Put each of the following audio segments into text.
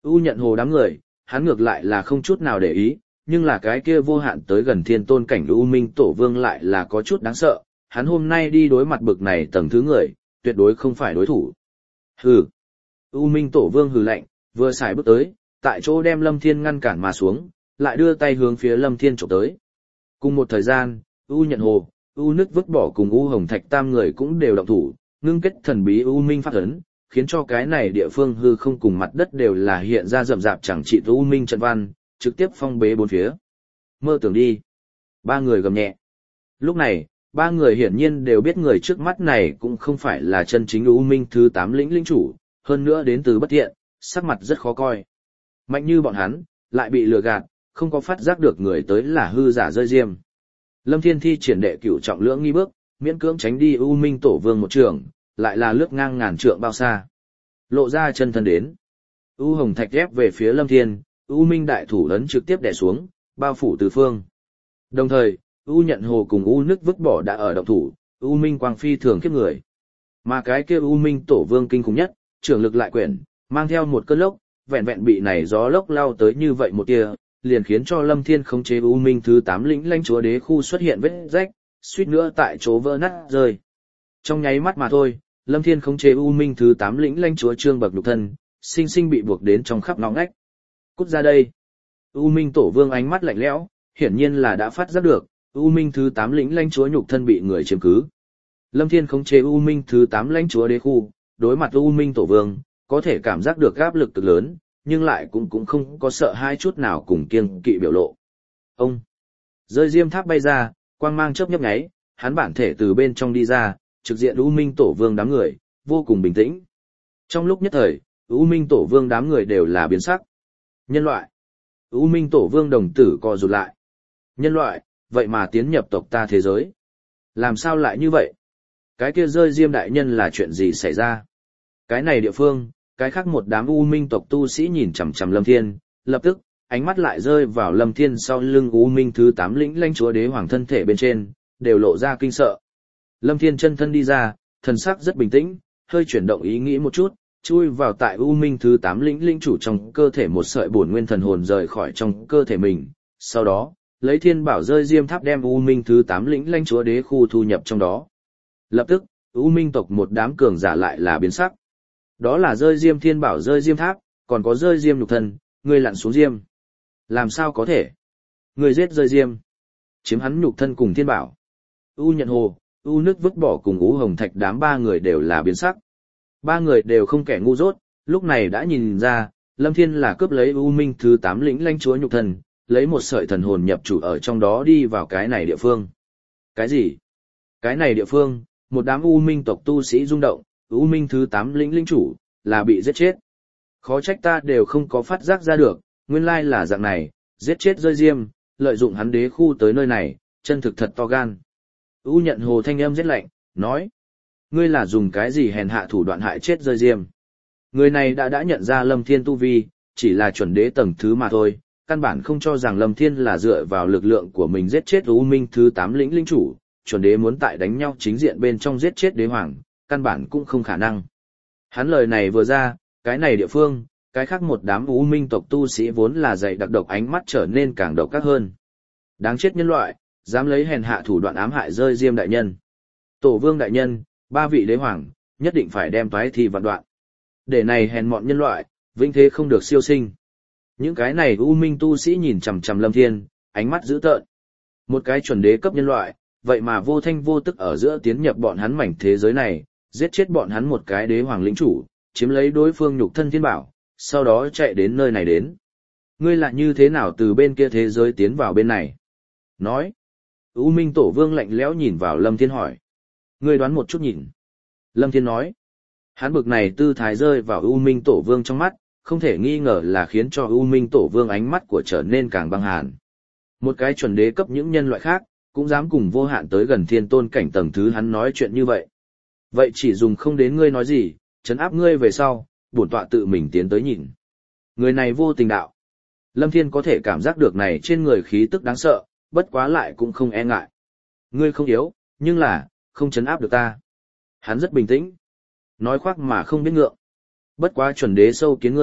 U Nhận Hồ đám người, hắn ngược lại là không chút nào để ý, nhưng là cái kia vô hạn tới gần thiên tôn cảnh U Minh Tổ Vương lại là có chút đáng sợ, hắn hôm nay đi đối mặt bực này tầng thứ người, tuyệt đối không phải đối thủ. Hừ. U Minh Tổ Vương hừ lạnh, vừa xài bước tới, tại chỗ đem Lâm Thiên ngăn cản mà xuống, lại đưa tay hướng phía Lâm Thiên chụp tới. Cùng một thời gian, U Nhận Hồ, U Nức vứt bỏ cùng U Hồng Thạch tam người cũng đều động thủ, ngưng kết thần bí U Minh pháp ấn, khiến cho cái này địa phương hư không cùng mặt đất đều là hiện ra rậm rạp chẳng trị U Minh trận văn, trực tiếp phong bế bốn phía. Mơ tưởng đi. Ba người gầm nhẹ. Lúc này, ba người hiển nhiên đều biết người trước mắt này cũng không phải là chân chính U Minh thứ 8 lĩnh chủ, hơn nữa đến từ bất thiện, sắc mặt rất khó coi. Mạnh như bọn hắn, lại bị lừa gạt, không có phát giác được người tới là hư giả rơi diêm. Lâm Thiên thi triển đệ cửu trọng lưỡng nghi bước, miễn cưỡng tránh đi U Minh Tổ Vương một trường, lại là lướt ngang ngàn trượng bao xa. Lộ ra chân thân đến. U Hồng Thạch ép về phía Lâm Thiên, U Minh đại thủ ấn trực tiếp đè xuống, bao phủ tứ phương. Đồng thời, U Nhận Hồ cùng U Nức vứt bỏ đã ở động thủ, U Minh quang phi thường kiếp người. Mà cái kia U Minh Tổ Vương kinh khủng nhất, trưởng lực lại quyển, mang theo một cơn lốc, vẹn vẹn bị này gió lốc lao tới như vậy một tia, liền khiến cho Lâm Thiên khống chế U Minh thứ 8 lĩnh lãnh chúa đế khu xuất hiện vết rách, suýt nữa tại chỗ vỡ nát rơi. Trong nháy mắt mà thôi, Lâm Thiên khống chế U Minh thứ 8 lĩnh lãnh chúa trương bậc nhục thân, sinh sinh bị buộc đến trong khắp ngõ ngách. Cút ra đây. U Minh Tổ Vương ánh mắt lạnh lẽo, hiển nhiên là đã phát giác được, U Minh thứ 8 lĩnh lãnh chúa nhục thân bị người chiếm cứ. Lâm Thiên khống chế U Minh thứ 8 lãnh chúa đế khu, đối mặt U Minh Tổ Vương, có thể cảm giác được áp lực cực lớn, nhưng lại cũng không có sợ hai chút nào cùng kiêng kỵ biểu lộ. Ông rơi diêm tháp bay ra, quang mang chớp nhấp nháy, hắn bản thể từ bên trong đi ra, trực diện U Minh Tổ Vương đám người, vô cùng bình tĩnh. Trong lúc nhất thời, U Minh Tổ Vương đám người đều là biến sắc. Nhân loại. U Minh Tổ Vương đồng tử co rụt lại. Nhân loại, vậy mà tiến nhập tộc ta thế giới. Làm sao lại như vậy? Cái kia rơi diêm đại nhân là chuyện gì xảy ra? Cái này địa phương, cái khác một đám U Minh tộc tu sĩ nhìn chằm chằm Lâm Thiên, lập tức, ánh mắt lại rơi vào Lâm Thiên sau lưng U Minh thứ 8 lĩnh lãnh chúa đế hoàng thân thể bên trên, đều lộ ra kinh sợ. Lâm Thiên chân thân đi ra, thần sắc rất bình tĩnh, hơi chuyển động ý nghĩ một chút, chui vào tại U Minh thứ 8 lĩnh lĩnh chủ trong cơ thể một sợi bổn nguyên thần hồn rời khỏi trong cơ thể mình, sau đó, lấy thiên bảo rơi diêm tháp đem U Minh thứ 8 lĩnh lãnh chúa đế khu thu nhập trong đó. Lập tức, U Minh tộc một đám cường giả lại là biến sắc. Đó là rơi diêm thiên bảo rơi diêm tháp, còn có rơi diêm nhục thân, ngươi lặn xuống diêm. Làm sao có thể? Ngươi giết rơi diêm, chiếm hắn nhục thân cùng thiên bảo. U Nhận Hồ, U Nức vứt bỏ cùng U Hồng Thạch đám ba người đều là biến sắc. Ba người đều không kẻ ngu dốt, lúc này đã nhìn ra, Lâm Thiên là cướp lấy U Minh thứ 8 lĩnh lãnh chúa nhục thân, lấy một sợi thần hồn nhập chủ ở trong đó đi vào cái này địa phương. Cái gì? Cái này địa phương, một đám U Minh tộc tu sĩ rung động, U Minh thứ 8 lĩnh lĩnh chủ, là bị giết chết. Khó trách ta đều không có phát giác ra được, nguyên lai là dạng này, giết chết rơi diêm, lợi dụng hắn đế khu tới nơi này, chân thực thật to gan. U Nhận Hồ thanh âm rất lạnh, nói. Ngươi là dùng cái gì hèn hạ thủ đoạn hại chết rơi diêm. Người này đã nhận ra Lâm Thiên tu vi, chỉ là chuẩn đế tầng thứ mà thôi, căn bản không cho rằng Lâm Thiên là dựa vào lực lượng của mình giết chết U Minh thứ 8 lĩnh lĩnh chủ, chuẩn đế muốn tại đánh nhau chính diện bên trong giết chết đế hoàng, căn bản cũng không khả năng. Hắn lời này vừa ra, cái này địa phương, cái khác một đám U Minh tộc tu sĩ vốn là dày đặc độc ánh mắt trở nên càng độc ác hơn. Đáng chết nhân loại, dám lấy hèn hạ thủ đoạn ám hại rơi diêm đại nhân. Tổ Vương đại nhân, 3 vị đế hoàng, nhất định phải đem toái thi vạn đoạn. Để này hèn mọn nhân loại, vĩnh thế không được siêu sinh. Những cái này U Minh tu sĩ nhìn chằm chằm Lâm Thiên, ánh mắt dữ tợn. Một cái chuẩn đế cấp nhân loại, vậy mà vô thanh vô tức ở giữa tiến nhập bọn hắn mảnh thế giới này, giết chết bọn hắn một cái đế hoàng lĩnh chủ, chiếm lấy đối phương nhục thân thiên bảo, sau đó chạy đến nơi này đến. Ngươi là như thế nào từ bên kia thế giới tiến vào bên này? Nói. U Minh Tổ Vương lạnh lẽo nhìn vào Lâm Thiên hỏi. Ngươi đoán một chút nhìn. Lâm Thiên nói. Hắn bực này tư thái rơi vào U Minh Tổ Vương trong mắt, không thể nghi ngờ là khiến cho U Minh Tổ Vương ánh mắt của trở nên càng băng hàn. Một cái chuẩn đế cấp những nhân loại khác, cũng dám cùng vô hạn tới gần thiên tôn cảnh tầng thứ hắn nói chuyện như vậy. Vậy chỉ dùng không đến ngươi nói gì, trấn áp ngươi về sau, bổn tọa tự mình tiến tới nhìn. Người này vô tình đạo. Lâm Thiên có thể cảm giác được này trên người khí tức đáng sợ, bất quá lại cũng không e ngại. Ngươi không yếu, nhưng là, không trấn áp được ta. Hắn rất bình tĩnh. Nói khoác mà không biết ngượng. Bất quá chuẩn đế sâu kiến ngươi,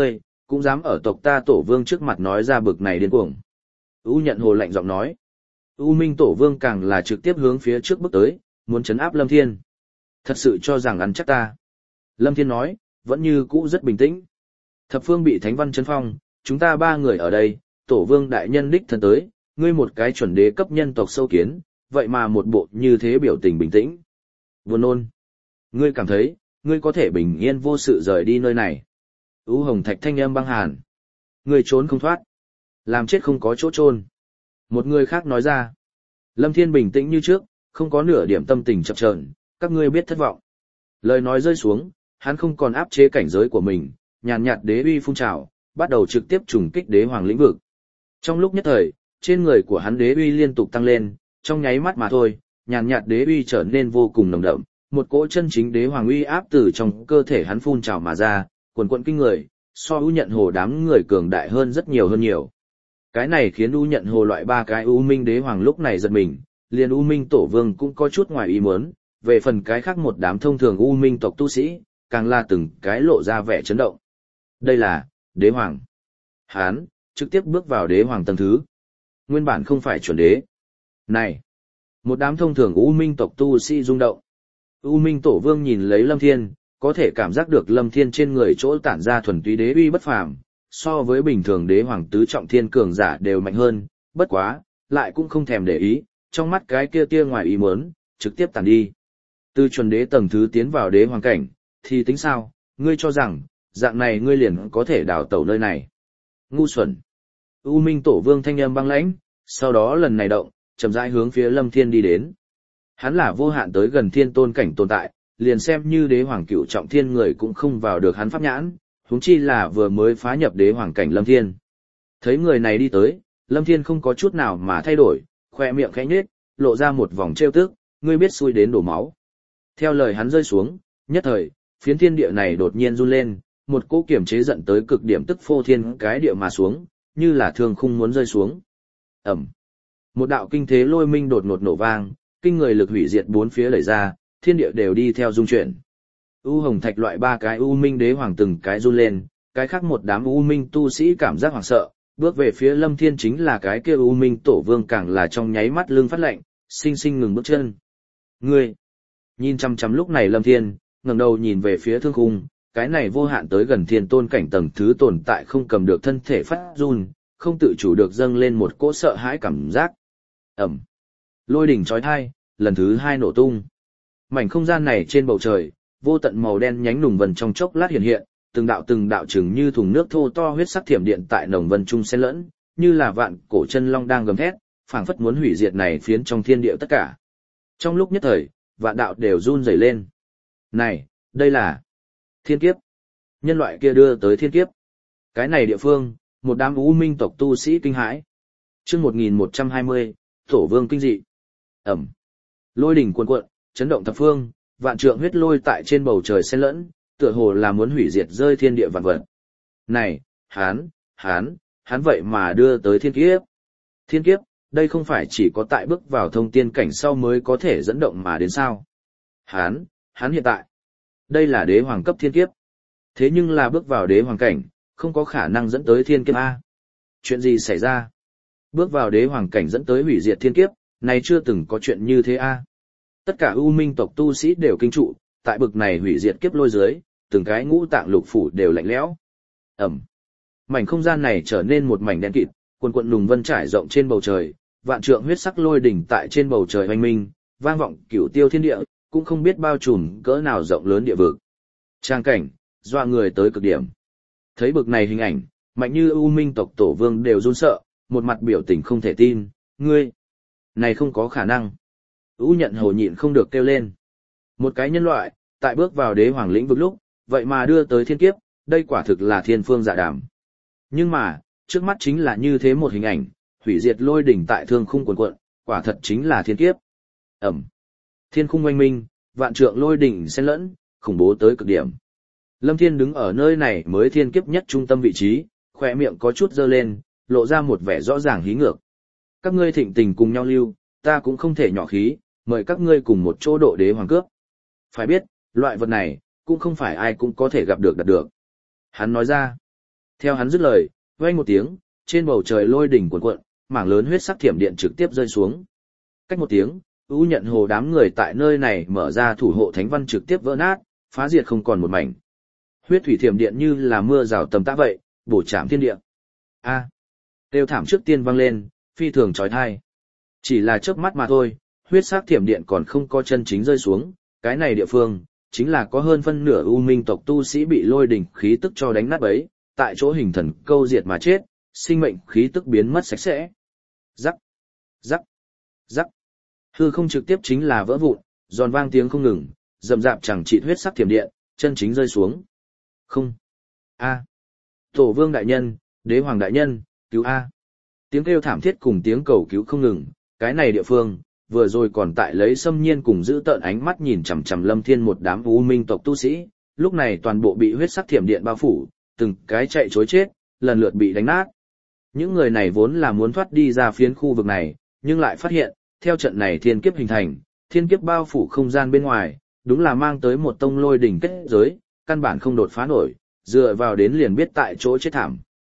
Cũng dám ở tộc ta tổ vương trước mặt nói ra bực này điên cuồng. U Nhận Hồ lạnh giọng nói. U Minh tổ vương càng là trực tiếp hướng phía trước bước tới, muốn trấn áp Lâm Thiên. Thật sự cho rằng ăn chắc ta. Lâm Thiên nói, vẫn như cũ rất bình tĩnh. Thập phương bị thánh văn chấn phong, chúng ta 3 người ở đây, tổ vương đại nhân đích thân tới, ngươi một cái chuẩn đế cấp nhân tộc sâu kiến, vậy mà một bộ như thế biểu tình bình tĩnh. Buồn nôn. Ngươi cảm thấy, ngươi có thể bình yên vô sự rời đi nơi này. U Hồng Thạch thanh âm băng hàn. Ngươi trốn không thoát. Làm chết không có chỗ trôn. Một người khác nói ra. Lâm Thiên bình tĩnh như trước, không có nửa điểm tâm tình chập chờn, các ngươi biết thất vọng. Lời nói rơi xuống, hắn không còn áp chế cảnh giới của mình, nhàn nhạt đế uy phun trào, bắt đầu trực tiếp trùng kích đế hoàng lĩnh vực. Trong lúc nhất thời, trên người của hắn đế uy liên tục tăng lên, trong nháy mắt mà thôi, nhàn nhạt đế uy trở nên vô cùng nồng đậm, một cỗ chân chính đế hoàng uy áp từ trong cơ thể hắn phun trào mà ra, quần quận kinh người, so U Nhận Hồ đám người cường đại hơn rất nhiều hơn nhiều. Cái này khiến U Nhận Hồ loại 3 cái U Minh đế hoàng lúc này giật mình, liền U Minh tổ vương cũng có chút ngoài ý muốn, về phần cái khác một đám thông thường U Minh tộc tu sĩ, càng là từng cái lộ ra vẻ chấn động. Đây là đế hoàng. Hán trực tiếp bước vào đế hoàng tầng thứ. Nguyên bản không phải chuẩn đế. Này, một đám thông thường U Minh tộc tu sĩ rung động. U Minh tổ vương nhìn lấy Lâm Thiên, có thể cảm giác được Lâm Thiên trên người chỗ tản ra thuần túy đế uy bất phàm, so với bình thường đế hoàng tứ trọng thiên cường giả đều mạnh hơn, bất quá, lại cũng không thèm để ý, trong mắt cái kia tia ngoài ý muốn, trực tiếp tàn đi. Từ chuẩn đế tầng thứ tiến vào đế hoàng cảnh, thì tính sao, ngươi cho rằng, dạng này ngươi liền có thể đào tẩu nơi này. Ngu xuẩn. U Minh tổ vương thanh âm băng lãnh, sau đó lần này động, chậm rãi hướng phía Lâm Thiên đi đến. Hắn là vô hạn tới gần thiên tôn cảnh tồn tại, liền xem như đế hoàng cựu trọng thiên người cũng không vào được hắn pháp nhãn, huống chi là vừa mới phá nhập đế hoàng cảnh Lâm Thiên. Thấy người này đi tới, Lâm Thiên không có chút nào mà thay đổi, khoe miệng khẽ nhếch, lộ ra một vòng trêu tức, ngươi biết xui đến đổ máu. Theo lời hắn rơi xuống, nhất thời, phiến thiên địa này đột nhiên run lên, một cỗ kiểm chế giận tới cực điểm tức phô thiên cái địa mà xuống, như là thương khung muốn rơi xuống. Ẩm. Một đạo kinh thế lôi minh đột ngột nổ vang, kinh người lực hủy diệt bốn phía đẩy ra, thiên địa đều đi theo rung chuyển. U Hồng Thạch loại 3 cái U Minh đế hoàng từng cái run lên, cái khác một đám U Minh tu sĩ cảm giác hoảng sợ, bước về phía Lâm Thiên chính là cái kia U Minh tổ vương càng là trong nháy mắt lưng phát lạnh, sinh sinh ngừng bước chân. Ngươi! Nhìn chăm chăm lúc này Lâm Thiên, ngẩng đầu nhìn về phía thương khung, cái này vô hạn tới gần thiên tôn cảnh tầng thứ tồn tại không cầm được thân thể phát run, không tự chủ được dâng lên một cỗ sợ hãi cảm giác. Ẩm! Lôi đỉnh chói tai, lần thứ 2 nổ tung. Mảnh không gian này trên bầu trời, vô tận màu đen nhánh nùng vân trong chốc lát hiện hiện, từng đạo chừng như thùng nước thô to huyết sắc thiểm điện tại nồng vân trung xen lẫn, như là vạn cổ chân long đang gầm thét, phảng phất muốn hủy diệt này phiến trong thiên địa tất cả. Trong lúc nhất thời, vạn đạo đều run rẩy lên. Này, đây là thiên kiếp. Nhân loại kia đưa tới thiên kiếp. Cái này địa phương, một đám U Minh tộc tu sĩ kinh hãi. Chương 1120, Tổ Vương kinh dị. Ẩm. Lôi đỉnh cuồn cuộn, chấn động thập phương, vạn trượng huyết lôi tại trên bầu trời xen lẫn, tựa hồ là muốn hủy diệt rơi thiên địa vạn vật. Này, hắn vậy mà đưa tới thiên kiếp. Thiên kiếp, đây không phải chỉ có tại bước vào thông tiên cảnh sau mới có thể dẫn động mà đến sao. Hắn hiện tại, đây là đế hoàng cấp thiên kiếp. Thế nhưng là bước vào đế hoàng cảnh, không có khả năng dẫn tới thiên kiếp A. Chuyện gì xảy ra? Bước vào đế hoàng cảnh dẫn tới hủy diệt thiên kiếp, này chưa từng có chuyện như thế A. Tất cả U Minh tộc tu sĩ đều kinh trụ, tại bực này hủy diệt kiếp lôi dưới, từng cái ngũ tạng lục phủ đều lạnh lẽo. Ẩm. Mảnh không gian này trở nên một mảnh đen kịt, quần quận lùng vân trải rộng trên bầu trời, vạn trượng huyết sắc lôi đỉnh tại trên bầu trời oanh minh, vang vọng cửu tiêu thiên địa, cũng không biết bao trùm cỡ nào rộng lớn địa vực. Trang cảnh, dọa người tới cực điểm. Thấy bực này hình ảnh, mạnh như U Minh tộc tổ vương đều run sợ, một mặt biểu tình không thể tin, ngươi, này không có khả năng. U Nhận Hồ nhịn không được kêu lên. Một cái nhân loại, tại bước vào đế hoàng lĩnh vực lúc, vậy mà đưa tới thiên kiếp, đây quả thực là thiên phương dạ đàm. Nhưng mà, trước mắt chính là như thế một hình ảnh, hủy diệt lôi đỉnh tại thương khung cuồn cuộn, quả thật chính là thiên kiếp. Ẩm. Thiên khung oanh minh, vạn trượng lôi đỉnh xen lẫn, khủng bố tới cực điểm. Lâm Thiên đứng ở nơi này mới thiên kiếp nhất trung tâm vị trí, khỏe miệng có chút dơ lên, lộ ra một vẻ rõ ràng hí ngược. Các ngươi thịnh tình cùng nhau lưu, ta cũng không thể nhỏ khí, mời các ngươi cùng một chỗ độ đế hoàng cướp. Phải biết, loại vật này, cũng không phải ai cũng có thể gặp được đạt được. Hắn nói ra, Theo hắn dứt lời, vang một tiếng, trên bầu trời lôi đỉnh cuộn cuộn, mảng lớn huyết sắc thiểm điện trực tiếp rơi xuống. Cách một tiếng, U Nhận Hồ đám người tại nơi này mở ra thủ hộ thánh văn trực tiếp vỡ nát, phá diệt không còn một mảnh. Huyết thủy thiểm điện như là mưa rào tầm tã vậy, bổ chạm thiên địa. A! Kêu thảm trước tiên vang lên, phi thường chói tai. Chỉ là chớp mắt mà thôi, huyết sắc thiểm điện còn không có chân chính rơi xuống, cái này địa phương chính là có hơn phân nửa U Minh tộc tu sĩ bị lôi đỉnh khí tức cho đánh nát bấy, tại chỗ hình thần câu diệt mà chết, sinh mệnh khí tức biến mất sạch sẽ. Rắc, rắc, rắc. Hư không trực tiếp chính là vỡ vụn, giòn vang tiếng không ngừng, rầm rạp chẳng trị huyết sắc thiểm điện, chân chính rơi xuống. Không. A. Tổ vương đại nhân, đế hoàng đại nhân, cứu A. Tiếng kêu thảm thiết cùng tiếng cầu cứu không ngừng, cái này địa phương, vừa rồi còn tại lấy xâm nhiên cùng giữ tợn ánh mắt nhìn chằm chằm Lâm Thiên một đám U Minh tộc tu sĩ, lúc này toàn bộ bị huyết sắc thiểm điện bao phủ, từng cái chạy trối chết, lần lượt bị đánh nát. Những người này vốn là muốn thoát đi ra phiến khu vực này, nhưng lại phát hiện, theo trận này thiên kiếp hình thành, thiên kiếp bao phủ không gian bên ngoài, đúng là mang tới một tông lôi đỉnh kết giới, căn bản không đột phá nổi, dựa vào đến liền biết tại chỗ chết thảm.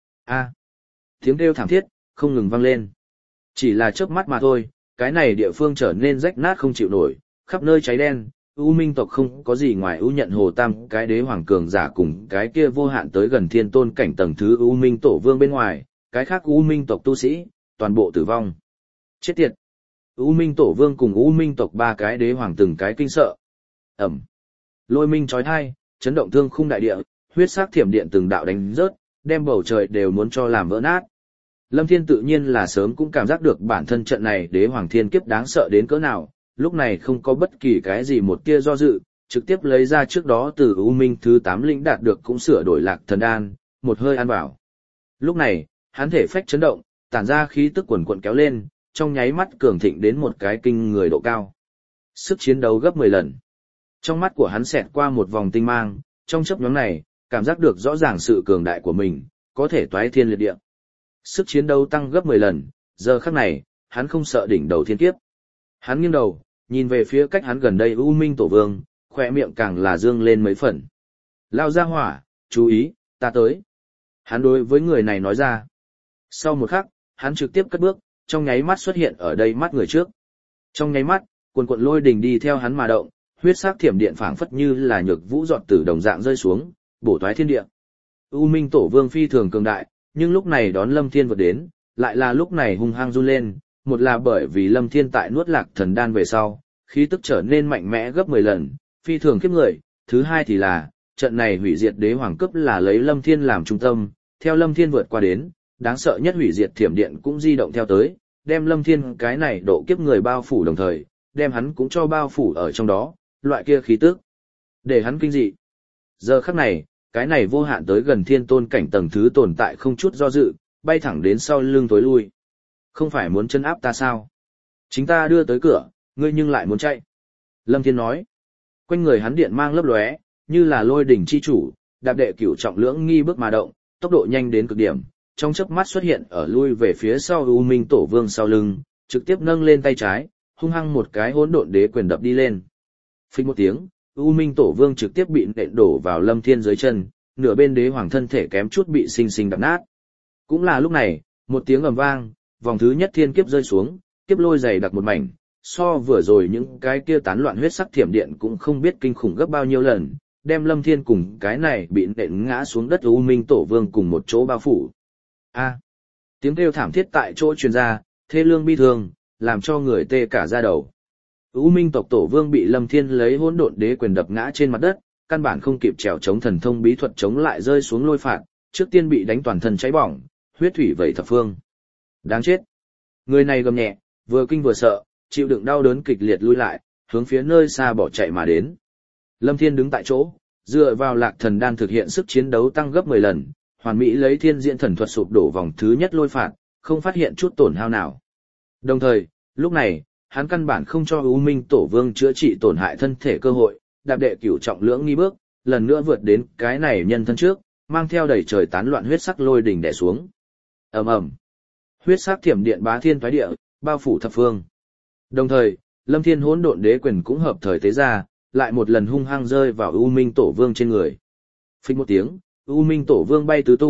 A. Tiếng kêu thảm thiết, không ngừng vang lên. Chỉ là chớp mắt mà thôi, cái này địa phương trở nên rách nát không chịu nổi, khắp nơi cháy đen, U Minh tộc không có gì ngoài U Nhận Hồ Tam cái đế hoàng cường giả cùng cái kia vô hạn tới gần thiên tôn cảnh tầng thứ U Minh tổ vương bên ngoài, cái khác U Minh tộc tu sĩ, toàn bộ tử vong. Chết tiệt! U Minh tổ vương cùng U Minh tộc ba cái đế hoàng từng cái kinh sợ. Ẩm! Lôi minh chói tai, chấn động thương khung đại địa, huyết sắc thiểm điện từng đạo đánh rớt, đem bầu trời đều muốn cho làm vỡ nát. Lâm Thiên tự nhiên là sớm cũng cảm giác được bản thân trận này đế hoàng thiên kiếp đáng sợ đến cỡ nào, lúc này không có bất kỳ cái gì một tia do dự, trực tiếp lấy ra trước đó từ U Minh thứ 8 lĩnh đạt được cũng sửa đổi lạc thần đan, một hơi ăn vào. Lúc này, hắn thể phách chấn động, tản ra khí tức quần quần kéo lên, trong nháy mắt cường thịnh đến một cái kinh người độ cao. Sức chiến đấu gấp 10 lần. Trong mắt của hắn xẹt qua một vòng tinh mang, trong chớp nhoáng này, cảm giác được rõ ràng sự cường đại của mình, có thể toái thiên liệt địa. Sức chiến đấu tăng gấp 10 lần, giờ khắc này, hắn không sợ đỉnh đầu thiên kiếp. Hắn nghiêng đầu, nhìn về phía cách hắn gần đây U Minh tổ vương, khỏe miệng càng là dương lên mấy phần. Lao ra hỏa, chú ý, ta tới. Hắn đối với người này nói ra. Sau một khắc, hắn trực tiếp cất bước, trong nháy mắt xuất hiện ở đây mắt người trước. Trong nháy mắt, cuồn cuộn lôi đình đi theo hắn mà động, huyết sắc thiểm điện phảng phất như là nhược vũ giọt tử đồng dạng rơi xuống, bổ toái thiên địa. U Minh tổ vương phi thường cường đại, nhưng lúc này đón Lâm Thiên vượt đến, lại là lúc này hung hăng run lên, một là bởi vì Lâm Thiên tại nuốt lạc thần đan về sau, khí tức trở nên mạnh mẽ gấp 10 lần, phi thường khiếp người, thứ hai thì là, trận này hủy diệt đế hoàng cấp là lấy Lâm Thiên làm trung tâm, theo Lâm Thiên vượt qua đến, đáng sợ nhất hủy diệt thiểm điện cũng di động theo tới, đem Lâm Thiên cái này độ kiếp người bao phủ đồng thời, đem hắn cũng cho bao phủ ở trong đó, loại kia khí tức, để hắn kinh dị. Giờ khắc này, cái này vô hạn tới gần thiên tôn cảnh tầng thứ tồn tại không chút do dự, bay thẳng đến sau lưng tối lui. Không phải muốn chân áp ta sao? Chính ta đưa tới cửa, ngươi nhưng lại muốn chạy. Lâm Thiên nói. Quanh người hắn điện mang lấp lóe, như là lôi đỉnh chi chủ, đạp đệ cửu trọng lưỡng nghi bước mà động, tốc độ nhanh đến cực điểm, trong chớp mắt xuất hiện ở lui về phía sau U Minh tổ vương sau lưng, trực tiếp nâng lên tay trái, hung hăng một cái hỗn độn đế quyền đập đi lên. Phích một tiếng, U Minh tổ vương trực tiếp bị nện đổ vào Lâm Thiên dưới chân, nửa bên đế hoàng thân thể kém chút bị sinh sinh đập nát. Cũng là lúc này, một tiếng ầm vang, vòng thứ nhất thiên kiếp rơi xuống, kiếp lôi dày đặc một mảnh, so vừa rồi những cái kia tán loạn huyết sắc thiểm điện cũng không biết kinh khủng gấp bao nhiêu lần, đem Lâm Thiên cùng cái này bị nện ngã xuống đất U Minh tổ vương cùng một chỗ bao phủ. A! Tiếng kêu thảm thiết tại chỗ truyền ra, thê lương bi thương, làm cho người tê cả da đầu. U Minh tộc tổ vương bị Lâm Thiên lấy hỗn độn đế quyền đập ngã trên mặt đất, căn bản không kịp trèo chống thần thông bí thuật chống lại rơi xuống lôi phạt, trước tiên bị đánh toàn thân cháy bỏng, huyết thủy vẩy thập phương. Đáng chết. Người này gầm nhẹ, vừa kinh vừa sợ, chịu đựng đau đớn kịch liệt lui lại, hướng phía nơi xa bỏ chạy mà đến. Lâm Thiên đứng tại chỗ, dựa vào lạc thần đan thực hiện sức chiến đấu tăng gấp 10 lần, hoàn mỹ lấy thiên diễn thần thuật sụp đổ vòng thứ nhất lôi phạt, không phát hiện chút tổn hao nào. Đồng thời, lúc này, hắn căn bản không cho U Minh tổ vương chữa trị tổn hại thân thể cơ hội, đạp đệ cửu trọng lưỡng nghi bước, lần nữa vượt đến cái này nhân thân trước, mang theo đầy trời tán loạn huyết sắc lôi đỉnh đè xuống. Ầm ầm. Huyết sắc thiểm điện bá thiên toái địa, bao phủ thập phương. Đồng thời, Lâm Thiên hỗn độn đế quyền cũng hợp thời tế ra, lại một lần hung hăng rơi vào U Minh tổ vương trên người. Phích một tiếng, U Minh tổ vương bay tứ tung,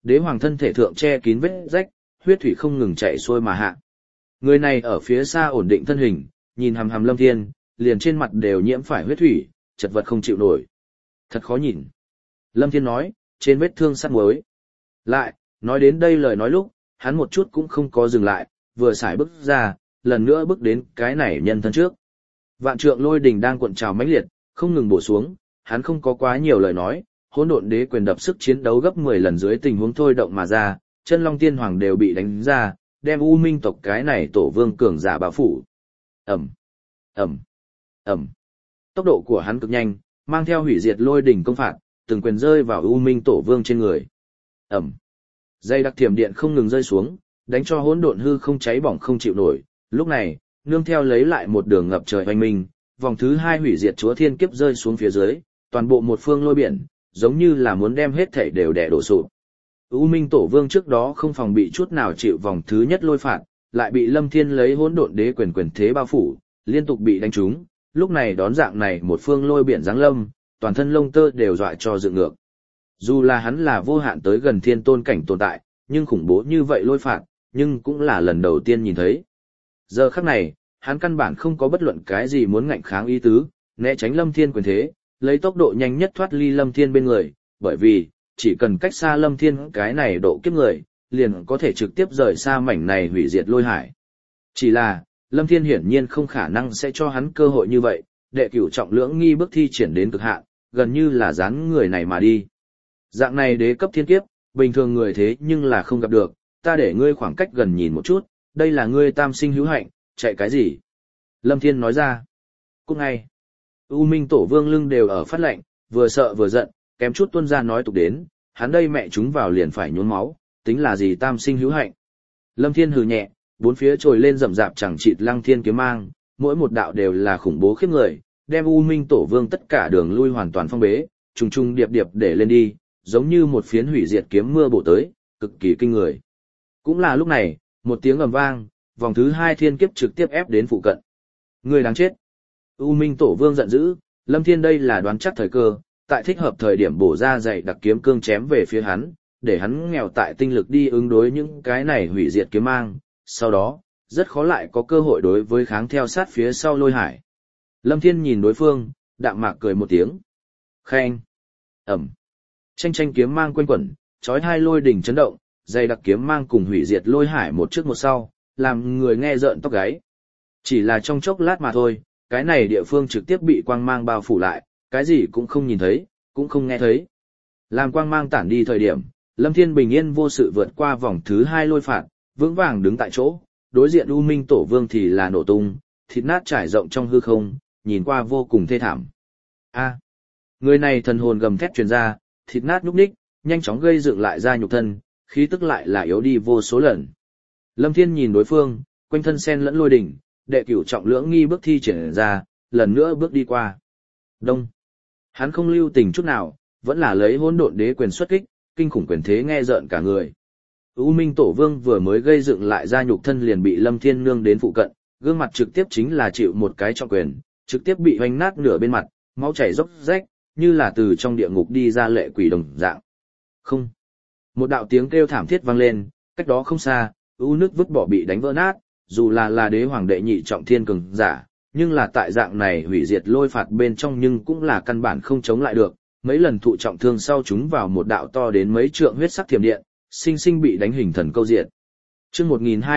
Đế hoàng thân thể thượng che kín vết rách, huyết thủy không ngừng chảy xuôi mà hạ. Người này ở phía xa ổn định thân hình, nhìn hằm hằm Lâm Thiên, liền trên mặt đều nhiễm phải huyết thủy, chật vật không chịu nổi. Thật khó nhìn. Lâm Thiên nói, trên vết thương sắt muối. Lại, nói đến đây lời nói lúc, hắn một chút cũng không có dừng lại, vừa xài bước ra, lần nữa bước đến cái này nhân thân trước. Vạn trượng lôi đình đang cuộn trào mãnh liệt, không ngừng bổ xuống, hắn không có quá nhiều lời nói, hỗn độn đế quyền đập sức chiến đấu gấp 10 lần dưới tình huống thôi động mà ra, chân long tiên hoàng đều bị đánh ra, đem U Minh tộc cái này tổ vương cường giả bao phủ. Ầm, ầm, ầm. Tốc độ của hắn cực nhanh, mang theo hủy diệt lôi đỉnh công phạt, từng quyền rơi vào U Minh tổ vương trên người. Ầm. Dây đặc thiểm điện không ngừng rơi xuống, đánh cho hỗn độn hư không cháy bỏng không chịu nổi. Lúc này, nương theo lấy lại một đường ngập trời hoành minh, vòng thứ 2 hủy diệt chúa thiên kiếp rơi xuống phía dưới, toàn bộ một phương lôi biển, giống như là muốn đem hết thảy đều đè đổ sụp. U Minh tổ vương trước đó không phòng bị chút nào chịu vòng thứ nhất lôi phạt, lại bị Lâm Thiên lấy hỗn độn đế quyền quyền thế bao phủ, liên tục bị đánh trúng, lúc này đón dạng này một phương lôi biển giáng lâm, toàn thân lông tơ đều dọa cho dựng ngược. Dù là hắn là vô hạn tới gần thiên tôn cảnh tồn tại, nhưng khủng bố như vậy lôi phạt, nhưng cũng là lần đầu tiên nhìn thấy. Giờ khắc này, hắn căn bản không có bất luận cái gì muốn ngạnh kháng ý tứ, né tránh Lâm Thiên quyền thế, lấy tốc độ nhanh nhất thoát ly Lâm Thiên bên người, bởi vì, chỉ cần cách xa Lâm Thiên cái này độ kiếp người, liền có thể trực tiếp rời xa mảnh này hủy diệt lôi hải. Chỉ là, Lâm Thiên hiển nhiên không khả năng sẽ cho hắn cơ hội như vậy, đệ cửu trọng lưỡng nghi bước thi triển đến cực hạn, gần như là dán người này mà đi. Dạng này đế cấp thiên kiếp, bình thường người thế nhưng là không gặp được, ta để ngươi khoảng cách gần nhìn một chút, đây là ngươi tam sinh hữu hạnh, chạy cái gì? Lâm Thiên nói ra. Cũng ngay, U Minh tổ vương lưng đều ở phát lệnh, vừa sợ vừa giận, kém chút tuôn ra nói tục đến, hắn đây mẹ chúng vào liền phải nhuốm máu, tính là gì tam sinh hữu hạnh. Lâm Thiên hừ nhẹ, bốn phía trồi lên rậm rạp chẳng chịt lăng thiên kiếm mang, mỗi một đạo đều là khủng bố khiếp người, đem U Minh tổ vương tất cả đường lui hoàn toàn phong bế, trùng trùng điệp điệp để lên đi, giống như một phiến hủy diệt kiếm mưa bổ tới, cực kỳ kinh người. Cũng là lúc này, một tiếng ầm vang, vòng thứ 2 thiên kiếp trực tiếp ép đến phụ cận. Người đáng chết. U Minh tổ vương giận dữ, Lâm Thiên đây là đoán chắc thời cơ, tại thích hợp thời điểm bổ ra dạy đặc kiếm cương chém về phía hắn, để hắn nghèo tại tinh lực đi ứng đối những cái này hủy diệt kiếm mang, sau đó, rất khó lại có cơ hội đối với kháng theo sát phía sau lôi hải. Lâm Thiên nhìn đối phương, đạm mạc cười một tiếng. Khen. Ẩm. Tranh tranh kiếm mang quanh quẩn, chói hai lôi đỉnh chấn động, dày đặc kiếm mang cùng hủy diệt lôi hải một trước một sau, làm người nghe rợn tóc gáy. Chỉ là trong chốc lát mà thôi, cái này địa phương trực tiếp bị quang mang bao phủ lại, cái gì cũng không nhìn thấy, cũng không nghe thấy. Làm quang mang tản đi thời điểm, Lâm Thiên bình yên vô sự vượt qua vòng thứ 2 lôi phạt, vững vàng đứng tại chỗ, đối diện U Minh tổ vương thì là nổ tung, thịt nát trải rộng trong hư không, nhìn qua vô cùng thê thảm. A, người này thần hồn gầm thét truyền ra, thịt nát nhúc nhích, nhanh chóng gây dựng lại ra nhục thân, khí tức lại là yếu đi vô số lần. Lâm Thiên nhìn đối phương, quanh thân sen lẫn lôi đỉnh, đệ cửu trọng lưỡng nghi bước thi triển ra, lần nữa bước đi qua. Đông. Hắn không lưu tình chút nào, vẫn là lấy hỗn độn đế quyền xuất kích, kinh khủng quyền thế nghe rợn cả người. U Minh tổ vương vừa mới gây dựng lại ra nhục thân liền bị Lâm Thiên nương đến phụ cận, gương mặt trực tiếp chính là chịu một cái trọng quyền, trực tiếp bị hoành nát nửa bên mặt, máu chảy róc rách, như là từ trong địa ngục đi ra lệ quỷ đồng dạng. Không. Một đạo tiếng kêu thảm thiết vang lên, cách đó không xa, U nước vứt bỏ bị đánh vỡ nát, dù là đế hoàng đệ nhị trọng thiên cường giả, nhưng là tại dạng này hủy diệt lôi phạt bên trong nhưng cũng là căn bản không chống lại được, mấy lần thụ trọng thương sau chúng vào một đạo to đến mấy trượng huyết sắc thiểm điện, sinh sinh bị đánh hình thần câu diệt. Chương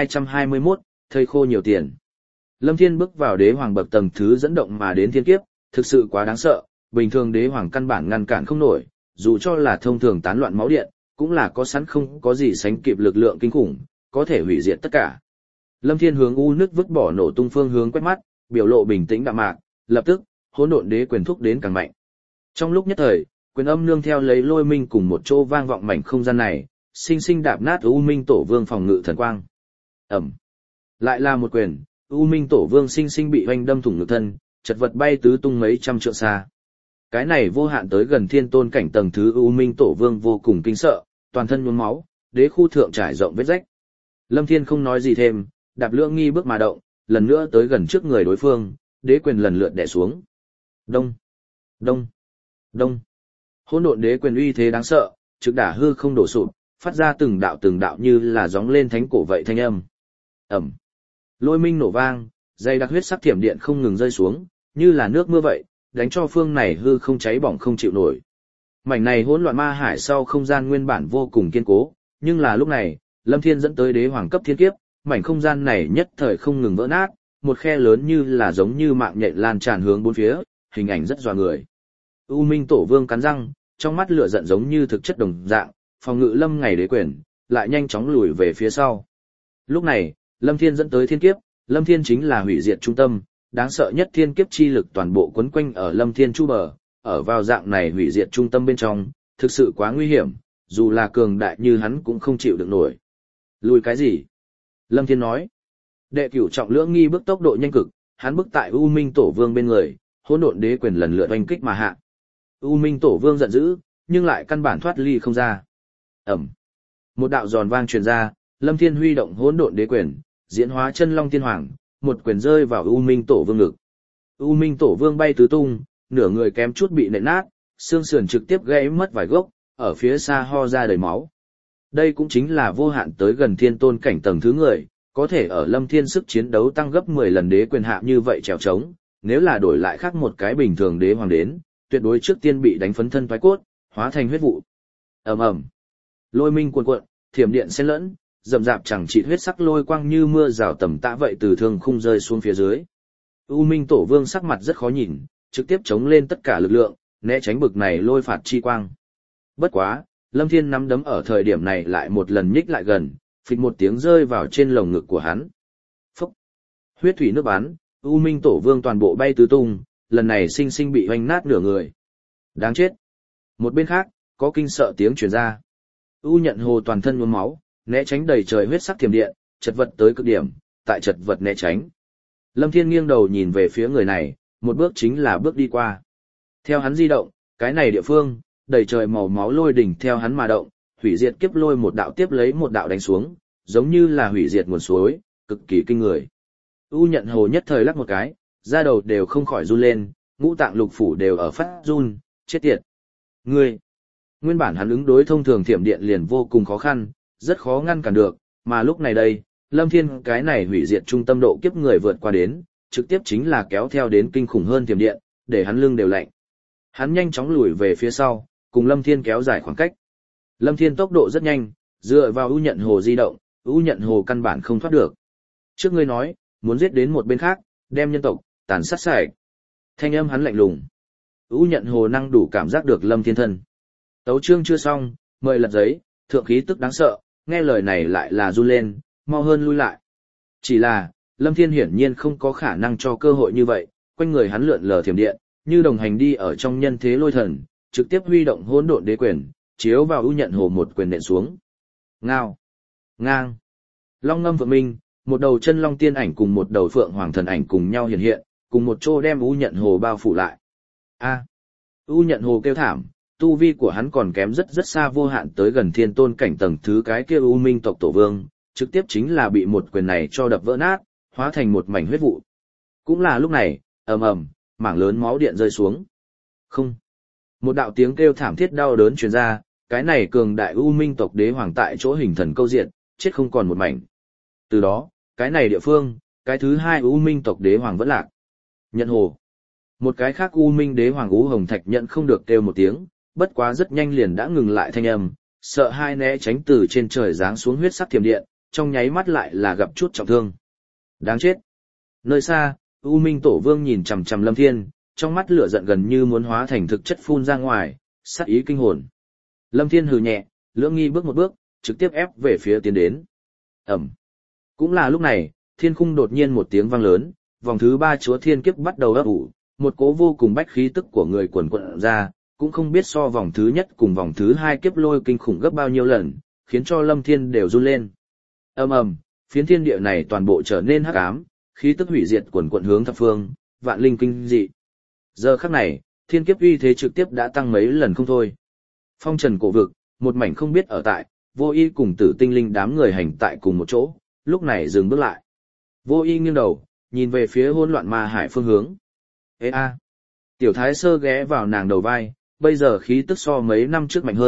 1221, thây khô nhiều tiền. Lâm Thiên bước vào đế hoàng bậc tầng thứ dẫn động mà đến thiên kiếp, thực sự quá đáng sợ, bình thường đế hoàng căn bản ngăn cản không nổi, dù cho là thông thường tán loạn máu điện, cũng là có sẵn không có gì sánh kịp lực lượng kinh khủng, có thể hủy diệt tất cả. Lâm Thiên hướng U nước vứt bỏ nổ tung phương hướng quét mắt, biểu lộ bình tĩnh đạm mạc, lập tức, hỗn độn đế quyền thúc đến càng mạnh. Trong lúc nhất thời, quyền âm nương theo lấy lôi minh cùng một chỗ vang vọng mảnh không gian này, sinh sinh đạp nát U Minh tổ vương phòng ngự thần quang. Ẩm. Lại là một quyền, U Minh tổ vương sinh sinh bị hoành đâm thủng ngực thân, chật vật bay tứ tung mấy trăm trượng xa. Cái này vô hạn tới gần thiên tôn cảnh tầng thứ U Minh tổ vương vô cùng kinh sợ, toàn thân nhuốm máu, đế khu thượng trải rộng vết rách. Lâm Thiên không nói gì thêm, đạp lưỡng nghi bước mà động, lần nữa tới gần trước người đối phương, đế quyền lần lượt đè xuống. Đông, đông, đông. Hỗn độn đế quyền uy thế đáng sợ, trực đả hư không đổ sụp, phát ra từng đạo như là gióng lên thánh cổ vậy thanh âm. Ẩm. Lôi minh nổ vang, dây đặc huyết sắc thiểm điện không ngừng rơi xuống, như là nước mưa vậy, đánh cho phương này hư không cháy bỏng không chịu nổi. Mảnh này hỗn loạn ma hải sau không gian nguyên bản vô cùng kiên cố, nhưng là lúc này, Lâm Thiên dẫn tới đế hoàng cấp thiên kiếp, mảnh không gian này nhất thời không ngừng vỡ nát, một khe lớn như là giống như mạng nhện lan tràn hướng bốn phía, hình ảnh rất dọa người. U Minh Tổ Vương cắn răng, trong mắt lửa giận giống như thực chất đồng dạng, phòng ngự Lâm Ngày đế quyền, lại nhanh chóng lùi về phía sau. Lúc này, Lâm Thiên dẫn tới thiên kiếp, Lâm Thiên chính là hủy diệt trung tâm, đáng sợ nhất thiên kiếp chi lực toàn bộ quấn quanh ở Lâm Thiên chu bờ, ở vào dạng này hủy diệt trung tâm bên trong, thực sự quá nguy hiểm, dù là cường đại như hắn cũng không chịu được nổi. Lùi cái gì? Lâm Thiên nói. Đệ cửu trọng lưỡng nghi bước tốc độ nhanh cực, hắn bước tại U Minh Tổ Vương bên người, hỗn độn đế quyền lần lượt oanh kích mà hạ. U Minh Tổ Vương giận dữ, nhưng lại căn bản thoát ly không ra. Ẩm. Một đạo giòn vang truyền ra, Lâm Thiên huy động hỗn độn đế quyền, diễn hóa chân long tiên hoàng, một quyền rơi vào U Minh Tổ Vương ngực. U Minh Tổ Vương bay tứ tung, nửa người kém chút bị nện nát, xương sườn trực tiếp gãy mất vài gốc, ở phía xa ho ra đầy máu. Đây cũng chính là vô hạn tới gần thiên tôn cảnh tầng thứ người, có thể ở Lâm Thiên sức chiến đấu tăng gấp 10 lần đế quyền hạ như vậy trèo trống, nếu là đổi lại khác một cái bình thường đế hoàng đến, tuyệt đối trước tiên bị đánh phấn thân thoái cốt, hóa thành huyết vụ. Ầm ầm. Lôi minh cuồn cuộn, thiểm điện xen lẫn, rậm rạp chẳng chỉ huyết sắc lôi quang như mưa rào tầm tã vậy từ thương khung rơi xuống phía dưới. U Minh Tổ Vương sắc mặt rất khó nhìn, trực tiếp chống lên tất cả lực lượng, né tránh bực này lôi phạt chi quang. Bất quá, Lâm Thiên nắm đấm ở thời điểm này lại một lần nhích lại gần, phịch một tiếng rơi vào trên lồng ngực của hắn. Phốc. Huyết thủy nước bắn, U Minh Tổ Vương toàn bộ bay tứ tung, lần này sinh sinh bị hoành nát nửa người. Đáng chết. Một bên khác, có kinh sợ tiếng truyền ra. U Nhận Hồ toàn thân nhuốm máu, né tránh đầy trời huyết sắc thiểm điện, chật vật tới cực điểm, tại chật vật né tránh. Lâm Thiên nghiêng đầu nhìn về phía người này, một bước chính là bước đi qua. Theo hắn di động, cái này địa phương, đầy trời màu máu lôi đỉnh theo hắn mà động, hủy diệt kiếp lôi một đạo tiếp lấy một đạo đánh xuống, giống như là hủy diệt nguồn suối, cực kỳ kinh người. U Nhận Hồ nhất thời lắc một cái, da đầu đều không khỏi run lên, ngũ tạng lục phủ đều ở phát run, chết tiệt. Ngươi! Nguyên bản hắn ứng đối thông thường thiểm điện liền vô cùng khó khăn, rất khó ngăn cản được, mà lúc này đây, Lâm Thiên cái này hủy diệt trung tâm độ kiếp người vượt qua đến, trực tiếp chính là kéo theo đến kinh khủng hơn thiểm điện, để hắn lưng đều lạnh. Hắn nhanh chóng lùi về phía sau, cùng Lâm Thiên kéo dài khoảng cách. Lâm Thiên tốc độ rất nhanh, dựa vào U Nhận Hồ di động, U Nhận Hồ căn bản không thoát được. Trước ngươi nói, muốn giết đến một bên khác, đem nhân tộc tàn sát sạch. Thanh âm hắn lạnh lùng. U Nhận Hồ năng đủ cảm giác được Lâm Thiên thân. Tấu chương chưa xong, mời lật giấy, thượng khí tức đáng sợ, nghe lời này lại là run lên, mau hơn lui lại. Chỉ là, Lâm Thiên hiển nhiên không có khả năng cho cơ hội như vậy, quanh người hắn lượn lờ thiểm điện, như đồng hành đi ở trong nhân thế lôi thần, trực tiếp huy động hỗn độn đế quyền, chiếu vào U Nhận Hồ một quyền nện xuống. Ngao, ngang, long ngâm vượng minh, một đầu chân long tiên ảnh cùng một đầu phượng hoàng thần ảnh cùng nhau hiện hiện, cùng một chỗ đem U Nhận Hồ bao phủ lại. A, U Nhận Hồ kêu thảm, tu vi của hắn còn kém rất rất xa vô hạn tới gần thiên tôn cảnh tầng thứ cái kia U Minh tộc tổ vương, trực tiếp chính là bị một quyền này cho đập vỡ nát, hóa thành một mảnh huyết vụ. Cũng là lúc này, ầm ầm, mảng lớn máu điện rơi xuống. Không. Một đạo tiếng kêu thảm thiết đau đớn truyền ra, cái này cường đại U Minh tộc đế hoàng tại chỗ hình thần câu diện, chết không còn một mảnh. Từ đó, cái này địa phương, cái thứ hai U Minh tộc đế hoàng vẫn lạc. Nhận Hồ. Một cái khác U Minh đế hoàng U Hồng Thạch nhận không được kêu một tiếng, bất quá rất nhanh liền đã ngừng lại thanh âm, sợ hai né tránh từ trên trời giáng xuống huyết sắc thiểm điện, trong nháy mắt lại là gặp chút trọng thương. Đáng chết. Nơi xa, U Minh Tổ Vương nhìn chằm chằm Lâm Thiên, trong mắt lửa giận gần như muốn hóa thành thực chất phun ra ngoài, sát ý kinh hồn. Lâm Thiên hừ nhẹ, lưỡng nghi bước một bước, trực tiếp ép về phía tiến đến. Ẩm. Cũng là lúc này, thiên khung đột nhiên một tiếng vang lớn, vòng thứ 3 chúa thiên kiếp bắt đầu ấp ủ, một cỗ vô cùng bách khí tức của người quần quận ra, cũng không biết so vòng thứ nhất cùng vòng thứ 2 kiếp lôi kinh khủng gấp bao nhiêu lần, khiến cho Lâm Thiên đều run lên. Ầm ầm, phiến thiên địa này toàn bộ trở nên hắc ám, khí tức hủy diệt quần quận hướng thập phương, vạn linh kinh dị. Giờ khắc này, thiên kiếp uy thế trực tiếp đã tăng mấy lần không thôi. Phong trần cổ vực, một mảnh không biết ở tại, Vô Y cùng Tử Tinh Linh đám người hành tại cùng một chỗ, lúc này dừng bước lại. Vô Y nghiêng đầu, nhìn về phía hỗn loạn ma hải phương hướng. Ê a! Tiểu Thái Sơ ghé vào nàng đầu vai, bây giờ khí tức so mấy năm trước mạnh hơn,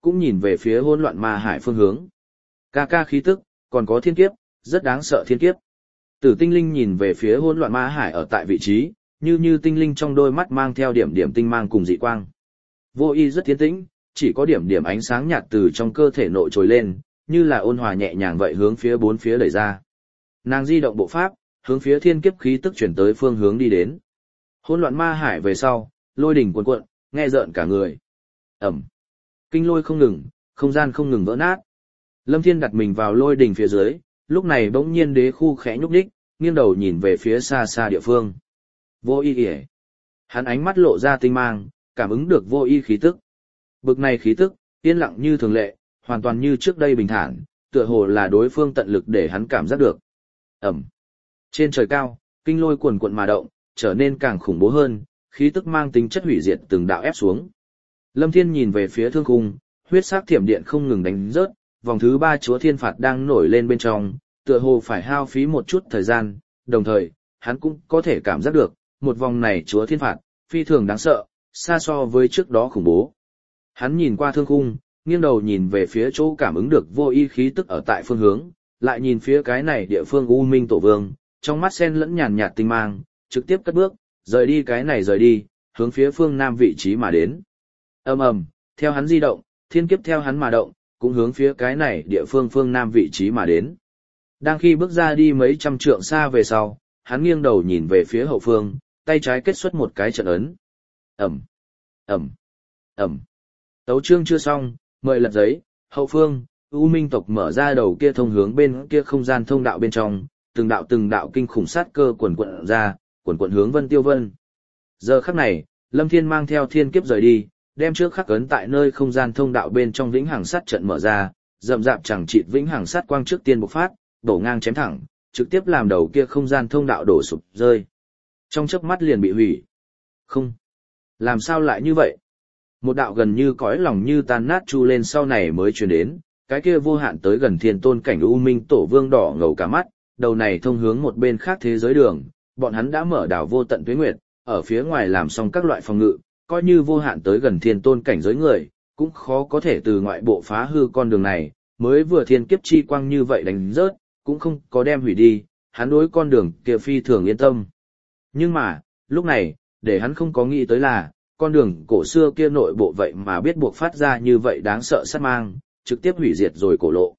cũng nhìn về phía hỗn loạn ma hải phương hướng. Ca ca khí tức, còn có thiên kiếp, rất đáng sợ thiên kiếp. Tử tinh linh nhìn về phía hỗn loạn ma hải ở tại vị trí, như tinh linh trong đôi mắt mang theo điểm điểm tinh mang cùng dị quang. Vô Y rất tiến tĩnh, chỉ có điểm điểm ánh sáng nhạt từ trong cơ thể nội trồi lên, như là ôn hòa nhẹ nhàng vậy hướng phía bốn phía đẩy ra. Nàng di động bộ pháp, hướng phía thiên kiếp khí tức chuyển tới phương hướng đi đến. Hỗn loạn ma hải về sau, lôi đỉnh cuồn cuộn, nghe rợn cả người. Ẩm. Kinh lôi không ngừng, không gian không ngừng vỡ nát. Lâm Thiên đặt mình vào lôi đỉnh phía dưới, lúc này bỗng nhiên đế khu khẽ nhúc nhích, nghiêng đầu nhìn về phía xa xa địa phương. Vô Y ỉa. Hắn ánh mắt lộ ra tinh mang, cảm ứng được Vô Y khí tức. Bực này khí tức, yên lặng như thường lệ, hoàn toàn như trước đây bình thản, tựa hồ là đối phương tận lực để hắn cảm giác được. Ẩm. Trên trời cao, kinh lôi cuồn cuộn mà động, trở nên càng khủng bố hơn, khí tức mang tính chất hủy diệt từng đạo ép xuống. Lâm Thiên nhìn về phía thương khung, huyết sắc thiểm điện không ngừng đánh rớt, vòng thứ 3 chúa thiên phạt đang nổi lên bên trong, tựa hồ phải hao phí một chút thời gian, đồng thời, hắn cũng có thể cảm giác được, một vòng này chúa thiên phạt, phi thường đáng sợ, xa so với trước đó khủng bố. Hắn nhìn qua thương khung, nghiêng đầu nhìn về phía chỗ cảm ứng được Vô Y khí tức ở tại phương hướng, lại nhìn phía cái này địa phương U Minh Tổ Vương, trong mắt sen lẫn nhàn nhạt tinh mang, trực tiếp cất bước, rời đi cái này rời đi, hướng phía phương nam vị trí mà đến. Ầm ầm, theo hắn di động, thiên kiếp theo hắn mà động, cũng hướng phía cái này địa phương phương nam vị trí mà đến. Đang khi bước ra đi mấy trăm trượng xa về sau, hắn nghiêng đầu nhìn về phía hậu phương, tay trái kết xuất một cái trận ấn. Ầm, ầm, ầm. Tấu chương chưa xong, mời lật giấy, hậu phương, U Minh tộc mở ra đầu kia thông hướng bên kia không gian thông đạo bên trong, từng đạo kinh khủng sát cơ quần quận ra, quần quận hướng Vân Tiêu Vân. Giờ khắc này, Lâm Thiên mang theo thiên kiếp rời đi, đem trước khắc ấn tại nơi không gian thông đạo bên trong vĩnh hằng sát trận mở ra, rậm rạp chẳng chịt vĩnh hằng sát quang trước tiên bộc phát, đổ ngang chém thẳng, trực tiếp làm đầu kia không gian thông đạo đổ sụp rơi. Trong chớp mắt liền bị hủy. Không, làm sao lại như vậy? Một đạo gần như cõi lòng như tan nát chu lên sau này mới truyền đến, cái kia vô hạn tới gần thiên tôn cảnh U Minh Tổ Vương đỏ ngầu cả mắt, đầu này thông hướng một bên khác thế giới đường, bọn hắn đã mở đảo vô tận tuế nguyệt, ở phía ngoài làm xong các loại phòng ngự, coi như vô hạn tới gần thiên tôn cảnh giới người, cũng khó có thể từ ngoại bộ phá hư con đường này, mới vừa thiên kiếp chi quang như vậy đánh rớt, cũng không có đem hủy đi, hắn đối con đường kia phi thường yên tâm. Nhưng mà, lúc này, để hắn không có nghĩ tới là, con đường cổ xưa kia nội bộ vậy mà biết buộc phát ra như vậy đáng sợ sát mang, trực tiếp hủy diệt rồi cổ lộ.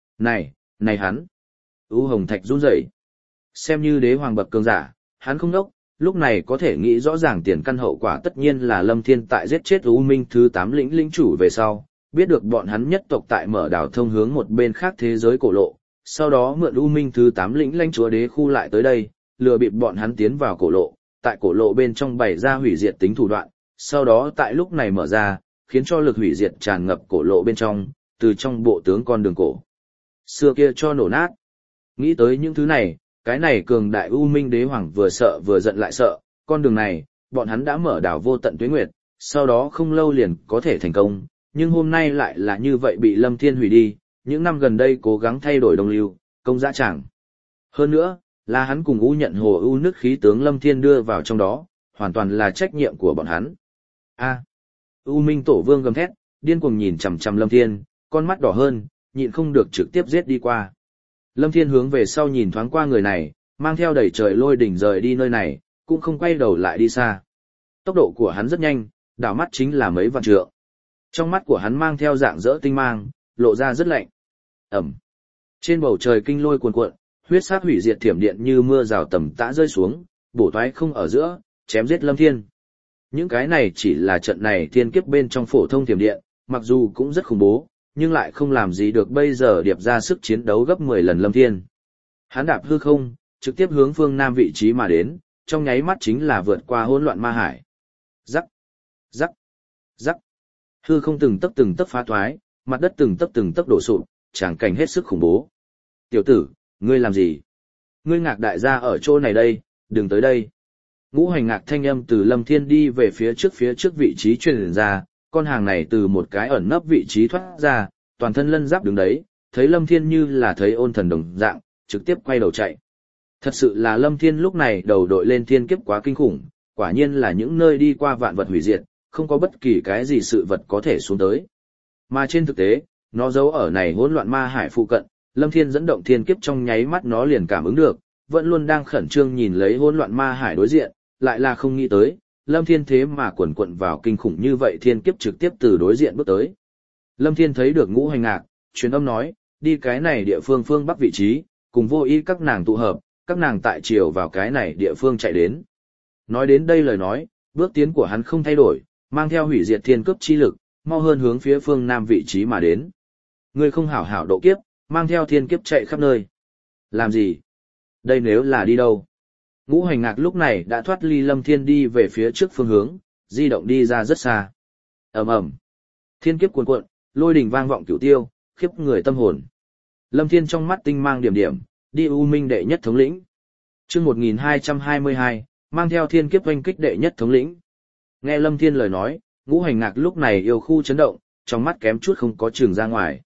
Này hắn! U Hồng Thạch run rẩy. Xem như đế hoàng bậc cường giả, hắn không đốc, lúc này có thể nghĩ rõ ràng tiền căn hậu quả tất nhiên là Lâm Thiên tại giết chết U Minh thứ 8 lĩnh chủ về sau, biết được bọn hắn nhất tộc tại mở đảo thông hướng một bên khác thế giới cổ lộ, sau đó mượn U Minh thứ 8 lãnh chúa đế khu lại tới đây, lừa bịp bọn hắn tiến vào cổ lộ, tại cổ lộ bên trong bày ra hủy diệt tính thủ đoạn, sau đó tại lúc này mở ra, khiến cho lực hủy diệt tràn ngập cổ lộ bên trong, từ trong bộ tướng con đường cổ xưa kia cho nổ nát. Nghĩ tới những thứ này, cái này cường đại U Minh đế hoàng vừa sợ vừa giận lại sợ, con đường này, bọn hắn đã mở đảo vô tận tuế nguyệt, sau đó không lâu liền có thể thành công, nhưng hôm nay lại là như vậy bị Lâm Thiên hủy đi, những năm gần đây cố gắng thay đổi đồng lưu, công dã tràng. Hơn nữa, là hắn cùng U nhận hồ U nước khí tướng Lâm Thiên đưa vào trong đó, hoàn toàn là trách nhiệm của bọn hắn. U Minh Tổ Vương gầm thét, điên cuồng nhìn chằm chằm Lâm Thiên, con mắt đỏ hơn, nhịn không được trực tiếp giết đi qua. Lâm Thiên hướng về sau nhìn thoáng qua người này, mang theo đầy trời lôi đỉnh rời đi nơi này, cũng không quay đầu lại đi xa. Tốc độ của hắn rất nhanh, đảo mắt chính là mấy vạn trượng. Trong mắt của hắn mang theo dạng dỡ tinh mang, lộ ra rất lạnh. Ẩm. Trên bầu trời kinh lôi cuồn cuộn, huyết sát hủy diệt thiểm điện như mưa rào tầm tã rơi xuống, bổ toái không ở giữa, chém giết Lâm Thiên. Những cái này chỉ là trận này thiên kiếp bên trong phổ thông thiểm điện, mặc dù cũng rất khủng bố, nhưng lại không làm gì được bây giờ điệp ra sức chiến đấu gấp 10 lần Lâm Thiên. Hắn đạp hư không, trực tiếp hướng phương nam vị trí mà đến, trong nháy mắt chính là vượt qua hỗn loạn ma hải. Rắc, rắc, rắc. Hư không từng tấc phá toái, mặt đất từng tấc đổ sụp, tràng cảnh hết sức khủng bố. Tiểu tử, ngươi làm gì? Ngươi Ngạc đại gia ở chỗ này đây, đừng tới đây. Ngũ Hành Ngạc thanh âm từ Lâm Thiên đi về phía trước vị trí truyền ra, con hàng này từ một cái ẩn nấp vị trí thoát ra, toàn thân lân giáp đứng đấy, thấy Lâm Thiên như là thấy ôn thần đồng dạng, trực tiếp quay đầu chạy. Thật sự là Lâm Thiên lúc này đầu đội lên thiên kiếp quá kinh khủng, quả nhiên là những nơi đi qua vạn vật hủy diệt, không có bất kỳ cái gì sự vật có thể xuống tới. Mà trên thực tế, nó giấu ở này hỗn loạn ma hải phụ cận, Lâm Thiên dẫn động thiên kiếp trong nháy mắt nó liền cảm ứng được, vẫn luôn đang khẩn trương nhìn lấy hỗn loạn ma hải đối diện, lại là không nghĩ tới, Lâm Thiên thế mà quần quận vào kinh khủng như vậy thiên kiếp trực tiếp từ đối diện bước tới. Lâm Thiên thấy được Ngũ Hành Ngạc, truyền âm nói, đi cái này địa phương phương bắc vị trí, cùng Vô Ý các nàng tụ hợp, các nàng tại chiều vào cái này địa phương chạy đến. Nói đến đây lời nói, bước tiến của hắn không thay đổi, mang theo hủy diệt thiên cướp chi lực, mau hơn hướng phía phương nam vị trí mà đến. Ngươi không hảo hảo độ kiếp, mang theo thiên kiếp chạy khắp nơi. Làm gì? Đây nếu là đi đâu? Ngũ Hành Ngạc lúc này đã thoát ly Lâm Thiên đi về phía trước phương hướng, di động đi ra rất xa. Ầm ầm, thiên kiếp cuồn cuộn, lôi đình vang vọng cửu tiêu, khiếp người tâm hồn. Lâm Thiên trong mắt tinh mang điểm điểm, đi U Minh đệ nhất thống lĩnh. Chương 1222, mang theo thiên kiếp oanh kích đệ nhất thống lĩnh. Nghe Lâm Thiên lời nói, Ngũ Hành Ngạc lúc này yêu khu chấn động, trong mắt kém chút không có trường ra ngoài.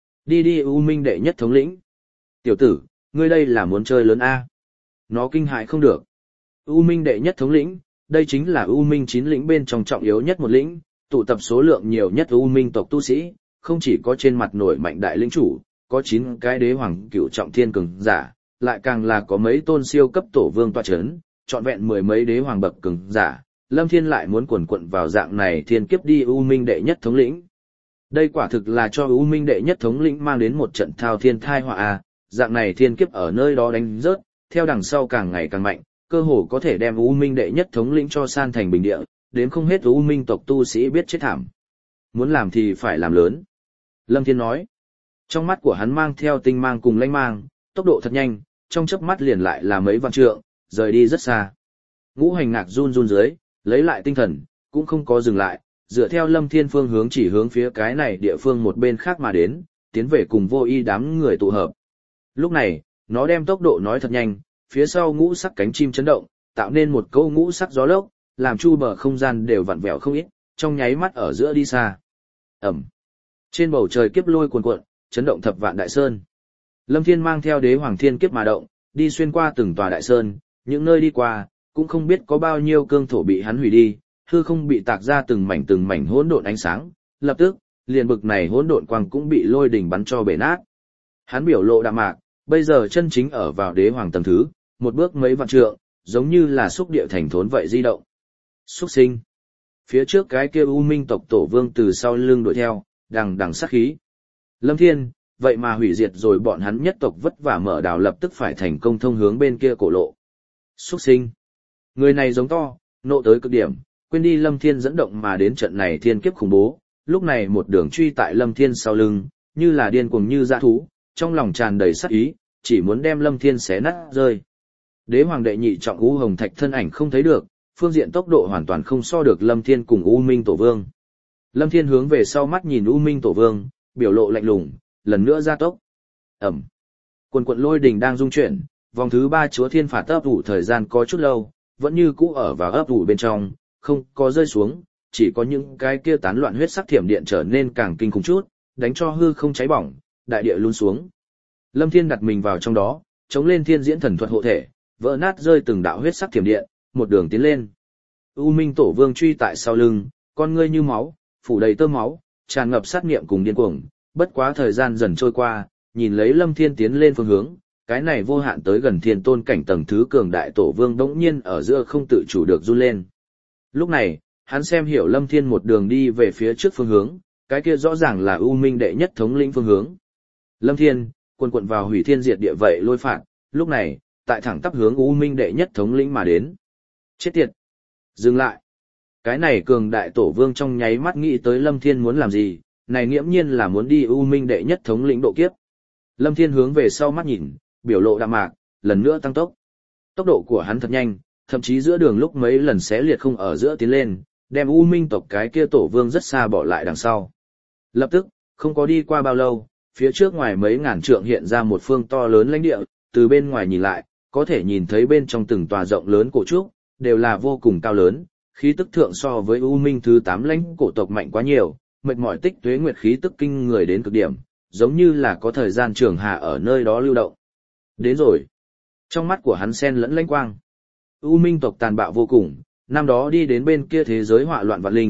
Đi U Minh đệ nhất thống lĩnh. Tiểu tử, ngươi đây là muốn chơi lớn A. Nó kinh hại không được. U Minh đệ nhất thống lĩnh, đây chính là U Minh 9 lĩnh bên trong trọng yếu nhất một lĩnh, tụ tập số lượng nhiều nhất U Minh tộc tu sĩ, không chỉ có trên mặt nổi mạnh đại lĩnh chủ, có 9 cái đế hoàng cửu trọng thiên cường giả, lại càng là có mấy tôn siêu cấp tổ vương tọa chấn, trọn vẹn mười mấy đế hoàng bậc cường giả. Lâm Thiên lại muốn quần quận vào dạng này thiên kiếp đi U Minh đệ nhất thống lĩnh. Đây quả thực là cho U Minh đệ nhất thống lĩnh mang đến một trận thao thiên thai họa a, dạng này thiên kiếp ở nơi đó đánh rớt, theo đằng sau càng ngày càng mạnh, cơ hồ có thể đem U Minh đệ nhất thống lĩnh cho san thành bình địa, đến không hết U Minh tộc tu sĩ biết chết thảm. Muốn làm thì phải làm lớn. Lâm Thiên nói. Trong mắt của hắn mang theo tinh mang cùng lanh mang, tốc độ thật nhanh, trong chớp mắt liền lại là mấy vạn trượng, rời đi rất xa. Ngũ Hành Ngạc run run dưới, lấy lại tinh thần, cũng không có dừng lại, dựa theo Lâm Thiên phương hướng chỉ hướng phía cái này địa phương một bên khác mà đến, tiến về cùng Vô Ý đám người tụ hợp. Lúc này, nó đem tốc độ nói thật nhanh, phía sau ngũ sắc cánh chim chấn động, tạo nên một câu ngũ sắc gió lốc, làm chu bờ không gian đều vặn vẹo không ít, trong nháy mắt ở giữa đi xa. Ẩm. Trên bầu trời kiếp lôi cuồn cuộn, chấn động thập vạn đại sơn. Lâm Thiên mang theo đế hoàng thiên kiếp mà động, đi xuyên qua từng tòa đại sơn, những nơi đi qua, cũng không biết có bao nhiêu cương thổ bị hắn hủy đi, hư không bị tạc ra từng mảnh hỗn độn ánh sáng, lập tức, liền bực này hỗn độn quang cũng bị lôi đỉnh bắn cho bể nát. Hắn biểu lộ đạm mạc, bây giờ chân chính ở vào đế hoàng tầng thứ, một bước mấy vạn trượng, giống như là xúc địa thành thốn vậy di động. Xúc sinh. Phía trước cái kia U Minh tộc tổ vương từ sau lưng đuổi theo, đằng đằng sát khí. Lâm Thiên, vậy mà hủy diệt rồi bọn hắn nhất tộc vất vả mở đào lập tức phải thành công thông hướng bên kia cổ lộ. Xúc sinh. Người này giống to, nộ tới cực điểm, quên đi Lâm Thiên dẫn động mà đến trận này thiên kiếp khủng bố, lúc này một đường truy tại Lâm Thiên sau lưng, như là điên cuồng như dã thú, trong lòng tràn đầy sát ý, chỉ muốn đem Lâm Thiên xé nát rơi. Đế hoàng đệ nhị trọng U Hồng Thạch thân ảnh không thấy được, phương diện tốc độ hoàn toàn không so được Lâm Thiên cùng U Minh Tổ Vương. Lâm Thiên hướng về sau mắt nhìn U Minh Tổ Vương, biểu lộ lạnh lùng, lần nữa gia tốc. Ẩm. Quần quận lôi đình đang rung chuyển, vòng thứ 3 chúa thiên phạt ấp ủ thời gian có chút lâu, vẫn như cũ ở vào ấp ủ bên trong, không có rơi xuống, chỉ có những cái kia tán loạn huyết sắc thiểm điện trở nên càng kinh khủng chút, đánh cho hư không cháy bỏng, đại địa luôn xuống. Lâm Thiên đặt mình vào trong đó, chống lên thiên diễn thần thuật hộ thể, vỡ nát rơi từng đạo huyết sắc thiểm điện, một đường tiến lên. U Minh Tổ Vương truy tại sau lưng, con ngươi như máu, phủ đầy tơ máu, tràn ngập sát niệm cùng điên cuồng, bất quá thời gian dần trôi qua, nhìn lấy Lâm Thiên tiến lên phương hướng, cái này vô hạn tới gần thiên tôn cảnh tầng thứ cường đại tổ vương đống nhiên ở giữa không tự chủ được run lên. Lúc này, hắn xem hiểu Lâm Thiên một đường đi về phía trước phương hướng, cái kia rõ ràng là U Minh đệ nhất thống lĩnh phương hướng. Lâm Thiên, quần quận vào hủy thiên diệt địa vậy lôi phạt, lúc này, tại thẳng tắp hướng U Minh đệ nhất thống lĩnh mà đến. Chết tiệt! Dừng lại! Cái này cường đại tổ vương trong nháy mắt nghĩ tới Lâm Thiên muốn làm gì, này nghiễm nhiên là muốn đi U Minh đệ nhất thống lĩnh độ kiếp. Lâm Thiên hướng về sau mắt nhìn, biểu lộ đạm mạc, lần nữa tăng tốc. Tốc độ của hắn thật nhanh, thậm chí giữa đường lúc mấy lần xé liệt không ở giữa tiến lên, đem U Minh tộc cái kia tổ vương rất xa bỏ lại đằng sau. Lập tức, không có đi qua bao lâu, phía trước ngoài mấy ngàn trượng hiện ra một phương to lớn lãnh địa, từ bên ngoài nhìn lại, có thể nhìn thấy bên trong từng tòa rộng lớn cổ trúc, đều là vô cùng cao lớn, khí tức thượng so với U Minh thứ 8 lãnh cổ tộc mạnh quá nhiều, mệt mỏi tích tuế nguyệt khí tức kinh người đến cực điểm, giống như là có thời gian trường hà ở nơi đó lưu động. Đến rồi. Trong mắt của hắn xen lẫn lãnh quang. U Minh tộc tàn bạo vô cùng, năm đó đi đến bên kia thế giới họa loạn vạn linh,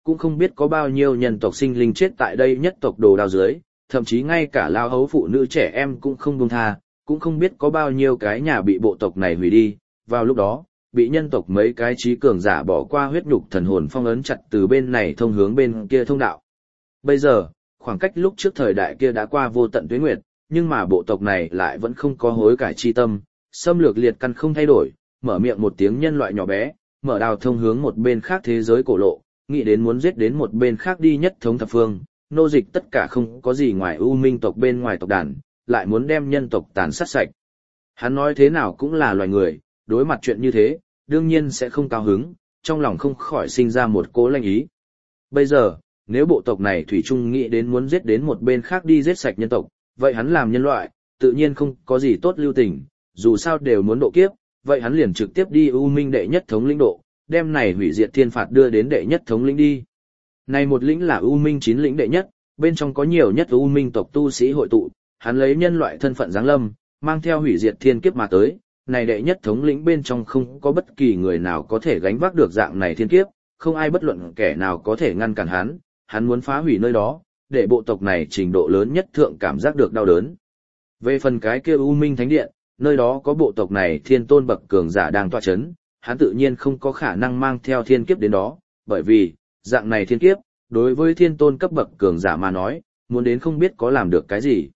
cũng không biết có bao nhiêu nhân tộc sinh linh chết tại đây nhất tộc đồ đao dưới, thậm chí ngay cả lao hấu phụ nữ trẻ em cũng không buông tha, cũng không biết có bao nhiêu cái nhà bị bộ tộc này hủy đi, vào lúc đó, bị nhân tộc mấy cái trí cường giả bỏ qua huyết nhục thần hồn phong ấn chặt từ bên này thông hướng bên kia thông đạo. Bây giờ, khoảng cách lúc trước thời đại kia đã qua vô tận tuế nguyệt, nhưng mà bộ tộc này lại vẫn không có hối cải chi tâm, xâm lược liệt căn không thay đổi, mở miệng một tiếng nhân loại nhỏ bé, mở đào thông hướng một bên khác thế giới cổ lộ, nghĩ đến muốn giết đến một bên khác đi nhất thống thập phương, nô dịch tất cả không có gì ngoài U Minh tộc bên ngoài tộc đàn, lại muốn đem nhân tộc tàn sát sạch. Hắn nói thế nào cũng là loài người, đối mặt chuyện như thế, đương nhiên sẽ không cao hứng, trong lòng không khỏi sinh ra một cố lanh ý. Bây giờ, nếu bộ tộc này thủy chung nghĩ đến muốn giết đến một bên khác đi giết sạch nhân tộc, vậy hắn làm nhân loại, tự nhiên không có gì tốt lưu tình, dù sao đều muốn độ kiếp, vậy hắn liền trực tiếp đi U Minh đệ nhất thống lĩnh độ, đem này hủy diệt thiên phạt đưa đến đệ nhất thống lĩnh đi. Này một lĩnh là U Minh 9 lĩnh đệ nhất, bên trong có nhiều nhất U Minh tộc tu sĩ hội tụ, hắn lấy nhân loại thân phận giáng lâm, mang theo hủy diệt thiên kiếp mà tới, này đệ nhất thống lĩnh bên trong không có bất kỳ người nào có thể gánh vác được dạng này thiên kiếp, không ai bất luận kẻ nào có thể ngăn cản hắn muốn phá hủy nơi đó, để bộ tộc này trình độ lớn nhất thượng cảm giác được đau đớn. Về phần cái kia U Minh Thánh Điện, nơi đó có bộ tộc này thiên tôn bậc cường giả đang tọa chấn, hắn tự nhiên không có khả năng mang theo thiên kiếp đến đó, bởi vì, dạng này thiên kiếp, đối với thiên tôn cấp bậc cường giả mà nói, muốn đến không biết có làm được cái gì.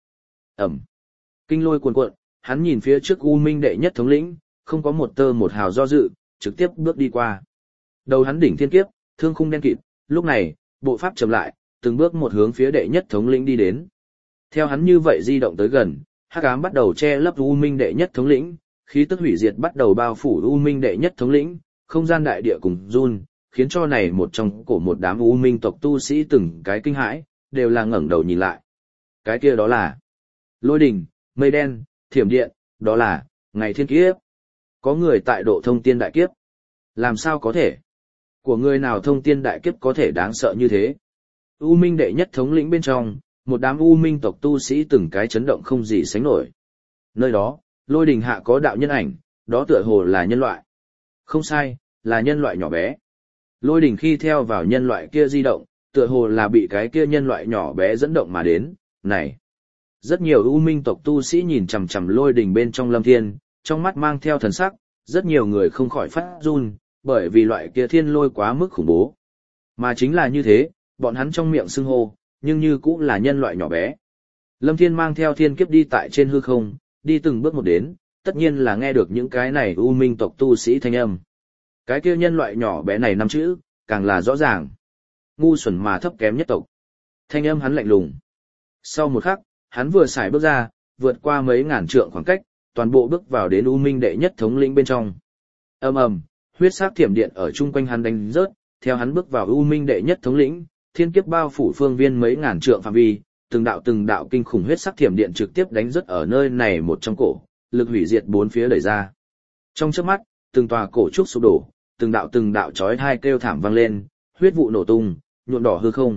Kinh lôi cuồn cuộn, hắn nhìn phía trước U Minh đệ nhất thống lĩnh, không có một tơ một hào do dự, trực tiếp bước đi qua. Đầu hắn đỉnh thiên kiếp, thương khung đen kịt, lúc này, bộ pháp chậm lại, từng bước một hướng phía đệ nhất thống lĩnh đi đến. Theo hắn như vậy di động tới gần, hắc ám bắt đầu che lấp U Minh đệ nhất thống lĩnh, khí tức hủy diệt bắt đầu bao phủ U Minh đệ nhất thống lĩnh, không gian đại địa cùng run, khiến cho này một trong cổ một đám U Minh tộc tu sĩ từng cái kinh hãi, đều là ngẩng đầu nhìn lại. Cái kia đó là lôi đình, mây đen, thiểm điện, đó là ngày thiên kiếp. Có người tại độ thông tiên đại kiếp. Làm sao có thể? Của người nào thông tiên đại kiếp có thể đáng sợ như thế? U Minh đệ nhất thống lĩnh bên trong, một đám U Minh tộc tu sĩ từng cái chấn động không gì sánh nổi. Nơi đó, lôi đình hạ có đạo nhân ảnh, đó tựa hồ là nhân loại. Không sai, là nhân loại nhỏ bé. Lôi đình khi theo vào nhân loại kia di động, tựa hồ là bị cái kia nhân loại nhỏ bé dẫn động mà đến. Này! Rất nhiều U Minh tộc tu sĩ nhìn chằm chằm lôi đình bên trong Lâm Thiên, trong mắt mang theo thần sắc, rất nhiều người không khỏi phát run, bởi vì loại kia thiên lôi quá mức khủng bố. Mà chính là như thế, bọn hắn trong miệng xưng hô, nhưng như cũng là nhân loại nhỏ bé. Lâm Thiên mang theo thiên kiếp đi tại trên hư không, đi từng bước một đến, tất nhiên là nghe được những cái này U Minh tộc tu sĩ thanh âm. Cái kia nhân loại nhỏ bé này năm chữ, càng là rõ ràng. Ngu xuẩn mà thấp kém nhất tộc. Thanh âm hắn lạnh lùng. Sau một khắc, hắn vừa xài bước ra, vượt qua mấy ngàn trượng khoảng cách, toàn bộ bước vào đến U Minh đệ nhất thống lĩnh bên trong. Ầm ầm, huyết sắc thiểm điện ở chung quanh hắn đánh rớt, theo hắn bước vào U Minh đệ nhất thống lĩnh, thiên kiếp bao phủ phương viên mấy ngàn trượng phạm vi, từng đạo kinh khủng huyết sắc thiểm điện trực tiếp đánh rớt ở nơi này một trong cổ, lực hủy diệt bốn phía đẩy ra. Trong chớp mắt, từng tòa cổ trúc sụp đổ, từng đạo chói tai kêu thảm vang lên, huyết vụ nổ tung, nhuộm đỏ hư không.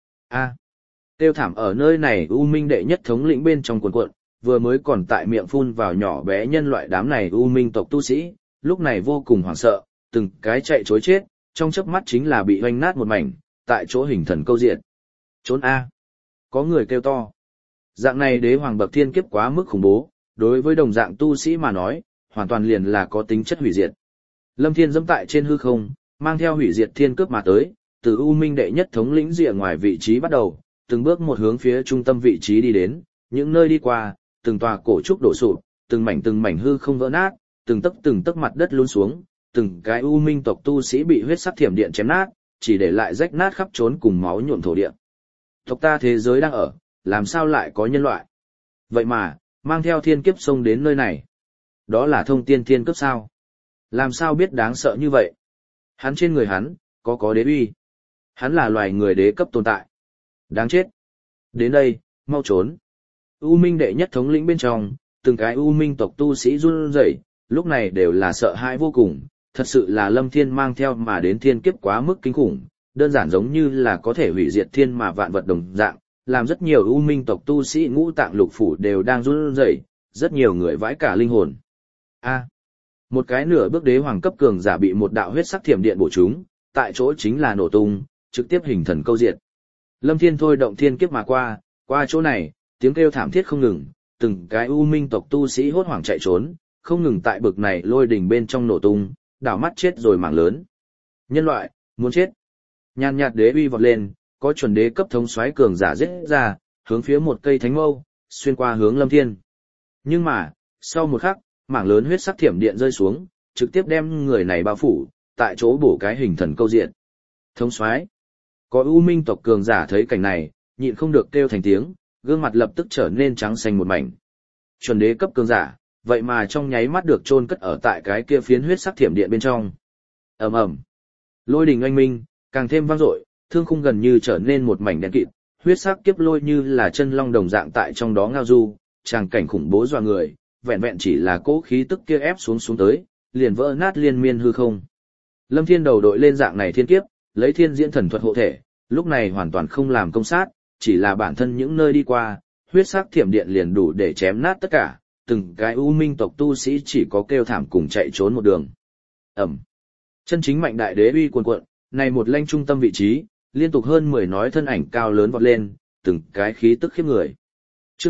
Kêu thảm ở nơi này U Minh đệ nhất thống lĩnh bên trong cuồn cuộn, vừa mới còn tại miệng phun vào nhỏ bé nhân loại đám này U Minh tộc tu sĩ, lúc này vô cùng hoảng sợ, từng cái chạy trối chết, trong chớp mắt chính là bị hoành nát một mảnh, tại chỗ hình thần câu diệt. Trốn A. Có người kêu to. Dạng này đế hoàng bậc thiên kiếp quá mức khủng bố, đối với đồng dạng tu sĩ mà nói, hoàn toàn liền là có tính chất hủy diệt. Lâm Thiên dẫm tại trên hư không, mang theo hủy diệt thiên cướp mà tới, từ U Minh đệ nhất thống lĩnh rìa ngoài vị trí bắt đầu, từng bước một hướng phía trung tâm vị trí đi đến, những nơi đi qua, từng tòa cổ trúc đổ sụp, từng mảnh hư không vỡ nát, từng tấc mặt đất lún xuống, từng cái U Minh tộc tu sĩ bị huyết sắc thiểm điện chém nát, chỉ để lại rách nát khắp trốn cùng máu nhuộm thổ địa. Tộc ta thế giới đang ở, làm sao lại có nhân loại? Vậy mà, mang theo thiên kiếp xông đến nơi này. Đó là thông tiên thiên cấp sao? Làm sao biết đáng sợ như vậy? Hắn trên người hắn, có đế uy. Hắn là loài người đế cấp tồn tại. Đáng chết. Đến đây, mau trốn. U Minh đệ nhất thống lĩnh bên trong, từng cái U Minh tộc tu sĩ run rẩy, lúc này đều là sợ hãi vô cùng, thật sự là Lâm Thiên mang theo mà đến thiên kiếp quá mức kinh khủng, đơn giản giống như là có thể hủy diệt thiên mà vạn vật đồng dạng, làm rất nhiều U Minh tộc tu sĩ ngũ tạng lục phủ đều đang run rẩy, rất nhiều người vãi cả linh hồn. Một cái nửa bước đế hoàng cấp cường giả bị một đạo huyết sắc thiểm điện bổ trúng, tại chỗ chính là nổ tung, trực tiếp hình thần câu diệt. Lâm Thiên thôi động thiên kiếp mà qua chỗ này, tiếng kêu thảm thiết không ngừng, từng cái u minh tộc tu sĩ hốt hoảng chạy trốn, không ngừng tại bực này lôi đỉnh bên trong nổ tung, đảo mắt chết rồi mảng lớn. Nhân loại, muốn chết. Nhàn nhạt đế uy vọt lên, có chuẩn đế cấp thống soái cường giả giết ra, hướng phía một cây thánh mâu, xuyên qua hướng Lâm Thiên. Nhưng mà, sau một khắc, mảng lớn huyết sắc thiểm điện rơi xuống, trực tiếp đem người này bao phủ, tại chỗ bổ cái hình thần câu diện. Thống soái, có u minh tộc cường giả thấy cảnh này, nhịn không được kêu thành tiếng, gương mặt lập tức trở nên trắng xanh một mảnh. Chuẩn đế cấp cường giả, vậy mà trong nháy mắt được chôn cất ở tại cái kia phiến huyết sắc thiểm điện bên trong. Ầm ầm, lôi đình oanh minh, càng thêm vang dội, thương khung gần như trở nên một mảnh đen kịt, huyết sắc kiếp lôi như là chân long đồng dạng tại trong đó ngao du, tràng cảnh khủng bố dọa người, vẹn vẹn chỉ là cỗ khí tức kia ép xuống tới, liền vỡ nát liên miên hư không. Lâm Thiên đầu đội lên dạng này thiên kiếp, lấy thiên diễn thần thuật hộ thể, lúc này hoàn toàn không làm công sát, chỉ là bản thân những nơi đi qua, huyết sắc thiểm điện liền đủ để chém nát tất cả, từng cái u minh tộc tu sĩ chỉ có kêu thảm cùng chạy trốn một đường. Ẩm. Chân chính mạnh đại đế uy cuồn cuộn, này một lanh trung tâm vị trí, liên tục hơn 10 nói thân ảnh cao lớn vọt lên, từng cái khí tức khiếp người. Chương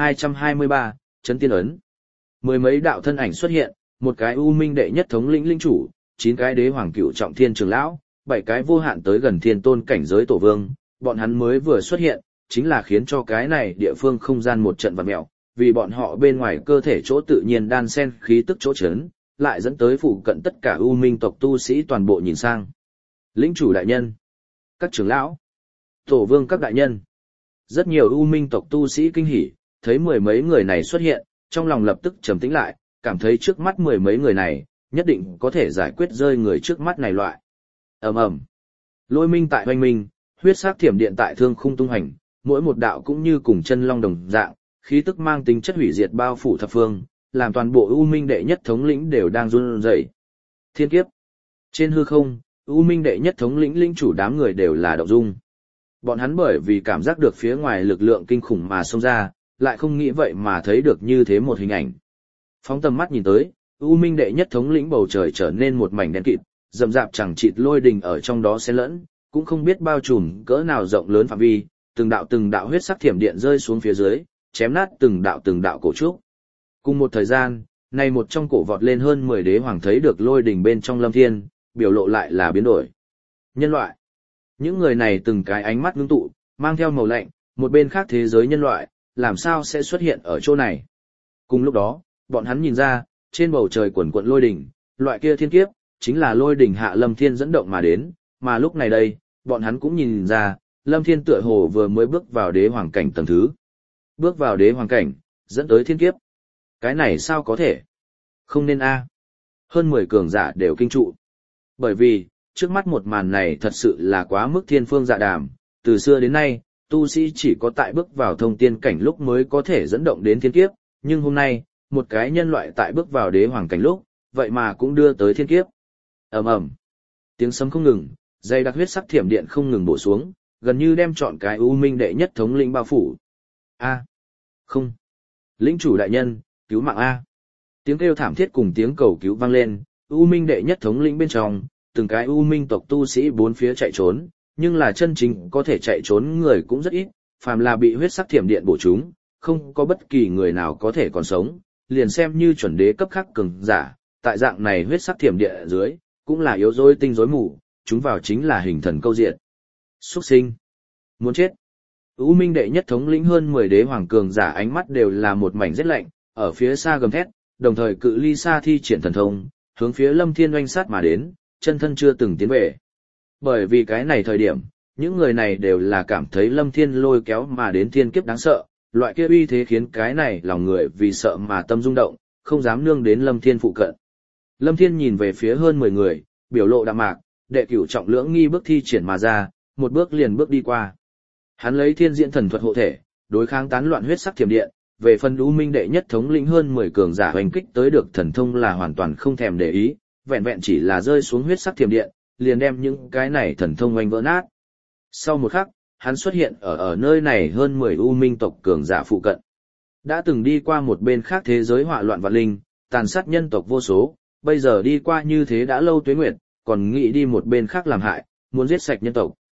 1223, Chấn Tiên ấn. Mười mấy đạo thân ảnh xuất hiện, một cái u minh đệ nhất thống lĩnh linh chủ, 9 cái đế hoàng cửu trọng thiên trưởng lão, 7 cái vô hạn tới gần thiên tôn cảnh giới tổ vương, bọn hắn mới vừa xuất hiện, chính là khiến cho cái này địa phương không gian một trận vặn mèo, vì bọn họ bên ngoài cơ thể chỗ tự nhiên đan sen khí tức chỗ chấn, lại dẫn tới phụ cận tất cả u minh tộc tu sĩ toàn bộ nhìn sang. Lĩnh chủ đại nhân, các trưởng lão, tổ vương các đại nhân. Rất nhiều u minh tộc tu sĩ kinh hỉ, thấy mười mấy người này xuất hiện, trong lòng lập tức trầm tĩnh lại, cảm thấy trước mắt mười mấy người này, nhất định có thể giải quyết rơi người trước mắt này loại. Ầm ầm. Lôi minh tại hoành minh, huyết sắc thiểm điện tại thương khung tung hành, mỗi một đạo cũng như cùng chân long đồng dạng, khí tức mang tính chất hủy diệt bao phủ thập phương, làm toàn bộ u minh đệ nhất thống lĩnh đều đang run rẩy. Thiên kiếp. Trên hư không, u minh đệ nhất thống lĩnh lĩnh chủ đám người đều là động dung. Bọn hắn bởi vì cảm giác được phía ngoài lực lượng kinh khủng mà xông ra, lại không nghĩ vậy mà thấy được như thế một hình ảnh. Phóng tầm mắt nhìn tới, u minh đệ nhất thống lĩnh bầu trời trở nên một mảnh đen kịt, rậm rạp chẳng chịt lôi đình ở trong đó xen lẫn, cũng không biết bao trùm cỡ nào rộng lớn phạm vi, từng đạo huyết sắc thiểm điện rơi xuống phía dưới, chém nát từng đạo cổ trúc. Cùng một thời gian, này một trong cổ vọt lên hơn 10 đế hoàng thấy được lôi đình bên trong Lâm Thiên, biểu lộ lại là biến đổi. Nhân loại. Những người này từng cái ánh mắt ngưng tụ, mang theo màu lạnh, một bên khác thế giới nhân loại, làm sao sẽ xuất hiện ở chỗ này. Cùng lúc đó, bọn hắn nhìn ra, trên bầu trời quần quận lôi đỉnh, loại kia thiên kiếp, chính là lôi đỉnh hạ Lâm Thiên dẫn động mà đến, mà lúc này đây, bọn hắn cũng nhìn ra, Lâm Thiên tựa hồ vừa mới bước vào đế hoàng cảnh tầng thứ. Bước vào đế hoàng cảnh, dẫn tới thiên kiếp. Cái này sao có thể? Không nên a. Hơn 10 cường giả đều kinh trụ. Bởi vì, trước mắt một màn này thật sự là quá mức thiên phương dạ đàm, từ xưa đến nay, tu sĩ chỉ có tại bước vào thông tiên cảnh lúc mới có thể dẫn động đến thiên kiếp, nhưng hôm nay, một cái nhân loại tại bước vào đế hoàng cảnh lúc, vậy mà cũng đưa tới thiên kiếp. Ầm ầm. Tiếng sấm không ngừng, dây đặc huyết sắc thiểm điện không ngừng bổ xuống, gần như đem trọn cái u minh đệ nhất thống lĩnh bao phủ. A. Không. Lĩnh chủ đại nhân, cứu mạng A. Tiếng kêu thảm thiết cùng tiếng cầu cứu vang lên, u minh đệ nhất thống lĩnh bên trong, từng cái u minh tộc tu sĩ bốn phía chạy trốn, nhưng là chân chính có thể chạy trốn người cũng rất ít, phàm là bị huyết sắc thiểm điện bổ chúng, không có bất kỳ người nào có thể còn sống, liền xem như chuẩn đế cấp khắc cường giả, tại dạng này huyết sắc thiểm điện ở dưới, cũng là yếu rối tinh rối mù, chúng vào chính là hình thần câu diện. Xuất sinh, muốn chết. U minh đệ nhất thống lĩnh hơn 10 đế hoàng cường giả ánh mắt đều là một mảnh rét lạnh, ở phía xa gầm thét, đồng thời cự ly xa thi triển thần thông, hướng phía Lâm Thiên oanh sát mà đến, chân thân chưa từng tiến về. Bởi vì cái này thời điểm, những người này đều là cảm thấy Lâm Thiên lôi kéo mà đến thiên kiếp đáng sợ, loại kia uy thế khiến cái này lòng người vì sợ mà tâm rung động, không dám nương đến Lâm Thiên phụ cận. Lâm Thiên nhìn về phía hơn 10 người, biểu lộ đạm mạc, đệ cửu trọng lưỡng nghi bước thi triển mà ra, một bước liền bước đi qua. Hắn lấy thiên diễn thần thuật hộ thể, đối kháng tán loạn huyết sắc thiểm điện, về phần U Minh đệ nhất thống lĩnh hơn 10 cường giả hoành kích tới được thần thông là hoàn toàn không thèm để ý, vẹn vẹn chỉ là rơi xuống huyết sắc thiểm điện, liền đem những cái này thần thông oanh vỡ nát. Sau một khắc, hắn xuất hiện ở nơi này hơn 10 U Minh tộc cường giả phụ cận. Đã từng đi qua một bên khác thế giới họa loạn vạn linh, tàn sát nhân tộc vô số, bây giờ đi qua như thế đã lâu tuế nguyệt, còn nghĩ đi một bên khác làm hại, muốn giết sạch nhân tộc.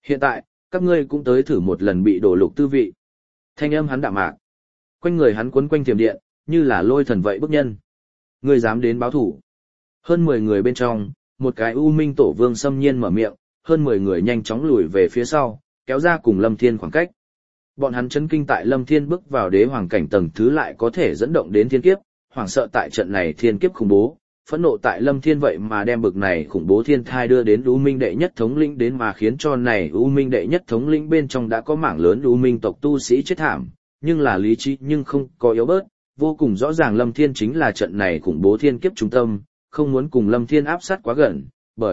Hiện tại, các ngươi cũng tới thử một lần bị đổ lục tư vị. Thanh âm hắn đạm mạc. Quanh người hắn quấn quanh thiểm điện, như là lôi thần vậy bức nhân. Ngươi dám đến báo thủ. Hơn 10 người bên trong, một cái U Minh Tổ Vương xâm nhiên mở miệng, hơn 10 người nhanh chóng lùi về phía sau, kéo ra cùng Lâm Thiên khoảng cách. Bọn hắn chấn kinh tại Lâm Thiên bước vào đế hoàng cảnh tầng thứ lại có thể dẫn động đến thiên kiếp, hoảng sợ tại trận này thiên kiếp khủng bố, phẫn nộ tại Lâm Thiên vậy mà đem bực này khủng bố thiên thai đưa đến U Minh đệ nhất thống lĩnh đến mà khiến cho này U Minh đệ nhất thống lĩnh bên trong đã có mảng lớn U Minh tộc tu sĩ chết thảm, nhưng là lý trí nhưng không có yếu bớt, vô cùng rõ ràng Lâm Thiên chính là trận này khủng bố thiên kiếp trung tâm, không muốn cùng Lâm Thiên áp sát quá gần,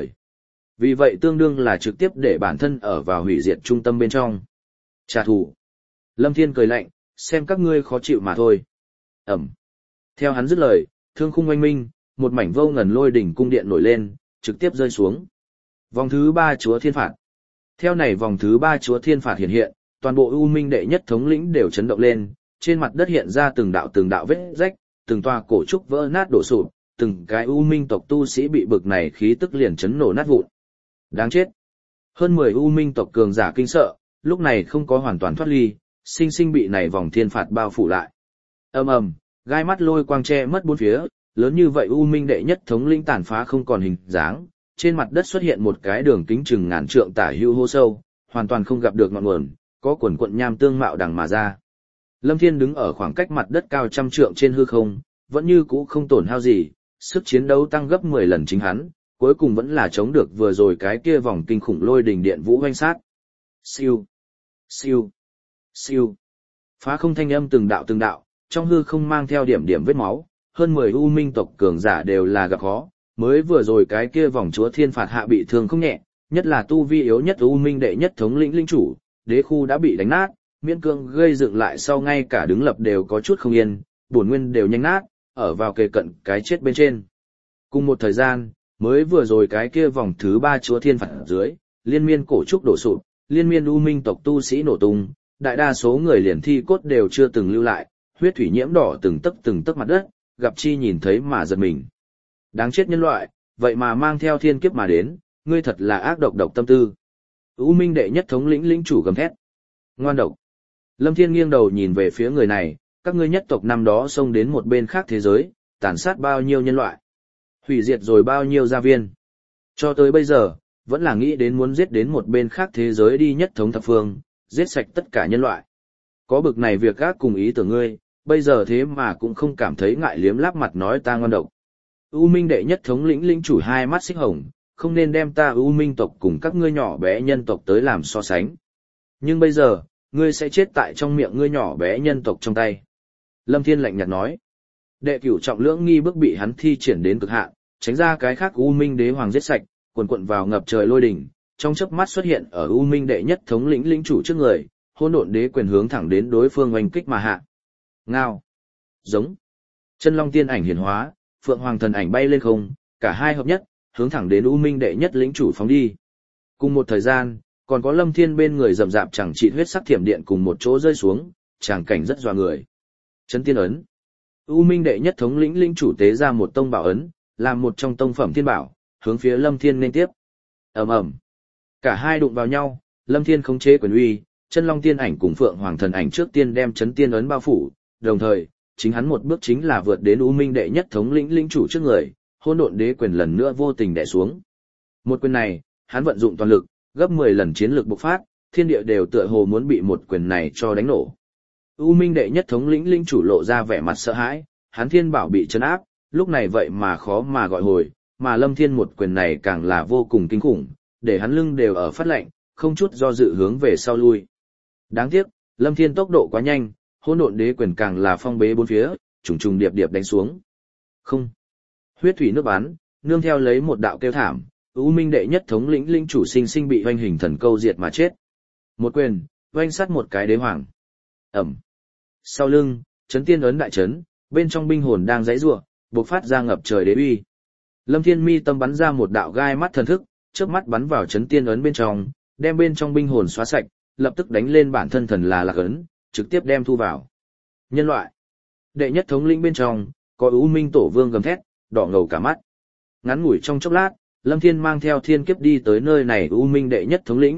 vì vậy tương đương là trực tiếp để bản thân ở vào hủy diệt trung tâm bên trong. Trả thù. Lâm Thiên cười lạnh, xem các ngươi khó chịu mà thôi. Ẩm. Theo hắn dứt lời, thương khung oanh minh, một mảnh vô ngần lôi đỉnh cung điện nổi lên, trực tiếp rơi xuống. Vòng thứ 3 chúa thiên phạt. Theo này vòng thứ 3 chúa thiên phạt hiện hiện, toàn bộ U Minh đệ nhất thống lĩnh đều chấn động lên, trên mặt đất hiện ra từng đạo vết rách, từng tòa cổ trúc vỡ nát đổ sụp, từng cái U Minh tộc tu sĩ bị bực này khí tức liền chấn nổ nát vụn. Đáng chết. Hơn 10 U Minh tộc cường giả kinh sợ, lúc này không có hoàn toàn thoát ly, sinh sinh bị này vòng thiên phạt bao phủ lại. Ầm ầm, gai mắt lôi quang che mất bốn phía, lớn như vậy U Minh đệ nhất thống lĩnh tàn phá không còn hình dáng, trên mặt đất xuất hiện một cái đường kính chừng ngàn trượng tả hữu hô sâu, hoàn toàn không gặp được ngọn nguồn, có quần quận nham tương mạo đằng mà ra. Lâm Thiên đứng ở khoảng cách mặt đất cao trăm trượng trên hư không, vẫn như cũ không tổn hao gì, sức chiến đấu tăng gấp 10 lần chính hắn, cuối cùng vẫn là chống được vừa rồi cái kia vòng kinh khủng lôi đỉnh điện vũ hoanh sát. Siêu, siêu, siêu. Phá không thanh âm từng đạo, trong hư không mang theo điểm vết máu, hơn 10 U Minh tộc cường giả đều là gặp khó, mới vừa rồi cái kia vòng chúa thiên phạt hạ bị thương không nhẹ, nhất là tu vi yếu nhất U Minh đệ nhất thống lĩnh linh chủ, đế khu đã bị đánh nát, miễn cương gây dựng lại sau ngay cả đứng lập đều có chút không yên, bổn nguyên đều nhanh nát, ở vào kề cận cái chết bên trên. Cùng một thời gian, mới vừa rồi cái kia vòng thứ 3 chúa thiên phạt dưới, liên miên cổ trúc đổ sụp, liên miên U Minh tộc tu sĩ nổ tung, đại đa số người liền thi cốt đều chưa từng lưu lại, huyết thủy nhiễm đỏ từng tấc mặt đất, gặp chi nhìn thấy mà giật mình. Đáng chết nhân loại, vậy mà mang theo thiên kiếp mà đến, ngươi thật là ác độc tâm tư. U Minh đệ nhất thống lĩnh chủ gầm thét. Ngoan độc. Lâm Thiên nghiêng đầu nhìn về phía người này, các ngươi nhất tộc năm đó xông đến một bên khác thế giới, tàn sát bao nhiêu nhân loại, hủy diệt rồi bao nhiêu gia viên. Cho tới bây giờ, vẫn là nghĩ đến muốn giết đến một bên khác thế giới đi nhất thống thập phương, giết sạch tất cả nhân loại. Có bực này việc gác cùng ý tưởng ngươi, bây giờ thế mà cũng không cảm thấy ngại liếm láp mặt nói ta ngoan độc. U Minh đệ nhất thống lĩnh chủ hai mắt xích hồng, không nên đem ta U Minh tộc cùng các ngươi nhỏ bé nhân tộc tới làm so sánh. Nhưng bây giờ, ngươi sẽ chết tại trong miệng ngươi nhỏ bé nhân tộc trong tay. Lâm Thiên lạnh nhạt nói. Đệ cửu trọng lưỡng nghi bước bị hắn thi triển đến cực hạn, tránh ra cái khác U Minh đế hoàng giết sạch, quần vào ngập trời lôi đỉnh, trong chớp mắt xuất hiện ở U Minh đệ nhất thống lĩnh chủ trước người, hỗn độn đế quyền hướng thẳng đến đối phương oanh kích mà hạ. Ngao, giống, chân long tiên ảnh hiển hóa, phượng hoàng thần ảnh bay lên không, cả hai hợp nhất, hướng thẳng đến U Minh đệ nhất lĩnh chủ phóng đi. Cùng một thời gian, còn có Lâm Thiên bên người rầm rạp chẳng trị huyết sắc thiểm điện cùng một chỗ rơi xuống, tràng cảnh rất dọa người. Chấn tiên ấn. U Minh đệ nhất thống lĩnh chủ tế ra một tông bảo ấn, làm một trong tông phẩm thiên bảo, hướng phía Lâm Thiên nên tiếp. Ầm ầm. Cả hai đụng vào nhau, Lâm Thiên khống chế quyền uy, chân long tiên ảnh cùng phượng hoàng thần ảnh trước tiên đem chấn tiên ấn bao phủ, đồng thời, chính hắn một bước chính là vượt đến U Minh đệ nhất thống lĩnh chủ trước người, hỗn độn đế quyền lần nữa vô tình đè xuống. Một quyền này, hắn vận dụng toàn lực, gấp 10 lần chiến lực bộc phát, thiên địa đều tựa hồ muốn bị một quyền này cho đánh nổ. U Minh đệ nhất thống lĩnh chủ lộ ra vẻ mặt sợ hãi, hắn thiên bảo bị trấn áp, lúc này vậy mà khó mà gọi hồi, mà Lâm Thiên một quyền này càng là vô cùng kinh khủng, để hắn lưng đều ở phát lạnh, không chút do dự hướng về sau lui. Đáng tiếc, Lâm Thiên tốc độ quá nhanh, hỗn độn đế quyền càng là phong bế bốn phía, trùng điệp đánh xuống. Không. Huyết thủy nước bắn, nương theo lấy một đạo kêu thảm, U Minh đệ nhất thống lĩnh chủ sinh bị hoành hình thần câu diệt mà chết. Một quyền, hoành sát một cái đế hoàng. Ẩm. Sau lưng, chấn tiên ấn đại chấn, bên trong binh hồn đang giãy giụa, bộc phát ra ngập trời đế uy. Lâm Thiên mi tâm bắn ra một đạo gai mắt thần thức, chớp mắt bắn vào chấn tiên ấn bên trong, đem bên trong binh hồn xóa sạch, lập tức đánh lên bản thân thần là lạc ấn, trực tiếp đem thu vào. Nhân loại. Đệ nhất thống lĩnh bên trong, có U Minh tổ vương gầm thét, đỏ ngầu cả mắt. Ngắn ngủi trong chốc lát, Lâm Thiên mang theo thiên kiếp đi tới nơi này U Minh đệ nhất thống lĩnh,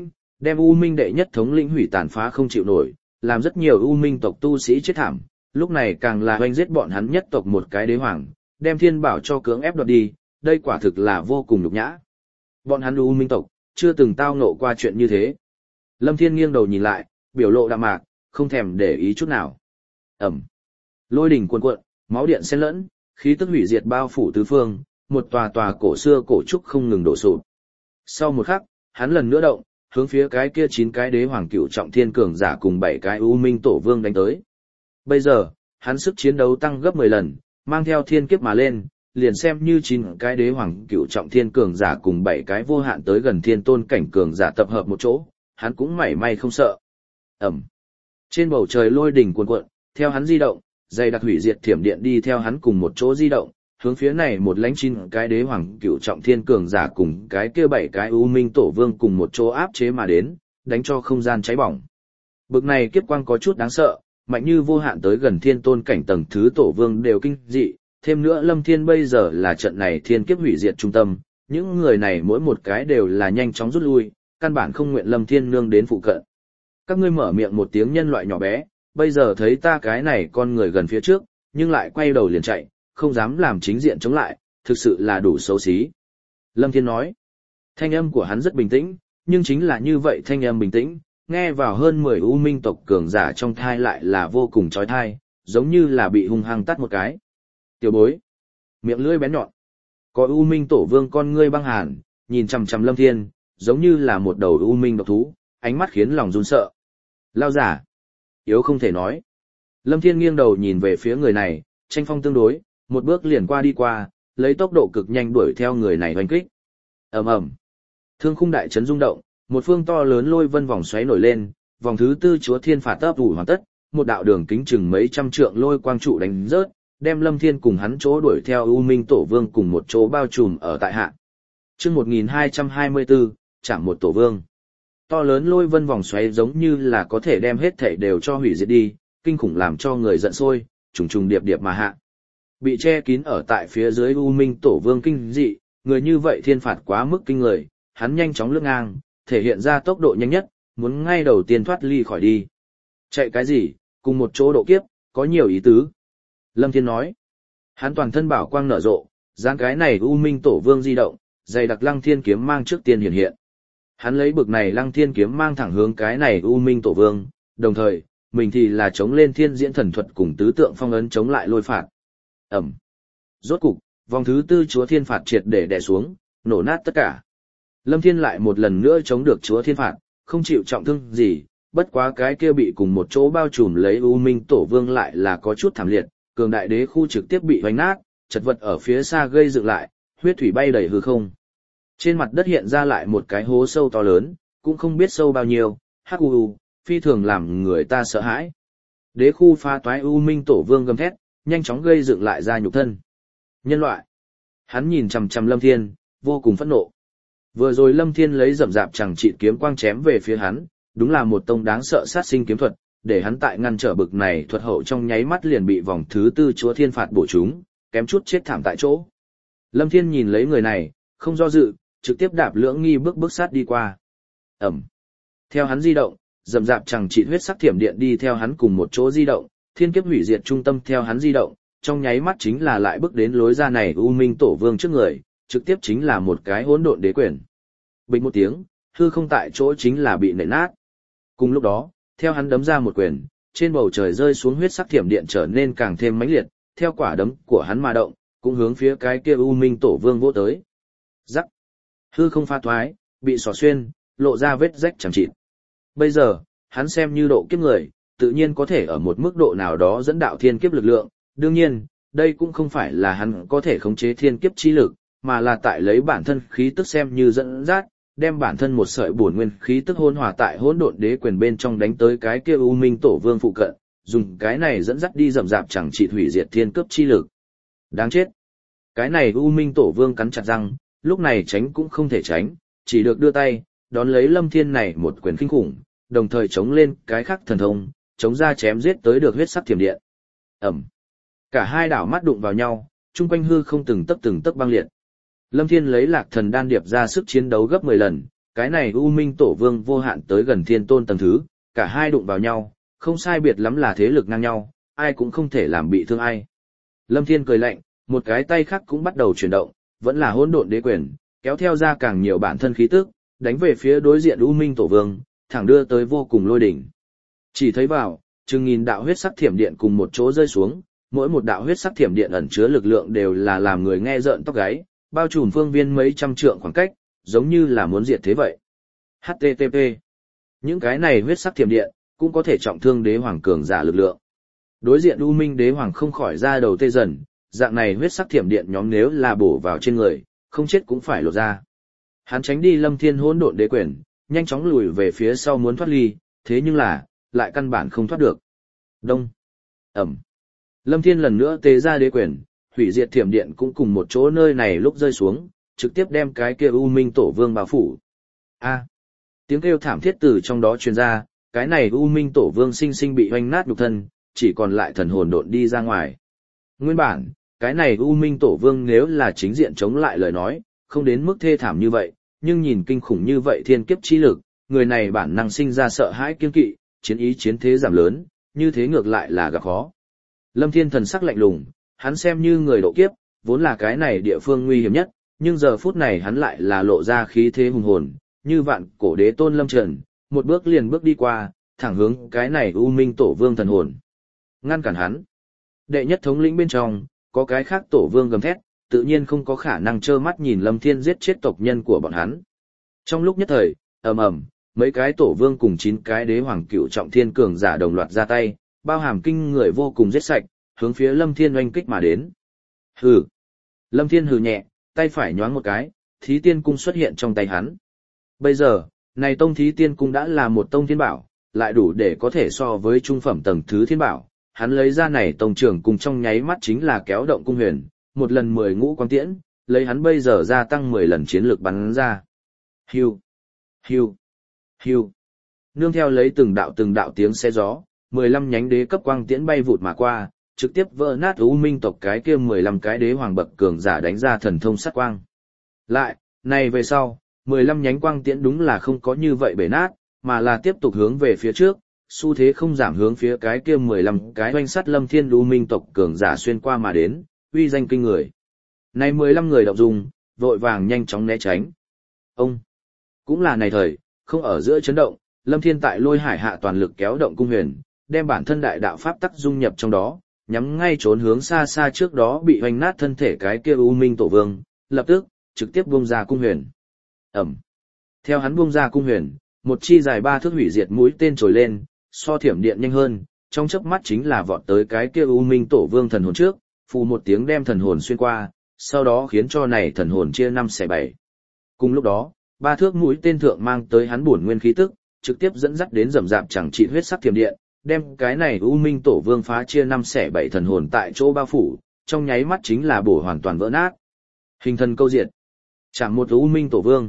đem U Minh đệ nhất thống lĩnh hủy tàn phá không chịu nổi, làm rất nhiều U Minh tộc tu sĩ chết thảm, lúc này càng là hoành giết bọn hắn nhất tộc một cái đế hoàng, đem thiên bảo cho cưỡng ép đoạt đi, đây quả thực là vô cùng nhục nhã. Bọn hắn U Minh tộc chưa từng tao ngộ qua chuyện như thế. Lâm Thiên nghiêng đầu nhìn lại, biểu lộ đạm mạc, không thèm để ý chút nào. Ẩm. Lôi đỉnh cuồn cuộn, máu điện xen lẫn, khí tức hủy diệt bao phủ tứ phương, một tòa tòa cổ xưa cổ trúc không ngừng đổ sụp. Sau một khắc, hắn lần nữa động, hướng phía cái kia 9 cái đế hoàng cửu trọng thiên cường giả cùng 7 cái U Minh tổ vương đánh tới. Bây giờ, hắn sức chiến đấu tăng gấp 10 lần, mang theo thiên kiếp mà lên, liền xem như 9 cái đế hoàng cửu trọng thiên cường giả cùng 7 cái vô hạn tới gần thiên tôn cảnh cường giả tập hợp một chỗ, hắn cũng mảy may không sợ. Ẩm. Trên bầu trời lôi đỉnh cuồn cuộn, theo hắn di động, dày đặc hủy diệt thiểm điện đi theo hắn cùng một chỗ di động, hướng phía này một lãnh 9 cái đế hoàng cửu trọng thiên cường giả cùng cái kia 7 cái U Minh tổ vương cùng một chỗ áp chế mà đến, đánh cho không gian cháy bỏng. Bực này kiếp quang có chút đáng sợ, mạnh như vô hạn tới gần thiên tôn cảnh tầng thứ tổ vương đều kinh dị, thêm nữa Lâm Thiên bây giờ là trận này thiên kiếp hủy diệt trung tâm, những người này mỗi một cái đều là nhanh chóng rút lui, căn bản không nguyện Lâm Thiên nương đến phụ cận. Các ngươi mở miệng một tiếng nhân loại nhỏ bé, bây giờ thấy ta cái này con người gần phía trước, nhưng lại quay đầu liền chạy, không dám làm chính diện chống lại, thực sự là đủ xấu xí. Lâm Thiên nói, thanh âm của hắn rất bình tĩnh, nhưng chính là như vậy thanh âm bình tĩnh, nghe vào hơn 10 U Minh tộc cường giả trong thai lại là vô cùng chói tai, giống như là bị hung hăng tát một cái. Tiểu bối, miệng lưỡi bén nhọn. Có U Minh tổ vương con ngươi băng hàn, nhìn chằm chằm Lâm Thiên, giống như là một đầu U Minh độc thú, ánh mắt khiến lòng run sợ. Lao giả, yếu không thể nói. Lâm Thiên nghiêng đầu nhìn về phía người này, tranh phong tương đối, một bước liền qua đi qua, lấy tốc độ cực nhanh đuổi theo người này hoành kích. Ầm ầm. Thương khung đại chấn rung động, một phương to lớn lôi vân vòng xoáy nổi lên, vòng thứ tư chúa thiên phạt ấp ủ hoàn tất, một đạo đường kính chừng mấy trăm trượng lôi quang trụ đánh rớt, đem Lâm Thiên cùng hắn chỗ đuổi theo U Minh tổ vương cùng một chỗ bao trùm ở tại hạ. Chương 1224, chạm một tổ vương. To lớn lôi vân vòng xoáy giống như là có thể đem hết thảy đều cho hủy diệt đi, kinh khủng làm cho người giận sôi, trùng trùng điệp điệp mà hạ. Bị che kín ở tại phía dưới U Minh tổ vương kinh dị, người như vậy thiên phạt quá mức kinh người, hắn nhanh chóng lướt ngang, thể hiện ra tốc độ nhanh nhất, muốn ngay đầu tiên thoát ly khỏi đi. Chạy cái gì, cùng một chỗ độ kiếp, có nhiều ý tứ. Lâm Thiên nói, hắn toàn thân bảo quang nở rộ, dáng cái này U Minh tổ vương di động, dày đặc lăng thiên kiếm mang trước tiên hiện hiện. Hắn lấy bực này lăng thiên kiếm mang thẳng hướng cái này U Minh tổ vương, đồng thời, mình thì là chống lên thiên diễn thần thuật cùng tứ tượng phong ấn chống lại lôi phạt. Ẩm. Rốt cục, vòng thứ tư chúa thiên phạt triệt để đè xuống, nổ nát tất cả. Lâm Thiên lại một lần nữa chống được chúa thiên phạt, không chịu trọng thương gì, bất quá cái kia bị cùng một chỗ bao trùm lấy U Minh tổ vương lại là có chút thảm liệt, cường đại đế khu trực tiếp bị hoành nát, chật vật ở phía xa gây dựng lại, huyết thủy bay đầy hư không. Trên mặt đất hiện ra lại một cái hố sâu to lớn, cũng không biết sâu bao nhiêu, hắc u, phi thường làm người ta sợ hãi. Đế khu phá toái U Minh tổ vương gầm thét, nhanh chóng gây dựng lại ra nhục thân. Nhân loại. Hắn nhìn chằm chằm Lâm Thiên, vô cùng phẫn nộ. Vừa rồi Lâm Thiên lấy rậm rạp chẳng trị kiếm quang chém về phía hắn, đúng là một tông đáng sợ sát sinh kiếm thuật, để hắn tại ngăn trở bực này thuật hậu trong nháy mắt liền bị vòng thứ tư chúa thiên phạt bổ trúng, kém chút chết thảm tại chỗ. Lâm Thiên nhìn lấy người này, không do dự, trực tiếp đạp lưỡng nghi bước sát đi qua. Ẩm. Theo hắn di động, rậm rạp chẳng trị huyết sắc thiểm điện đi theo hắn cùng một chỗ di động, thiên kiếp hủy diệt trung tâm theo hắn di động, trong nháy mắt chính là lại bước đến lối ra này U Minh tổ vương trước người, trực tiếp chính là một cái hỗn độn đế quyền. Bình một tiếng, hư không tại chỗ chính là bị nện nát. Cùng lúc đó, theo hắn đấm ra một quyền, trên bầu trời rơi xuống huyết sắc thiểm điện trở nên càng thêm mãnh liệt, theo quả đấm của hắn mà động, cũng hướng phía cái kia U Minh tổ vương vỗ tới. Rắc. Hư không pha thoái, bị xỏ xuyên, lộ ra vết rách chẳng chịt. Bây giờ, hắn xem như độ kiếp người, tự nhiên có thể ở một mức độ nào đó dẫn đạo thiên kiếp lực lượng, đương nhiên, đây cũng không phải là hắn có thể khống chế thiên kiếp chi lực, mà là tại lấy bản thân khí tức xem như dẫn dắt, đem bản thân một sợi bổn nguyên khí tức hỗn hòa tại hỗn độn đế quyền bên trong đánh tới cái kia U Minh tổ vương phụ cận, dùng cái này dẫn dắt đi rậm rạp chẳng trị hủy diệt thiên cướp chi lực. Đáng chết. Cái này U Minh tổ vương cắn chặt răng, lúc này tránh cũng không thể tránh, chỉ được đưa tay, đón lấy Lâm Thiên này một quyền kinh khủng, đồng thời chống lên cái khắc thần thông, chống ra chém giết tới được huyết sắc thiểm điện. Ẩm. Cả hai đảo mắt đụng vào nhau, chung quanh hư không từng tấc băng liệt. Lâm Thiên lấy Lạc Thần đan điệp ra sức chiến đấu gấp 10 lần, cái này U Minh Tổ Vương vô hạn tới gần Thiên Tôn tầng thứ, cả hai đụng vào nhau, không sai biệt lắm là thế lực ngang nhau, ai cũng không thể làm bị thương ai. Lâm Thiên cười lạnh, một cái tay khác cũng bắt đầu chuyển động, vẫn là hỗn độn đế quyền, kéo theo ra càng nhiều bản thân khí tức, đánh về phía đối diện U Minh Tổ Vương, thẳng đưa tới vô cùng lôi đỉnh. Chỉ thấy vào, chừng nghìn đạo huyết sắc thiểm điện cùng một chỗ rơi xuống, mỗi một đạo huyết sắc thiểm điện ẩn chứa lực lượng đều là làm người nghe rợn tóc gáy, bao trùm phương viên mấy trăm trượng khoảng cách, giống như là muốn diệt thế vậy. HTTP. Những cái này huyết sắc thiểm điện cũng có thể trọng thương đế hoàng cường giả lực lượng. Đối diện U Minh đế hoàng không khỏi ra đầu tê dần, dạng này huyết sắc thiểm điện nhóm nếu là bổ vào trên người, không chết cũng phải lột ra. Hắn tránh đi Lâm Thiên hỗn độn đế quyền, nhanh chóng lùi về phía sau muốn thoát ly, thế nhưng là, lại căn bản không thoát được. Đông. Ẩm. Lâm Thiên lần nữa tế ra đế quyền, hủy diệt thiểm điện cũng cùng một chỗ nơi này lúc rơi xuống, trực tiếp đem cái kia U Minh Tổ Vương bao phủ. A. Tiếng kêu thảm thiết từ trong đó truyền ra, cái này U Minh Tổ Vương sinh sinh bị hoanh nát nhục thân, chỉ còn lại thần hồn độn đi ra ngoài. Nguyên bản, cái này U Minh Tổ Vương nếu là chính diện chống lại lời nói, không đến mức thê thảm như vậy, nhưng nhìn kinh khủng như vậy thiên kiếp chi lực, người này bản năng sinh ra sợ hãi kiêng kỵ, chiến ý chiến thế giảm lớn, như thế ngược lại là gặp khó. Lâm Thiên thần sắc lạnh lùng, hắn xem như người độ kiếp, vốn là cái này địa phương nguy hiểm nhất, nhưng giờ phút này hắn lại là lộ ra khí thế hùng hồn, như vạn cổ đế tôn Lâm Trần, một bước liền bước đi qua, thẳng hướng cái này U Minh Tổ Vương thần hồn. Ngăn cản hắn. Đệ nhất thống lĩnh bên trong, có cái khác Tổ Vương gầm thét, tự nhiên không có khả năng trơ mắt nhìn Lâm Thiên giết chết tộc nhân của bọn hắn. Trong lúc nhất thời, ầm ầm, mấy cái Tổ Vương cùng 9 cái đế hoàng cựu trọng thiên cường giả đồng loạt ra tay, bao hàm kinh người vô cùng giết sạch, hướng phía Lâm Thiên oanh kích mà đến. Hừ. Lâm Thiên hừ nhẹ, tay phải nhoáng một cái, Thí Tiên Cung xuất hiện trong tay hắn. Bây giờ, này tông Thí Tiên Cung đã là một tông thiên bảo, lại đủ để có thể so với trung phẩm tầng thứ thiên bảo. Hắn lấy ra này tông trưởng cùng trong nháy mắt chính là kéo động cung huyền, một lần 10 ngũ quang tiễn, lấy hắn bây giờ gia tăng 10 lần chiến lược bắn ra. Hiu, hiu, hiu. Nương theo lấy từng đạo tiếng xe gió, 15 nhánh đế cấp quang tiễn bay vụt mà qua, trực tiếp vỡ nát U Minh tộc cái kia 15 cái đế hoàng bậc cường giả đánh ra thần thông sát quang. Lại, này về sau, 15 nhánh quang tiễn đúng là không có như vậy bể nát, mà là tiếp tục hướng về phía trước, xu thế không giảm hướng phía cái kia 15 cái oanh sắt Lâm Thiên U Minh tộc cường giả xuyên qua mà đến, uy danh kinh người. Này 15 người động dung, vội vàng nhanh chóng né tránh. Ông, cũng là này thời, không ở giữa chấn động, Lâm Thiên tại lôi hải hạ toàn lực kéo động cung huyền, đem bản thân đại đạo pháp tắc dung nhập trong đó, nhắm ngay trốn hướng xa xa trước đó bị hoành nát thân thể cái kia U Minh Tổ Vương, lập tức, trực tiếp buông ra cung huyền. Ẩm. Theo hắn buông ra cung huyền, một chi dài 3 thước hủy diệt mũi tên trồi lên, so thiểm điện nhanh hơn, trong chớp mắt chính là vọt tới cái kia U Minh Tổ Vương thần hồn trước, phù một tiếng đem thần hồn xuyên qua, sau đó khiến cho này thần hồn chia 5 xẻ 7. Cùng lúc đó, 3 thước mũi tên thượng mang tới hắn bổn nguyên khí tức, trực tiếp dẫn dắt đến rầm rạp chẳng trị huyết sắc thiểm điện, đem cái này U Minh Tổ Vương phá chia 5 xẻ 7 thần hồn tại chỗ bao phủ, trong nháy mắt chính là bổ hoàn toàn vỡ nát. Hình thần câu diệt. Chạm một U Minh Tổ Vương.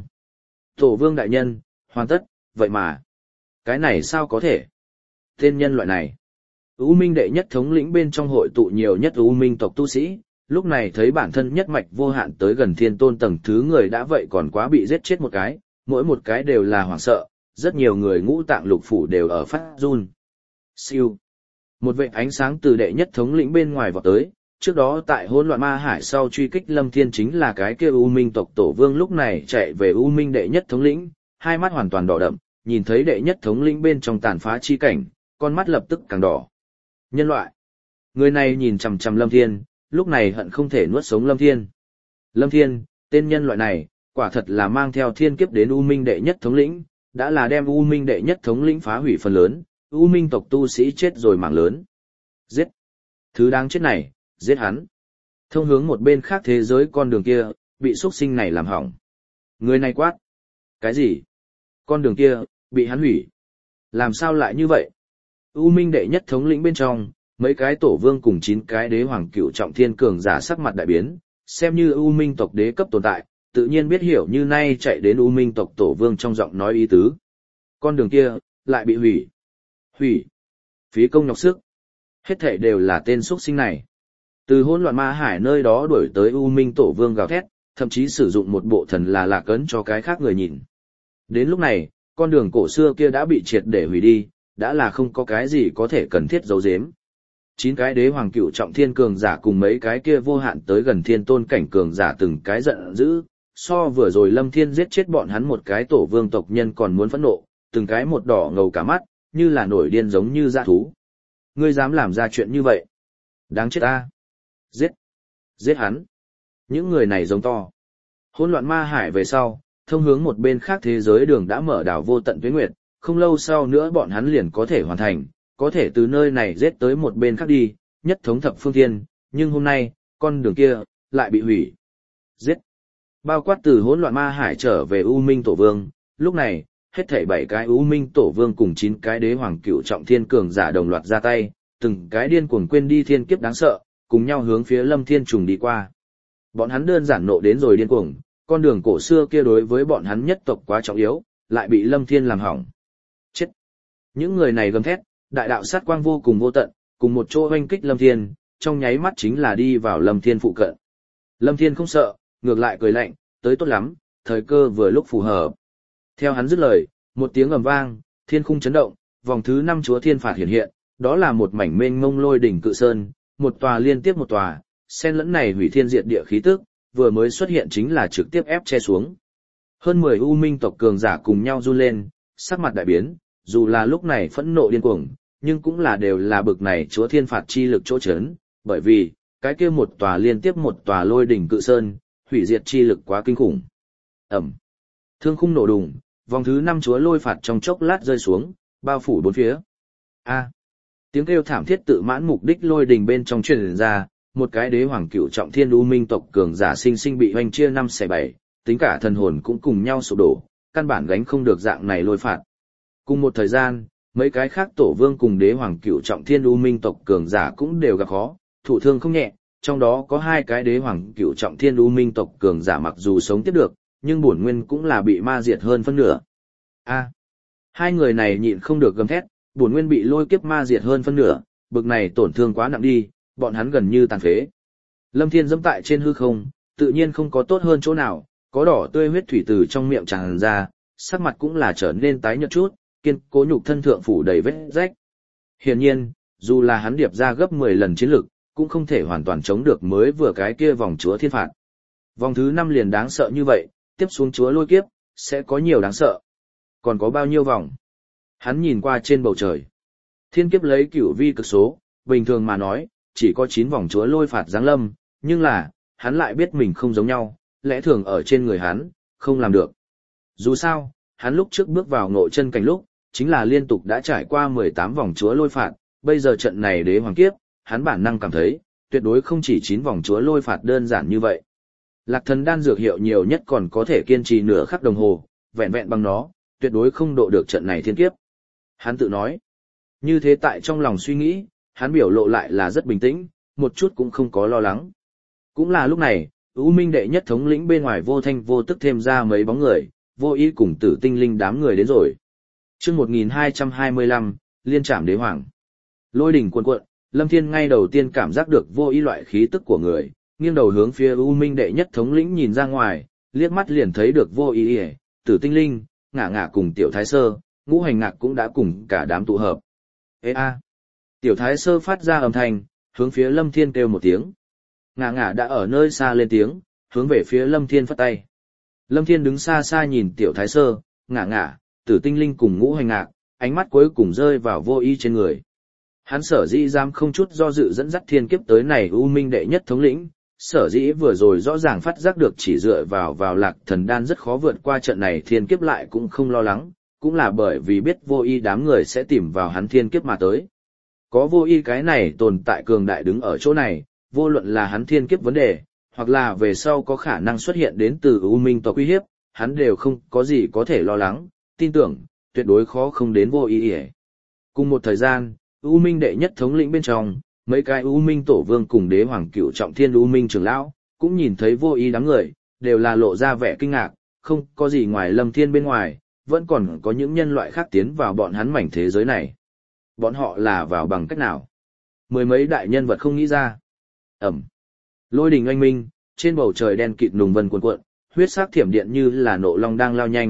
Tổ Vương đại nhân, hoàn tất, vậy mà. Cái này sao có thể? Tên nhân loại này. U Minh đệ nhất thống lĩnh bên trong hội tụ nhiều nhất U Minh tộc tu sĩ, lúc này thấy bản thân nhất mạch vô hạn tới gần thiên tôn tầng thứ người đã vậy còn quá bị giết chết một cái, mỗi một cái đều là hoảng sợ, rất nhiều người ngũ tạng lục phủ đều ở phát run. Siêu. Một vệt ánh sáng từ đệ nhất thống lĩnh bên ngoài vọt tới, trước đó tại hỗn loạn ma hải sau truy kích Lâm Thiên chính là cái kia U Minh tộc tổ vương lúc này chạy về U Minh đệ nhất thống lĩnh, hai mắt hoàn toàn đỏ đậm, nhìn thấy đệ nhất thống lĩnh bên trong tàn phá chi cảnh, con mắt lập tức càng đỏ. Nhân loại. Người này nhìn chằm chằm Lâm Thiên, lúc này hận không thể nuốt sống Lâm Thiên. Lâm Thiên, tên nhân loại này, quả thật là mang theo thiên kiếp đến U Minh đệ nhất thống lĩnh, đã là đem U Minh đệ nhất thống lĩnh phá hủy phần lớn, U Minh tộc tu sĩ chết rồi mảng lớn. Giết. Thứ đáng chết này, giết hắn. Thông hướng một bên khác thế giới con đường kia, bị xuất sinh này làm hỏng. Người này quát. Cái gì? Con đường kia, bị hắn hủy. Làm sao lại như vậy? U Minh đệ nhất thống lĩnh bên trong, mấy cái tổ vương cùng 9 cái đế hoàng cựu trọng thiên cường giả sắc mặt đại biến, xem như U Minh tộc đế cấp tồn tại, tự nhiên biết hiểu như nay chạy đến U Minh tộc tổ vương trong giọng nói ý tứ. Con đường kia, lại bị hủy. Hủy. Phí công nhọc sức. Hết thảy đều là tên xuất sinh này. Từ hỗn loạn ma hải nơi đó đuổi tới U Minh tổ vương gào thét, thậm chí sử dụng một bộ thần là lạc ấn cho cái khác người nhìn. Đến lúc này, con đường cổ xưa kia đã bị triệt để hủy đi, đã là không có cái gì có thể cần thiết giấu giếm. 9 cái đế hoàng cựu trọng thiên cường giả cùng mấy cái kia vô hạn tới gần thiên tôn cảnh cường giả từng cái giận dữ, so vừa rồi Lâm Thiên giết chết bọn hắn một cái tổ vương tộc nhân còn muốn phẫn nộ, từng cái một đỏ ngầu cả mắt, như là nổi điên giống như dã thú. Ngươi dám làm ra chuyện như vậy? Đáng chết ta! Giết! Giết hắn! Những người này giống to. Hỗn loạn ma hải về sau, thông hướng một bên khác thế giới đường đã mở đảo vô tận tuế nguyệt, không lâu sau nữa bọn hắn liền có thể hoàn thành, có thể từ nơi này giết tới một bên khác đi, nhất thống thập phương thiên, nhưng hôm nay, con đường kia, lại bị hủy. Giết! Bao quát từ hỗn loạn ma hải trở về U Minh Tổ Vương, lúc này, hết thảy 7 cái U Minh Tổ Vương cùng 9 cái đế hoàng cựu trọng thiên cường giả đồng loạt ra tay, từng cái điên cuồng quên đi thiên kiếp đáng sợ, cùng nhau hướng phía Lâm Thiên trùng đi qua. Bọn hắn đơn giản nộ đến rồi điên cuồng, con đường cổ xưa kia đối với bọn hắn nhất tộc quá trọng yếu, lại bị Lâm Thiên làm hỏng. Chết! Những người này gầm thét, đại đạo sát quang vô cùng vô tận, cùng một chỗ hoanh kích Lâm Thiên, trong nháy mắt chính là đi vào Lâm Thiên phụ cận. Lâm Thiên không sợ, ngược lại cười lạnh, tới tốt lắm, thời cơ vừa lúc phù hợp. Theo hắn dứt lời, một tiếng ầm vang, thiên khung chấn động, vòng thứ 5 chúa thiên phạt hiện hiện, đó là một mảnh mênh mông lôi đỉnh cự sơn, một tòa liên tiếp một tòa, xen lẫn này hủy thiên diệt địa khí tức, vừa mới xuất hiện chính là trực tiếp ép che xuống. Hơn 10 U Minh tộc cường giả cùng nhau run lên, sắc mặt đại biến, dù là lúc này phẫn nộ điên cuồng, nhưng cũng là đều là bực này chúa thiên phạt chi lực chỗ chấn, bởi vì, cái kia một tòa liên tiếp một tòa lôi đỉnh cự sơn, hủy diệt chi lực quá kinh khủng. Ẩm. Thương khung nổ đùng, vòng thứ 5 chúa lôi phạt trong chốc lát rơi xuống, bao phủ bốn phía. A. Tiếng kêu thảm thiết tự mãn mục đích lôi đỉnh bên trong truyền ra, một cái đế hoàng cựu trọng thiên U Minh tộc cường giả sinh sinh bị hoành chia 5/7, tính cả thần hồn cũng cùng nhau sụp đổ, căn bản gánh không được dạng này lôi phạt. Cùng một thời gian, mấy cái khác tổ vương cùng đế hoàng cựu trọng thiên U Minh tộc cường giả cũng đều gặp khó, thụ thương không nhẹ, trong đó có 2 cái đế hoàng cựu trọng thiên U Minh tộc cường giả mặc dù sống tiếp được, nhưng bổn nguyên cũng là bị ma diệt hơn phân nửa. A. Hai người này nhịn không được gầm thét, bổn nguyên bị lôi kiếp ma diệt hơn phân nửa, bực này tổn thương quá nặng đi, bọn hắn gần như tàn phế. Lâm Thiên dẫm tại trên hư không, tự nhiên không có tốt hơn chỗ nào, có đỏ tươi huyết thủy từ trong miệng tràn ra, sắc mặt cũng là trở nên tái nhợt chút, kiên cố nhục thân thượng phủ đầy vết rách. Hiển nhiên, dù là hắn điệp ra gấp 10 lần chiến lực, cũng không thể hoàn toàn chống được mới vừa cái kia vòng chúa thiên phạt. Vòng thứ 5 liền đáng sợ như vậy, tiếp xuống chúa lôi kiếp, sẽ có nhiều đáng sợ. Còn có bao nhiêu vòng? Hắn nhìn qua trên bầu trời. Thiên kiếp lấy cửu vi cực số, bình thường mà nói, chỉ có 9 vòng chúa lôi phạt giáng lâm, nhưng là, hắn lại biết mình không giống nhau, lẽ thường ở trên người hắn, không làm được. Dù sao, hắn lúc trước bước vào ngộ chân cảnh lúc, chính là liên tục đã trải qua 18 vòng chúa lôi phạt, bây giờ trận này đế hoàng kiếp, hắn bản năng cảm thấy, tuyệt đối không chỉ 9 vòng chúa lôi phạt đơn giản như vậy. Lạc thần đan dược hiệu nhiều nhất còn có thể kiên trì nửa khắc đồng hồ, vẹn vẹn bằng nó, tuyệt đối không độ được trận này thiên kiếp. Hắn tự nói. Như thế tại trong lòng suy nghĩ, hắn biểu lộ lại là rất bình tĩnh, một chút cũng không có lo lắng. Cũng là lúc này, U Minh đệ nhất thống lĩnh bên ngoài vô thanh vô tức thêm ra mấy bóng người, vô ý cùng tử tinh linh đám người đến rồi. Chương 1225, liên trảm đế hoàng. Lôi đỉnh cuồn cuộn, Lâm Thiên ngay đầu tiên cảm giác được vô ý loại khí tức của người, nghiêng đầu hướng phía U Minh đệ nhất thống lĩnh nhìn ra ngoài, liếc mắt liền thấy được vô ý, tử tinh linh, ngả ngả cùng tiểu thái sơ, ngũ hành ngạc cũng đã cùng cả đám tụ hợp. Ê a! Tiểu thái sơ phát ra âm thanh, hướng phía Lâm Thiên kêu một tiếng. Ngả ngả đã ở nơi xa lên tiếng, hướng về phía Lâm Thiên phất tay. Lâm Thiên đứng xa xa nhìn tiểu thái sơ, ngả ngả, tử tinh linh cùng ngũ hành ngạc, ánh mắt cuối cùng rơi vào vô ý trên người. Hắn sở dĩ dám không chút do dự dẫn dắt thiên kiếp tới này U Minh đệ nhất thống lĩnh, sở dĩ vừa rồi rõ ràng phát giác được chỉ dựa vào lạc thần đan rất khó vượt qua trận này thiên kiếp lại cũng không lo lắng, cũng là bởi vì biết vô ý đám người sẽ tìm vào hắn thiên kiếp mà tới. Có vô ý cái này tồn tại cường đại đứng ở chỗ này, vô luận là hắn thiên kiếp vấn đề, hoặc là về sau có khả năng xuất hiện đến từ U Minh tộc uy hiếp, hắn đều không có gì có thể lo lắng, tin tưởng, tuyệt đối khó không đến vô ý. Cùng một thời gian, U Minh đệ nhất thống lĩnh bên trong, mấy cái U Minh tổ vương cùng đế hoàng cựu trọng thiên U Minh trưởng lão, cũng nhìn thấy vô ý đám người, đều là lộ ra vẻ kinh ngạc, không có gì ngoài Lâm Thiên bên ngoài, vẫn còn có những nhân loại khác tiến vào bọn hắn mảnh thế giới này. Bọn họ là vào bằng cách nào? Mười mấy đại nhân vật không nghĩ ra. Ẩm. Lôi đình oanh minh, trên bầu trời đen kịt nùng vân cuồn cuộn, huyết sắc thiểm điện như là nộ long đang lao nhanh,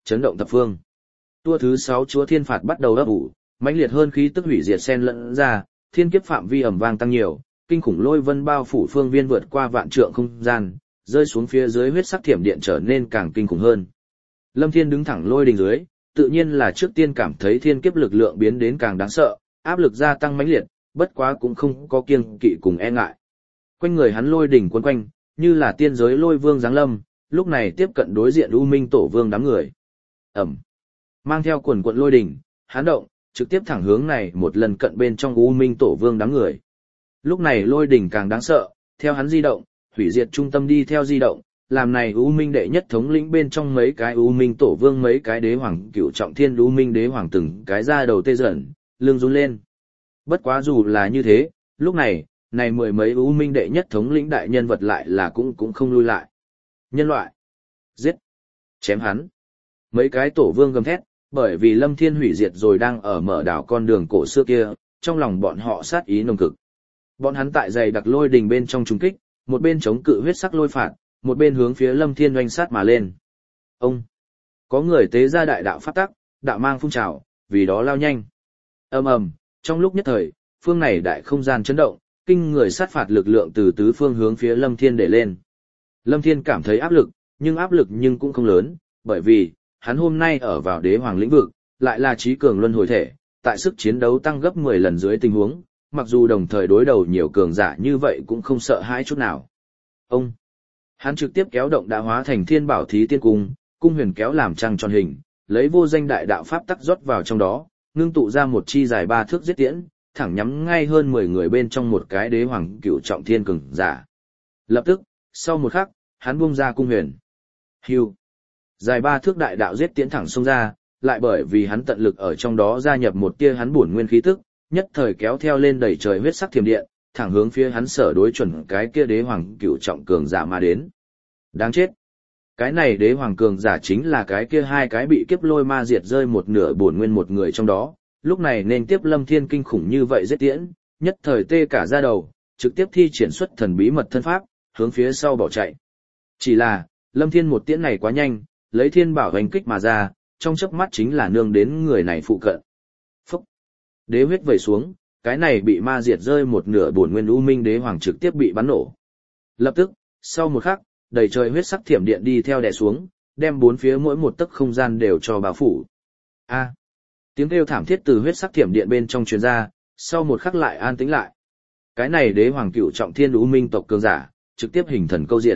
chấn động thập phương. Tua thứ 6 chúa thiên phạt bắt đầu ấp ủ, mãnh liệt hơn khí tức hủy diệt xen lẫn ra, thiên kiếp phạm vi ầm vang tăng nhiều, kinh khủng lôi vân bao phủ phương viên vượt qua vạn trượng không gian, rơi xuống phía dưới huyết sắc thiểm điện trở nên càng kinh khủng hơn. Lâm Thiên đứng thẳng lôi đình dưới, tự nhiên là trước tiên cảm thấy thiên kiếp lực lượng biến đến càng đáng sợ, áp lực gia tăng mãnh liệt, bất quá cũng không có kiêng kỵ cùng e ngại. Quanh người hắn lôi đỉnh quấn quanh, như là tiên giới lôi vương giáng lâm, lúc này tiếp cận đối diện U Minh Tổ Vương đám người. Ẩm. Mang theo quần quận lôi đỉnh, hắn động, trực tiếp thẳng hướng này một lần cận bên trong U Minh Tổ Vương đám người. Lúc này lôi đỉnh càng đáng sợ, theo hắn di động, hủy diệt trung tâm đi theo di động, làm này U Minh đệ nhất thống lĩnh bên trong mấy cái U Minh Tổ Vương mấy cái đế hoàng cửu trọng thiên U Minh đế hoàng từng cái ra đầu tê dần, lưng run lên. Bất quá dù là như thế, lúc này, này mười mấy U Minh đệ nhất thống lĩnh đại nhân vật lại là cũng không lui lại. Nhân loại, giết, chém hắn. Mấy cái tổ vương gầm thét, bởi vì Lâm Thiên hủy diệt rồi đang ở mở đảo con đường cổ xưa kia, trong lòng bọn họ sát ý nồng cực. Bọn hắn tại dày đặc lôi đình bên trong trùng kích, một bên chống cự huyết sắc lôi phạt, một bên hướng phía Lâm Thiên oanh sát mà lên. Ông, có người tế ra đại đạo pháp tắc, đạo mang phun trào, vì đó lao nhanh. Ầm ầm, trong lúc nhất thời, phương này đại không gian chấn động, kinh người sát phạt lực lượng từ tứ phương hướng phía Lâm Thiên để lên. Lâm Thiên cảm thấy áp lực, nhưng cũng không lớn, bởi vì hắn hôm nay ở vào đế hoàng lĩnh vực, lại là trí cường luân hồi thể, tại sức chiến đấu tăng gấp 10 lần dưới tình huống, mặc dù đồng thời đối đầu nhiều cường giả như vậy cũng không sợ hãi chút nào. Ông, hắn trực tiếp kéo động đã hóa thành thiên bảo thí tiên cung, cung huyền kéo làm trăng tròn hình, lấy vô danh đại đạo pháp tắc rót vào trong đó, ngưng tụ ra một chi dài 3 thước giết tiễn, thẳng nhắm ngay hơn 10 người bên trong một cái đế hoàng cửu trọng thiên cường giả. Lập tức, sau một khắc, hắn buông ra cung huyền. Hưu. Dài 3 thước đại đạo giết tiễn thẳng xông ra, lại bởi vì hắn tận lực ở trong đó gia nhập một tia hắn bổn nguyên khí tức, nhất thời kéo theo lên đầy trời huyết sắc thiểm điện, thẳng hướng phía hắn sở đối chuẩn cái kia đế hoàng cửu trọng cường giả mà đến. Đáng chết. Cái này đế hoàng cường giả chính là cái kia hai cái bị kiếp lôi ma diệt rơi một nửa bổn nguyên một người trong đó, lúc này nên tiếp Lâm Thiên kinh khủng như vậy giết tiễn, nhất thời tê cả da đầu, trực tiếp thi triển xuất thần bí mật thân pháp, hướng phía sau bỏ chạy. Chỉ là, Lâm Thiên một tiễn này quá nhanh, lấy thiên bảo hành kích mà ra, trong chớp mắt chính là nương đến người này phụ cận. Phúc! Đế huyết vẩy xuống, cái này bị ma diệt rơi một nửa bổn nguyên U Minh đế hoàng trực tiếp bị bắn nổ. Lập tức, sau một khắc, đầy trời huyết sắc thiểm điện đi theo đè xuống, đem bốn phía mỗi một tấc không gian đều cho bao phủ. A! Tiếng kêu thảm thiết từ huyết sắc thiểm điện bên trong truyền ra, sau một khắc lại an tĩnh lại. Cái này đế hoàng cửu trọng thiên U Minh tộc cường giả, trực tiếp hình thần câu diệt.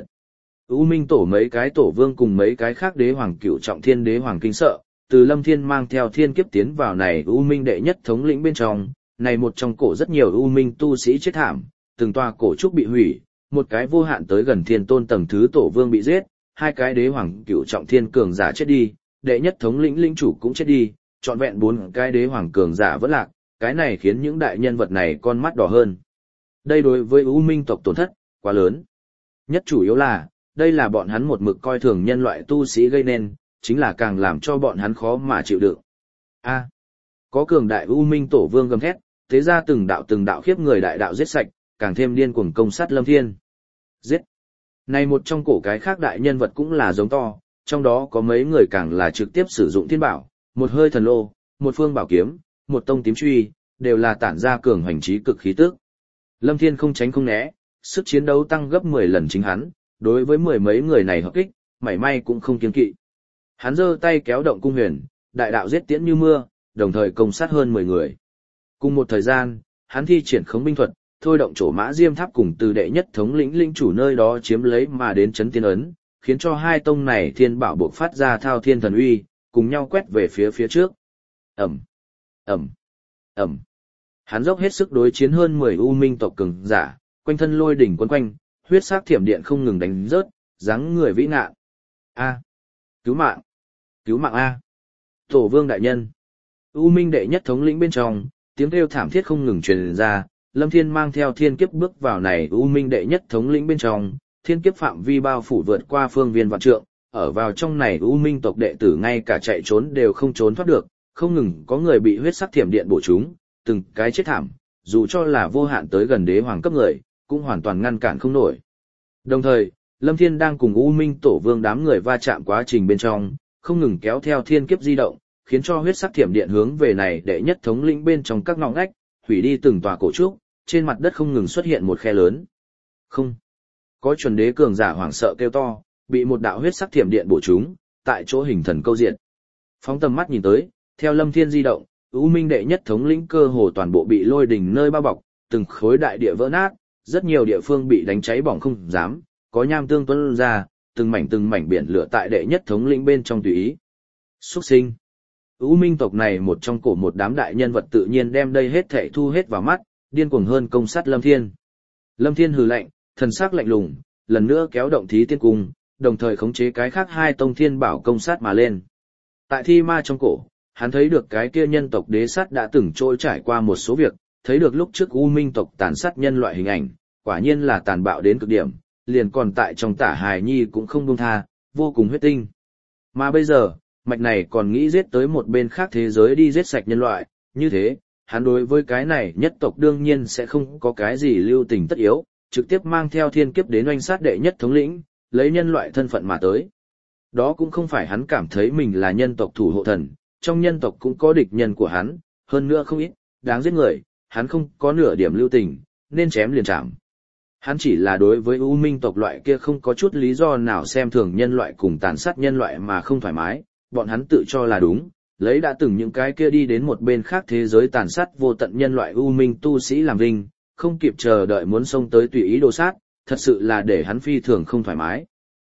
U Minh tổ mấy cái tổ vương cùng mấy cái khác đế hoàng cửu trọng thiên đế hoàng kinh sợ, từ Lâm Thiên mang theo thiên kiếp tiến vào này U Minh đệ nhất thống lĩnh bên trong, này một trong cổ rất nhiều U Minh tu sĩ chết thảm, từng tòa cổ trúc bị hủy, một cái vô hạn tới gần thiên tôn tầng thứ tổ vương bị giết, hai cái đế hoàng cửu trọng thiên cường giả chết đi, đệ nhất thống lĩnh lĩnh chủ cũng chết đi, trọn vẹn 4 cái đế hoàng cường giả vẫn lạc, cái này khiến những đại nhân vật này con mắt đỏ hơn. Đây đối với U Minh tộc tổn thất quá lớn. Nhất chủ yếu là, đây là bọn hắn một mực coi thường nhân loại tu sĩ gây nên, chính là càng làm cho bọn hắn khó mà chịu đựng. A, có cường đại U Minh tổ vương gầm thét, thế ra từng đạo khiếp người đại đạo giết sạch, càng thêm điên cuồng công sát Lâm Thiên. Giết. Này một trong cổ cái khác đại nhân vật cũng là giống to, trong đó có mấy người càng là trực tiếp sử dụng thiên bảo, một hơi thần lô, một phương bảo kiếm, một tông tím truy, đều là tản ra cường hành trí cực khí tức. Lâm Thiên không tránh không né, sức chiến đấu tăng gấp 10 lần chính hắn, đối với mười mấy người này hợp kích, mảy may cũng không kiêng kỵ. Hắn giơ tay kéo động cung huyền, đại đạo giết tiễn như mưa, đồng thời công sát hơn 10 người. Cùng một thời gian, hắn thi triển khống binh thuật, thôi động trổ mã diêm tháp cùng từ đệ nhất thống lĩnh linh chủ nơi đó chiếm lấy mà đến chấn tiên ấn, khiến cho hai tông này thiên bảo buộc phát ra thao thiên thần uy, cùng nhau quét về phía trước. Ẩm, Ẩm, Ẩm. Hắn dốc hết sức đối chiến hơn 10 U Minh tộc cường giả, quanh thân lôi đỉnh quấn quanh, huyết sắc thiểm điện không ngừng đánh rớt, dáng người vĩ ngạn. A, cứu mạng, cứu mạng a. Tổ vương đại nhân. U Minh đệ nhất thống lĩnh bên trong, tiếng kêu thảm thiết không ngừng truyền ra, Lâm Thiên mang theo thiên kiếp bước vào này U Minh đệ nhất thống lĩnh bên trong, thiên kiếp phạm vi bao phủ vượt qua phương viên vạn trượng, ở vào trong này U Minh tộc đệ tử ngay cả chạy trốn đều không trốn thoát được, không ngừng có người bị huyết sắc thiểm điện bổ trúng, từng cái chết thảm, dù cho là vô hạn tới gần đế hoàng cấp người, cũng hoàn toàn ngăn cản không nổi. Đồng thời, Lâm Thiên đang cùng U Minh tổ vương đám người va chạm quá trình bên trong, không ngừng kéo theo thiên kiếp di động, khiến cho huyết sắc thiểm điện hướng về này đệ nhất thống lĩnh bên trong các ngõ ngách, hủy đi từng tòa cổ trúc, trên mặt đất không ngừng xuất hiện một khe lớn. Không. Có chuẩn đế cường giả hoảng sợ kêu to, bị một đạo huyết sắc thiểm điện bổ trúng, tại chỗ hình thần câu diện. Phóng tầm mắt nhìn tới, theo Lâm Thiên di động, U Minh đệ nhất thống lĩnh cơ hồ toàn bộ bị lôi đỉnh nơi bao bọc, từng khối đại địa vỡ nát, rất nhiều địa phương bị đánh cháy bỏng không dám, có nham tương tuôn ra, từng mảnh biển lửa tại đệ nhất thống lĩnh bên trong tùy ý. Xuất sinh. U Minh tộc này một trong cổ một đám đại nhân vật tự nhiên đem đây hết thảy thu hết vào mắt, điên cuồng hơn công sát Lâm Thiên. Lâm Thiên hừ lạnh, thần sắc lạnh lùng, lần nữa kéo động thí tiên cung, đồng thời khống chế cái khác hai tông thiên bảo công sát mà lên. Tại thi ma trong cổ, hắn thấy được cái kia nhân tộc đế sát đã từng trôi trải qua một số việc, thấy được lúc trước U Minh tộc tàn sát nhân loại hình ảnh, quả nhiên là tàn bạo đến cực điểm, liền còn tại trong tả hài nhi cũng không buông tha, vô cùng huyết tinh. Mà bây giờ, mạch này còn nghĩ giết tới một bên khác thế giới đi giết sạch nhân loại, như thế, hắn đối với cái này nhất tộc đương nhiên sẽ không có cái gì lưu tình tất yếu, trực tiếp mang theo thiên kiếp đến oanh sát đệ nhất thống lĩnh, lấy nhân loại thân phận mà tới. Đó cũng không phải hắn cảm thấy mình là nhân tộc thủ hộ thần, trong nhân tộc cũng có địch nhân của hắn, hơn nữa không ít, đáng giết người, hắn không có nửa điểm lưu tình, nên chém liền chạm. Hắn chỉ là đối với U Minh tộc loại kia không có chút lý do nào xem thường nhân loại cùng tàn sát nhân loại mà không thoải mái, bọn hắn tự cho là đúng, lấy đã từng những cái kia đi đến một bên khác thế giới tàn sát vô tận nhân loại U Minh tu sĩ làm vinh, không kịp chờ đợi muốn xông tới tùy ý đồ sát, thật sự là để hắn phi thường không thoải mái.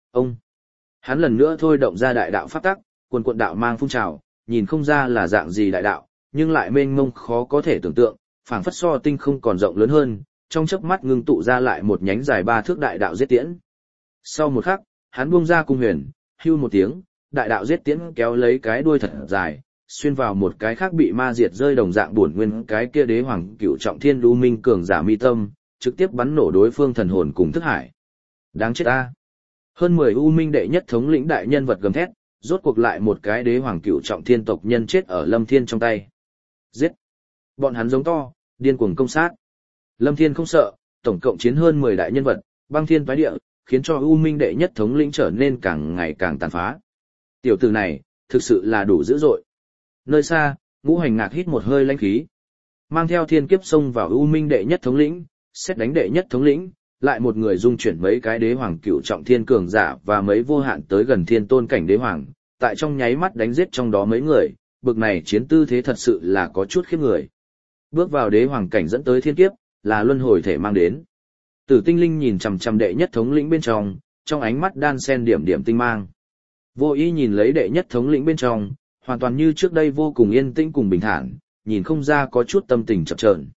Hắn lần nữa thôi động ra đại đạo pháp tắc, quần quận đạo mang phun trào, nhìn không ra là dạng gì đại đạo, nhưng lại mênh mông khó có thể tưởng tượng, phảng phất so tinh không còn rộng lớn hơn, trong chớp mắt ngưng tụ ra lại một nhánh dài 3 thước đại đạo giết tiễn. Sau một khắc, hắn buông ra cung huyền, hưu một tiếng, đại đạo giết tiễn kéo lấy cái đuôi thật dài, xuyên vào một cái khác bị ma diệt rơi đồng dạng bổn nguyên cái kia đế hoàng cửu trọng thiên lưu minh cường giả mi tâm, trực tiếp bắn nổ đối phương thần hồn cùng thức hải. Đáng chết a! Hơn 10 U Minh đệ nhất thống lĩnh đại nhân vật gầm thét, rốt cuộc lại một cái đế hoàng cửu trọng thiên tộc nhân chết ở Lâm Thiên trong tay. Giết! Bọn hắn giống to, điên cuồng công sát. Lâm Thiên không sợ, tổng cộng chiến hơn 10 đại nhân vật, băng thiên toái địa, khiến cho U Minh đệ nhất thống lĩnh trở nên càng ngày càng tàn phá. Tiểu tử này, thực sự là đủ dữ dội. Nơi xa, Ngũ Hành Ngạc hít một hơi lãnh khí. Mang theo thiên kiếp xông vào U Minh đệ nhất thống lĩnh, xét đánh đệ nhất thống lĩnh, lại một người dung chuyển mấy cái đế hoàng cửu trọng thiên cường giả và mấy vô hạn tới gần thiên tôn cảnh đế hoàng, tại trong nháy mắt đánh giết trong đó mấy người, bực này chiến tư thế thật sự là có chút khiếp người. Bước vào đế hoàng cảnh dẫn tới thiên kiếp, là luân hồi thể mang đến. Tử Tinh Linh nhìn chằm chằm đệ nhất thống lĩnh bên trong ánh mắt đan xen điểm điểm tinh mang. Vô Ý nhìn lấy đệ nhất thống lĩnh bên trong, hoàn toàn như trước đây vô cùng yên tĩnh cùng bình thản, nhìn không ra có chút tâm tình chập chờn.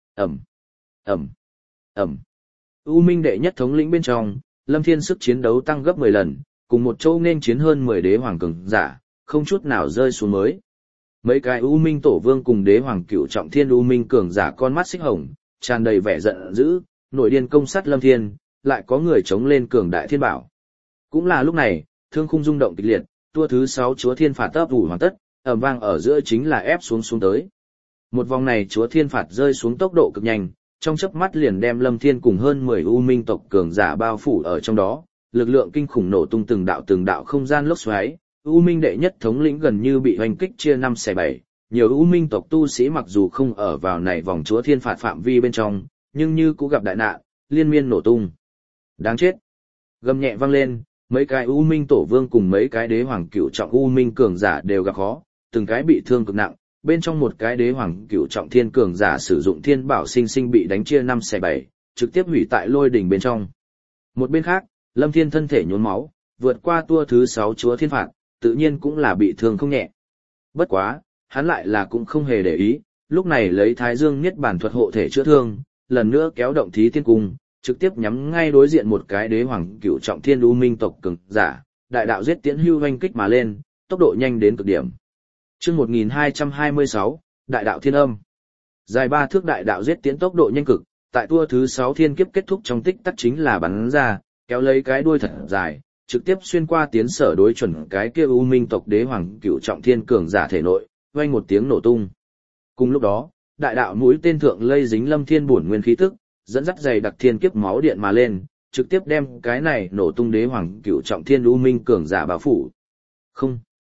Ầm. U Minh đệ nhất thống lĩnh bên trong, Lâm Thiên sức chiến đấu tăng gấp 10 lần, cùng một chỗ nên chiến hơn 10 đế hoàng cường giả, không chút nào rơi xuống mới. Mấy cái U Minh tổ vương cùng đế hoàng cửu trọng thiên U Minh cường giả con mắt xích hồng, tràn đầy vẻ giận dữ, nổi điên công sát Lâm Thiên, lại có người chống lên cường đại thiên bảo. Cũng là lúc này, thương khung rung động kịch liệt, tua thứ 6 chúa thiên phạt ấp ủ hoàn tất, ầm vang ở giữa chính là ép xuống tới. Một vòng này chúa thiên phạt rơi xuống tốc độ cực nhanh, trong chớp mắt liền đem Lâm Thiên cùng hơn 10 U Minh tộc cường giả bao phủ ở trong đó, lực lượng kinh khủng nổ tung từng đạo không gian lốc xoáy, U Minh đệ nhất thống lĩnh gần như bị hoành kích chia 5/7, nhiều U Minh tộc tu sĩ mặc dù không ở vào này vòng chúa thiên phạt phạm vi bên trong, nhưng như cũng gặp đại nạn, liên miên nổ tung. Đáng chết. Gầm nhẹ vang lên, mấy cái U Minh tổ vương cùng mấy cái đế hoàng cửu trọng U Minh cường giả đều gặp khó, từng cái bị thương cực nặng, bên trong một cái đế hoàng cửu trọng thiên cường giả sử dụng thiên bảo sinh sinh bị đánh chia 5/7, trực tiếp hủy tại lôi đỉnh bên trong. Một bên khác, Lâm Thiên thân thể nhuốm máu, vượt qua tua thứ 6 chúa thiên phạt, tự nhiên cũng là bị thương không nhẹ. Bất quá, hắn lại là cũng không hề để ý, lúc này lấy Thái Dương Niết Bàn thuật hộ thể chữa thương, lần nữa kéo động thí tiên cung, trực tiếp nhắm ngay đối diện một cái đế hoàng cửu trọng thiên U Minh tộc cường giả, đại đạo giết tiễn hưu hoành kích mà lên, tốc độ nhanh đến cực điểm. Chương 1226, Đại đạo thiên âm. Dài 3 thước đại đạo giết tiễn tốc độ nhanh cực, tại tua thứ 6 thiên kiếp kết thúc trong tích tắc chính là bắn ra, kéo lấy cái đuôi thật dài, trực tiếp xuyên qua tiến sở đối chuẩn cái kia U Minh tộc đế hoàng cửu trọng thiên cường giả thể nội, vang một tiếng nổ tung. Cùng lúc đó, đại đạo mũi tên thượng lây dính Lâm Thiên bổn nguyên khí tức, dẫn dắt dày đặc thiên kiếp máu điện mà lên, trực tiếp đem cái này nổ tung đế hoàng cửu trọng thiên U Minh cường giả bao phủ. Không,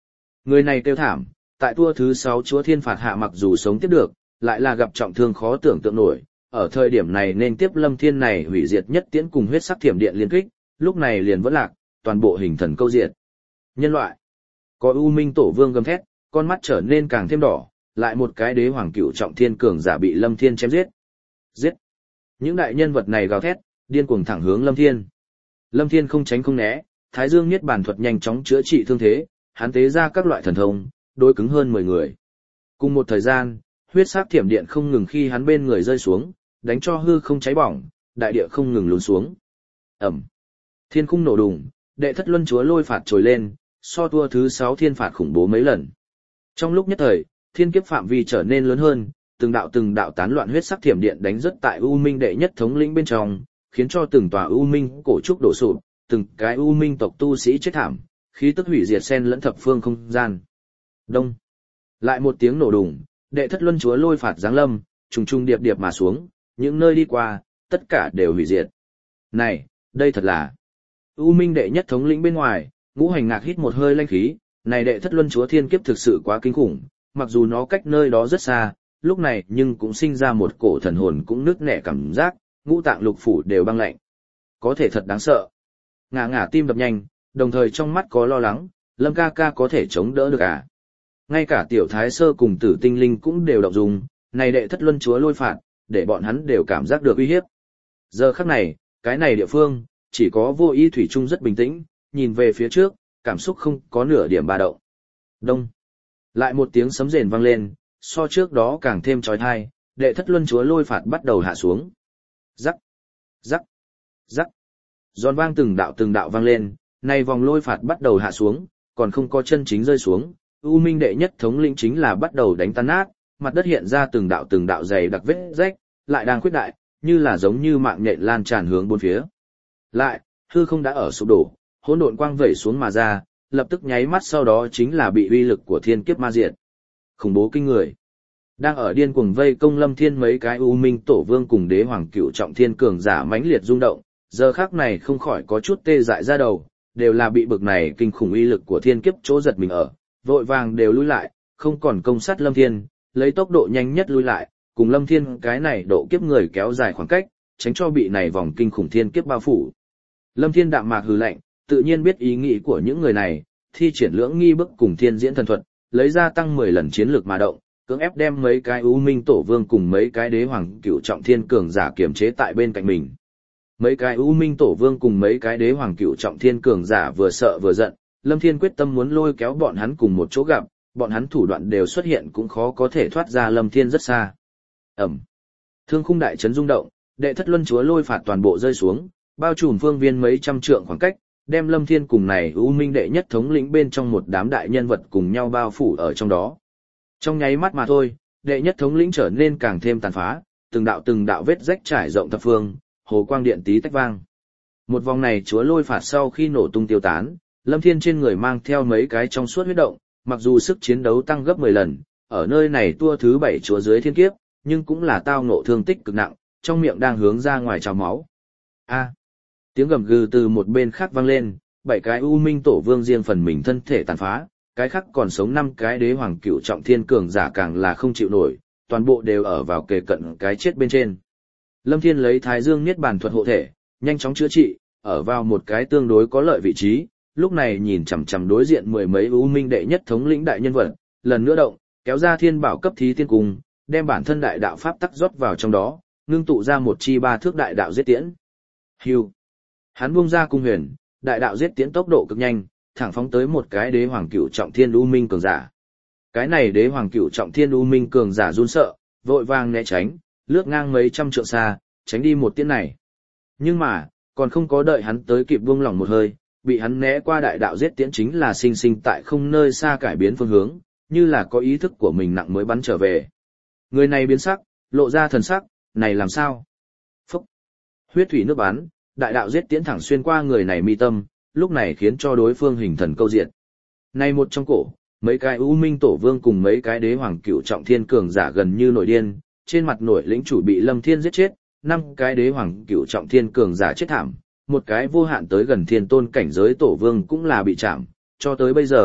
Người này kêu thảm, tại tua thứ 6 chúa thiên phạt hạ mặc dù sống tiếp được, lại là gặp trọng thương khó tưởng tượng nổi, ở thời điểm này nên tiếp Lâm Thiên này hủy diệt nhất tiễn cùng huyết sắc thiểm điện liên kích, lúc này liền vẫn lạc, toàn bộ hình thần câu diệt. Nhân loại. Có U Minh Tổ Vương gầm thét, con mắt trở nên càng thêm đỏ, lại một cái đế hoàng cửu trọng thiên cường giả bị Lâm Thiên chém giết. Giết. Những đại nhân vật này gào thét, điên cuồng thẳng hướng Lâm Thiên. Lâm Thiên không tránh không né, Thái Dương Niết Bàn thuật nhanh chóng chữa trị thương thế, hắn tế ra các loại thần thông, đối cứng hơn 10 người. Cùng một thời gian, huyết sắc thiểm điện không ngừng khi hắn bên người rơi xuống, đánh cho hư không cháy bỏng, đại địa không ngừng lún xuống. Ầm. Thiên khung nổ đùng, đệ thất luân chúa lôi phạt trồi lên, so tua thứ 6 thiên phạt khủng bố mấy lần. Trong lúc nhất thời, thiên kiếp phạm vi trở nên lớn hơn, từng đạo tán loạn huyết sắc thiểm điện đánh rất tại U Minh đệ nhất thống lĩnh bên trong, khiến cho từng tòa U Minh cổ trúc đổ sụp, từng cái U Minh tộc tu sĩ chết thảm, khí tức hủy diệt xen lẫn thập phương không gian. Đông. Lại một tiếng nổ đùng, đệ thất luân chúa lôi phạt giáng lâm, trùng trùng điệp điệp mà xuống, những nơi đi qua, tất cả đều hủy diệt. Này, đây thật là U Minh đệ nhất thống lĩnh bên ngoài, Ngũ Hành Ngạc hít một hơi lanh khí, này đệ thất luân chúa thiên kiếp thực sự quá kinh khủng, mặc dù nó cách nơi đó rất xa, lúc này nhưng cũng sinh ra một cổ thần hồn cũng nứt nẻ cảm giác, ngũ tạng lục phủ đều băng lạnh. Có thể thật đáng sợ. Ngả tim đập nhanh, đồng thời trong mắt có lo lắng, Lâm ca ca có thể chống đỡ được à? Ngay cả tiểu thái sơ cùng tử tinh linh cũng đều động dung, này đệ thất luân chúa lôi phạt, để bọn hắn đều cảm giác được uy hiếp. Giờ khắc này, cái này địa phương, chỉ có vô ý thủy chung rất bình tĩnh, nhìn về phía trước, cảm xúc không có nửa điểm ba động. Đông. Lại một tiếng sấm rền vang lên, so trước đó càng thêm chói tai, đệ thất luân chúa lôi phạt bắt đầu hạ xuống. Rắc, rắc, rắc. Giòn vang từng đạo vang lên, nay vòng lôi phạt bắt đầu hạ xuống, còn không có chân chính rơi xuống, U Minh đệ nhất thống lĩnh chính là bắt đầu đánh tan nát, mặt đất hiện ra từng đạo dày đặc vết rách, lại đang khuyết đại, như là giống như mạng nhện lan tràn hướng bốn phía. Lại, hư không đã ở sụp đổ, hỗn độn quang vẩy xuống mà ra, lập tức nháy mắt sau đó chính là bị uy lực của thiên kiếp ma diệt. Khủng bố kinh người. Đang ở điên cuồng vây công Lâm Thiên mấy cái U Minh Tổ Vương cùng Đế Hoàng Cửu Trọng Thiên cường giả mãnh liệt rung động, giờ khắc này không khỏi có chút tê dại ra đầu, đều là bị bực này kinh khủng uy lực của thiên kiếp chỗ giật mình ở, vội vàng đều lui lại, không còn công sát Lâm Thiên, lấy tốc độ nhanh nhất lui lại, cùng Lâm Thiên cái này độ kiếp người kéo dài khoảng cách, tránh cho bị này vòng kinh khủng thiên kiếp bao phủ. Lâm Thiên đạm mạc hừ lạnh, tự nhiên biết ý nghĩ của những người này, thi triển lưỡng nghi bức cùng thiên diễn thần thuật, lấy ra tăng 10 lần chiến lược mà động, cưỡng ép đem mấy cái U Minh Tổ Vương cùng mấy cái Đế Hoàng Cửu Trọng Thiên cường giả kiềm chế tại bên cạnh mình. Mấy cái U Minh Tổ Vương cùng mấy cái Đế Hoàng Cửu Trọng Thiên cường giả vừa sợ vừa giận, Lâm Thiên quyết tâm muốn lôi kéo bọn hắn cùng một chỗ gặp, bọn hắn thủ đoạn đều xuất hiện cũng khó có thể thoát ra Lâm Thiên rất xa. Ẩm. Thương khung đại chấn rung động, đệ thất luân chúa lôi phạt toàn bộ rơi xuống, bao trùm phương viên mấy trăm trượng khoảng cách, đem Lâm Thiên cùng này U Minh đệ nhất thống lĩnh bên trong một đám đại nhân vật cùng nhau bao phủ ở trong đó. Trong nháy mắt mà thôi, đệ nhất thống lĩnh trở nên càng thêm tàn phá, từng đạo vết rách trải rộng thập phương, hồ quang điện tí tách vang. Một vòng này chúa lôi phạt sau khi nổ tung tiêu tán, Lâm Thiên trên người mang theo mấy cái trong suốt huyết động, mặc dù sức chiến đấu tăng gấp 10 lần, ở nơi này tua thứ 7 chúa dưới thiên kiếp, nhưng cũng là tao ngộ thương tích cực nặng, trong miệng đang hướng ra ngoài trào máu. A. Tiếng gầm gừ từ một bên khác vang lên, 7 cái U Minh Tổ Vương riêng phần mình thân thể tàn phá, cái khác còn sống 5 cái Đế Hoàng Cửu Trọng Thiên cường giả càng là không chịu nổi, toàn bộ đều ở vào kề cận cái chết bên trên. Lâm Thiên lấy Thái Dương Niết Bàn thuật hộ thể, nhanh chóng chữa trị, ở vào một cái tương đối có lợi vị trí, lúc này nhìn chằm chằm đối diện mười mấy U Minh đệ nhất thống lĩnh đại nhân vật, lần nữa động, kéo ra Thiên Bảo cấp thí tiên cung, đem bản thân đại đạo pháp tắc rót vào trong đó, ngưng tụ ra một chi 3 thước đại đạo giết tiễn. Hưu. Hắn buông ra cung huyền, đại đạo giết tiễn tốc độ cực nhanh, thẳng phóng tới một cái Đế Hoàng Cửu Trọng Thiên U Minh cường giả. Cái này Đế Hoàng Cửu Trọng Thiên U Minh cường giả run sợ, vội vàng né tránh, lướt ngang mấy trăm trượng xa, tránh đi một tiễn này. Nhưng mà, còn không có đợi hắn tới kịp buông lỏng một hơi, bị hắn né qua đại đạo giết tiễn chính là sinh sinh tại không nơi xa cải biến phương hướng, như là có ý thức của mình nặng mới bắn trở về. Người này biến sắc, lộ ra thần sắc, này làm sao? Phúc! Huyết thủy nước bắn, đại đạo giết tiễn thẳng xuyên qua người này mi tâm, lúc này khiến cho đối phương hình thần câu diệt. Này một trong cổ, mấy cái U Minh Tổ Vương cùng mấy cái Đế Hoàng Cửu Trọng Thiên cường giả gần như nổi điên, trên mặt nổi lĩnh chủ bị Lâm Thiên giết chết, 5 cái Đế Hoàng Cửu Trọng Thiên cường giả chết thảm, một cái vô hạn tới gần thiên tôn cảnh giới Tổ Vương cũng là bị chạm, cho tới bây giờ,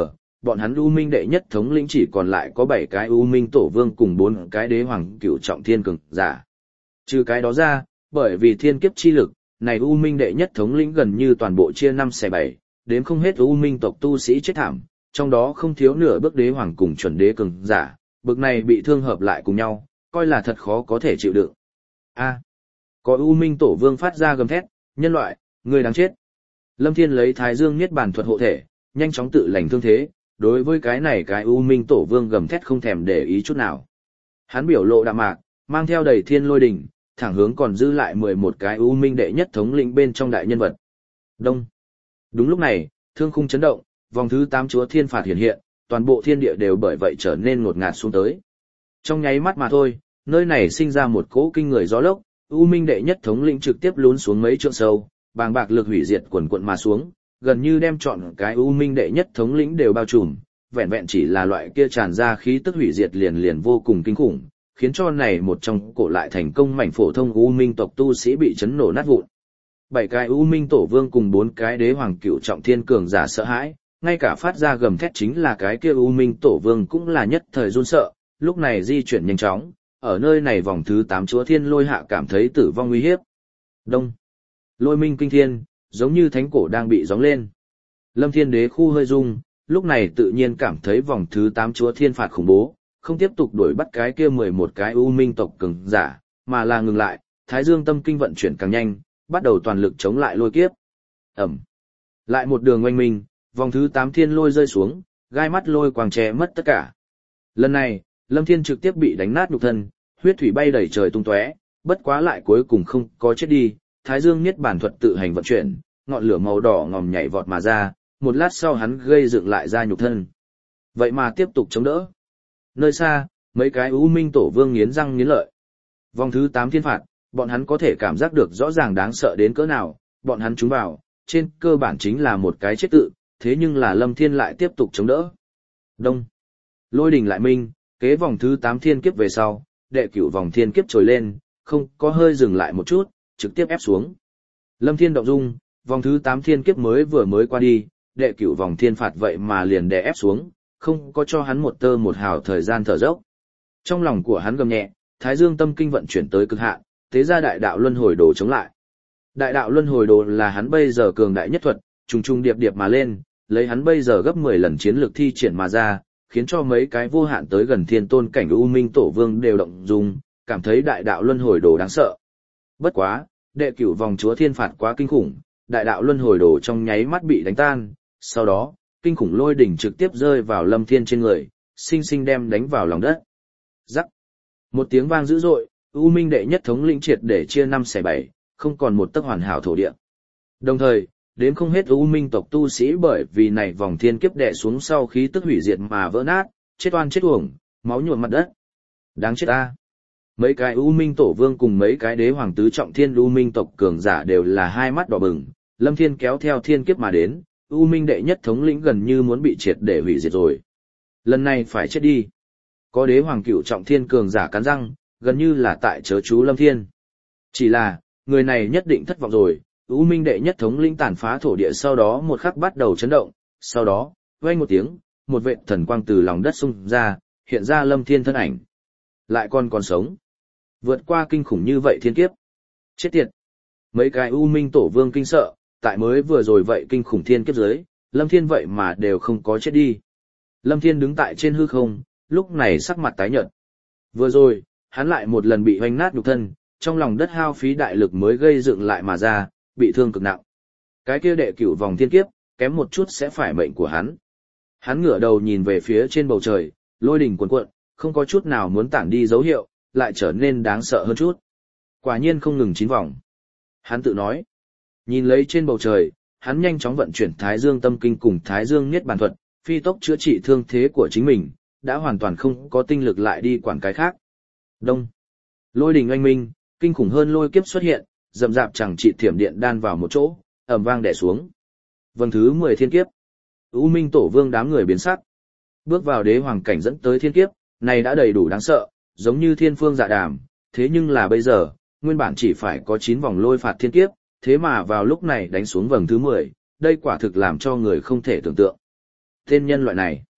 bọn hắn U Minh đệ nhất thống lĩnh chỉ còn lại có 7 cái U Minh tổ vương cùng 4 cái đế hoàng cửu trọng thiên cường giả. Trừ cái đó ra, bởi vì thiên kiếp chi lực, này U Minh đệ nhất thống lĩnh gần như toàn bộ chia 5/7, đến không hết U Minh tộc tu sĩ chết thảm, trong đó không thiếu nửa bước đế hoàng cùng chuẩn đế cường giả, bực này bị thương hợp lại cùng nhau, coi là thật khó có thể chịu đựng. A, có U Minh tổ vương phát ra gầm thét, nhân loại, người đáng chết. Lâm Thiên lấy Thái Dương Niết Bàn thuật hộ thể, nhanh chóng tự lành thương thế, đối với cái này cái U Minh tổ vương gầm thét không thèm để ý chút nào. Hắn biểu lộ đạm mạc, mang theo đầy thiên lôi đỉnh, thẳng hướng còn dư lại 11 cái U Minh đệ nhất thống lĩnh bên trong đại nhân vật. Đông. Đúng lúc này, thương khung chấn động, vòng thứ 8 chúa thiên phạt hiện hiện, toàn bộ thiên địa đều bởi vậy trở nên ngột ngạt xuống tới. Trong nháy mắt mà thôi, nơi này sinh ra một cỗ kinh người gió lốc, U Minh đệ nhất thống lĩnh trực tiếp lún xuống mấy trượng sâu, bàng bạc lực hủy diệt quần quận mà xuống, gần như đem trọn cái U Minh đệ nhất thống lĩnh đều bao trùm, vẹn vẹn chỉ là loại kia tràn ra khí tức hủy diệt liền liền vô cùng kinh khủng, khiến cho này một trong cổ lại thành công mảnh phổ thông U Minh tộc tu sĩ bị chấn nổ nát vụn. 7 cái U Minh tổ vương cùng 4 cái đế hoàng cửu trọng thiên cường giả sợ hãi, ngay cả phát ra gầm thét chính là cái kia U Minh tổ vương cũng là nhất thời run sợ, lúc này di chuyển nhanh chóng, ở nơi này vòng thứ 8 chúa thiên lôi hạ cảm thấy tử vong nguy hiếp. Đông. Lôi minh kinh thiên, giống như thánh cổ đang bị gióng lên. Lâm Thiên Đế khu hơi rung, lúc này tự nhiên cảm thấy vòng thứ 8 chúa thiên phạt khủng bố, không tiếp tục đuổi bắt cái kia 11 cái U Minh tộc cường giả, mà là ngừng lại, Thái Dương tâm kinh vận chuyển càng nhanh, bắt đầu toàn lực chống lại lôi kiếp. Ẩm. Lại một đường oanh minh, vòng thứ 8 thiên lôi rơi xuống, gai mắt lôi quang che mất tất cả. Lần này, Lâm Thiên trực tiếp bị đánh nát nhục thân, huyết thủy bay đầy trời tung tóe, bất quá lại cuối cùng không có chết đi, Thái Dương Niết Bàn thuật tự hành vận chuyển, ngọn lửa màu đỏ ngòm nhảy vọt mà ra, một lát sau hắn gây dựng lại ra nhục thân. Vậy mà tiếp tục chống đỡ. Nơi xa, mấy cái U Minh tổ vương nghiến răng nghiến lợi. Vòng thứ 8 thiên phạt, bọn hắn có thể cảm giác được rõ ràng đáng sợ đến cỡ nào, bọn hắn trúng vào, trên cơ bản chính là một cái chết tự, thế nhưng là Lâm Thiên lại tiếp tục chống đỡ. Đông. Lôi đình lại minh, kế vòng thứ 8 thiên kiếp về sau, đệ cửu vòng thiên kiếp trồi lên, không có hơi dừng lại một chút, trực tiếp ép xuống. Lâm Thiên động dung, vòng thứ 8 thiên kiếp mới qua đi, đệ cửu vòng thiên phạt vậy mà liền đè ép xuống, không có cho hắn một tơ một hào thời gian thở dốc. Trong lòng của hắn gầm nhẹ, Thái Dương tâm kinh vận chuyển tới cực hạn, tế ra đại đạo luân hồi đồ chống lại. Đại đạo luân hồi đồ là hắn bây giờ cường đại nhất thuật, trùng trùng điệp điệp mà lên, lấy hắn bây giờ gấp 10 lần chiến lược thi triển mà ra, khiến cho mấy cái vô hạn tới gần thiên tôn cảnh U Minh tổ vương đều động dung, cảm thấy đại đạo luân hồi đồ đáng sợ. Bất quá, đệ cửu vòng chúa thiên phạt quá kinh khủng, đại đạo luân hồi đồ trong nháy mắt bị đánh tan, sau đó, kinh khủng lôi đỉnh trực tiếp rơi vào Lâm Thiên trên người, sinh sinh đem đánh vào lòng đất. Rắc. Một tiếng vang dữ dội, U Minh đệ nhất thống lĩnh triệt để chia 5/7, không còn một tấc hoàn hảo thổ địa. Đồng thời, đến không hết U Minh tộc tu sĩ bởi vì này vòng thiên kiếp đè xuống sau khí tức hủy diệt mà vỡ nát, chết oan chết uổng, máu nhuộm mặt đất. Đáng chết a. Mấy cái U Minh tổ vương cùng mấy cái đế hoàng tứ trọng thiên U Minh tộc cường giả đều là hai mắt đỏ bừng, Lâm Thiên kéo theo thiên kiếp mà đến, U Minh đệ nhất thống lĩnh gần như muốn bị triệt để hủy diệt rồi. Lần này phải chết đi. Có đế hoàng cửu trọng thiên cường giả cắn răng, gần như là tại chớ chú Lâm Thiên. Chỉ là, người này nhất định thất vọng rồi, U Minh đệ nhất thống lĩnh tàn phá thổ địa sau đó một khắc bắt đầu chấn động, sau đó, vang một tiếng, một vệt thần quang từ lòng đất xung ra, hiện ra Lâm Thiên thân ảnh. Lại còn sống. Vượt qua kinh khủng như vậy thiên kiếp. Chết tiệt. Mấy cái U Minh tổ vương kinh sợ, tại mới vừa rồi vậy kinh khủng thiên kiếp dưới, Lâm Thiên vậy mà đều không có chết đi. Lâm Thiên đứng tại trên hư không, lúc này sắc mặt tái nhợt. Vừa rồi, hắn lại một lần bị hoành nát nhục thân, trong lòng đất hao phí đại lực mới gây dựng lại mà ra, bị thương cực nặng. Cái kia đệ cửu vòng thiên kiếp, kém một chút sẽ phải mệnh của hắn. Hắn ngửa đầu nhìn về phía trên bầu trời, lôi đỉnh cuồn cuộn, không có chút nào muốn tản đi dấu hiệu, lại trở nên đáng sợ hơn chút. Quả nhiên không ngừng 9 vòng. Hắn tự nói. Nhìn lấy trên bầu trời, hắn nhanh chóng vận chuyển Thái Dương tâm kinh cùng Thái Dương Niết Bàn thuật, phi tốc chữa trị thương thế của chính mình, đã hoàn toàn không có tinh lực lại đi quản cái khác. Đông. Lôi đình oanh minh, kinh khủng hơn lôi kiếp xuất hiện, rậm rạp chẳng trị thiểm điện đan vào một chỗ, ầm vang đè xuống. Vầng thứ 10 thiên kiếp. U Minh tổ vương đám người biến sắc. Bước vào đế hoàng cảnh dẫn tới thiên kiếp, này đã đầy đủ đáng sợ, giống như thiên phương dạ đàm, thế nhưng là bây giờ, nguyên bản chỉ phải có 9 vòng lôi phạt thiên kiếp, thế mà vào lúc này đánh xuống vầng thứ 10, đây quả thực làm cho người không thể tưởng tượng. Tên nhân loại này,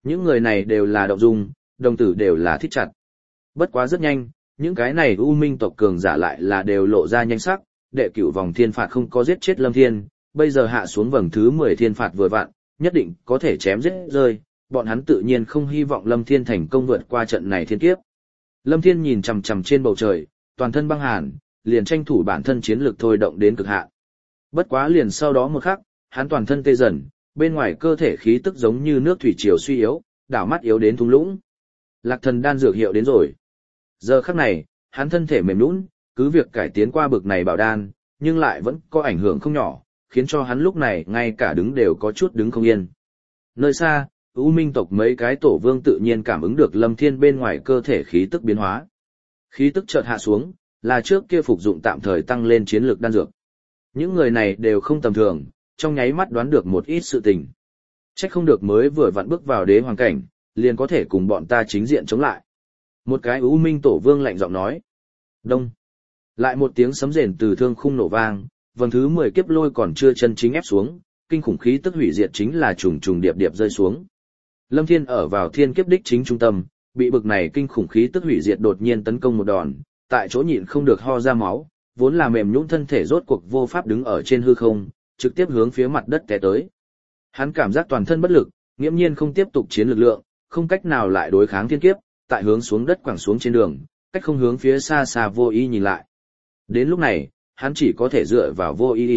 Những người này đều là động dung, đồng tử đều là thích chặt. Bất quá rất nhanh, những cái này U Minh tộc cường giả lại là đều lộ ra nhanh sắc, đệ cửu vòng thiên phạt không có giết chết Lâm Thiên, bây giờ hạ xuống vầng thứ 10 thiên phạt vừa vặn, nhất định có thể chém giết rơi, bọn hắn tự nhiên không hy vọng Lâm Thiên thành công vượt qua trận này thiên kiếp. Lâm Thiên nhìn chằm chằm trên bầu trời, toàn thân băng hàn, liền tranh thủ bản thân chiến lực thôi động đến cực hạn. Bất quá liền sau đó một khắc, hắn toàn thân tê dần, bên ngoài cơ thể khí tức giống như nước thủy triều suy yếu, đảo mắt yếu đến thung lũng. Lạc thần đan dược hiệu đến rồi. Giờ khắc này, hắn thân thể mềm nhũn, cứ việc cải tiến qua bực này bảo đan, nhưng lại vẫn có ảnh hưởng không nhỏ, khiến cho hắn lúc này ngay cả đứng đều có chút đứng không yên. Nơi xa, U Minh tộc mấy cái tổ vương tự nhiên cảm ứng được Lâm Thiên bên ngoài cơ thể khí tức biến hóa. Khí tức chợt hạ xuống, là trước kia phục dụng tạm thời tăng lên chiến lược đan dược. Những người này đều không tầm thường, trong nháy mắt đoán được một ít sự tình. Chắc không được mới vừa vặn bước vào đế hoàng cảnh, liền có thể cùng bọn ta chính diện chống lại. Một cái U Minh tổ vương lạnh giọng nói. Đông. Lại một tiếng sấm rền từ thương khung nổ vang, vầng thứ 10 kiếp lôi còn chưa chân chính ép xuống, kinh khủng khí tức hủy diệt chính là trùng trùng điệp điệp rơi xuống. Lâm Thiên ở vào thiên kiếp đích chính trung tâm, bị bực này kinh khủng khí tức hủy diệt đột nhiên tấn công một đòn, tại chỗ nhịn không được ho ra máu, vốn là mềm nhũn thân thể rốt cuộc vô pháp đứng ở trên hư không, trực tiếp hướng phía mặt đất té tới. Hắn cảm giác toàn thân bất lực, nghiễm nhiên không tiếp tục chiến lực lượng, không cách nào lại đối kháng thiên kiếp, tại hướng xuống đất quẳng xuống trên đường, cách không hướng phía xa xa Vô Ý nhìn lại. Đến lúc này, hắn chỉ có thể dựa vào Vô Ý.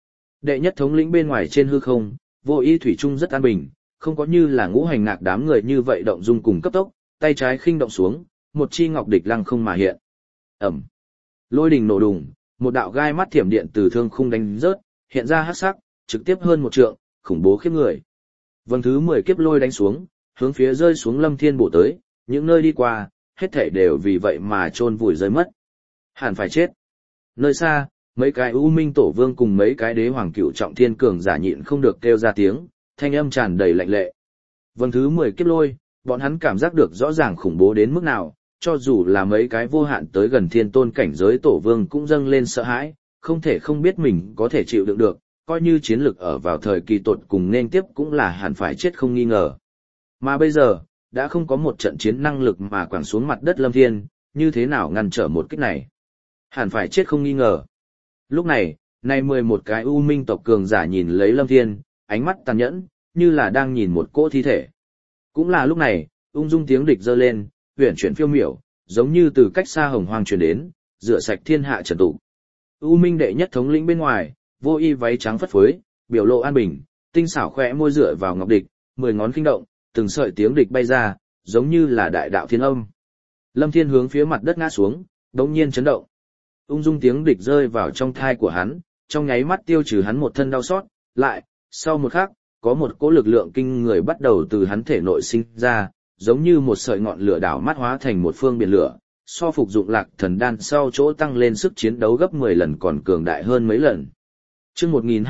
Đệ nhất thống lĩnh bên ngoài trên hư không, Vô Ý thủy chung rất an bình, không có như là ngũ hành ngạc đám người như vậy động dung cùng cấp tốc, tay trái khinh động xuống, một chi ngọc địch lăng không mà hiện. Ẩm. Lôi đình nổ đùng, một đạo gai mắt thiểm điện từ thương khung đánh rớt, hiện ra hắc sắc, trực tiếp hơn một trượng, khủng bố khiếp người. Vầng thứ 10 kiếp lôi đánh xuống, hướng phía rơi xuống Lâm Thiên bổ tới, những nơi đi qua, hết thảy đều vì vậy mà chôn vùi rơi mất. Hẳn phải chết. Nơi xa, mấy cái U Minh tổ vương cùng mấy cái đế hoàng cựu trọng thiên cường giả nhịn không được kêu ra tiếng, thanh âm tràn đầy lạnh lệ. Vầng thứ 10 kiếp lôi, bọn hắn cảm giác được rõ ràng khủng bố đến mức nào, cho dù là mấy cái vô hạn tới gần thiên tôn cảnh giới tổ vương cũng dâng lên sợ hãi, không thể không biết mình có thể chịu đựng được, coi như chiến lực ở vào thời kỳ tột cùng nên tiếp cũng là hẳn phải chết không nghi ngờ. Mà bây giờ, đã không có một trận chiến năng lực mà quẳng xuống mặt đất Lâm Thiên, như thế nào ngăn trở một kích này? Hẳn phải chết không nghi ngờ. Lúc này, 11 cái U Minh tộc cường giả nhìn lấy Lâm Thiên, ánh mắt tàn nhẫn, như là đang nhìn một cỗ thi thể. Cũng là lúc này, ung dung tiếng địch giơ lên, huyền chuyển phiêu miểu, giống như từ cách xa hồng hoang truyền đến, rửa sạch thiên hạ trần tụ. U Minh đệ nhất thống lĩnh bên ngoài, Vô Y váy trắng phất phới, biểu lộ an bình, tinh xảo khẽ môi dựa vào ngọc địch, 10 ngón khinh động, từng sợi tiếng địch bay ra, giống như là đại đạo thiên âm. Lâm Thiên hướng phía mặt đất ngã xuống, đống nhiên chấn động. Ung dung tiếng địch rơi vào trong thai của hắn, trong nháy mắt tiêu trừ hắn một thân đau xót, lại, sau một khắc, có một cỗ lực lượng kinh người bắt đầu từ hắn thể nội sinh ra, giống như một sợi ngọn lửa đảo mắt hóa thành một phương biển lửa, so phục dụng lạc thần đan sau chỗ tăng lên sức chiến đấu gấp 10 lần còn cường đại hơn mấy lần. Chương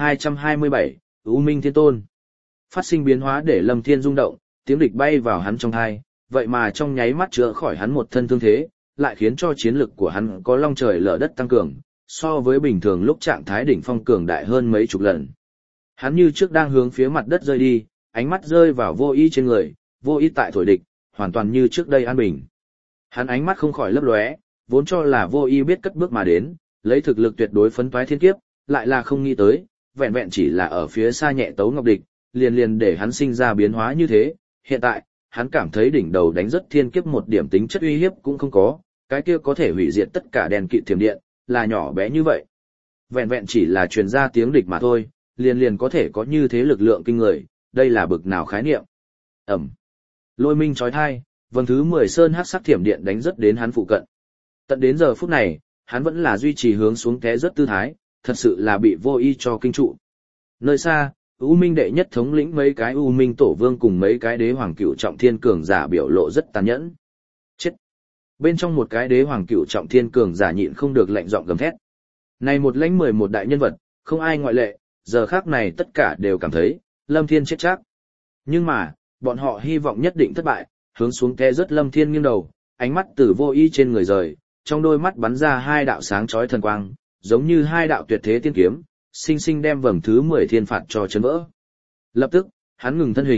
1227, U Minh Thiên Tôn. Phát sinh biến hóa để Lâm Thiên rung động, tiếng địch bay vào hắn trong tai, vậy mà trong nháy mắt chữa khỏi hắn một thân thương thế, lại khiến cho chiến lực của hắn có long trời lở đất tăng cường, so với bình thường lúc trạng thái đỉnh phong cường đại hơn mấy chục lần. Hắn như trước đang hướng phía mặt đất rơi đi, ánh mắt rơi vào Vô Y trên người, Vô Y tại thổi địch, hoàn toàn như trước đây an bình. Hắn ánh mắt không khỏi lấp lóe, vốn cho là Vô Y biết cất bước mà đến, lấy thực lực tuyệt đối phấn toái thiên kiếp, lại là không nghĩ tới, vẹn vẹn chỉ là ở phía xa nhẹ tấu ngọc địch, liền để hắn sinh ra biến hóa như thế. Hiện tại, hắn cảm thấy đỉnh đầu đánh rất thiên kiếp một điểm tính chất uy hiếp cũng không có, cái kia có thể hủy diệt tất cả đèn kịt thiểm điện, là nhỏ bé như vậy. Vẹn vẹn chỉ là truyền ra tiếng địch mà thôi, liền có thể có như thế lực lượng kinh người, đây là bực nào khái niệm. Ẩm. Lôi minh chói tai, vầng thứ 10 sơn hắc sắc thiểm điện đánh rất đến hắn phụ cận. Tận đến giờ phút này, hắn vẫn là duy trì hướng xuống té rất tư thái, thật sự là bị Vô Y cho kinh trụ. Nơi xa, U Minh đệ nhất thống lĩnh mấy cái U Minh tổ vương cùng mấy cái đế hoàng cựu trọng thiên cường giả biểu lộ rất tàn nhẫn. Chết! Bên trong một cái đế hoàng cựu trọng thiên cường giả nhịn không được lạnh giọng gầm thét. Này một lãnh 11 đại nhân vật, không ai ngoại lệ, giờ khác này tất cả đều cảm thấy, Lâm Thiên chết chắc. Nhưng mà, bọn họ hy vọng nhất định thất bại, hướng xuống té rất Lâm Thiên nghiêng đầu, ánh mắt từ Vô Y trên người rời, trong đôi mắt bắn ra hai đạo sáng chói thần quang, giống như hai đạo tuyệt thế tiên kiếm, sinh sinh đem vầng thứ 10 thiên phạt cho chấn vỡ. Lập tức, hắn ngừng thân hình,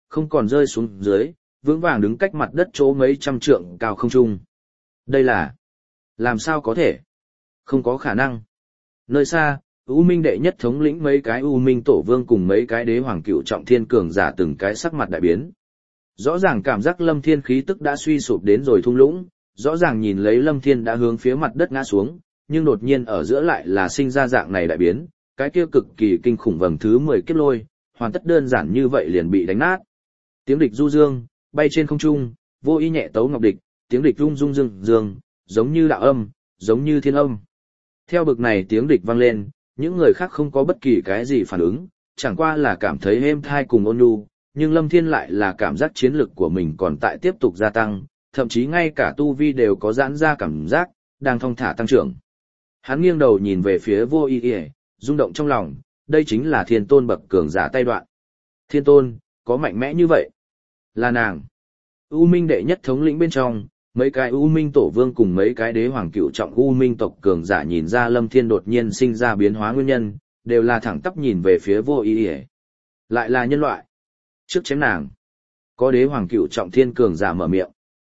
không còn rơi xuống dưới, vững vàng đứng cách mặt đất chỗ mấy trăm trượng cao không trung. Đây là... làm sao có thể? Không có khả năng. Nơi xa, U Minh đệ nhất thống lĩnh mấy cái U Minh tổ vương cùng mấy cái đế hoàng cựu trọng thiên cường giả từng cái sắc mặt đại biến. Rõ ràng cảm giác Lâm Thiên khí tức đã suy sụp đến rồi thung lũng, rõ ràng nhìn lấy Lâm Thiên đã hướng phía mặt đất ngã xuống, nhưng đột nhiên ở giữa lại là sinh ra dạng này đại biến, cái kia cực kỳ kinh khủng vầng thứ 10 kiếp lôi, hoàn tất đơn giản như vậy liền bị đánh nát. Tiếng địch du dương, bay trên không trung, vô ý nhẹ tấu ngọc địch, tiếng địch rung rung dương dương, giống như đạo âm, giống như thiên âm. Theo bực này tiếng địch vang lên, những người khác không có bất kỳ cái gì phản ứng, chẳng qua là cảm thấy êm thai cùng ôn nhu, nhưng Lâm Thiên lại là cảm giác chiến lực của mình còn tại tiếp tục gia tăng, thậm chí ngay cả tu vi đều có giãn ra cảm giác, đang thong thả tăng trưởng. Hắn nghiêng đầu nhìn về phía vô ý y, rung động trong lòng, đây chính là thiên tôn bậc cường giả tay đoạn. Thiên tôn, có mạnh mẽ như vậy? Là nàng. U Minh đệ nhất thống lĩnh bên trong, mấy cái U Minh tổ vương cùng mấy cái đế hoàng cựu trọng U Minh tộc cường giả nhìn ra Lâm Thiên đột nhiên sinh ra biến hóa nguyên nhân, đều là thẳng tắp nhìn về phía vô ý y. Lại là nhân loại. Trước chém nàng. Có đế hoàng cựu trọng thiên cường giả mở miệng.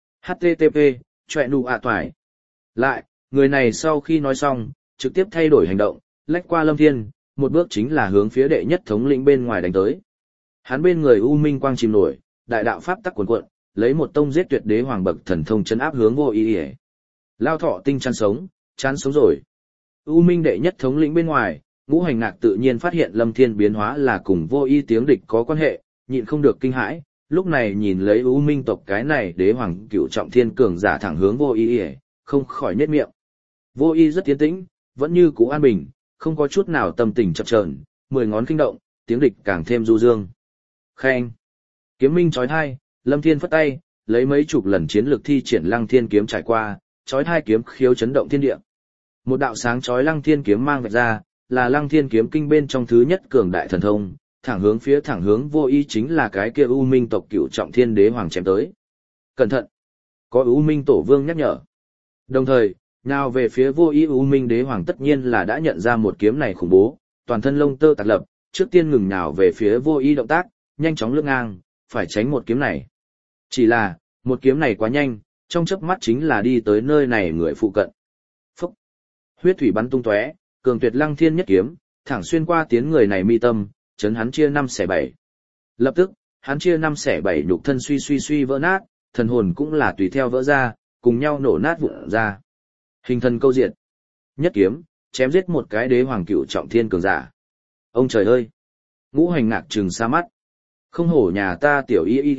HTTP, chọe nụ ạ toài. Lại, người này sau khi nói xong, trực tiếp thay đổi hành động, lách qua Lâm Thiên, một bước chính là hướng phía đệ nhất thống lĩnh bên ngoài đánh tới. Hắn bên người U Minh quang chìm nổi, đại đạo pháp tắc cuồn cuộn, lấy một tông giết tuyệt đế hoàng bậc thần thông chấn áp hướng vô ý ỉa. Lao thọ tinh chán sống rồi. U Minh đệ nhất thống lĩnh bên ngoài, Ngũ Hành Ngạc tự nhiên phát hiện Lâm Thiên biến hóa là cùng vô ý tiếng địch có quan hệ, nhịn không được kinh hãi, lúc này nhìn lấy U Minh tộc cái này đế hoàng cựu trọng thiên cường giả thẳng hướng vô ý ỉa, không khỏi nhếch miệng. Vô ý rất tiến tĩnh, vẫn như cũ an bình, không có chút nào tâm tình chập chờn, 10 ngón kinh động, tiếng địch càng thêm du dương. Khen. Kiếm minh chói tai, Lâm Thiên phất tay, lấy mấy chục lần chiến lược thi triển Lăng Thiên kiếm trải qua, chói tai kiếm khiếu chấn động thiên địa. Một đạo sáng chói Lăng Thiên kiếm mang vạch ra, là Lăng Thiên kiếm kinh bên trong thứ nhất cường đại thần thông, thẳng hướng vô ý chính là cái kia U Minh tộc cựu trọng thiên đế hoàng chém tới. Cẩn thận. Có U Minh tổ vương nhắc nhở. Đồng thời, nào về phía vô ý U Minh đế hoàng tất nhiên là đã nhận ra một kiếm này khủng bố, toàn thân lông tơ tạc lập, trước tiên ngừng nhào về phía vô ý động tác, nhanh chóng lướt ngang, phải tránh một kiếm này. Chỉ là, một kiếm này quá nhanh, trong chớp mắt chính là đi tới nơi này người phụ cận. Phúc! Huyết thủy bắn tung tóe, cường tuyệt Lăng Thiên nhất kiếm, thẳng xuyên qua tiến người này mi tâm, chấn hắn chia 5 xẻ 7. Lập tức, hắn chia 5 xẻ 7 nhục thân suy vỡ nát, thần hồn cũng là tùy theo vỡ ra, cùng nhau nổ nát vụn ra. Hình thần câu diệt. Nhất kiếm, chém giết một cái đế hoàng cựu trọng thiên cường giả. Ông trời ơi! Ngũ Hành Ngạc trừng xa mắt. Không hổ nhà ta tiểu y.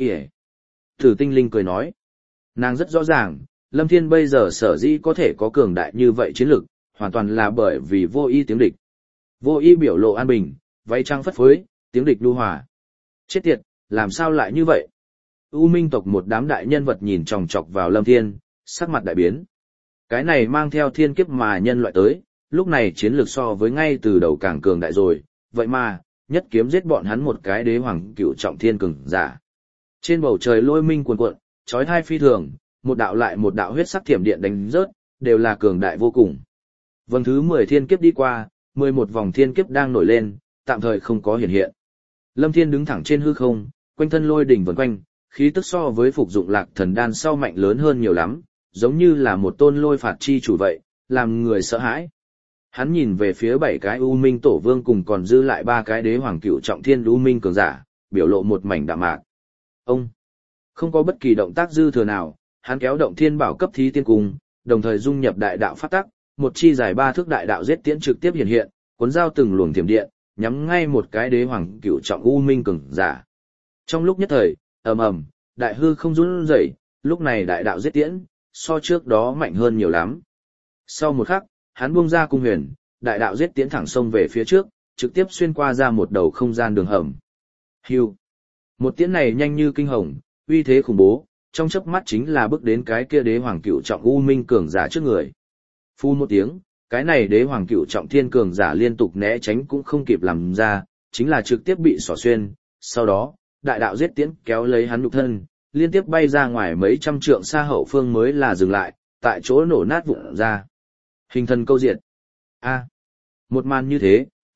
Thử Tinh Linh cười nói. Nàng rất rõ ràng, Lâm Thiên bây giờ sở dĩ có thể có cường đại như vậy chiến lực, hoàn toàn là bởi vì vô ý tiếng địch. Vô ý biểu lộ an bình, váy trăng phất phới, tiếng địch nhu hòa. Chết tiệt, làm sao lại như vậy? U Minh tộc một đám đại nhân vật nhìn chòng chọc vào Lâm Thiên, sắc mặt đại biến. Cái này mang theo thiên kiếp mà nhân loại tới, lúc này chiến lược so với ngay từ đầu càng cường đại rồi, vậy mà, nhất kiếm giết bọn hắn một cái đế hoàng cựu trọng thiên cường giả. Trên bầu trời lôi minh cuồn cuộn, chói tai phi thường, một đạo lại một đạo huyết sắc thiểm điện đánh rớt, đều là cường đại vô cùng. Vầng thứ 10 thiên kiếp đi qua, 11 vòng thiên kiếp đang nổi lên, tạm thời không có hiện hiện. Lâm Thiên đứng thẳng trên hư không, quanh thân lôi đỉnh vần quanh, khí tức so với phục dụng Lạc Thần đan sau mạnh lớn hơn nhiều lắm, giống như là một tôn lôi phạt chi chủ vậy, làm người sợ hãi. Hắn nhìn về phía 7 cái U Minh tổ vương cùng còn dư lại 3 cái đế hoàng cựu trọng thiên U Minh cường giả, biểu lộ một mảnh đạm mạc. Ông không có bất kỳ động tác dư thừa nào, hắn kéo động thiên bảo cấp thí tiên cung, đồng thời dung nhập đại đạo pháp tắc, một chi dài 3 thước đại đạo giết tiễn trực tiếp hiện hiện, cuốn dao từng luồng thiểm điện, nhắm ngay một cái đế hoàng cựu trọng U Minh cường giả. Trong lúc nhất thời, ầm ầm, đại hư không run rẩy, lúc này đại đạo giết tiễn, so trước đó mạnh hơn nhiều lắm. Sau một khắc, hắn buông ra cung huyền, đại đạo giết tiễn thẳng sông về phía trước, trực tiếp xuyên qua ra một đầu không gian đường hầm. Hưu. Một tiễn này nhanh như kinh hồng, uy thế khủng bố, trong chớp mắt chính là bước đến cái kia đế hoàng cựu trọng U Minh cường giả trước người. Phun một tiếng, cái này đế hoàng cựu trọng thiên cường giả liên tục né tránh cũng không kịp làm ra, chính là trực tiếp bị xỏ xuyên, sau đó, đại đạo giết tiễn kéo lấy hắn nhục thân, liên tiếp bay ra ngoài mấy trăm trượng xa hậu phương mới là dừng lại, tại chỗ nổ nát vụn ra. Hình thần câu diệt. A. Một màn như thế,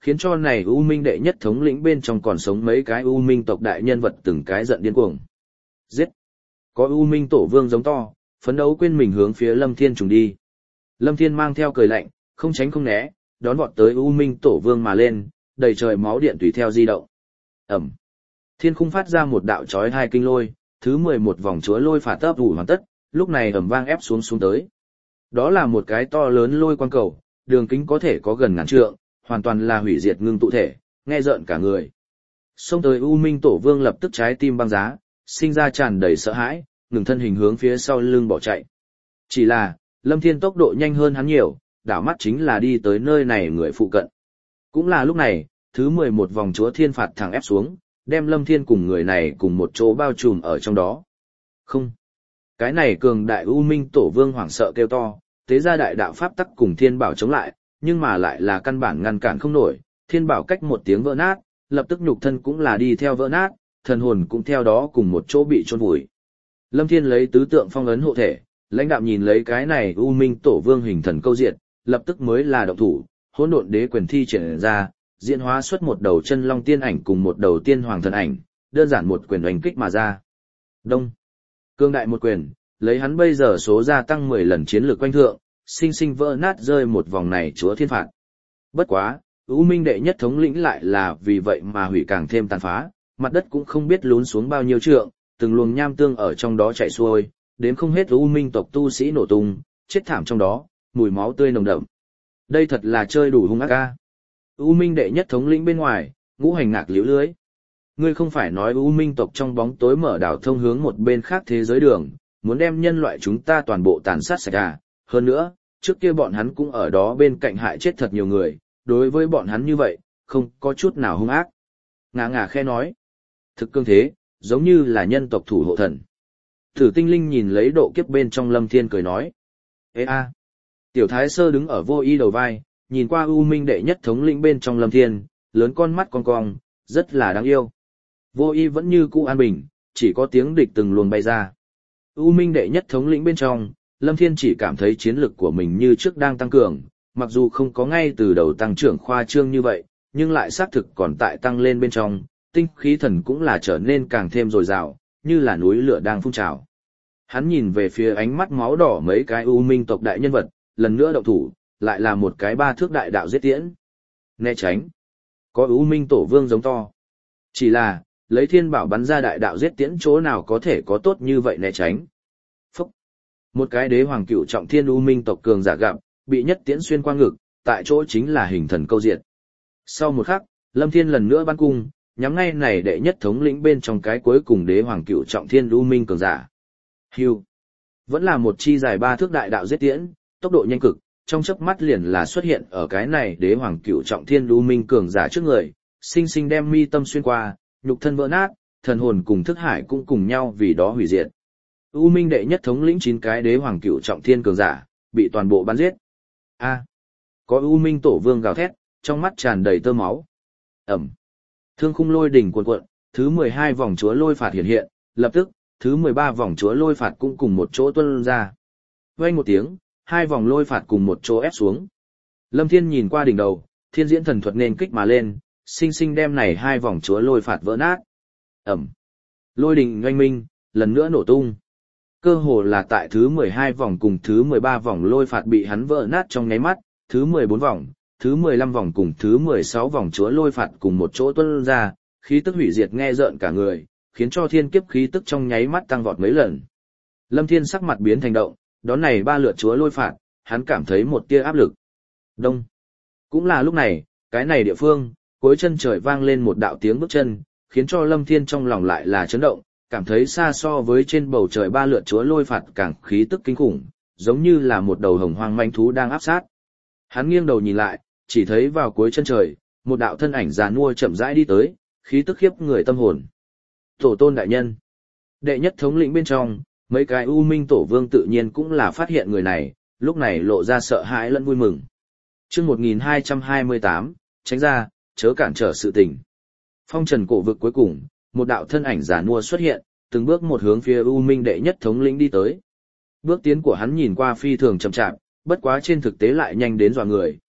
khiến cho này U Minh đệ nhất thống lĩnh bên trong còn sống mấy cái U Minh tộc đại nhân vật từng cái giận điên cuồng. Giết! Có U Minh tổ vương giống to, phấn đấu quên mình hướng phía Lâm Thiên trùng đi. Lâm Thiên mang theo cười lạnh, không tránh không né, đón vọt tới U Minh tổ vương mà lên, đầy trời máu điện tùy theo di động. Ẩm! Thiên khung phát ra một đạo chói hai kinh lôi, thứ 11 vòng chúa lôi phạt tấp đủ hoàn tất, lúc này ầm vang ép xuống tới. Đó là một cái to lớn lôi quang cầu, đường kính có thể có gần ngàn trượng, hoàn toàn là hủy diệt ngưng tụ thể, nghe rợn cả người. Xông tới U Minh Tổ Vương lập tức trái tim băng giá, sinh ra tràn đầy sợ hãi, ngừng thân hình hướng phía sau lưng bỏ chạy. Chỉ là, Lâm Thiên tốc độ nhanh hơn hắn nhiều, đảo mắt chính là đi tới nơi này người phụ cận. Cũng là lúc này, thứ 11 vòng chúa thiên phạt thẳng ép xuống, đem Lâm Thiên cùng người này cùng một chỗ bao trùm ở trong đó. Không. Cái này cường đại U Minh Tổ Vương hoảng sợ kêu to, tế ra đại đạo pháp tắc cùng thiên bảo chống lại, nhưng mà lại là căn bản ngăn cản không nổi, thiên bảo cách một tiếng vỡ nát, lập tức nhục thân cũng là đi theo vỡ nát, thần hồn cũng theo đó cùng một chỗ bị chôn vùi. Lâm Thiên lấy tứ tượng phong ấn hộ thể, lãnh đạo nhìn lấy cái này U Minh Tổ Vương hình thần câu diệt, lập tức mới là động thủ, hỗn độn đế quyền thi triển ra, diễn hóa xuất một đầu chân long tiên ảnh cùng một đầu tiên hoàng thần ảnh, đơn giản một quyền oanh kích mà ra. Đông. Cương đại một quyền, lấy hắn bây giờ số gia tăng 10 lần chiến lược quanh thượng, sinh sinh vỡ nát rơi một vòng này chúa thiên phạt. Bất quá, U Minh đệ nhất thống lĩnh lại là vì vậy mà hủy càng thêm tàn phá, mặt đất cũng không biết lún xuống bao nhiêu trượng, từng luồng nham tương ở trong đó chạy xuôi, đến không hết U Minh tộc tu sĩ nổ tung, chết thảm trong đó, mùi máu tươi nồng đậm. Đây thật là chơi đủ hung ác ca. U Minh đệ nhất thống lĩnh bên ngoài, Ngũ Hành ngạc liễu lưới. Ngươi không phải nói U Minh tộc trong bóng tối mở đảo thông hướng một bên khác thế giới đường, muốn đem nhân loại chúng ta toàn bộ tàn sát sạch à? Hơn nữa, trước kia bọn hắn cũng ở đó bên cạnh hại chết thật nhiều người, đối với bọn hắn như vậy, không có chút nào hung ác. Ngà ngà khe nói, thực cương thế, giống như là nhân tộc thủ hộ thần. Thử Tinh Linh nhìn lấy độ kiếp bên trong Lâm Thiên cười nói, ê a. Tiểu Thái Sơ đứng ở Vô Y đầu vai, nhìn qua U Minh đệ nhất thống lĩnh bên trong Lâm Thiên, lớn con mắt con cong, rất là đáng yêu. Vô Y vẫn như cũ an bình, chỉ có tiếng địch từng luồng bay ra. U Minh đệ nhất thống lĩnh bên trong, Lâm Thiên chỉ cảm thấy chiến lực của mình như trước đang tăng cường, mặc dù không có ngay từ đầu tăng trưởng khoa trương như vậy, nhưng lại xác thực còn tại tăng lên bên trong, tinh khí thần cũng là trở nên càng thêm dồi dào, như là núi lửa đang phun trào. Hắn nhìn về phía ánh mắt máu đỏ mấy cái U Minh tộc đại nhân vật, lần nữa động thủ, lại là một cái 3 thước đại đạo giết tiễn. Né tránh. Có U Minh tổ vương giống to. Chỉ là, lấy thiên bảo bắn ra đại đạo giết tiễn chỗ nào có thể có tốt như vậy né tránh. Phúc. Một cái đế hoàng cựu trọng thiên U Minh tộc cường giả gặp, bị nhất tiễn xuyên qua ngực, tại chỗ chính là hình thần câu diệt. Sau một khắc, Lâm Thiên lần nữa bắn cung, nhắm ngay này đệ nhất thống lĩnh bên trong cái cuối cùng đế hoàng cựu trọng thiên U Minh cường giả. Hưu. Vẫn là một chi dài 3 thước đại đạo giết tiễn, tốc độ nhanh cực, trong chớp mắt liền là xuất hiện ở cái này đế hoàng cựu trọng thiên U Minh cường giả trước người, sinh sinh đem mi tâm xuyên qua, nhục thân vỡ nát, thần hồn cùng thức hải cũng cùng nhau vì đó hủy diệt. U Minh đệ nhất thống lĩnh 9 cái đế hoàng cựu trọng thiên cường giả, bị toàn bộ bắn giết. A. Có U Minh tổ vương gào thét, trong mắt tràn đầy tơ máu. Ẩm. Thương khung lôi đỉnh cuồn cuộn, thứ 12 vòng chúa lôi phạt hiện hiện, lập tức, thứ 13 vòng chúa lôi phạt cũng cùng một chỗ tuôn ra. Vang một tiếng, 2 vòng lôi phạt cùng một chỗ ép xuống. Lâm Thiên nhìn qua đỉnh đầu, thiên diễn thần thuật nên kích mà lên, sinh sinh đem này 2 vòng chúa lôi phạt vỡ nát. Ẩm. Lôi đỉnh oanh minh, lần nữa nổ tung. Cơ hồ là tại thứ 12 vòng cùng thứ 13 vòng lôi phạt bị hắn vỡ nát trong nháy mắt, thứ 14 vòng, thứ 15 vòng cùng thứ 16 vòng chúa lôi phạt cùng một chỗ tuôn ra, khí tức hủy diệt nghe rợn cả người, khiến cho thiên kiếp khí tức trong nháy mắt tăng vọt mấy lần. Lâm Thiên sắc mặt biến thành động, đón này 3 lượt chúa lôi phạt, hắn cảm thấy một tia áp lực. Đông. Cũng là lúc này, cái này địa phương, cuối chân trời vang lên một đạo tiếng bước chân, khiến cho Lâm Thiên trong lòng lại là chấn động, cảm thấy xa so với trên bầu trời 3 lượt chúa lôi phạt càng khí tức kinh khủng, giống như là một đầu hồng hoang manh thú đang áp sát. Hắn nghiêng đầu nhìn lại, chỉ thấy vào cuối chân trời, một đạo thân ảnh già nua chậm rãi đi tới, khí tức khiếp người tâm hồn. Tổ tôn đại nhân. Đệ nhất thống lĩnh bên trong, mấy cái U Minh tổ vương tự nhiên cũng là phát hiện người này, lúc này lộ ra sợ hãi lẫn vui mừng. Chương 1228, tránh ra, chớ cản trở sự tình. Phong trần cổ vực cuối cùng, một đạo thân ảnh già nua xuất hiện, từng bước một hướng phía U Minh đệ nhất thống lĩnh đi tới. Bước tiến của hắn nhìn qua phi thường chậm chạp, bất quá trên thực tế lại nhanh đến dọa người,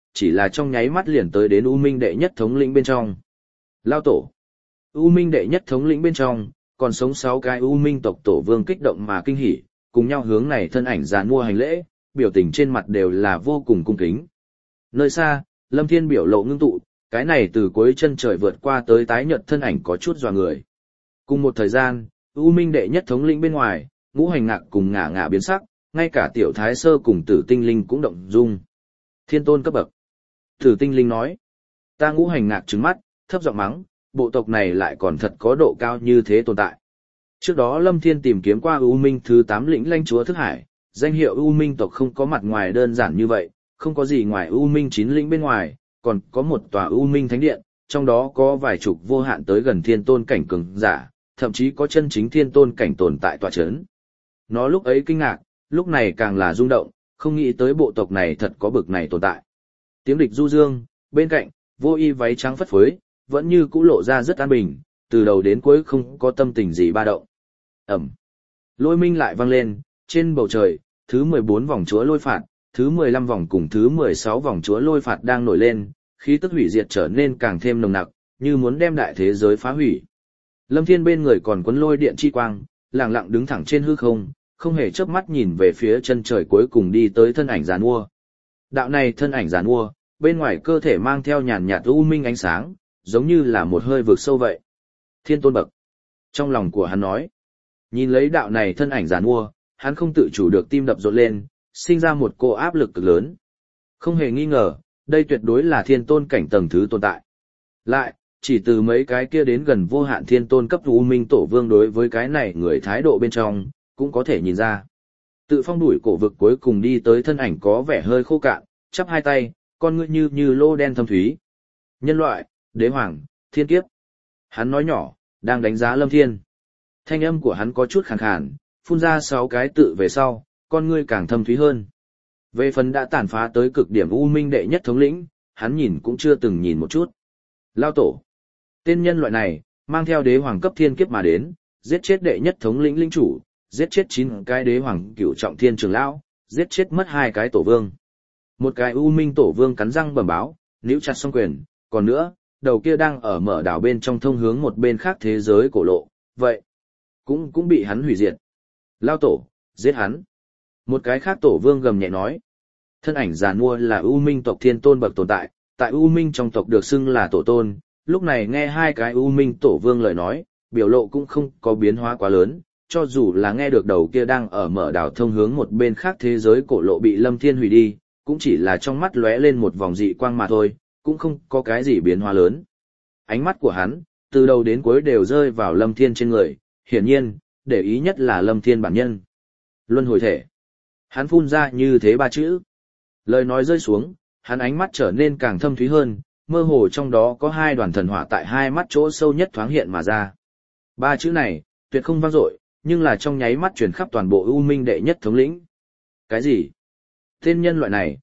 chỉ là trong nháy mắt liền tới đến U Minh đệ nhất thống lĩnh bên trong. Lao tổ. U Minh đệ nhất thống lĩnh bên trong, còn sống 6 cái U Minh tộc tổ vương kích động mà kinh hỉ, cùng nhau hướng này thân ảnh giàn mua hành lễ, biểu tình trên mặt đều là vô cùng cung kính. Nơi xa, Lâm Thiên biểu lộ ngưng tụ, cái này từ cuối chân trời vượt qua tới tái nhợt thân ảnh có chút dọa người. Cùng một thời gian, U Minh đệ nhất thống lĩnh bên ngoài, Ngũ Hành Ngạc cùng ngả ngả biến sắc, ngay cả Tiểu Thái Sơ cùng Tử Tinh Linh cũng động dung. Thiên tôn cấp bậc. Tử Tinh Linh nói, ta Ngũ Hành Ngạc trừng mắt, thấp giọng mắng, bộ tộc này lại còn thật có độ cao như thế tồn tại. Trước đó Lâm Thiên tìm kiếm qua U Minh thứ 8 lĩnh lãnh chúa Thức Hải, danh hiệu U Minh tộc không có mặt ngoài đơn giản như vậy, không có gì ngoài U Minh 9 lĩnh bên ngoài, còn có một tòa U Minh Thánh Điện, trong đó có vài chục vô hạn tới gần thiên tôn cảnh cường giả, thậm chí có chân chính thiên tôn cảnh tồn tại tòa chấn. Nó lúc ấy kinh ngạc, lúc này càng là rung động, không nghĩ tới bộ tộc này thật có bực này tồn tại. Tiếng địch du dương, bên cạnh, Vô Y váy trắng phất phới, vẫn như cũ lộ ra rất an bình, từ đầu đến cuối không có tâm tình gì ba động. Ẩm. Lôi minh lại vang lên, trên bầu trời, thứ 14 vòng chúa lôi phạt, thứ 15 vòng cùng thứ 16 vòng chúa lôi phạt đang nổi lên, khí tức hủy diệt trở nên càng thêm nồng nặc, như muốn đem đại thế giới phá hủy. Lâm Thiên bên người còn quấn lôi điện chi quang, lặng lặng đứng thẳng trên hư không, không hề chớp mắt nhìn về phía chân trời cuối cùng đi tới thân ảnh giàn mua. Đạo này thân ảnh giàn mua, bên ngoài cơ thể mang theo nhàn nhạt u minh ánh sáng, giống như là một hơi vực sâu vậy. Thiên tôn bậc. Trong lòng của hắn nói, nhìn lấy đạo này thân ảnh giàn mua, hắn không tự chủ được tim đập rộn lên, sinh ra một cô áp lực cực lớn. Không hề nghi ngờ, đây tuyệt đối là thiên tôn cảnh tầng thứ tồn tại. Lại, chỉ từ mấy cái kia đến gần vô hạn thiên tôn cấp U Minh tổ vương đối với cái này người thái độ bên trong, cũng có thể nhìn ra. Tự phong đuổi cổ vực cuối cùng đi tới thân ảnh có vẻ hơi khô cạn, chắp hai tay, con ngươi như lô đen thâm thúy. Nhân loại, đế hoàng, thiên kiếp. Hắn nói nhỏ, đang đánh giá Lâm Thiên. Thanh âm của hắn có chút khàn khàn, phun ra 6 cái tự về sau, con ngươi càng thâm thúy hơn. Về phần đã tàn phá tới cực điểm U Minh đệ nhất thống lĩnh, hắn nhìn cũng chưa từng nhìn một chút. Lao tổ. Tên nhân loại này, mang theo đế hoàng cấp thiên kiếp mà đến, giết chết đệ nhất thống lĩnh linh chủ, giết chết 9 cái đế hoàng cửu trọng thiên trường lão, giết chết mất 2 cái tổ vương. Một cái U Minh tổ vương cắn răng bẩm báo, níu chặt song quyền, còn nữa, đầu kia đang ở mở đảo bên trong thông hướng một bên khác thế giới cổ lộ, vậy, cũng bị hắn hủy diệt. Lao tổ, giết hắn. Một cái khác tổ vương gầm nhẹ nói. Thân ảnh giàn mua là U Minh tộc thiên tôn bậc tồn tại, tại U Minh trong tộc được xưng là tổ tôn, lúc này nghe 2 cái U Minh tổ vương lời nói, biểu lộ cũng không có biến hóa quá lớn, cho dù là nghe được đầu kia đang ở mở đảo thông hướng một bên khác thế giới cổ lộ bị Lâm Thiên hủy đi, cũng chỉ là trong mắt lóe lên một vòng dị quang mà thôi, cũng không có cái gì biến hóa lớn. Ánh mắt của hắn, từ đầu đến cuối đều rơi vào Lâm Thiên trên người, hiển nhiên, để ý nhất là Lâm Thiên bản nhân. Luân hồi thể. Hắn phun ra như thế 3 chữ. Lời nói rơi xuống, hắn ánh mắt trở nên càng thâm thúy hơn, mơ hồ trong đó có 2 đoàn thần hỏa tại 2 mắt chỗ sâu nhất thoáng hiện mà ra. 3 chữ này, tuyệt không vang dội, nhưng là trong nháy mắt truyền khắp toàn bộ U Minh đệ nhất thống lĩnh. Cái gì? Tên nhân loại này,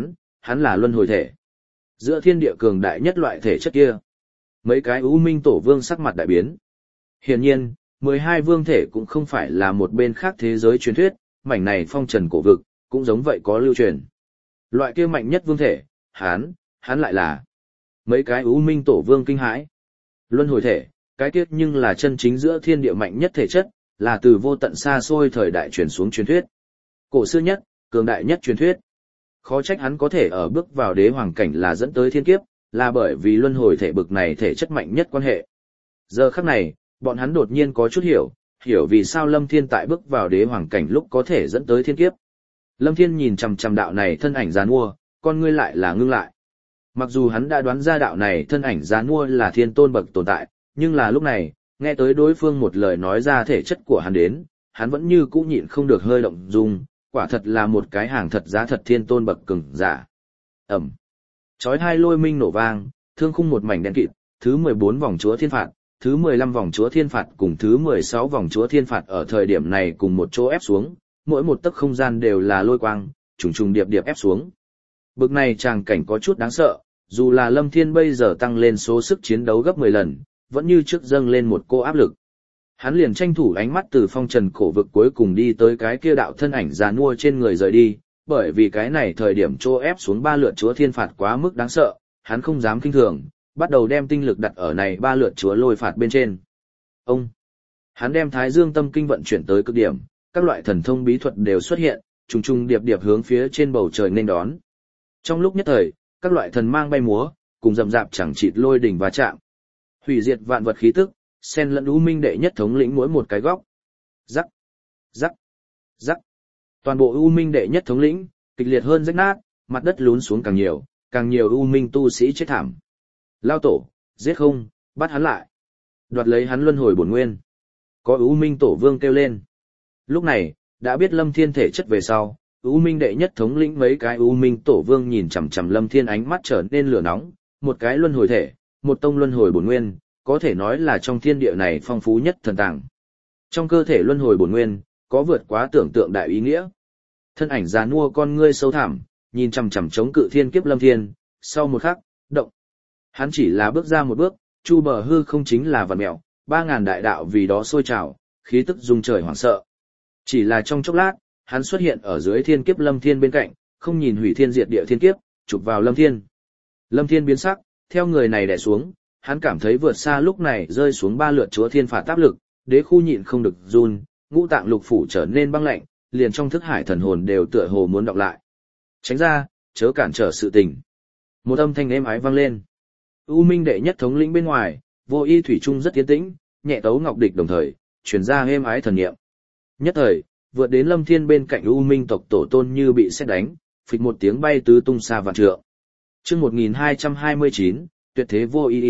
hắn là luân hồi thể. Giữa thiên địa cường đại nhất loại thể chất kia. Mấy cái U Minh tổ vương sắc mặt đại biến. Hiển nhiên, 12 vương thể cũng không phải là một bên khác thế giới truyền thuyết, mảnh này phong trần cổ vực, cũng giống vậy có lưu truyền. Loại kia mạnh nhất vương thể, hắn lại là. Mấy cái U Minh tổ vương kinh hãi. Luân hồi thể, cái kiết nhưng là chân chính giữa thiên địa mạnh nhất thể chất, là từ vô tận xa xôi thời đại truyền xuống truyền thuyết. Cổ xưa nhất, cường đại nhất truyền thuyết. Khó trách hắn có thể ở bước vào đế hoàng cảnh là dẫn tới thiên kiếp, là bởi vì luân hồi thể bực này thể chất mạnh nhất quan hệ. Giờ khắc này, bọn hắn đột nhiên có chút hiểu vì sao Lâm Thiên tại bước vào đế hoàng cảnh lúc có thể dẫn tới thiên kiếp. Lâm Thiên nhìn chằm chằm đạo này thân ảnh giàn mua, con ngươi lại là ngưng lại. Mặc dù hắn đã đoán ra đạo này thân ảnh giàn mua là thiên tôn bậc tồn tại, nhưng là lúc này, nghe tới đối phương một lời nói ra thể chất của hắn đến, hắn vẫn như cũ nhịn không được hơi động dung, quả thật là một cái hàng thật giá thật thiên tôn bậc cường giả. Ẩm. Chói 2 lôi minh nổ vang, thương khung một mảnh đen kịt, thứ 14 vòng chúa thiên phạt, thứ 15 vòng chúa thiên phạt cùng thứ 16 vòng chúa thiên phạt ở thời điểm này cùng một chỗ ép xuống, mỗi một tấc không gian đều là lôi quang, trùng trùng điệp điệp ép xuống. Bực này tràng cảnh có chút đáng sợ, dù là Lâm Thiên bây giờ tăng lên số sức chiến đấu gấp 10 lần, vẫn như trước dâng lên một cô áp lực. Hắn liền tranh thủ ánh mắt từ phong trần cổ vực cuối cùng đi tới cái kia đạo thân ảnh già nua trên người rời đi, bởi vì cái này thời điểm trô ép xuống 3 lượt chúa thiên phạt quá mức đáng sợ, hắn không dám kinh thường, bắt đầu đem tinh lực đặt ở này 3 lượt chúa lôi phạt bên trên. Hắn đem Thái Dương Tâm Kinh vận chuyển tới cực điểm, các loại thần thông bí thuật đều xuất hiện, trùng trùng điệp điệp hướng phía trên bầu trời nên đón. Trong lúc nhất thời, các loại thần mang bay múa, cùng rầm rạp chẳng chịt lôi đỉnh va chạm. Hủy diệt vạn vật khí tức, xen lẫn U Minh đệ nhất thống lĩnh mỗi một cái góc. Rắc, rắc, rắc. Toàn bộ U Minh đệ nhất thống lĩnh, kịch liệt hơn rách nát, mặt đất lún xuống càng nhiều U Minh tu sĩ chết thảm. Lao tổ, giết không, bắt hắn lại. Đoạt lấy hắn luân hồi bổn nguyên. Có U Minh tổ vương kêu lên. Lúc này, đã biết Lâm Thiên thể chất về sau, U Minh đệ nhất thống lĩnh mấy cái U Minh tổ vương nhìn chằm chằm Lâm Thiên ánh mắt trở nên lửa nóng, một cái luân hồi thể, một tông luân hồi bổn nguyên, có thể nói là trong thiên địa này phong phú nhất thần tàng. Trong cơ thể luân hồi bổn nguyên, có vượt quá tưởng tượng đại ý nghĩa. Thân ảnh già nua con ngươi sâu thẳm, nhìn chằm chằm chống cự thiên kiếp Lâm Thiên, sau một khắc, động. Hắn chỉ là bước ra một bước, chu bờ hư không chính là vạn mèo, 3000 đại đạo vì đó sôi trào, khí tức rung trời hoảng sợ. Chỉ là trong chốc lát, hắn xuất hiện ở dưới thiên kiếp Lâm Thiên bên cạnh, không nhìn hủy thiên diệt địa thiên kiếp, chụp vào Lâm Thiên. Lâm Thiên biến sắc, theo người này đè xuống, hắn cảm thấy vượt xa lúc này rơi xuống 3 lượt chúa thiên phạt áp lực, đế khu nhịn không được run, ngũ tạng lục phủ trở nên băng lạnh, liền trong thức hải thần hồn đều tựa hồ muốn đọc lại. Tránh ra, chớ cản trở sự tình. Một âm thanh êm ái vang lên. U Minh đệ nhất thống lĩnh bên ngoài, Vô Y thủy chung rất tiến tĩnh, nhẹ tấu ngọc địch đồng thời, truyền ra êm ái thần niệm. Nhất thời, vượt đến Lâm Thiên bên cạnh U Minh tộc tổ tôn như bị sét đánh, phịch một tiếng bay tứ tung xa vạn trượng. Chương 1229, tuyệt thế Vô Y.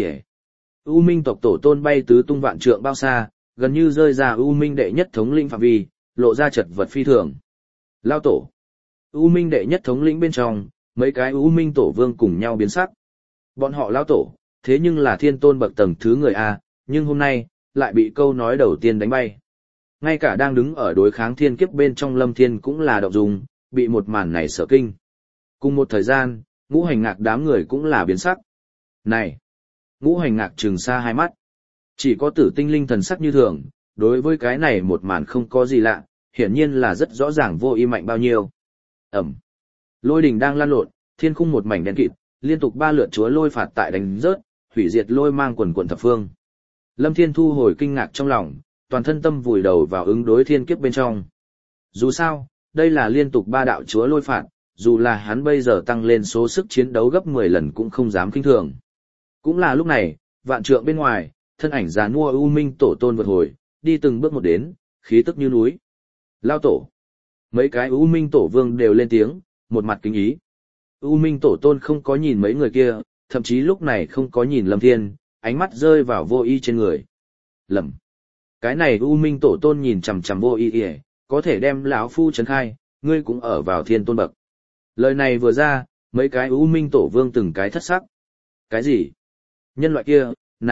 U Minh tộc tổ tôn bay tứ tung vạn trượng bao xa, gần như rơi ra U Minh đệ nhất thống lĩnh phạm vi, lộ ra chật vật phi thường. Lao tổ. U Minh đệ nhất thống lĩnh bên trong, mấy cái U Minh tổ vương cùng nhau biến sắc. Bọn họ lao tổ, thế nhưng là thiên tôn bậc tầng thứ người A, nhưng hôm nay, lại bị câu nói đầu tiên đánh bay. Ngay cả đang đứng ở đối kháng thiên kiếp bên trong Lâm Thiên cũng là động dung, bị một màn này sợ kinh. Cùng một thời gian, Ngũ Hành Ngạc đám người cũng là biến sắc. Này! Ngũ Hành Ngạc trừng xa hai mắt. Chỉ có Tử Tinh linh thần sắc như thường, đối với cái này một màn không có gì lạ, hiển nhiên là rất rõ ràng Vô Y mạnh bao nhiêu. Ẩm! Lôi đình đang lan lộn, thiên khung một mảnh đen kịt, liên tục 3 lượt chúa lôi phạt tại đánh rớt, hủy diệt lôi mang quần quần thập phương. Lâm Thiên thu hồi kinh ngạc trong lòng, toàn thân tâm vùi đầu vào ứng đối thiên kiếp bên trong. Dù sao, đây là liên tục 3 đạo chúa lôi phạt, dù là hắn bây giờ tăng lên số sức chiến đấu gấp 10 lần cũng không dám kinh thường. Cũng là lúc này, vạn trượng bên ngoài, thân ảnh già nua U Minh tổ tôn vượt hồi, đi từng bước một đến, khí tức như núi. Lao tổ. Mấy cái U Minh tổ vương đều lên tiếng, một mặt kính ý. U Minh tổ tôn không có nhìn mấy người kia, thậm chí lúc này không có nhìn Lâm Thiên, ánh mắt rơi vào Vô Y trên người. Lầm. Cái này U Minh tổ tôn nhìn chằm chằm Vô Y, có thể đem lão phu trấn khai, ngươi cũng ở vào thiên tôn bậc. Lời này vừa ra, mấy cái U Minh tổ vương từng cái thất sắc. Cái gì? Nhân loại kia,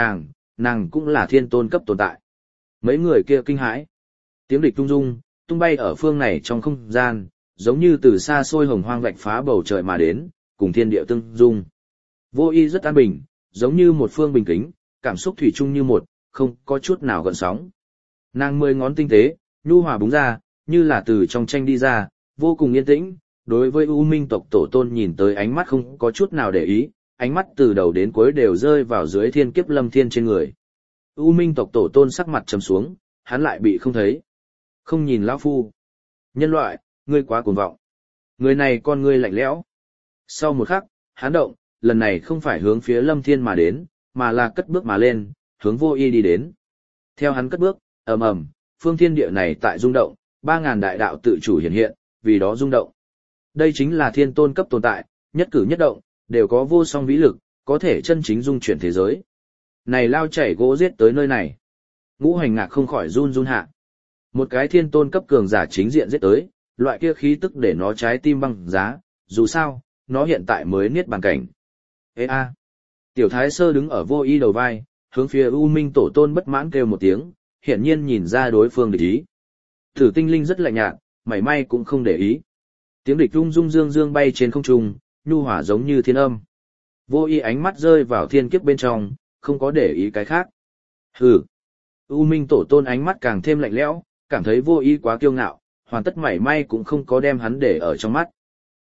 nàng cũng là thiên tôn cấp tồn tại. Mấy người kia kinh hãi. Tiếng địch tung rung, tung bay ở phương này trong không gian, giống như từ xa xôi hồng hoang vạch phá bầu trời mà đến, cùng thiên địa tương dung. Vô Y rất an bình, giống như một phương bình tĩnh, cảm xúc thủy chung như một, không có chút nào gợn sóng. Nàng 10 ngón tinh tế, nhu hòa búng ra, như là từ trong tranh đi ra, vô cùng yên tĩnh, đối với U Minh tộc tổ tôn nhìn tới ánh mắt không có chút nào để ý, ánh mắt từ đầu đến cuối đều rơi vào dưới thiên kiếp Lâm Thiên trên người. U Minh tộc tổ tôn sắc mặt trầm xuống, hắn lại bị không thấy. Không nhìn lão phu. Nhân loại, ngươi quá cuồng vọng. Người này con ngươi lạnh lẽo. Sau một khắc, hắn động, lần này không phải hướng phía Lâm Thiên mà đến, mà là cất bước mà lên, hướng Vô Y đi đến. Theo hắn cất bước, ầm ầm, phương thiên địa này tại rung động, 3000 đại đạo tự chủ hiện hiện, vì đó rung động. Đây chính là thiên tôn cấp tồn tại, nhất cử nhất động đều có vô song vĩ lực, có thể chân chính dung chuyển thế giới. Này lao chảy gỗ giết tới nơi này. Ngũ Hành Ngạc không khỏi run run hạ. Một cái thiên tôn cấp cường giả chính diện giết tới, loại kia khí tức để nó trái tim băng giá, dù sao, nó hiện tại mới niết bàn cảnh. Ê a! Tiểu Thái Sơ đứng ở Vô Y đầu vai, hướng phía U Minh tổ tôn bất mãn kêu một tiếng, hiển nhiên nhìn ra đối phương địch ý. Tử Tinh linh rất lạnh nhạt, mảy may cũng không để ý. Tiếng địch rung rung dương dương bay trên không trung, nhu hòa giống như thiên âm. Vô Y ánh mắt rơi vào thiên kiếp bên trong, không có để ý cái khác. Hừ. U Minh tổ tôn ánh mắt càng thêm lạnh lẽo, cảm thấy Vô Y quá kiêu ngạo, hoàn tất mảy may cũng không có đem hắn để ở trong mắt.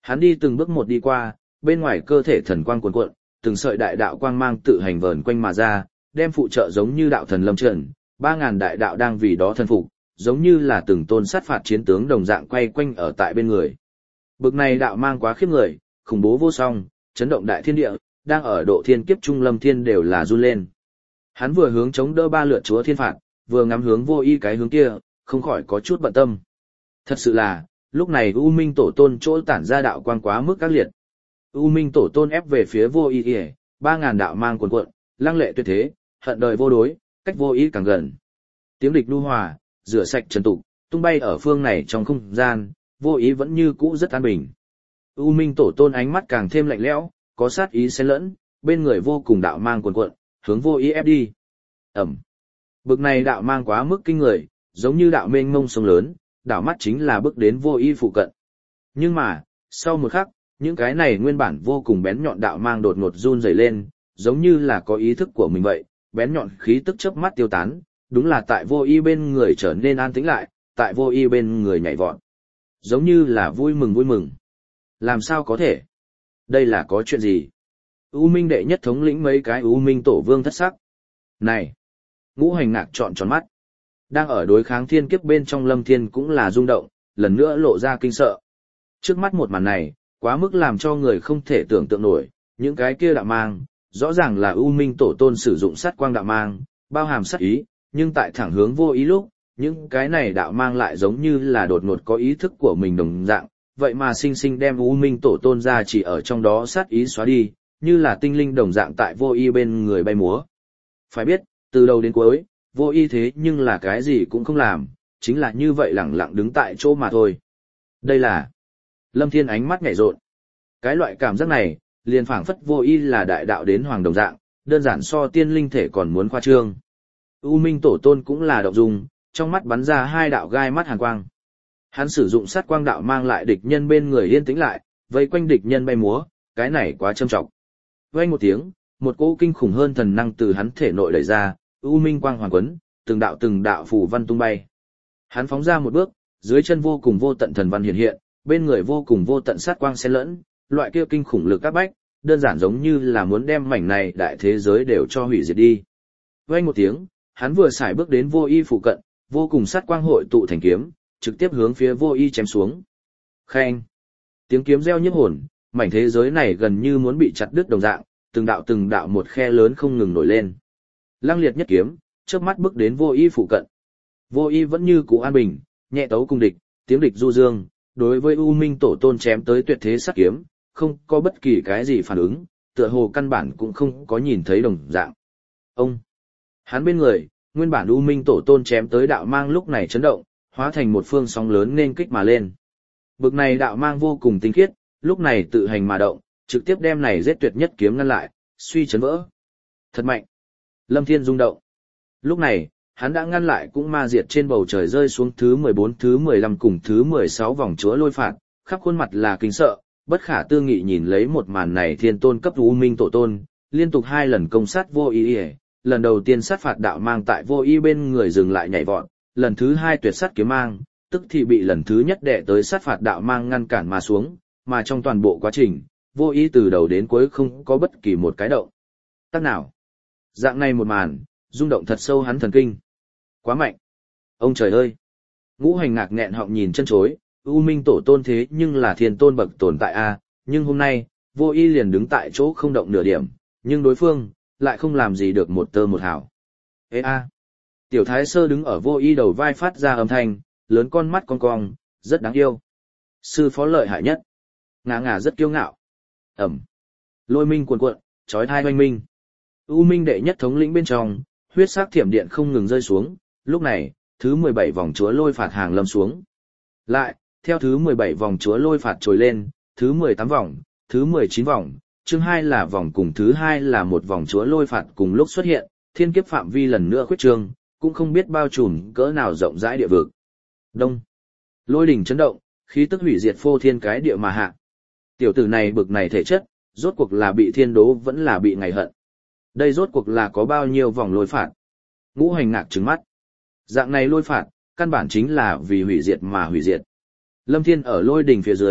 Hắn đi từng bước một đi qua, bên ngoài cơ thể thần quang cuồn cuộn, từng sợi đại đạo quang mang tự hành vờn quanh mà ra, đem phụ trợ giống như đạo thần lâm trận, 3000 đại đạo đang vì đó thần phục, giống như là từng tôn sát phạt chiến tướng đồng dạng quay quanh ở tại bên người. Bực này đạo mang quá khiếp người, khủng bố vô song, chấn động đại thiên địa, đang ở độ thiên kiếp trung Lâm Thiên đều là run lên. Hắn vừa hướng chống đỡ 3 lượt chúa thiên phạt, vừa ngắm hướng Vô Y cái hướng kia, không khỏi có chút bận tâm. Thật sự là, lúc này U Minh Tổ Tôn chỗ tản ra đạo quang quá mức các liệt. U Minh Tổ Tôn ép về phía Vô Y, 3000 đạo mang cuồn cuộn, lăng lệ tuyệt thế, hận đời vô đối, cách Vô Y càng gần. Tiếng địch lưu hòa, rửa sạch trần tục, tung bay ở phương này trong không gian, Vô Y vẫn như cũ rất an bình. U Minh Tổ Tôn ánh mắt càng thêm lạnh lẽo, có sát ý xen lẫn, bên người vô cùng đạo mang cuồn cuộn, hướng Vô Y ép đi. Ẩm. Bực này đạo mang quá mức kinh người, giống như đạo mênh mông sông lớn, đảo mắt chính là bước đến Vô Y phụ cận. Nhưng mà, sau một khắc, những cái này nguyên bản vô cùng bén nhọn đạo mang đột ngột run rẩy lên, giống như là có ý thức của mình vậy, bén nhọn khí tức chớp mắt tiêu tán, đúng là tại Vô Y bên người trở nên an tĩnh lại, tại Vô Y bên người nhảy vọt. Giống như là vui mừng vui mừng. Làm sao có thể? Đây là có chuyện gì? U Minh đệ nhất thống lĩnh mấy cái U Minh tổ vương thất sắc. Này! Ngũ Hành Ngạc trọn tròn mắt. Đang ở đối kháng thiên kiếp bên trong Lâm Thiên cũng là rung động, lần nữa lộ ra kinh sợ. Trước mắt một màn này, quá mức làm cho người không thể tưởng tượng nổi, những cái kia đạo mang, rõ ràng là U Minh tổ tôn sử dụng sát quang đạo mang, bao hàm sát ý, nhưng tại thẳng hướng Vô Y lúc, những cái này đạo mang lại giống như là đột ngột có ý thức của mình đồng dạng, vậy mà sinh sinh đem U Minh tổ tôn ra chỉ ở trong đó sát ý xóa đi, như là tinh linh đồng dạng tại Vô Y bên người bay múa. Phải biết, từ đầu đến cuối, Vô Y thế nhưng là cái gì cũng không làm, chính là như vậy lẳng lặng đứng tại chỗ mà thôi. Đây là... Lâm Thiên ánh mắt nhảy rộn. Cái loại cảm giác này, liền phảng phất Vô Y là đại đạo đến hoàng đồng dạng, đơn giản so tiên linh thể còn muốn khoa trương. U Minh tổ tôn cũng là động dung, trong mắt bắn ra 2 đạo gai mắt hàn quang. Hắn sử dụng sát quang đạo mang lại địch nhân bên người yên tĩnh lại, vây quanh địch nhân bay múa, cái này quá châm trọng. Vang một tiếng, một cỗ kinh khủng hơn thần năng từ hắn thể nội đẩy ra, U Minh quang hoàn quấn, từng đạo phù văn tung bay. Hắn phóng ra một bước, dưới chân vô cùng vô tận thần văn hiện hiện, bên người vô cùng vô tận sát quang xen lẫn, loại kia kinh khủng lực các bách, đơn giản giống như là muốn đem mảnh này đại thế giới đều cho hủy diệt đi. Vang một tiếng, hắn vừa xài bước đến Vô Y phụ cận, vô cùng sát quang hội tụ thành kiếm, trực tiếp hướng phía Vô Y chém xuống. Khen! Tiếng kiếm reo nhức hồn, mảnh thế giới này gần như muốn bị chặt đứt đồng dạng, từng đạo một khe lớn không ngừng nổi lên. Lăng liệt nhất kiếm, chớp mắt bước đến Vô Y phụ cận. Vô Y vẫn như cũ an bình, nhẹ tấu cung địch, tiếng địch du dương, đối với U Minh tổ tôn chém tới tuyệt thế sát kiếm, không có bất kỳ cái gì phản ứng, tựa hồ căn bản cũng không có nhìn thấy đồng dạng. Ông! Hắn bên người, nguyên bản U Minh tổ tôn chém tới đạo mang lúc này chấn động, hóa thành một phương sóng lớn nên kích mà lên. Bực này đạo mang vô cùng tinh khiết, lúc này tự hành mà động, trực tiếp đem này giết tuyệt nhất kiếm ngăn lại, suy chấn vỡ. Thật mạnh! Lâm Thiên rung động. Lúc này, hắn đã ngăn lại cũng ma diệt trên bầu trời rơi xuống thứ 14, thứ 15 cùng thứ 16 vòng chúa lôi phạt, khắp khuôn mặt là kinh sợ, bất khả tư nghị nhìn lấy một màn này thiên tôn cấp U Minh tổ tôn, liên tục 2 lần công sát Vô Y, lần đầu tiên sát phạt đạo mang tại Vô Y bên người dừng lại nhảy vọt, lần thứ 2 tuyệt sát kiếm mang, tức thì bị lần thứ nhất đệ tới sát phạt đạo mang ngăn cản mà xuống, mà trong toàn bộ quá trình, Vô Y từ đầu đến cuối không có bất kỳ một cái động tác nào. Dạng này một màn, rung động thật sâu hắn thần kinh. Quá mạnh. Ông trời ơi. Ngũ Hành Ngạc nghẹn họng nhìn chân chối, U Minh tổ tôn thế nhưng là thiên tôn bậc tồn tại a, nhưng hôm nay, Vô Y liền đứng tại chỗ không động nửa điểm, nhưng đối phương lại không làm gì được một tơ một hào. Ê a. Tiểu Thái Sơ đứng ở Vô Y đầu vai phát ra âm thanh, lớn con mắt cong cong, rất đáng yêu. Sư phó lợi hại nhất. Ngà rất kiêu ngạo. Ẩm. Lôi minh cuồn cuộn, chói tai oanh minh. U Minh đệ nhất thống lĩnh bên trong, huyết sắc thiểm điện không ngừng rơi xuống, lúc này, thứ 17 vòng chúa lôi phạt hàng lâm xuống. Lại, theo thứ 17 vòng chúa lôi phạt trồi lên, thứ 18 vòng, thứ 19 vòng, chương 2 là vòng cùng thứ 2 là một vòng chúa lôi phạt cùng lúc xuất hiện, thiên kiếp phạm vi lần nữa khuyết trương, cũng không biết bao trùm cỡ nào rộng rãi địa vực. Đông. Lôi đỉnh chấn động, khí tức hủy diệt phô thiên cái địa mà hạ. Tiểu tử này bực này thể chất, rốt cuộc là bị thiên đố vẫn là bị ngày hận. Đây rốt cuộc là có bao nhiêu vòng lôi phạt? Ngũ Hành Ngạc trừng mắt. Dạng này lôi phạt, căn bản chính là vì hủy diệt mà hủy diệt. Lâm Thiên ở lôi đỉnh phía dưới,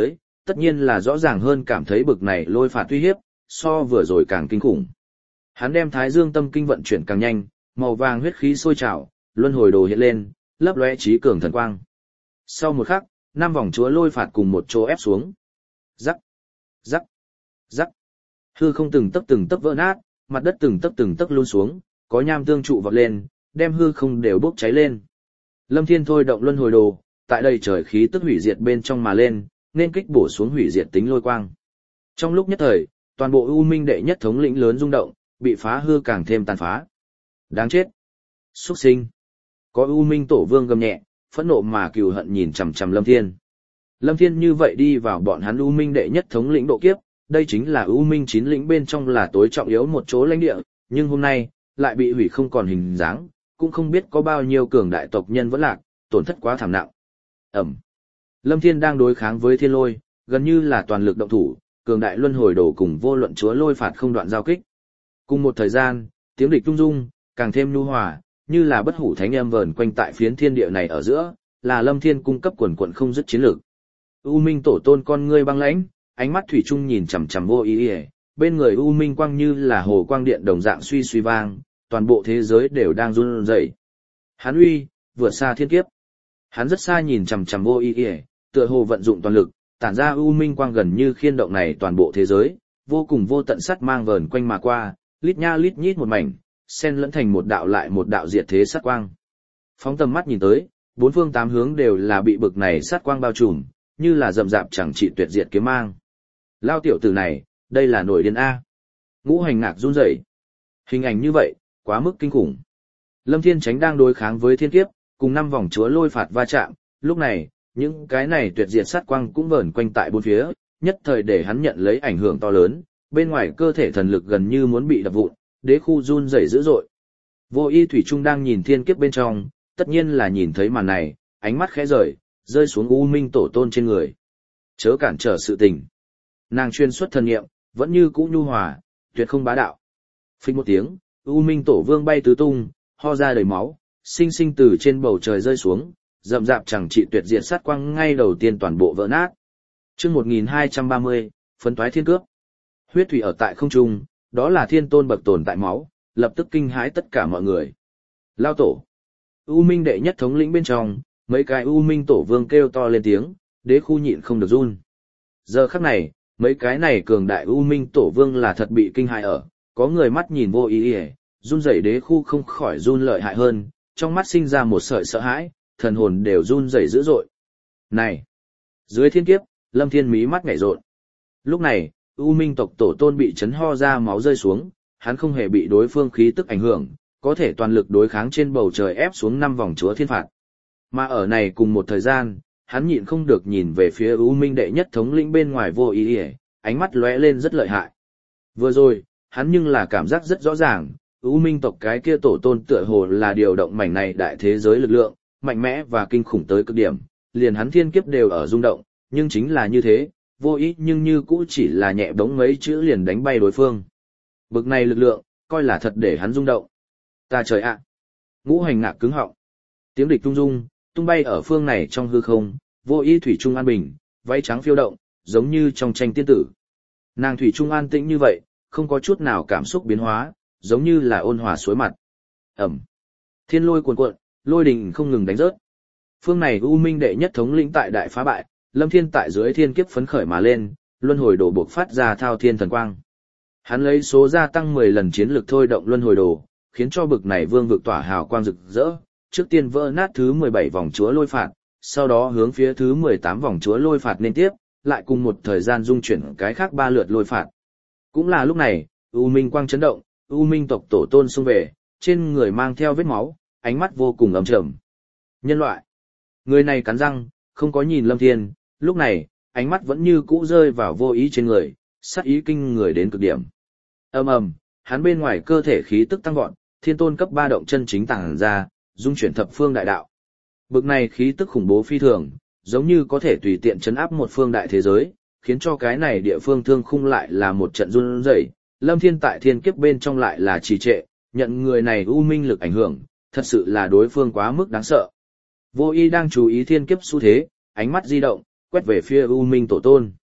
tất nhiên là rõ ràng hơn cảm thấy bực này lôi phạt uy hiếp, so vừa rồi càng kinh khủng. Hắn đem Thái Dương Tâm Kinh vận chuyển càng nhanh, màu vàng huyết khí sôi trào, luân hồi đồ hiện lên, lấp lóe trí cường thần quang. Sau một khắc, 5 vòng chúa lôi phạt cùng một chỗ ép xuống. Rắc, rắc, rắc. Hư không từng tấc vỡ nát, mặt đất từng tấc luôn xuống, có nham tương trụ vọt lên, đem hư không đều bốc cháy lên. Lâm Thiên thôi động luân hồi đồ, tại đây trời khí tức hủy diệt bên trong mà lên, nên kích bổ xuống hủy diệt tính lôi quang. Trong lúc nhất thời, toàn bộ U Minh đệ nhất thống lĩnh lớn rung động, bị phá hư càng thêm tàn phá. Đáng chết! Xuất sinh! Có U Minh tổ vương gầm nhẹ, phẫn nộ mà cừu hận nhìn chằm chằm Lâm Thiên. Lâm Thiên như vậy đi vào bọn hắn U Minh đệ nhất thống lĩnh độ kiếp, đây chính là U Minh 9 lĩnh bên trong là tối trọng yếu một chỗ lãnh địa, nhưng hôm nay, lại bị hủy không còn hình dáng, cũng không biết có bao nhiêu cường đại tộc nhân vẫn lạc, tổn thất quá thảm nặng. Ẩm. Lâm Thiên đang đối kháng với thiên lôi, gần như là toàn lực động thủ, cường đại luân hồi đổ cùng vô luận chúa lôi phạt không đoạn giao kích. Cùng một thời gian, tiếng địch tung dung, càng thêm nhu hòa, như là bất hủ thánh âm vờn quanh tại phiến thiên địa này ở giữa, là Lâm Thiên cung cấp quần quần không dứt chiến lược. U Minh tổ tôn con ngươi băng lãnh, ánh mắt thủy chung nhìn chằm chằm Vô Ý, bên người U Minh quang như là hồ quang điện đồng dạng suy suy vang, toàn bộ thế giới đều đang run rẩy. Hắn uy, vượt xa thiên kiếp. Hắn rất xa nhìn chằm chằm Vô Ý, tựa hồ vận dụng toàn lực, tản ra U Minh quang gần như khiên động này toàn bộ thế giới, vô cùng vô tận sắt mang vờn quanh mà qua, lít nha lít nhít một mảnh, xen lẫn thành một đạo lại một đạo diệt thế sát quang. Phóng tầm mắt nhìn tới, bốn phương tám hướng đều là bị bực này sát quang bao trùm, như là rậm rạp chẳng trị tuyệt diệt kiếm mang. Lao tiểu tử này, đây là nổi điên A. Ngũ Hành Ngạc run rẩy. Hình ảnh như vậy, quá mức kinh khủng. Lâm Thiên Chánh đang đối kháng với thiên kiếp, cùng 5 vòng chúa lôi phạt va chạm, lúc này, những cái này tuyệt diệt sát quang cũng vờn quanh tại bốn phía, nhất thời để hắn nhận lấy ảnh hưởng to lớn, bên ngoài cơ thể thần lực gần như muốn bị đập vụn, đế khu run rẩy dữ dội. Vô Ý thủy trung đang nhìn thiên kiếp bên trong, tất nhiên là nhìn thấy màn này, ánh mắt khẽ rời, rơi xuống U Minh tổ tôn trên người. Chớ cản trở sự tình. Nàng chuyên xuất thần nghiệm, vẫn như cũ nhu hòa, tuyệt không bá đạo. Phích một tiếng, U Minh tổ vương bay tứ tung, ho ra đầy máu, sinh sinh từ trên bầu trời rơi xuống, rậm rạp chẳng trị tuyệt diệt sát quang ngay đầu tiên toàn bộ vỡ nát. Chương 1230, phân toái thiên cước. Huyết thủy ở tại không trung, đó là thiên tôn bậc tồn tại máu, lập tức kinh hãi tất cả mọi người. Lao tổ. U Minh đệ nhất thống lĩnh bên trong, mấy cái U Minh tổ vương kêu to lên tiếng, đế khu nhịn không được run. Giờ khắc này, mấy cái này cường đại U Minh tổ vương là thật bị kinh hãi ở, có người mắt nhìn Vô Ý, run rẩy đế khu không khỏi run lợi hại hơn, trong mắt sinh ra một sợi sợ hãi, thần hồn đều run rẩy dữ dội. Này! Dưới thiên kiếp, Lâm Thiên mí mắt nhảy rộn. Lúc này, U Minh tộc tổ tôn bị chấn ho ra máu rơi xuống, hắn không hề bị đối phương khí tức ảnh hưởng, có thể toàn lực đối kháng trên bầu trời ép xuống 5 vòng chúa thiên phạt. Mà ở này cùng một thời gian, hắn nhịn không được nhìn về phía U Minh đệ nhất thống lĩnh bên ngoài Vô Ý, ánh mắt lóe lên rất lợi hại. Vừa rồi, hắn nhưng là cảm giác rất rõ ràng, U Minh tộc cái kia tổ tôn tựa hồ là điều động mảnh này đại thế giới lực lượng, mạnh mẽ và kinh khủng tới cực điểm, liền hắn thiên kiếp đều ở rung động, nhưng chính là như thế, Vô Ý nhưng như cũ chỉ là nhẹ bóng mấy chữ liền đánh bay đối phương. Bực này lực lượng, coi là thật để hắn rung động. Ta trời ạ! Ngũ Hành Ngạc cứng họng. Tiếng địch tung dung, tung bay ở phương này trong hư không, Vô Ý thủy trung an bình, váy trắng phiêu động, giống như trong tranh tiên tử. Nàng thủy trung an tĩnh như vậy, không có chút nào cảm xúc biến hóa, giống như là ôn hòa suối mặt. Ẩm. Thiên lôi cuồn cuộn, lôi đình không ngừng đánh rớt. Phương này U Minh đệ nhất thống lĩnh tại đại phá bại, Lâm Thiên tại dưới thiên kiếp phấn khởi mà lên, luân hồi đồ buộc phát ra thao thiên thần quang. Hắn lấy số gia tăng 10 lần chiến lực thôi động luân hồi đồ, khiến cho bực này vương vực tỏa hào quang rực rỡ, trước tiên vỡ nát thứ 17 vòng chúa lôi phạt, sau đó hướng phía thứ 18 vòng chúa lôi phạt nên tiếp, lại cùng một thời gian dung chuyển cái khác 3 lượt lôi phạt. Cũng là lúc này, U Minh quang chấn động, U Minh tộc tổ tôn xung về, trên người mang theo vết máu, ánh mắt vô cùng ấm trầm. Nhân loại. Người này cắn răng, không có nhìn Lâm Thiên, lúc này, ánh mắt vẫn như cũ rơi vào Vô Ý trên người, sát ý kinh người đến cực điểm. Ầm ầm, hắn bên ngoài cơ thể khí tức tăng vọt, thiên tôn cấp 3 động chân chính tàng ra, dung chuyển thập phương đại đạo. Bực này khí tức khủng bố phi thường, giống như có thể tùy tiện chấn áp một phương đại thế giới, khiến cho cái này địa phương thương khung lại là một trận run rẩy. Lâm Thiên tại thiên kiếp bên trong lại là trì trệ, nhận người này U Minh lực ảnh hưởng, thật sự là đối phương quá mức đáng sợ. Vô Ý đang chú ý thiên kiếp xu thế, ánh mắt di động, quét về phía U Minh tổ tôn.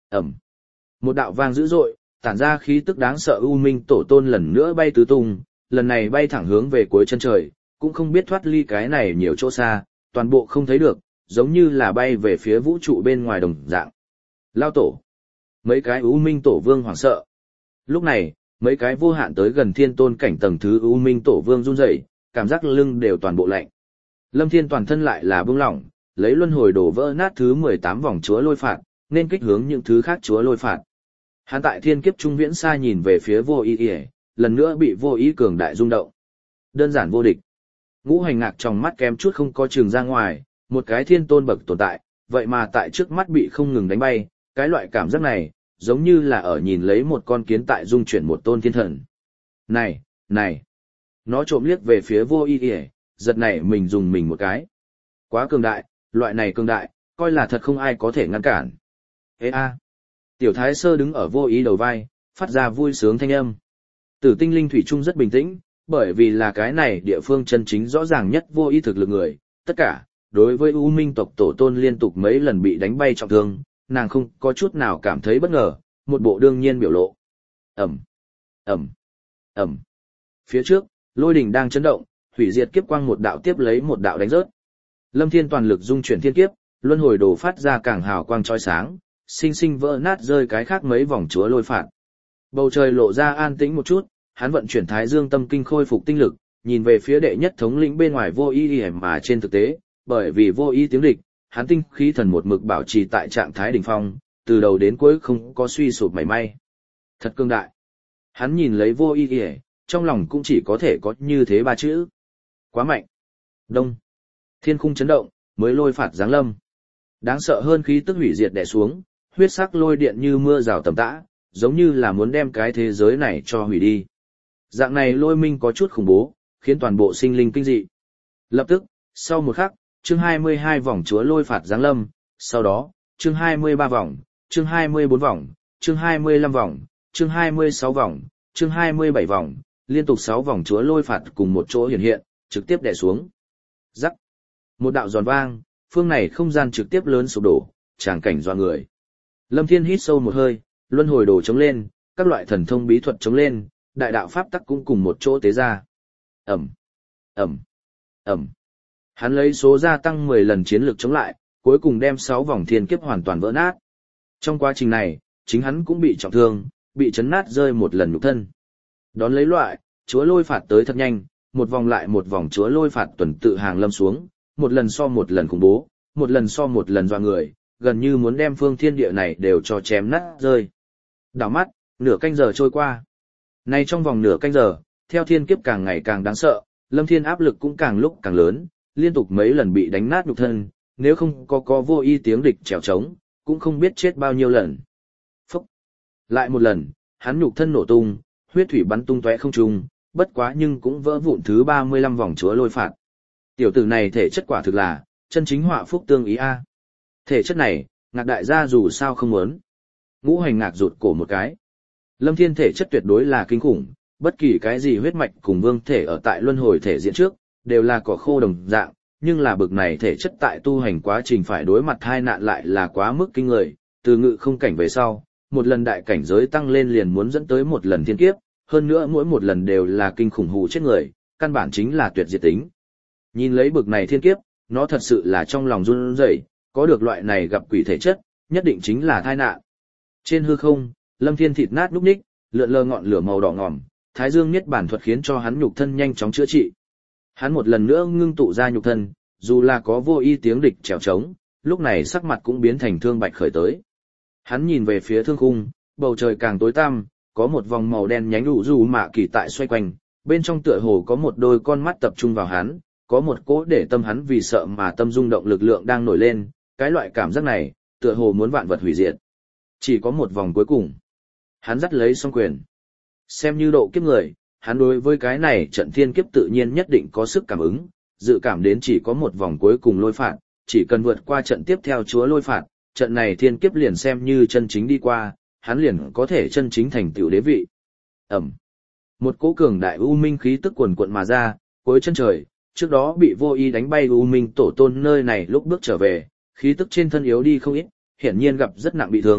Ẩm. Một đạo vang dữ dội, tản ra khí tức đáng sợ u minh tổ tôn lần nữa bay tứ tung, lần này bay thẳng hướng về cuối chân trời, cũng không biết thoát ly cái này nhiều chỗ xa, toàn bộ không thấy được, giống như là bay về phía vũ trụ bên ngoài đồng dạng. Lao tổ. Mấy cái u minh tổ vương hoảng sợ. Lúc này, mấy cái vô hạn tới gần thiên tôn cảnh tầng thứ u minh tổ vương run rẩy, cảm giác lưng đều toàn bộ lạnh. Lâm Thiên toàn thân lại là bưng lỏng, lấy luân hồi đổ vỡ nát thứ 18 vòng chúa lôi phạt, nên kích hướng những thứ khác chúa lôi phạt. Hắn tại thiên kiếp trung viễn xa nhìn về phía vô ý ỉa, lần nữa bị vô ý cường đại rung động. Đơn giản vô địch. Ngũ hành ngạc trong mắt kém chút không có trường ra ngoài, một cái thiên tôn bậc tồn tại, vậy mà tại trước mắt bị không ngừng đánh bay, cái loại cảm giác này, giống như là ở nhìn lấy một con kiến tại dung chuyển một tôn thiên thần. Này, này! Nó trộm liếc về phía vô ý ỉa, giật này mình dùng mình một cái. Quá cường đại, loại này cường đại, coi là thật không ai có thể ngăn cản. Ê a! Tiểu thái sơ đứng ở vô ý đầu vai, phát ra vui sướng thanh âm. Tử tinh linh thủy trung rất bình tĩnh, bởi vì là cái này địa phương chân chính rõ ràng nhất vô ý thực lực người, tất cả, đối với U Minh tộc tổ tôn liên tục mấy lần bị đánh bay trọng thương, nàng không có chút nào cảm thấy bất ngờ, một bộ đương nhiên biểu lộ. Ẩm, Ẩm, Ẩm. Phía trước, lôi đỉnh đang chấn động, hủy diệt kiếp quang một đạo tiếp lấy một đạo đánh rớt. Lâm Thiên toàn lực dung chuyển thiên kiếp, luân hồi đồ phát ra càng hào quang chói sáng, sinh sinh vỡ nát rơi cái khác mấy vòng chúa lôi phạt. Bầu trời lộ ra an tĩnh một chút, hắn vận chuyển Thái Dương tâm kinh khôi phục tinh lực, nhìn về phía đệ nhất thống lĩnh bên ngoài vô ý mà trên thực tế, bởi vì vô ý tiếng địch, hắn tinh khí thần một mực bảo trì tại trạng thái đỉnh phong, từ đầu đến cuối không có suy sụp mảy may. Thật cương đại. Hắn nhìn lấy vô ý, trong lòng cũng chỉ có thể có như thế ba chữ. Quá mạnh. Đông. Thiên khung chấn động, mới lôi phạt giáng lâm. Đáng sợ hơn khí tức hủy diệt đè xuống, huyết sắc lôi điện như mưa rào tầm tã, giống như là muốn đem cái thế giới này cho hủy đi. Dạng này lôi minh có chút khủng bố, khiến toàn bộ sinh linh kinh dị. Lập tức, sau một khắc, chương 22 vòng chúa lôi phạt giáng lâm, sau đó, chương 23 vòng, chương 24 vòng, chương 25 vòng, chương 26 vòng, chương 27 vòng, liên tục 6 vòng chúa lôi phạt cùng một chỗ hiện hiện, trực tiếp đè xuống. Rắc. Một đạo giòn vang, phương này không gian trực tiếp lớn sụp đổ, tràng cảnh doa người. Lâm Thiên hít sâu một hơi, luân hồi đồ chống lên, các loại thần thông bí thuật chống lên, đại đạo pháp tắc cũng cùng một chỗ tế ra. Ẩm, Ẩm, Ẩm. Hắn lấy số gia tăng 10 lần chiến lược chống lại, cuối cùng đem 6 vòng thiên kiếp hoàn toàn vỡ nát. Trong quá trình này, chính hắn cũng bị trọng thương, bị chấn nát rơi một lần nhục thân. Đón lấy loại, chúa lôi phạt tới thật nhanh, một vòng lại một vòng chúa lôi phạt tuần tự hàng lâm xuống, một lần so một lần khủng bố, một lần so một lần dọa người, gần như muốn đem phương thiên địa này đều cho chém nát rơi. Đảo mắt, nửa canh giờ trôi qua. Nay trong vòng nửa canh giờ, theo thiên kiếp càng ngày càng đáng sợ, Lâm Thiên áp lực cũng càng lúc càng lớn, liên tục mấy lần bị đánh nát nhục thân, nếu không có vô ý tiếng địch trèo trống, cũng không biết chết bao nhiêu lần. Phúc! Lại một lần, hắn nhục thân nổ tung, huyết thủy bắn tung tóe không trung, bất quá nhưng cũng vỡ vụn thứ 35 vòng chúa lôi phạt. Tiểu tử này thể chất quả thực là, chân chính họa phúc tương ý a. Thể chất này, ngạc đại gia dù sao không muốn. Ngũ hành ngạc rụt cổ một cái. Lâm Thiên thể chất tuyệt đối là kinh khủng, bất kỳ cái gì huyết mạch cùng vương thể ở tại luân hồi thể diện trước, đều là cỏ khô đồng dạng, nhưng là bực này thể chất tại tu hành quá trình phải đối mặt hai nạn lại là quá mức kinh người, từ ngự không cảnh về sau, một lần đại cảnh giới tăng lên liền muốn dẫn tới một lần thiên kiếp, hơn nữa mỗi một lần đều là kinh khủng hù chết người, căn bản chính là tuyệt diệt tính. Nhìn lấy bực này thiên kiếp, nó thật sự là trong lòng run rẩy, có được loại này gặp quỷ thể chất, nhất định chính là tai nạn. Trên hư không, Lâm Thiên thịt nát núc ních, lượn lờ ngọn lửa màu đỏ ngòm, Thái Dương Niết Bản thuật khiến cho hắn nhục thân nhanh chóng chữa trị. Hắn một lần nữa ngưng tụ ra nhục thân, dù là có vô ý tiếng địch trèo trống, lúc này sắc mặt cũng biến thành thương bạch khởi tới. Hắn nhìn về phía thương khung, bầu trời càng tối tăm, có một vòng màu đen nhánh đủ dù mạ kỳ tại xoay quanh, bên trong tựa hồ có một đôi con mắt tập trung vào hắn, có một cỗ để tâm hắn vì sợ mà tâm rung động lực lượng đang nổi lên, cái loại cảm giác này, tựa hồ muốn vạn vật hủy diệt. Chỉ có một vòng cuối cùng. Hắn dắt lấy song quyền. Xem như độ kiếp người, hắn đối với cái này trận thiên kiếp tự nhiên nhất định có sức cảm ứng, dự cảm đến chỉ có một vòng cuối cùng lôi phạt, chỉ cần vượt qua trận tiếp theo chúa lôi phạt, trận này thiên kiếp liền xem như chân chính đi qua, hắn liền có thể chân chính thành tựu đế vị. Ẩm. Một cỗ cường đại u minh khí tức quần quận mà ra, cuối chân trời, trước đó bị vô ý đánh bay u minh tổ tôn nơi này lúc bước trở về, khí tức trên thân yếu đi không ít, hiển nhiên gặp rất nặng bị thương,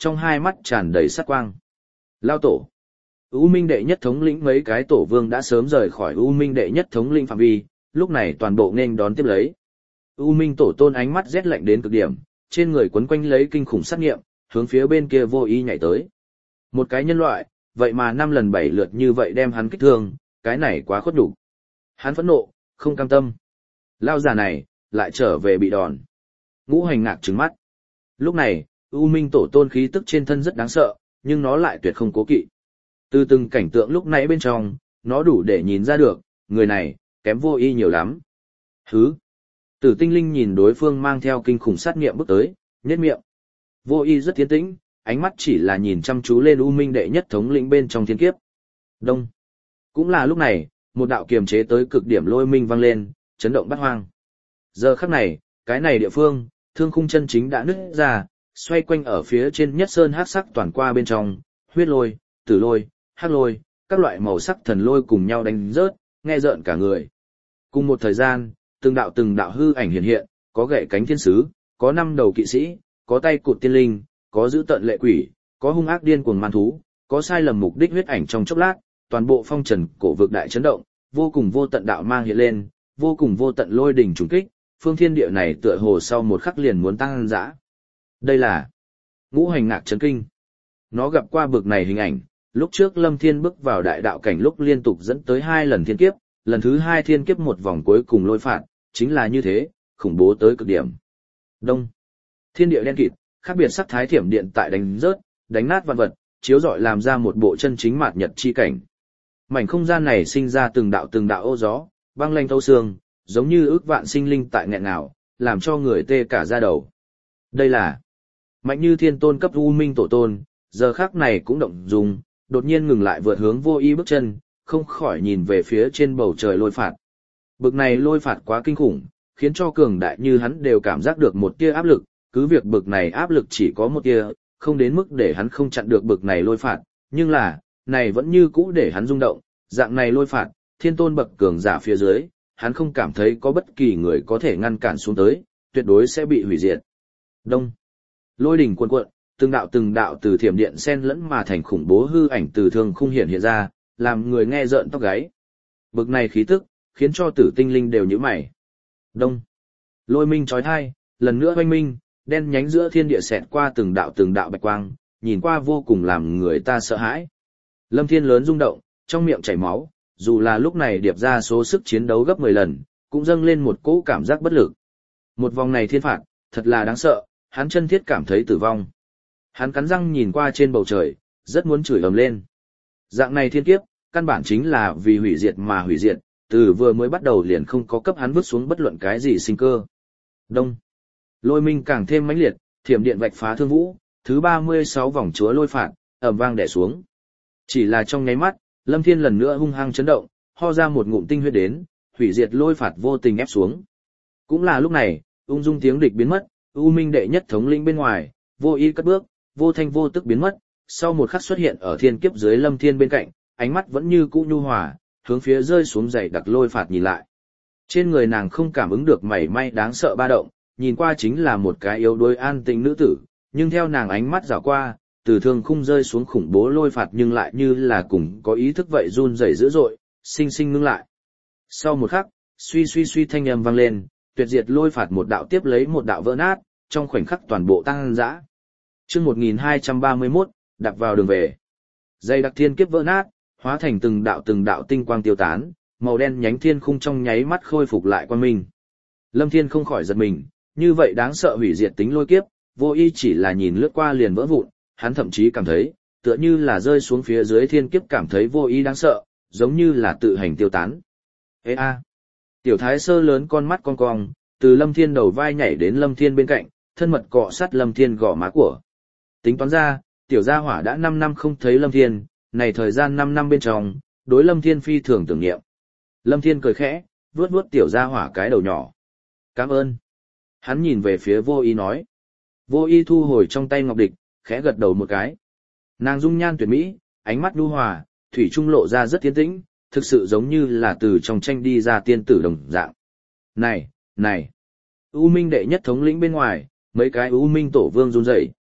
trong hai mắt tràn đầy sát quang. Lao tổ. U Minh đệ nhất thống lĩnh mấy cái tổ vương đã sớm rời khỏi U Minh đệ nhất thống lĩnh phạm vi, lúc này toàn bộ nên đón tiếp lấy. U Minh tổ tôn ánh mắt rét lạnh đến cực điểm, trên người quấn quanh lấy kinh khủng sát nghiệm, hướng phía bên kia Vô Y nhảy tới. Một cái nhân loại, vậy mà 5 lần 7 lượt như vậy đem hắn kích thương, cái này quá khuất nhục. Hắn phẫn nộ, không cam tâm. Lao già này, lại trở về bị đòn. Ngũ Hành ngạc trừng mắt. Lúc này, U Minh tổ tôn khí tức trên thân rất đáng sợ, nhưng nó lại tuyệt không cố kỵ. Từ từng cảnh tượng lúc nãy bên trong, nó đủ để nhìn ra được, người này, kém Vô Y nhiều lắm. Hứ. Tử Tinh Linh nhìn đối phương mang theo kinh khủng sát nghiệm bước tới, nhếch miệng. Vô Y rất tiến tĩnh, ánh mắt chỉ là nhìn chăm chú lên U Minh đệ nhất thống lĩnh bên trong thiên kiếp. Đông. Cũng là lúc này, một đạo kiềm chế tới cực điểm lôi minh vang lên, chấn động bát hoang. Giờ khắc này, cái này địa phương, thương khung chân chính đã nứt ra, xoay quanh ở phía trên nhất sơn hắc sắc toàn qua bên trong, huyết lôi, tử lôi, hắc lôi, các loại màu sắc thần lôi cùng nhau đánh rớt, nghe rợn cả người. Cùng một thời gian, từng đạo hư ảnh hiện hiện, có gậy cánh thiên sứ, có 5 đầu kỵ sĩ, có tay cụt tiên linh, có dữ tợn lệ quỷ, có hung ác điên cuồng man thú, có sai lầm mục đích huyết ảnh trong chốc lát, toàn bộ phong trần cổ vực đại chấn động, vô cùng vô tận đạo mang hiện lên, vô cùng vô tận lôi đỉnh trùng kích, phương thiên địa này tựa hồ sau một khắc liền muốn tăng dã. Đây là Ngũ Hành ngạc chấn kinh. Nó gặp qua bực này hình ảnh, lúc trước Lâm Thiên bước vào đại đạo cảnh lúc liên tục dẫn tới 2 lần thiên kiếp, lần thứ 2 thiên kiếp một vòng cuối cùng lôi phạt, chính là như thế, khủng bố tới cực điểm. Đông. Thiên địa đen kịt, khác biệt sắc thái thiểm điện tại đánh rớt, đánh nát vạn vật, chiếu rọi làm ra một bộ chân chính mạt nhật chi cảnh. Mảnh không gian này sinh ra từng đạo ô gió, băng lanh thấu xương, giống như ước vạn sinh linh tại nghẹn ngào, làm cho người tê cả da đầu. Đây là mạnh như thiên tôn cấp U Minh tổ tôn, giờ khắc này cũng động dung, đột nhiên ngừng lại vượt hướng Vô Y bước chân, không khỏi nhìn về phía trên bầu trời lôi phạt. Bực này lôi phạt quá kinh khủng, khiến cho cường đại như hắn đều cảm giác được một tia áp lực, cứ việc bực này áp lực chỉ có một tia, không đến mức để hắn không chặn được bực này lôi phạt, nhưng là, này vẫn như cũ để hắn rung động, dạng này lôi phạt, thiên tôn bậc cường giả phía dưới, hắn không cảm thấy có bất kỳ người có thể ngăn cản xuống tới, tuyệt đối sẽ bị hủy diệt. Đông. Lôi đỉnh cuồn cuộn, từng đạo từ thiểm điện xen lẫn mà thành khủng bố hư ảnh từ thương khung hiện ra, làm người nghe rợn tóc gáy. Bực này khí tức, khiến cho Tử Tinh Linh đều nhíu mày. Đông. Lôi minh chói tai, lần nữa oanh minh, đen nhánh giữa thiên địa xẹt qua từng đạo bạch quang, nhìn qua vô cùng làm người ta sợ hãi. Lâm Thiên lớn rung động, trong miệng chảy máu, dù là lúc này điệp ra số sức chiến đấu gấp 10 lần, cũng dâng lên một cỗ cảm giác bất lực. Một vòng này thiên phạt, thật là đáng sợ, hắn chân thiết cảm thấy tử vong. Hắn cắn răng nhìn qua trên bầu trời, rất muốn chửi ầm lên. Dạng này thiên kiếp, căn bản chính là vì hủy diệt mà hủy diệt, từ vừa mới bắt đầu liền không có cấp hắn vứt xuống bất luận cái gì sinh cơ. Đông. Lôi minh càng thêm mãnh liệt, thiểm điện vạch phá thương vũ, thứ 36 vòng chúa lôi phạt, ầm vang đè xuống. Chỉ là trong nháy mắt, Lâm Thiên lần nữa hung hăng chấn động, ho ra một ngụm tinh huyết đến, hủy diệt lôi phạt vô tình ép xuống. Cũng là lúc này, ung dung tiếng địch biến mất, U Minh đệ nhất thống lĩnh bên ngoài, Vô Y cất bước, vô thanh vô tức biến mất, sau một khắc xuất hiện ở thiên kiếp dưới Lâm Thiên bên cạnh, ánh mắt vẫn như cũ nhu hòa, hướng phía rơi xuống dày đặc lôi phạt nhìn lại. Trên người nàng không cảm ứng được mảy may đáng sợ ba động, nhìn qua chính là một cái yếu đuối an tĩnh nữ tử, nhưng theo nàng ánh mắt dạo qua, từ thương khung rơi xuống khủng bố lôi phạt nhưng lại như là cùng có ý thức vậy run rẩy dữ dội, sinh sinh ngưng lại. Sau một khắc, suy thanh âm vang lên, tuyệt diệt lôi phạt một đạo tiếp lấy một đạo vỡ nát, trong khoảnh khắc toàn bộ tăng dã. Chương 1231, đạp vào đường về. Dây đặc thiên kiếp vỡ nát, hóa thành từng đạo tinh quang tiêu tán, màu đen nhánh thiên khung trong nháy mắt khôi phục lại quang minh. Lâm Thiên không khỏi giật mình, như vậy đáng sợ hủy diệt tính lôi kiếp, Vô Y chỉ là nhìn lướt qua liền vỡ vụn, hắn thậm chí cảm thấy, tựa như là rơi xuống phía dưới thiên kiếp cảm thấy Vô Y đáng sợ, giống như là tự hành tiêu tán. Ê a! Tiểu thái sơ lớn con mắt cong cong, từ Lâm Thiên đầu vai nhảy đến Lâm Thiên bên cạnh, thân mật cọ sát Lâm Thiên gò má của. Tính toán ra, tiểu gia hỏa đã 5 năm không thấy Lâm Thiên, này thời gian 5 năm bên trong, đối Lâm Thiên phi thường tưởng niệm. Lâm Thiên cười khẽ, vuốt tiểu gia hỏa cái đầu nhỏ. Cảm ơn. Hắn nhìn về phía Vô Y nói. Vô Y thu hồi trong tay ngọc địch, khẽ gật đầu một cái. Nàng dung nhan tuyệt mỹ, ánh mắt nhu hòa, thủy trung lộ ra rất tiến tĩnh, thực sự giống như là từ trong tranh đi ra tiên tử đồng dạng. Này! U Minh đệ nhất thống lĩnh bên ngoài, mấy cái U Minh tổ vương run rẩy.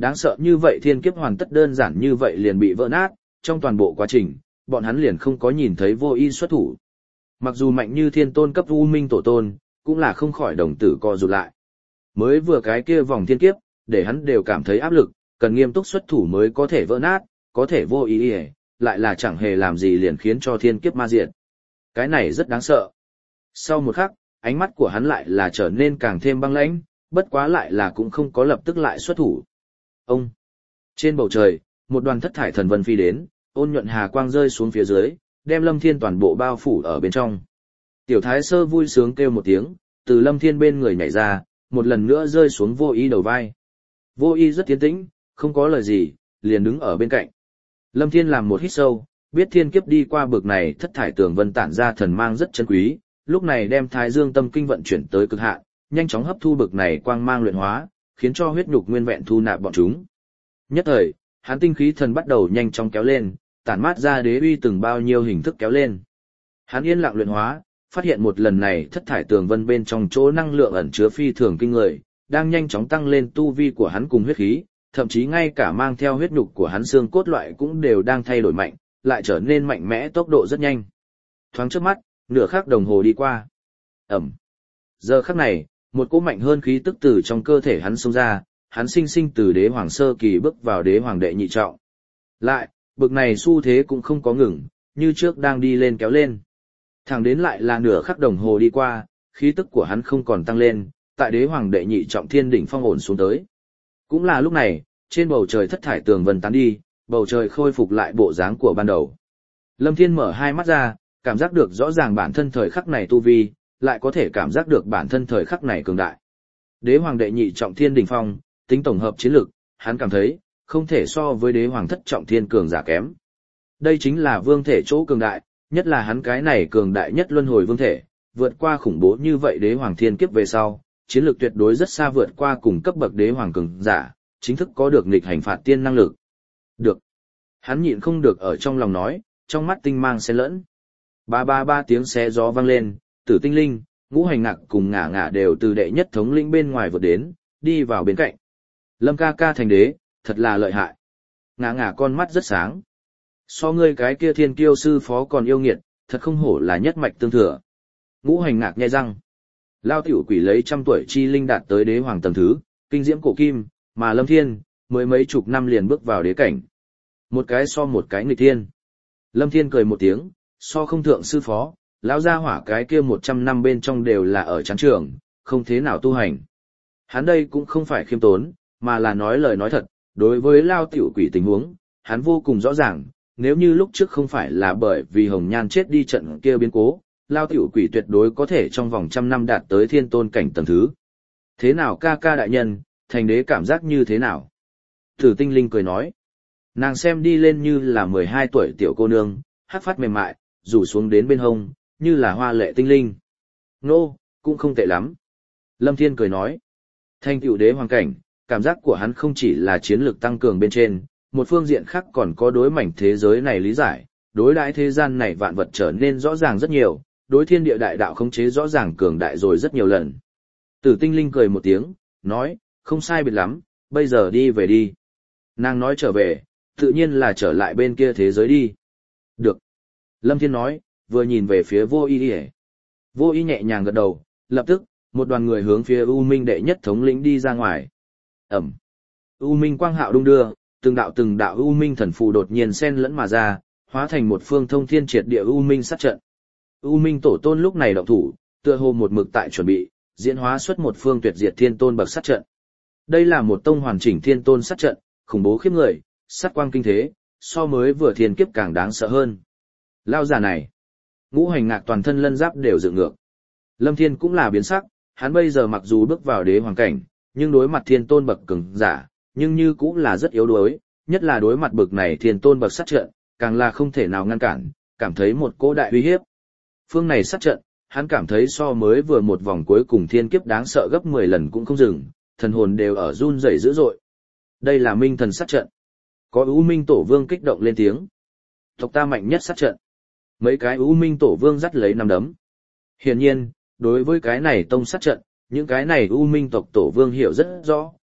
Đáng sợ như vậy thiên kiếp hoàn tất đơn giản như vậy liền bị vỡ nát, trong toàn bộ quá trình, bọn hắn liền không có nhìn thấy vô y xuất thủ. Mặc dù mạnh như thiên tôn cấp U Minh tổ tôn, cũng là không khỏi đồng tử co rụt lại. Mới vừa cái kia vòng thiên kiếp, để hắn đều cảm thấy áp lực, cần nghiêm túc xuất thủ mới có thể vỡ nát, có thể vô ý lại là chẳng hề làm gì liền khiến cho thiên kiếp ma diệt. Cái này rất đáng sợ. Sau một khắc, ánh mắt của hắn lại là trở nên càng thêm băng lãnh, bất quá lại là cũng không có lập tức lại xuất thủ. Ông! Trên bầu trời, một đoàn thất thải thần vân phi đến, ôn nhuận hà quang rơi xuống phía dưới, đem Lâm Thiên toàn bộ bao phủ ở bên trong. Tiểu Thái Sơ vui sướng kêu một tiếng, từ Lâm Thiên bên người nhảy ra, một lần nữa rơi xuống Vô Y đầu vai. Vô Y rất tiến tĩnh, không có lời gì, liền đứng ở bên cạnh. Lâm Thiên làm một hít sâu, biết thiên kiếp đi qua bực này thất thải tường vân tản ra thần mang rất chân quý, lúc này đem Thái Dương Tâm Kinh vận chuyển tới cực hạn, nhanh chóng hấp thu bực này quang mang luyện hóa, khiến cho huyết nhục nguyên vẹn thu nạp bọn chúng. Nhất thời, hắn tinh khí thần bắt đầu nhanh chóng kéo lên, tản mát ra đế uy từng bao nhiêu hình thức kéo lên. Hắn yên lặng luyện hóa, phát hiện một lần này thất thải tường vân bên trong chỗ năng lượng ẩn chứa phi thường kinh người, đang nhanh chóng tăng lên tu vi của hắn cùng huyết khí, thậm chí ngay cả mang theo huyết nhục của hắn xương cốt loại cũng đều đang thay đổi mạnh, lại trở nên mạnh mẽ tốc độ rất nhanh. Thoáng trước mắt, nửa khắc đồng hồ đi qua. Ẩm. Giờ khắc này, một cỗ mạnh hơn khí tức từ trong cơ thể hắn xông ra, hắn sinh sinh từ đế hoàng sơ kỳ bước vào đế hoàng đệ nhị trọng. Lại, bực này xu thế cũng không có ngừng, như trước đang đi lên kéo lên. Thẳng đến lại là nửa khắc đồng hồ đi qua, khí tức của hắn không còn tăng lên, tại đế hoàng đệ nhị trọng thiên đỉnh phong ổn xuống tới. Cũng là lúc này, trên bầu trời thất thải tường vân tán đi, bầu trời khôi phục lại bộ dáng của ban đầu. Lâm Thiên mở hai mắt ra, cảm giác được rõ ràng bản thân thời khắc này tu vi, lại có thể cảm giác được bản thân thời khắc này cường đại. Đế hoàng đệ nhị trọng thiên đỉnh phong, tính tổng hợp chiến lực, hắn cảm thấy, không thể so với đế hoàng thất trọng thiên cường giả kém. Đây chính là vương thể chỗ cường đại, nhất là hắn cái này cường đại nhất luân hồi vương thể, vượt qua khủng bố như vậy đế hoàng thiên kiếp về sau, chiến lược tuyệt đối rất xa vượt qua cùng cấp bậc đế hoàng cường giả, chính thức có được nghịch hành phạt tiên năng lực. Được. Hắn nhịn không được ở trong lòng nói, trong mắt tinh mang xen lẫn. Ba ba ba tiếng xé gió vang lên, Tử Tinh Linh, Ngũ Hành Ngạc cùng Ngả Ngả đều từ đệ nhất thống lĩnh bên ngoài vượt đến, đi vào bên cạnh. Lâm ca ca thành đế, thật là lợi hại. Ngả Ngả con mắt rất sáng. So ngươi cái kia thiên kiêu sư phó còn yêu nghiệt, thật không hổ là nhất mạch tương thừa. Ngũ Hành Ngạc nhai răng. Lao tiểu quỷ lấy 100 tuổi chi linh đạt tới đế hoàng tầng thứ, kinh diễm cổ kim, mà Lâm Thiên, mới mấy chục năm liền bước vào đế cảnh. Một cái so một cái nghịch thiên. Lâm Thiên cười một tiếng, so không thượng sư phó, lão gia hỏa cái kia 100 năm bên trong đều là ở trán trường, không thế nào tu hành. Hắn đây cũng không phải khiêm tốn, mà là nói lời nói thật, đối với Lao tiểu quỷ tình huống, hắn vô cùng rõ ràng, nếu như lúc trước không phải là bởi vì Hồng Nhan chết đi trận kia biến cố, Lao tiểu quỷ tuyệt đối có thể trong vòng 100 năm đạt tới thiên tôn cảnh tầng thứ. Thế nào ca ca đại nhân, thành đế cảm giác như thế nào? Tử Tinh Linh cười nói. Nàng xem đi lên như là 12 tuổi tiểu cô nương, hát phát mềm mại, rủ xuống đến bên hông, như là hoa lệ tinh linh. Nô, cũng không tệ lắm. Lâm Thiên cười nói. Thành tựu đế hoàng cảnh, cảm giác của hắn không chỉ là chiến lược tăng cường bên trên, một phương diện khác còn có đối mảnh thế giới này lý giải, đối đãi thế gian này vạn vật trở nên rõ ràng rất nhiều, đối thiên địa đại đạo khống chế rõ ràng cường đại rồi rất nhiều lần. Tử Tinh Linh cười một tiếng, nói, không sai biệt lắm, bây giờ đi về đi. Nàng nói trở về, tự nhiên là trở lại bên kia thế giới đi. Được. Lâm Thiên nói, vừa nhìn về phía Vô Y. Vô Y nhẹ nhàng gật đầu, lập tức, một đoàn người hướng phía U Minh đệ nhất thống lĩnh đi ra ngoài. Ẩm. U Minh quang hạo đung đưa, từng đạo U Minh thần phù đột nhiên xen lẫn mà ra, hóa thành một phương thông thiên triệt địa U Minh sát trận. U Minh tổ tôn lúc này động thủ, tựa hồ một mực tại chuẩn bị, diễn hóa xuất một phương tuyệt diệt thiên tôn bậc sát trận. Đây là một tông hoàn chỉnh thiên tôn sát trận, khủng bố khiếp người, sát quang kinh thế, so mới vừa thiên kiếp càng đáng sợ hơn. Lao già này, Ngũ Hành Ngạc toàn thân lân giáp đều dựng ngược. Lâm Thiên cũng là biến sắc, hắn bây giờ mặc dù bước vào đế hoàng cảnh, nhưng đối mặt thiên tôn bậc cường giả, nhưng như cũng là rất yếu đuối, nhất là đối mặt bậc này thiên tôn bậc sát trận, càng là không thể nào ngăn cản, cảm thấy một cỗ đại uy hiếp. Phương này sát trận, hắn cảm thấy so mới vừa một vòng cuối cùng thiên kiếp đáng sợ gấp 10 lần cũng không dừng, thần hồn đều ở run rẩy dữ dội. Đây là minh thần sát trận. Có U Minh tổ vương kích động lên tiếng. Tộc ta mạnh nhất sát trận. Mấy cái U Minh tổ vương dắt lấy nắm đấm. Hiển nhiên, đối với cái này tông sát trận, những cái này U Minh tộc tổ vương hiểu rất rõ,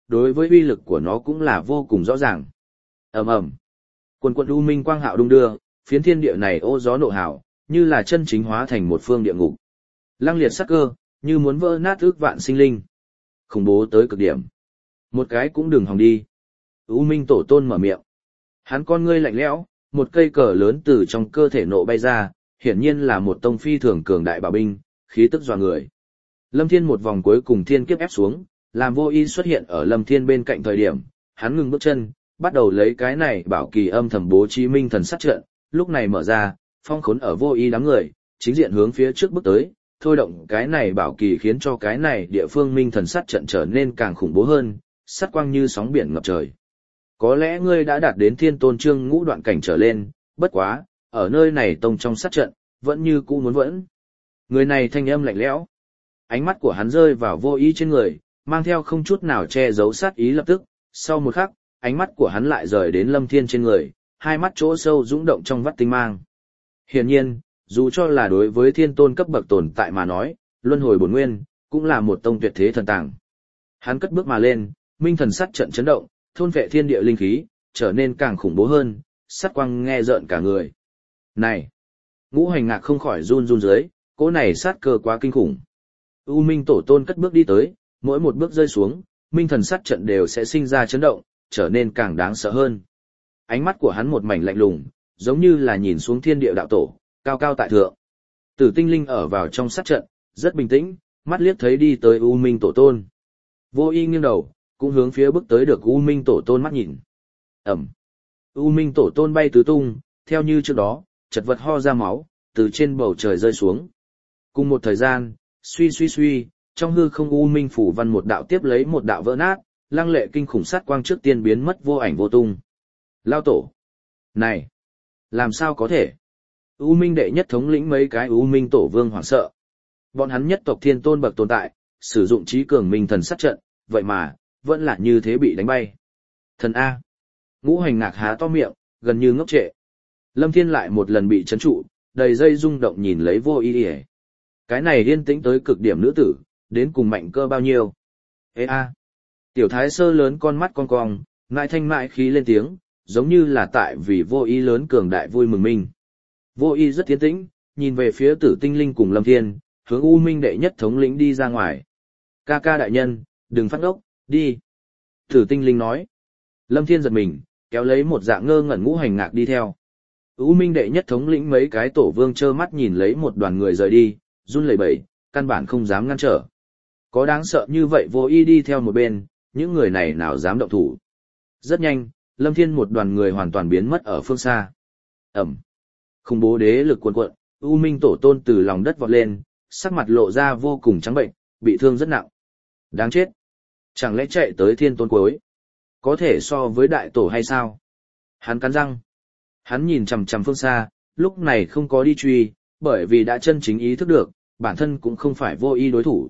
đối với uy lực của nó cũng là vô cùng rõ ràng. Ầm ầm. Quần quần u minh quang hạo đung đưa, phiến thiên địa này ô gió nộ hào, như là chân chính hóa thành một phương địa ngục. Lăng liệt sắc cơ, như muốn vỡ nát ước vạn sinh linh. Khủng bố tới cực điểm. Một cái cũng đừng hòng đi. U minh tổ tôn mở miệng. Hắn con ngươi lạnh lẽo, một cây cờ lớn từ trong cơ thể nộ bay ra, hiển nhiên là một tông phi thường cường đại bảo binh, khí tức dọa người. Lâm Thiên một vòng cuối cùng thiên kiếp ép xuống, làm Vô Y xuất hiện ở Lâm Thiên bên cạnh thời điểm, hắn ngừng bước chân, bắt đầu lấy cái này bảo kỳ âm thầm bố trí minh thần sát trận, lúc này mở ra, phong khốn ở Vô Y đám người, chính diện hướng phía trước bước tới, thôi động cái này bảo kỳ khiến cho cái này địa phương minh thần sát trận trở nên càng khủng bố hơn, sát quang như sóng biển ngập trời. Có lẽ ngươi đã đạt đến thiên tôn trương ngũ đoạn cảnh trở lên, bất quá, ở nơi này tông trong sát trận, vẫn như cũ muốn vẫn. Người này thanh âm lạnh lẽo. Ánh mắt của hắn rơi vào Vô Y trên người, mang theo không chút nào che giấu sát ý lập tức, sau một khắc, ánh mắt của hắn lại rời đến Lâm Thiên trên người, hai mắt chỗ sâu dũng động trong vắt tinh mang. Hiển nhiên, dù cho là đối với thiên tôn cấp bậc tồn tại mà nói, luân hồi bổn nguyên, cũng là một tông tuyệt thế thần tàng. Hắn cất bước mà lên, minh thần sát trận chấn động, thôn vệ thiên địa linh khí, trở nên càng khủng bố hơn, sát quang nghe rợn cả người. Này! Ngũ Hành Ngạc không khỏi run run dưới, cỗ này sát cơ quá kinh khủng. U Minh tổ tôn cất bước đi tới, mỗi một bước rơi xuống, minh thần sát trận đều sẽ sinh ra chấn động, trở nên càng đáng sợ hơn. Ánh mắt của hắn một mảnh lạnh lùng, giống như là nhìn xuống thiên địa đạo tổ, cao cao tại thượng. Tử Tinh Linh ở vào trong sát trận, rất bình tĩnh, mắt liếc thấy đi tới U Minh tổ tôn. Vô Y nghiêng đầu, cũng hướng phía bước tới được U Minh tổ tôn mắt nhìn. Ẩm. U Minh tổ tôn bay tứ tung, theo như trước đó, chật vật ho ra máu, từ trên bầu trời rơi xuống. Cùng một thời gian, suy, trong hư không U Minh phủ văn một đạo tiếp lấy một đạo vỡ nát, lăng lệ kinh khủng sát quang trước tiên biến mất vô ảnh vô tung. Lao tổ! Này! Làm sao có thể? U Minh đệ nhất thống lĩnh mấy cái U Minh tổ vương hoảng sợ. Bọn hắn nhất tộc thiên tôn bậc tồn tại, sử dụng trí cường minh thần sát trận, vậy mà, vẫn là như thế bị đánh bay. Thần A! Ngũ Hành Ngạc há to miệng, gần như ngốc trệ. Lâm Thiên lại một lần bị chấn trụ, đầy dây rung động nhìn lấy Vô Y. Cái này yên tĩnh tới cực điểm nữ tử, đến cùng mạnh cơ bao nhiêu. Ê a! Tiểu thái sơ lớn con mắt con cong, ngại thanh mại khí lên tiếng, giống như là tại vì Vô Y lớn cường đại vui mừng mình. Vô Y rất tiến tĩnh, nhìn về phía Tử Tinh Linh cùng Lâm Thiên, hướng U Minh đệ nhất thống lĩnh đi ra ngoài. Ca ca đại nhân, đừng phát ốc, đi. Tử Tinh Linh nói. Lâm Thiên giật mình, kéo lấy một dạng ngơ ngẩn Ngũ Hành Ngạc đi theo. U Minh đệ nhất thống lĩnh mấy cái tổ vương trơ mắt nhìn lấy một đoàn người rời đi, run lẩy bẩy, căn bản không dám ngăn trở. Có đáng sợ như vậy Vô Y đi theo một bên, những người này nào dám động thủ. Rất nhanh, Lâm Thiên một đoàn người hoàn toàn biến mất ở phương xa. Ẩm. Khủng bố đế lực cuồn cuộn, U Minh tổ tôn từ lòng đất vọt lên, sắc mặt lộ ra vô cùng trắng bệnh, bị thương rất nặng. Đáng chết. Chẳng lẽ chạy tới thiên tôn cuối? Có thể so với đại tổ hay sao? Hắn cắn răng. Hắn nhìn chằm chằm phương xa, lúc này không có đi truy, bởi vì đã chân chính ý thức được, bản thân cũng không phải Vô Y đối thủ.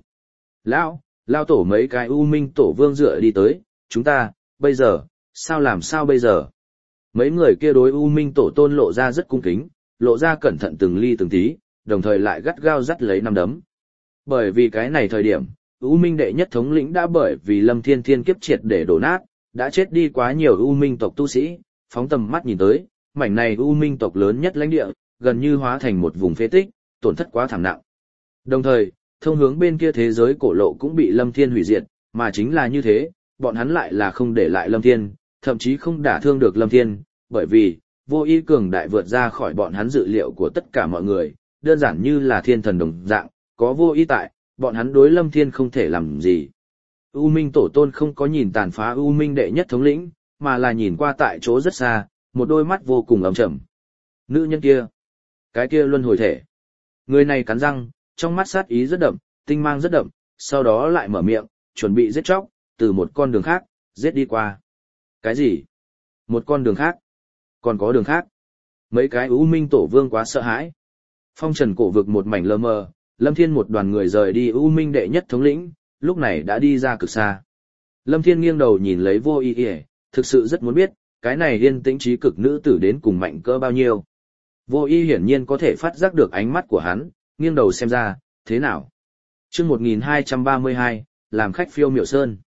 Lao tổ mấy cái U Minh tổ vương dựa đi tới, chúng ta, bây giờ, làm sao bây giờ? Mấy người kia đối U Minh tổ tôn lộ ra rất cung kính, lộ ra cẩn thận từng ly từng tí, đồng thời lại gắt gao dắt lấy nắm đấm. Bởi vì cái này thời điểm, U Minh đệ nhất thống lĩnh đã bởi vì Lâm Thiên thiên kiếp triệt để đổ nát, đã chết đi quá nhiều U Minh tộc tu sĩ, phóng tầm mắt nhìn tới, mảnh này U Minh tộc lớn nhất lãnh địa, gần như hóa thành một vùng phế tích, tổn thất quá thảm nặng. Đồng thời, thông hướng bên kia thế giới cổ lộ cũng bị Lâm Thiên hủy diệt, mà chính là như thế, bọn hắn lại là không để lại Lâm Thiên, thậm chí không đả thương được Lâm Thiên, bởi vì, Vô Y cường đại vượt ra khỏi bọn hắn dự liệu của tất cả mọi người, đơn giản như là thiên thần đồng dạng, có Vô Y tại, bọn hắn đối Lâm Thiên không thể làm gì. U Minh tổ tôn không có nhìn tàn phá U Minh đệ nhất thống lĩnh, mà là nhìn qua tại chỗ rất xa, một đôi mắt vô cùng ấm trầm. Nữ nhân kia, cái kia luân hồi thể. Người này cắn răng, trong mắt sát ý rất đậm, tinh mang rất đậm, sau đó lại mở miệng, chuẩn bị giết chóc, từ một con đường khác, giết đi qua. Cái gì? Một con đường khác? Còn có đường khác? Mấy cái U Minh tổ vương quá sợ hãi. Phong trần cổ vực một mảnh lơ mờ, Lâm Thiên một đoàn người rời đi U Minh đệ nhất thống lĩnh, lúc này đã đi ra cực xa. Lâm Thiên nghiêng đầu nhìn lấy Vô Y, thực sự rất muốn biết, cái này yên tĩnh trí cực nữ tử đến cùng mạnh cỡ bao nhiêu. Vô Y hiển nhiên có thể phát giác được ánh mắt của hắn, nghiêng đầu xem ra, thế nào? Chương 1232, làm khách phiêu miểu sơn.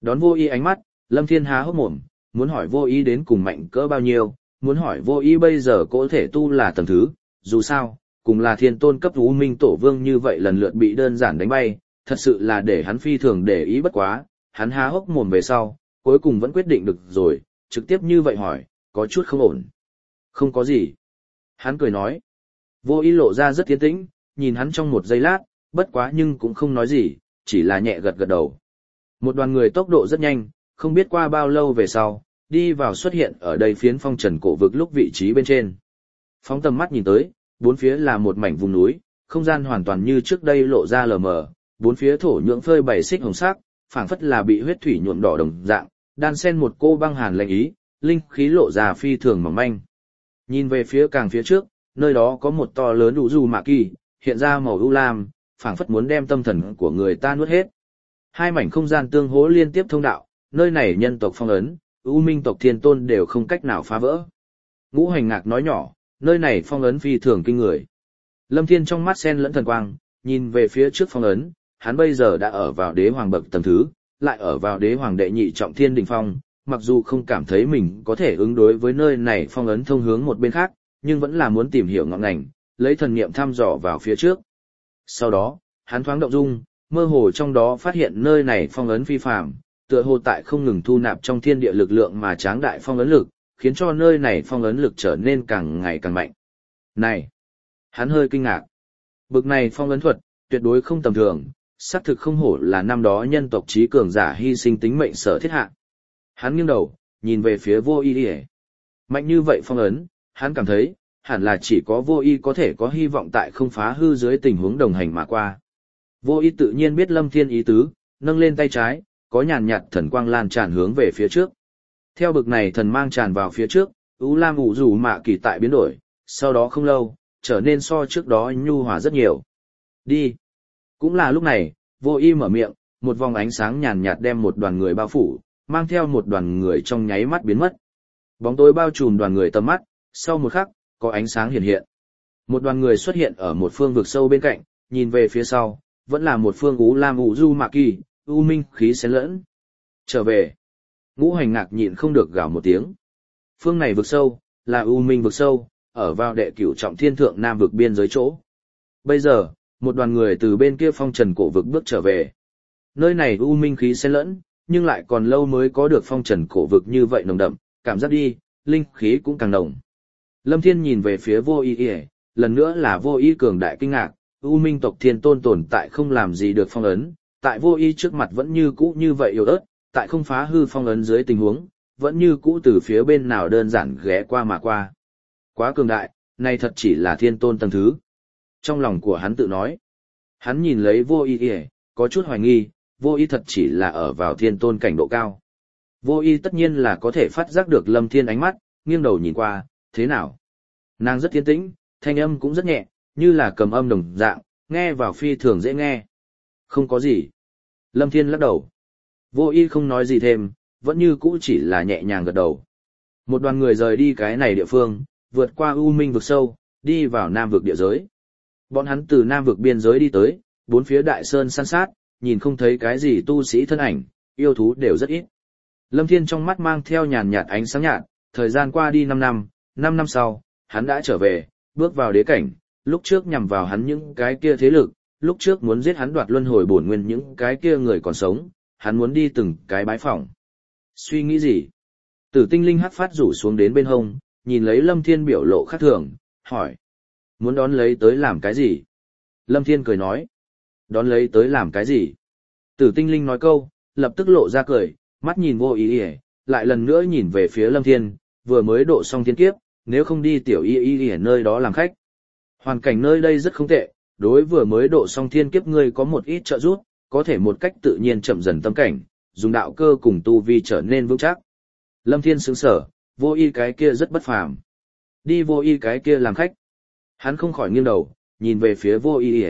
Đón vô y ánh mắt, Lâm Thiên há hốc mồm, muốn hỏi vô y đến cùng mạnh cỡ bao nhiêu, muốn hỏi vô y bây giờ có thể tu là tầng thứ, dù sao, cùng là thiên tôn cấp U Minh Tổ Vương như vậy lần lượt bị đơn giản đánh bay, thật sự là để hắn phi thường để ý bất quá, hắn há hốc mồm về sau, cuối cùng vẫn quyết định được rồi, trực tiếp như vậy hỏi, có chút không ổn. Không có gì. Hắn cười nói. Vô y lộ ra rất tiến tĩnh, nhìn hắn trong một giây lát, bất quá nhưng cũng không nói gì, chỉ là nhẹ gật gật đầu. Một đoàn người tốc độ rất nhanh, không biết qua bao lâu về sau, đi vào xuất hiện ở đây phiến phong trần cổ vực lúc vị trí bên trên. Phóng tầm mắt nhìn tới, bốn phía là một mảnh vùng núi, không gian hoàn toàn như trước đây lộ ra lờ mờ, bốn phía thổ nhưỡng phơi bày xích hồng sắc, phảng phất là bị huyết thủy nhuộm đỏ đồng dạng, đan xen một cô băng hàn lạnh ý, linh khí lộ ra phi thường mỏng manh. Nhìn về phía càng phía trước, nơi đó có một to lớn u du mạ kỳ, hiện ra màu u lam, phảng phất muốn đem tâm thần của người ta nuốt hết. Hai mảnh không gian tương hỗ liên tiếp thông đạo, nơi này nhân tộc phong ấn, U Minh tộc Thiên Tôn đều không cách nào phá vỡ. Ngũ Hành Ngạc nói nhỏ, nơi này phong ấn phi thường kinh người. Lâm Thiên trong mắt sen lẫn thần quang, nhìn về phía trước phong ấn, hắn bây giờ đã ở vào đế hoàng bậc tầng thứ, lại ở vào đế hoàng đệ nhị trọng thiên đỉnh phong, mặc dù không cảm thấy mình có thể ứng đối với nơi này phong ấn thông hướng một bên khác, nhưng vẫn là muốn tìm hiểu ngọn ngành, lấy thần niệm thăm dò vào phía trước. Sau đó, hắn thoáng động dung, mơ hồ trong đó phát hiện nơi này phong ấn phi phàm, tựa hồ tại không ngừng thu nạp trong thiên địa lực lượng mà tráng đại phong ấn lực, khiến cho nơi này phong ấn lực trở nên càng ngày càng mạnh. Này! Hắn hơi kinh ngạc. Bực này phong ấn thuật, tuyệt đối không tầm thường, xác thực không hổ là năm đó nhân tộc trí cường giả hy sinh tính mệnh sở thiết hạ. Hắn nghiêng đầu, nhìn về phía vô y. Mạnh như vậy phong ấn, hắn cảm thấy, hẳn là chỉ có vô y có thể có hy vọng tại không phá hư dưới tình huống đồng hành mà qua. Vô y tự nhiên biết Lâm Thiên ý tứ, nâng lên tay trái, có nhàn nhạt thần quang lan tràn hướng về phía trước. Theo bực này thần mang tràn vào phía trước, U Lam ủ rủ mạ kỳ tại biến đổi, sau đó không lâu, trở nên so trước đó nhu hòa rất nhiều. Đi. Cũng là lúc này, vô y mở miệng, một vòng ánh sáng nhàn nhạt đem một đoàn người bao phủ, mang theo một đoàn người trong nháy mắt biến mất. Bóng tối bao trùm đoàn người tầm mắt, sau một khắc, có ánh sáng hiện hiện. Một đoàn người xuất hiện ở một phương vực sâu bên cạnh, nhìn về phía sau, vẫn là một phương U Lam ủ du mạ kỳ, u minh khí xen lẫn. Trở về. Ngũ Hành Ngạc nhịn không được gào một tiếng. Phương này vực sâu, là u minh vực sâu, ở vào đệ cửu trọng thiên thượng nam vực biên giới chỗ. Bây giờ, một đoàn người từ bên kia phong trần cổ vực bước trở về. Nơi này u minh khí xen lẫn, nhưng lại còn lâu mới có được phong trần cổ vực như vậy nồng đậm, cảm giác đi, linh khí cũng càng nồng. Lâm Thiên nhìn về phía vô y, lần nữa là vô y cường đại kinh ngạc, u minh tộc Thiên Tôn tồn tại không làm gì được phong ấn, tại vô y trước mặt vẫn như cũ như vậy yếu ớt, tại không phá hư phong ấn dưới tình huống, vẫn như cũ từ phía bên nào đơn giản ghé qua mà qua. Quá cường đại, này thật chỉ là Thiên Tôn tầng thứ. Trong lòng của hắn tự nói, hắn nhìn lấy vô y, có chút hoài nghi, vô y thật chỉ là ở vào Thiên Tôn cảnh độ cao. Vô y tất nhiên là có thể phát giác được Lâm Thiên ánh mắt, nghiêng đầu nhìn qua, thế nào? Nàng rất tiến tĩnh, thanh âm cũng rất nhẹ, như là cầm âm đồng dạng, nghe vào phi thường dễ nghe. Không có gì. Lâm Thiên lắc đầu. Vô y không nói gì thêm, vẫn như cũ chỉ là nhẹ nhàng gật đầu. Một đoàn người rời đi cái này địa phương, vượt qua U Minh vực sâu, đi vào Nam vực địa giới. Bọn hắn từ Nam vực biên giới đi tới, bốn phía đại sơn san sát, nhìn không thấy cái gì tu sĩ thân ảnh, yêu thú đều rất ít. Lâm Thiên trong mắt mang theo nhàn nhạt ánh sáng nhạt, thời gian qua đi 5 năm, 5 năm sau, hắn đã trở về, bước vào đế cảnh, lúc trước nhằm vào hắn những cái kia thế lực, lúc trước muốn giết hắn đoạt luân hồi bổn nguyên những cái kia người còn sống, hắn muốn đi từng cái bái phỏng. Suy nghĩ gì? Tử Tinh Linh hắc phát rủ xuống đến bên hông, nhìn lấy Lâm Thiên biểu lộ khác thường, hỏi. Muốn đón lấy tới làm cái gì? Lâm Thiên cười nói. Đón lấy tới làm cái gì? Tử Tinh Linh nói câu, lập tức lộ ra cười, mắt nhìn vô ý, lại lần nữa nhìn về phía Lâm Thiên, vừa mới độ xong thiên kiếp, nếu không đi tiểu y ở nơi đó làm khách. Hoàn cảnh nơi đây rất không tệ, đối vừa mới độ xong thiên kiếp ngươi có một ít trợ giúp, có thể một cách tự nhiên chậm dần tâm cảnh, dùng đạo cơ cùng tu vi trở nên vững chắc. Lâm Thiên sững sở, vô y cái kia rất bất phàm. Đi vô y cái kia làm khách. Hắn không khỏi nghiêng đầu, nhìn về phía vô y.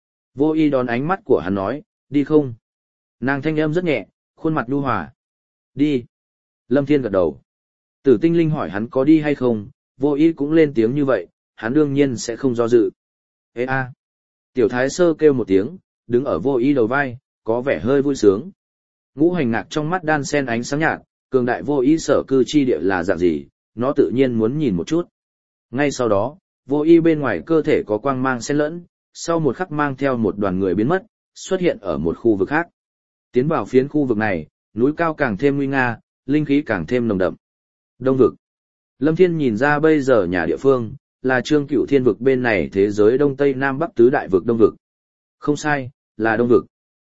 Vô y đón ánh mắt của hắn nói, đi không? Nàng thanh âm rất nhẹ, khuôn mặt nhu hòa. Đi. Lâm Thiên gật đầu. Tử Tinh Linh hỏi hắn có đi hay không, vô y cũng lên tiếng như vậy, hắn đương nhiên sẽ không do dự. Ê a. Tiểu Thái Sơ kêu một tiếng, đứng ở vô y đầu vai, có vẻ hơi vui sướng. Ngũ hành ngạc trong mắt đan sen ánh sáng nhạt, cường đại vô ý sở cư chi địa là dạng gì, nó tự nhiên muốn nhìn một chút. Ngay sau đó, vô ý bên ngoài cơ thể có quang mang xen lẫn, sau một khắc mang theo một đoàn người biến mất, xuất hiện ở một khu vực khác. Tiến vào phiến khu vực này, núi cao càng thêm nguy nga, linh khí càng thêm nồng đậm. Đông vực. Lâm Thiên nhìn ra bây giờ nhà địa phương, là Trương Cửu Thiên vực bên này thế giới Đông Tây Nam Bắc tứ đại vực Đông vực. Không sai, là Đông vực.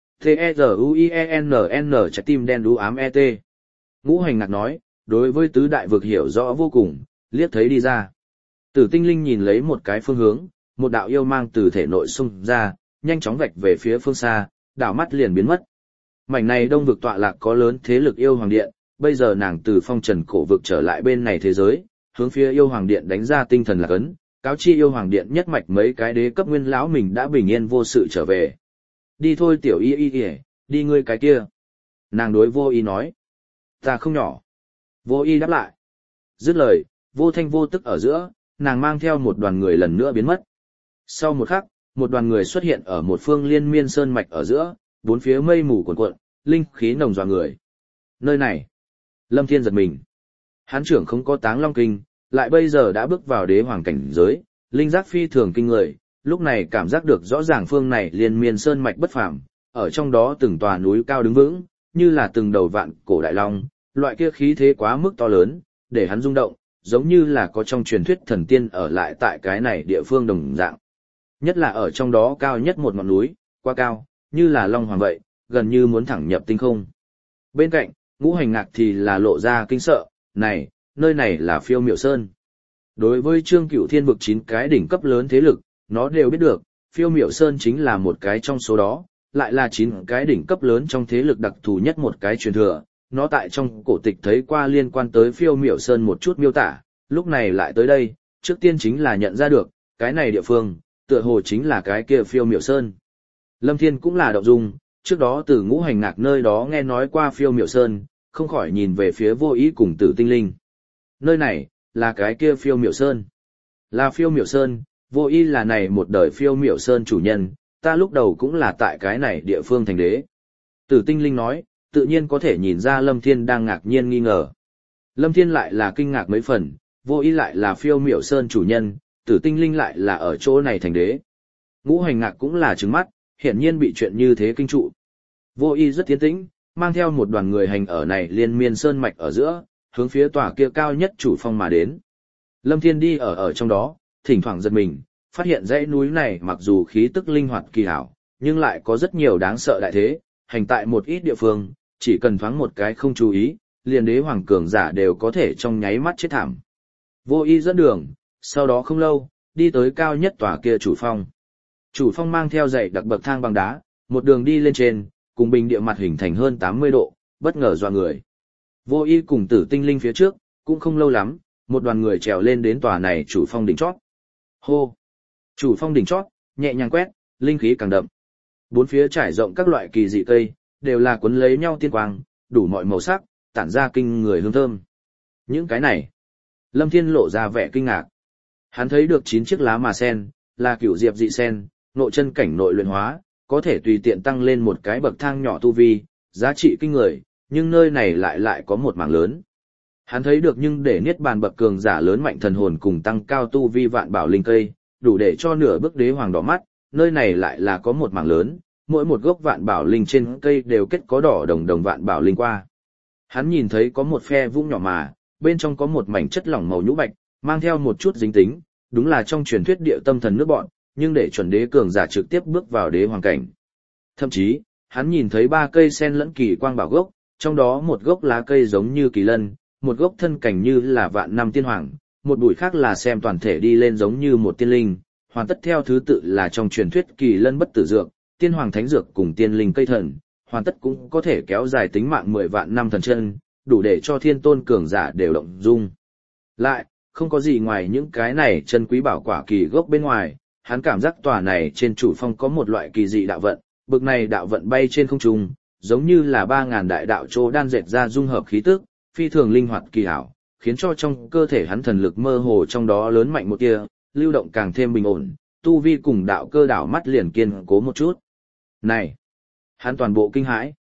T-E-Z-U-I-E-N-N trái tim đen đú ám E-T. Ngũ hành ngạc nói, đối với tứ đại vực hiểu rõ vô cùng, liếc thấy đi ra. Tử tinh linh nhìn lấy một cái phương hướng, một đạo yêu mang từ thể nội xung ra, nhanh chóng vạch về phía phương xa, đảo mắt liền biến mất. Mảnh này Đông vực tọa lạc có lớn thế lực yêu hoàng điện, bây giờ nàng từ phong trần cổ vực trở lại bên này thế giới, hướng phía yêu hoàng điện đánh ra tinh thần lạc ấn, cáo chi yêu hoàng điện nhất mạch mấy cái đế cấp nguyên lão mình đã bình yên vô sự trở về. Đi thôi tiểu y, đi ngươi cái kia. Nàng đối vô y nói. Ta không nhỏ. Vô y đáp lại. Dứt lời, vô thanh vô tức ở giữa, nàng mang theo một đoàn người lần nữa biến mất. Sau một khắc, một đoàn người xuất hiện ở một phương liên miên sơn mạch ở giữa, bốn phía mây mù cuồn cuộn, linh khí nồng dọa người. Nơi này, Lâm Thiên giật mình. Hán trưởng không có Táng Long Kinh, lại bây giờ đã bước vào đế hoàng cảnh giới, linh giác phi thường kinh người, lúc này cảm giác được rõ ràng phương này liên miên sơn mạch bất phàm, ở trong đó từng tòa núi cao đứng vững, như là từng đầu vạn cổ đại long, loại kia khí thế quá mức to lớn, để hắn rung động, giống như là có trong truyền thuyết thần tiên ở lại tại cái này địa phương đồng dạng. Nhất là ở trong đó cao nhất một ngọn núi, quá cao, như là long hoàng vậy, gần như muốn thẳng nhập tinh không. Bên cạnh, Ngũ hành ngạc thì là lộ ra kinh sợ, này, nơi này là Phiêu Miểu Sơn. Đối với Trương Cửu Thiên vực 9 cái đỉnh cấp lớn thế lực, nó đều biết được, Phiêu Miểu Sơn chính là một cái trong số đó, lại là 9 cái đỉnh cấp lớn trong thế lực đặc thù nhất một cái truyền thừa. Nó tại trong cổ tịch thấy qua liên quan tới Phiêu Miểu Sơn một chút miêu tả, lúc này lại tới đây, trước tiên chính là nhận ra được, cái này địa phương, tựa hồ chính là cái kia Phiêu Miểu Sơn. Lâm Thiên cũng là động dung, trước đó từ Ngũ hành ngạc nơi đó nghe nói qua Phiêu Miểu Sơn, không khỏi nhìn về phía vô ý cùng Tử tinh linh. Nơi này, là cái kia Phiêu Miểu Sơn. Là Phiêu Miểu Sơn, vô ý là này một đời Phiêu Miểu Sơn chủ nhân, ta lúc đầu cũng là tại cái này địa phương thành đế. Tử tinh linh nói, tự nhiên có thể nhìn ra Lâm Thiên đang ngạc nhiên nghi ngờ. Lâm Thiên lại là kinh ngạc mấy phần, vô ý lại là Phiêu Miểu Sơn chủ nhân, Tử tinh linh lại là ở chỗ này thành đế. Ngũ hành ngạc cũng là trừng mắt, hiển nhiên bị chuyện như thế kinh trụ. Vô ý rất tiến tĩnh, mang theo một đoàn người hành ở này liên miên sơn mạch ở giữa, hướng phía tòa kia cao nhất chủ phong mà đến. Lâm Thiên đi ở trong đó, thỉnh thoảng giật mình, phát hiện dãy núi này mặc dù khí tức linh hoạt kỳ hảo, nhưng lại có rất nhiều đáng sợ đại thế, hành tại một ít địa phương, chỉ cần thoáng một cái không chú ý, liền đế hoàng cường giả đều có thể trong nháy mắt chết thảm. Vô ý dẫn đường, sau đó không lâu, đi tới cao nhất tòa kia chủ phong. Chủ phong mang theo dãy đặc bậc thang bằng đá, một đường đi lên trên, cùng bình địa mặt hình thành hơn 80 độ, bất ngờ dọa người. Vô ý cùng Tử tinh linh phía trước, cũng không lâu lắm, một đoàn người trèo lên đến tòa này chủ phong đỉnh chót. Hô! Chủ phong đỉnh chót, nhẹ nhàng quét, linh khí càng đậm. Bốn phía trải rộng các loại kỳ dị cây, đều là cuốn lấy nhau tiên quang, đủ mọi màu sắc, tản ra kinh người hương thơm. Những cái này, Lâm Thiên lộ ra vẻ kinh ngạc. Hắn thấy được 9 chiếc lá mà sen, là cửu diệp dị sen, nội chân cảnh nội luyện hóa, có thể tùy tiện tăng lên một cái bậc thang nhỏ tu vi, giá trị kinh người, nhưng nơi này lại có một mảng lớn. Hắn thấy được nhưng để niết bàn bậc cường giả lớn mạnh thần hồn cùng tăng cao tu vi vạn bảo linh cây, đủ để cho nửa bước đế hoàng đỏ mắt, nơi này lại là có một mảng lớn, mỗi một gốc vạn bảo linh trên cây đều kết có đỏ đồng đồng vạn bảo linh qua. Hắn nhìn thấy có một phe vũng nhỏ mà, bên trong có một mảnh chất lỏng màu nhũ bạch, mang theo một chút dính tính, đúng là trong truyền thuyết địa tâm thần nước bọn, nhưng để chuẩn đế cường giả trực tiếp bước vào đế hoàng cảnh. Thậm chí, hắn nhìn thấy 3 cây sen lẫn kỳ quang bảo gốc, trong đó một gốc lá cây giống như kỳ lân, một gốc thân cảnh như là vạn năm tiên hoàng, một bụi khác là xem toàn thể đi lên giống như một tiên linh, hoàn tất theo thứ tự là trong truyền thuyết kỳ lân bất tử dược, tiên hoàng thánh dược cùng tiên linh cây thần, hoàn tất cũng có thể kéo dài tính mạng 10 vạn năm thần chân, đủ để cho thiên tôn cường giả đều động dung. Lại, không có gì ngoài những cái này chân quý bảo quả kỳ gốc bên ngoài, hắn cảm giác tòa này trên chủ phong có một loại kỳ dị đạo vận, bực này đạo vận bay trên không trung, giống như là 3000 đại đạo trô đan dệt ra dung hợp khí tức, phi thường linh hoạt kỳ hảo, khiến cho trong cơ thể hắn thần lực mơ hồ trong đó lớn mạnh một tia, lưu động càng thêm bình ổn, tu vi cùng đạo cơ đảo mắt liền kiên cố một chút. Này, hắn toàn bộ kinh hãi.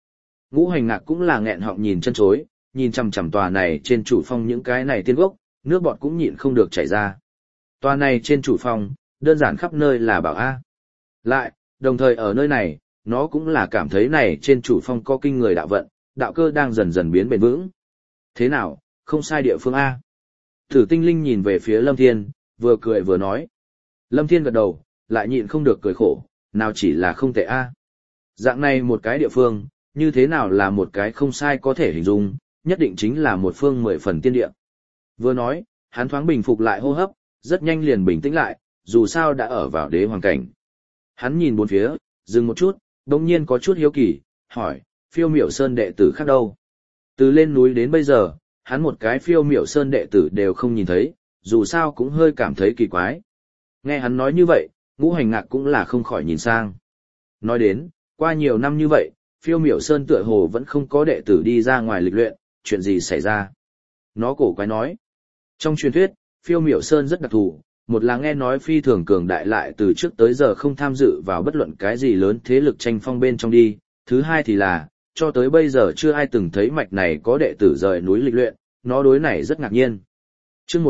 Ngũ Hành Ngạc cũng là nghẹn họng nhìn chân chối, nhìn chằm chằm tòa này trên chủ phong những cái này tiên gốc, nước bọt cũng nhịn không được chảy ra. Tòa này trên chủ phong, đơn giản khắp nơi là bảo A. Lại, đồng thời ở nơi này, nó cũng là cảm thấy này trên chủ phong có kinh người đạo vận, đạo cơ đang dần dần biến bền vững. Thế nào, không sai địa phương A. Tử Tinh Linh nhìn về phía Lâm Thiên, vừa cười vừa nói. Lâm Thiên gật đầu, lại nhịn không được cười khổ, nào chỉ là không tệ A. Dạng này một cái địa phương, như thế nào là một cái không sai có thể hình dung, nhất định chính là một phương 10 phần tiên địa. Vừa nói, hắn thoáng bình phục lại hô hấp, rất nhanh liền bình tĩnh lại, dù sao đã ở vào đế hoàng cảnh. Hắn nhìn bốn phía, dừng một chút, đồng nhiên có chút hiếu kỳ, hỏi, Phiêu Miểu Sơn đệ tử khác đâu? Từ lên núi đến bây giờ, hắn một cái Phiêu Miểu Sơn đệ tử đều không nhìn thấy, dù sao cũng hơi cảm thấy kỳ quái. Nghe hắn nói như vậy, Ngũ Hành Ngạc cũng là không khỏi nhìn sang. Nói đến, qua nhiều năm như vậy, Phiêu Miểu Sơn tựa hồ vẫn không có đệ tử đi ra ngoài lịch luyện, chuyện gì xảy ra? Nó cổ quái nói. Trong truyền thuyết, Phiêu Miểu Sơn rất đặc thù, một là nghe nói phi thường cường đại lại từ trước tới giờ không tham dự vào bất luận cái gì lớn thế lực tranh phong bên trong đi, thứ hai thì là, cho tới bây giờ chưa ai từng thấy mạch này có đệ tử rời núi lịch luyện, nó đối này rất ngạc nhiên. Chương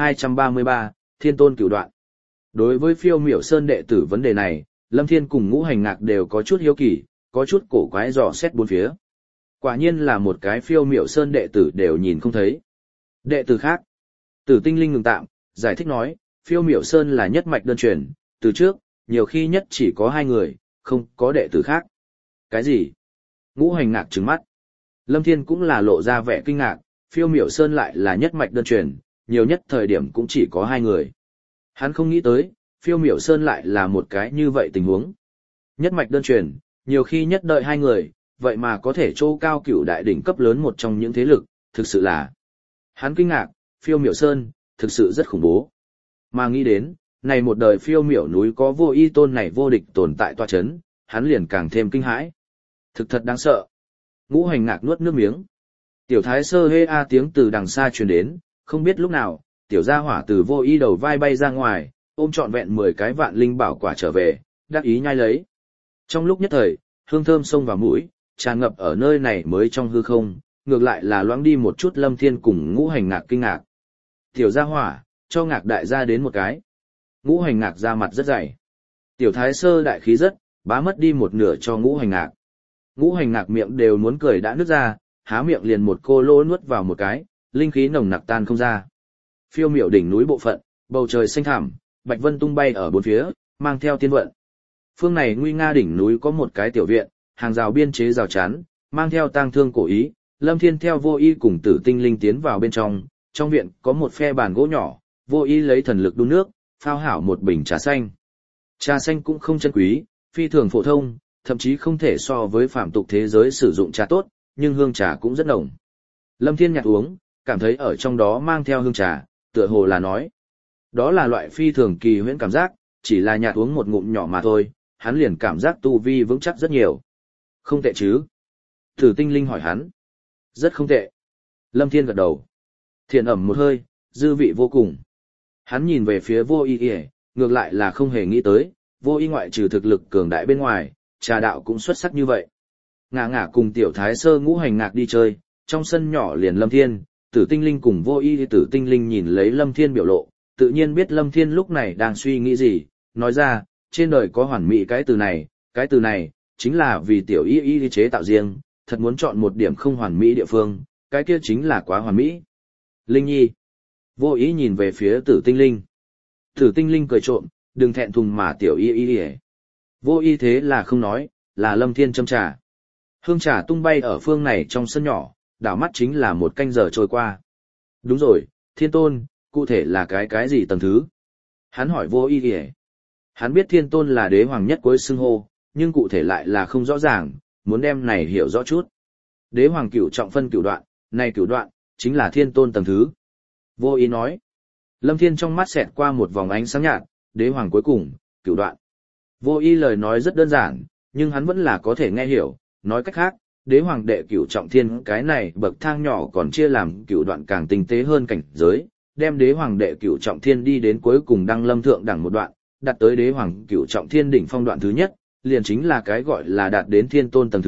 1233, Thiên Tôn Cửu Đoạn. Đối với Phiêu Miểu Sơn đệ tử vấn đề này, Lâm Thiên cùng Ngũ Hành Ngạc đều có chút hiếu kỳ, có chút cổ quái dò xét bốn phía. Quả nhiên là một cái Phiêu Miểu Sơn đệ tử đều nhìn không thấy. Đệ tử khác. Tử Tinh Linh ngừng tạm, giải thích nói, Phiêu Miểu Sơn là nhất mạch đơn truyền, từ trước, nhiều khi nhất chỉ có 2 người, không có đệ tử khác. Cái gì? Ngũ Hành Ngạc trừng mắt. Lâm Thiên cũng là lộ ra vẻ kinh ngạc, Phiêu Miểu Sơn lại là nhất mạch đơn truyền, nhiều nhất thời điểm cũng chỉ có 2 người. Hắn không nghĩ tới, Phiêu Miểu Sơn lại là một cái như vậy tình huống. Nhất mạch đơn truyền, nhiều khi nhất đợi 2 người, vậy mà có thể trô cao cửu đại đỉnh cấp lớn một trong những thế lực, thực sự là. Hắn kinh ngạc, Phiêu Miểu Sơn, thực sự rất khủng bố. Mà nghĩ đến, này một đời Phiêu Miểu núi có Vô Y Tôn này vô địch tồn tại tọa chấn, hắn liền càng thêm kinh hãi. Thực thật đáng sợ. Ngũ Hành Ngạc nuốt nước miếng. Tiểu Thái Sơ hê a tiếng từ đằng xa truyền đến, không biết lúc nào, tiểu gia hỏa từ Vô Y đầu vai bay ra ngoài, ôm trọn vẹn 10 cái vạn linh bảo quả trở về, đắc ý nhai lấy. Trong lúc nhất thời, hương thơm xông vào mũi, tràn ngập ở nơi này mới trong hư không, ngược lại là loãng đi một chút Lâm Thiên cùng Ngũ Hành Ngạc kinh ngạc. Tiểu gia hỏa, cho Ngạc đại gia đến một cái. Ngũ Hành Ngạc ra mặt rất dày. Tiểu Thái Sơ đại khí rất, bá mất đi một nửa cho Ngũ Hành Ngạc. Ngũ Hành Ngạc miệng đều muốn cười đã nứt ra, há miệng liền một cô lô nuốt vào một cái, linh khí nồng nặc tan không ra. Phiêu miểu đỉnh núi bộ phận, bầu trời xanh thẳm, bạch vân tung bay ở bốn phía, mang theo tiên vận. Phương này nguy nga đỉnh núi có một cái tiểu viện, hàng rào biên chế rào chắn, mang theo tang thương cổ ý, Lâm Thiên theo Vô Y cùng Tử Tinh Linh tiến vào bên trong viện có một phe bàn gỗ nhỏ, Vô Y lấy thần lực đun nước, phao hảo một bình trà xanh. Trà xanh cũng không chân quý, phi thường phổ thông, thậm chí không thể so với phạm tục thế giới sử dụng trà tốt, nhưng hương trà cũng rất nồng. Lâm Thiên nhạt uống, cảm thấy ở trong đó mang theo hương trà, tựa hồ là nói. Đó là loại phi thường kỳ huyễn cảm giác, chỉ là nhạt uống một ngụm nhỏ mà thôi, hắn liền cảm giác tu vi vững chắc rất nhiều. Không tệ chứ? Tử Tinh Linh hỏi hắn. Rất không tệ. Lâm Thiên gật đầu. Thiện ẩm một hơi, dư vị vô cùng. Hắn nhìn về phía Vô Y, ngược lại là không hề nghĩ tới, Vô Y ngoại trừ thực lực cường đại bên ngoài, trà đạo cũng xuất sắc như vậy. Ngả ngả cùng Tiểu Thái Sơ Ngũ Hành Ngạc đi chơi, trong sân nhỏ liền Lâm Thiên, Tử Tinh Linh cùng Vô Y. Tử Tinh Linh nhìn lấy Lâm Thiên biểu lộ, tự nhiên biết Lâm Thiên lúc này đang suy nghĩ gì, nói ra, trên đời có hoàn mỹ cái từ này, chính là vì Tiểu Y chế tạo riêng, thật muốn chọn một điểm không hoàn mỹ địa phương, cái kia chính là quá hoàn mỹ. Linh Nhi. Vô ý nhìn về phía Tử Tinh Linh. Tử Tinh Linh cười trộm, đừng thẹn thùng mà Tiểu Y. Vô Y thế là không nói, là Lâm Thiên châm trà. Hương trà tung bay ở phương này trong sân nhỏ, đảo mắt chính là một canh giờ trôi qua. Đúng rồi, Thiên Tôn, cụ thể là cái gì tầng thứ? Hắn hỏi Vô Y. Hắn biết Thiên Tôn là đế hoàng nhất cuối xưng hô, nhưng cụ thể lại là không rõ ràng, muốn đem này hiểu rõ chút. Đế hoàng cửu trọng phân cửu đoạn, này cửu đoạn, chính là Thiên Tôn tầng thứ. Vô Y nói. Lâm Thiên trong mắt xẹt qua một vòng ánh sáng nhạt, đế hoàng cuối cùng, cửu đoạn. Vô Y lời nói rất đơn giản, nhưng hắn vẫn là có thể nghe hiểu, nói cách khác, đế hoàng đệ cửu trọng thiên cái này bậc thang nhỏ còn chia làm cửu đoạn càng tinh tế hơn cảnh giới, đem đế hoàng đệ cửu trọng thiên đi đến cuối cùng đăng lâm thượng đẳng một đoạn, đạt tới đế hoàng cửu trọng thiên đỉnh phong đoạn thứ nhất, liền chính là cái gọi là đạt đến Thiên Tôn tầng thứ,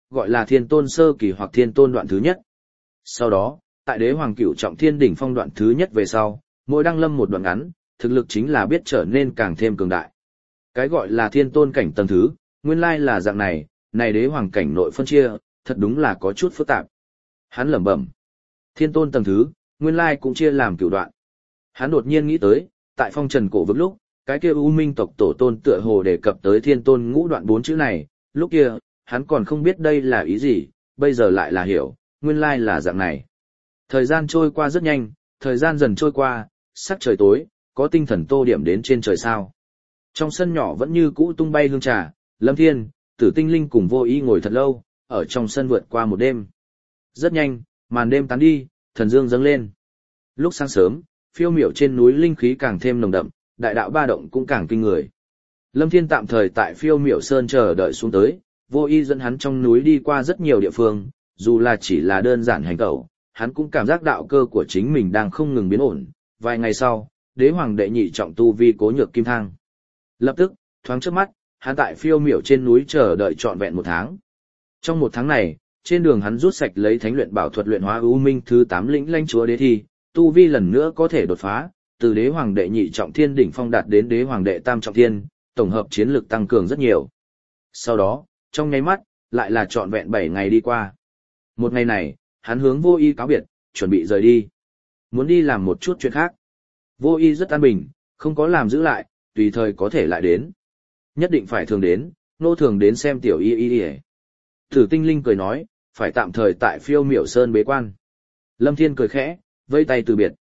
gọi là Thiên Tôn sơ kỳ hoặc Thiên Tôn đoạn thứ nhất. Sau đó, tại Đế Hoàng Cửu Trọng Thiên đỉnh phong đoạn thứ nhất về sau, mỗi đăng lâm một đoạn ngắn, thực lực chính là biết trở nên càng thêm cường đại. Cái gọi là Thiên Tôn cảnh tầng thứ, nguyên lai là dạng này, này Đế Hoàng cảnh nội phân chia, thật đúng là có chút phức tạp. Hắn lẩm bẩm, Thiên Tôn tầng thứ, nguyên lai cũng chia làm cửu đoạn. Hắn đột nhiên nghĩ tới, tại Phong Trần cổ vực lúc, cái kia U Minh tộc tổ tôn tựa hồ đề cập tới Thiên Tôn ngũ đoạn 4 chữ này, lúc kia, hắn còn không biết đây là ý gì, bây giờ lại là hiểu, nguyên lai là dạng này. Thời gian trôi qua rất nhanh, thời gian dần trôi qua, sắc trời tối, có tinh thần tô điểm đến trên trời sao. Trong sân nhỏ vẫn như cũ tung bay hương trà, Lâm Thiên, Tử Tinh Linh cùng Vô Ý ngồi thật lâu, ở trong sân vượt qua một đêm. Rất nhanh, màn đêm tán đi, thần dương dâng lên. Lúc sáng sớm, phiêu miểu trên núi linh khí càng thêm nồng đậm, đại đạo ba động cũng càng kinh người. Lâm Thiên tạm thời tại phiêu miểu sơn chờ đợi xuống tới, Vô Ý dẫn hắn trong núi đi qua rất nhiều địa phương, dù là chỉ là đơn giản hành tẩu, hắn cũng cảm giác đạo cơ của chính mình đang không ngừng biến ổn. Vài ngày sau, Đế Hoàng đệ nhị trọng tu vi cố nhược kim thang. Lập tức, thoáng trước mắt, hắn tại phiêu miểu trên núi chờ đợi trọn vẹn 1 tháng. Trong 1 tháng này, trên đường hắn rút sạch lấy thánh luyện bảo thuật luyện hóa U Minh thứ 8 lĩnh lãnh chúa đế thi, tu vi lần nữa có thể đột phá, từ Đế Hoàng đệ nhị trọng thiên đỉnh phong đạt đến Đế Hoàng đệ tam trọng thiên, tổng hợp chiến lực tăng cường rất nhiều. Sau đó, trong nháy mắt, lại là trọn vẹn 7 ngày đi qua. Một ngày này, hắn hướng Vô Ý cáo biệt, chuẩn bị rời đi. Muốn đi làm một chút chuyện khác. Vô Ý rất an bình, không có làm giữ lại, tùy thời có thể lại đến. Nhất định phải thường đến, nô thường đến xem tiểu y. Tử Tinh Linh cười nói, phải tạm thời tại phiêu miểu sơn bế quan. Lâm Thiên cười khẽ, vây tay từ biệt.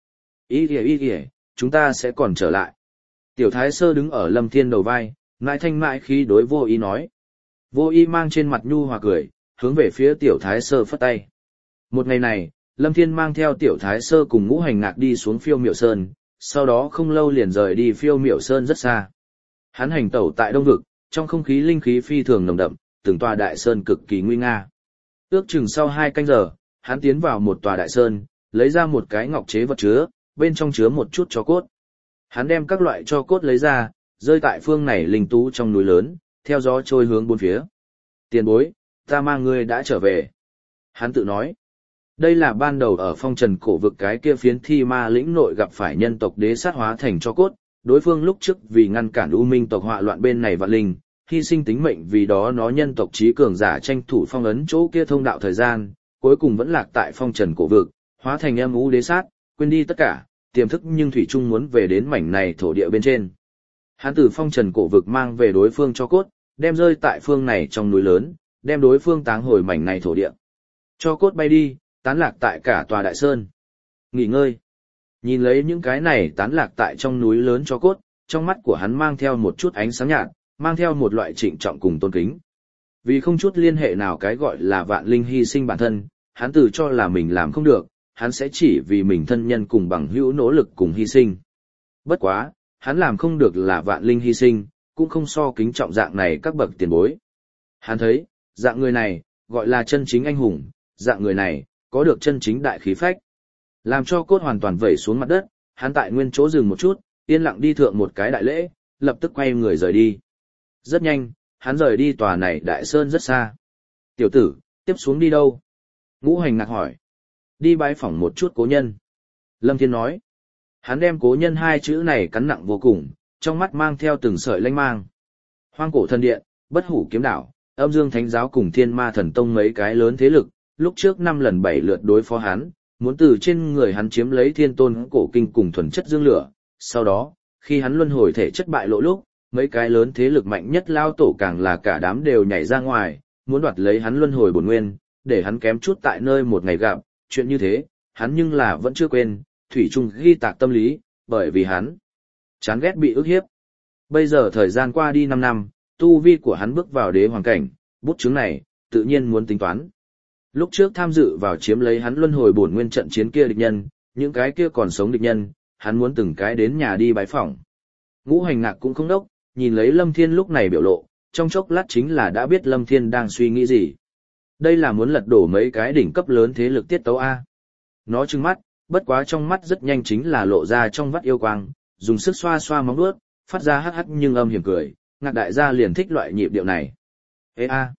Y, chúng ta sẽ còn trở lại. Tiểu Thái Sơ đứng ở Lâm Thiên đầu vai, mãi thanh mãi khí đối Vô Ý nói. Vô Ý mang trên mặt nhu hòa cười, hướng về phía Tiểu Thái Sơ phất tay. Một ngày này, Lâm Thiên mang theo Tiểu Thái Sơ cùng Ngũ Hành Ngạc đi xuống phiêu miểu sơn, sau đó không lâu liền rời đi phiêu miểu sơn rất xa. Hắn hành tẩu tại đông vực, trong không khí linh khí phi thường nồng đậm, từng tòa đại sơn cực kỳ nguy nga. Ước chừng sau 2 canh giờ, hắn tiến vào một tòa đại sơn, lấy ra một cái ngọc chế vật chứa, bên trong chứa một chút tro cốt. Hắn đem các loại tro cốt lấy ra, rơi tại phương này linh tú trong núi lớn, theo gió trôi hướng bốn phía. Tiền bối, ta mang ngươi đã trở về. Hắn tự nói. Đây là ban đầu ở Phong Trần cổ vực cái kia phiến thi ma lĩnh nội gặp phải nhân tộc đế sát hóa thành tro cốt, đối phương lúc trước vì ngăn cản U Minh tộc họa loạn bên này vạn linh, hy sinh tính mệnh vì đó nó nhân tộc trí cường giả tranh thủ phong ấn chỗ kia thông đạo thời gian, cuối cùng vẫn lạc tại Phong Trần cổ vực, hóa thành âm u đế sát, quên đi tất cả, tiềm thức nhưng thủy chung muốn về đến mảnh này thổ địa bên trên. Hắn từ Phong Trần cổ vực mang về đối phương cho cốt, đem rơi tại phương này trong núi lớn, đem đối phương táng hồi mảnh này thổ địa. Cho cốt bay đi, tán lạc tại cả tòa đại sơn. Nghỉ ngơi. Nhìn lấy những cái này tán lạc tại trong núi lớn cho cốt, trong mắt của hắn mang theo một chút ánh sáng nhạt, mang theo một loại trịnh trọng cùng tôn kính. Vì không chút liên hệ nào cái gọi là vạn linh hy sinh bản thân, hắn tự cho là mình làm không được, hắn sẽ chỉ vì mình thân nhân cùng bằng hữu nỗ lực cùng hy sinh. Bất quá, hắn làm không được là vạn linh hy sinh, cũng không so kính trọng dạng này các bậc tiền bối. Hắn thấy, dạng người này, gọi là chân chính anh hùng, dạng người này, có được chân chính đại khí phách. Làm cho cốt hoàn toàn vẩy xuống mặt đất, hắn tại nguyên chỗ dừng một chút, yên lặng đi thượng một cái đại lễ, lập tức quay người rời đi. Rất nhanh, hắn rời đi tòa này đại sơn rất xa. Tiểu tử, tiếp xuống đi đâu? Ngũ Hành Ngạc hỏi. Đi bái phỏng một chút cố nhân. Lâm Thiên nói. Hắn đem cố nhân 2 chữ này cắn nặng vô cùng, trong mắt mang theo từng sợi lanh mang. Hoang cổ thần điện, Bất Hủ kiếm đảo, Âm Dương Thánh giáo cùng Thiên Ma thần tông mấy cái lớn thế lực, lúc trước 5 lần 7 lượt đối phó hắn, muốn từ trên người hắn chiếm lấy Thiên Tôn cổ kinh cùng thuần chất dương lửa. Sau đó, khi hắn luân hồi thể chất bại lộ lúc, mấy cái lớn thế lực mạnh nhất lao tổ càng là cả đám đều nhảy ra ngoài, muốn đoạt lấy hắn luân hồi bổn nguyên, để hắn kém chút tại nơi một ngày gặp, chuyện như thế, hắn nhưng là vẫn chưa quên, thủy chung ghi tạc tâm lý, bởi vì hắn chán ghét bị ức hiếp. Bây giờ thời gian qua đi 5 năm, tu vi của hắn bước vào đế hoàng cảnh, bút chứng này, tự nhiên muốn tính toán. Lúc trước tham dự vào chiếm lấy hắn luân hồi bổn nguyên trận chiến kia địch nhân, những cái kia còn sống địch nhân, hắn muốn từng cái đến nhà đi bái phỏng. Ngũ Hành Ngạc cũng không đốc, nhìn lấy Lâm Thiên lúc này biểu lộ, trong chốc lát chính là đã biết Lâm Thiên đang suy nghĩ gì. Đây là muốn lật đổ mấy cái đỉnh cấp lớn thế lực tiết tấu A. Nó trừng mắt, bất quá trong mắt rất nhanh chính là lộ ra trong vắt yêu quang, dùng sức xoa xoa móng vuốt, phát ra hắc hắc nhưng âm hiểm cười, Ngạc đại gia liền thích loại nhịp điệu này. Ê a,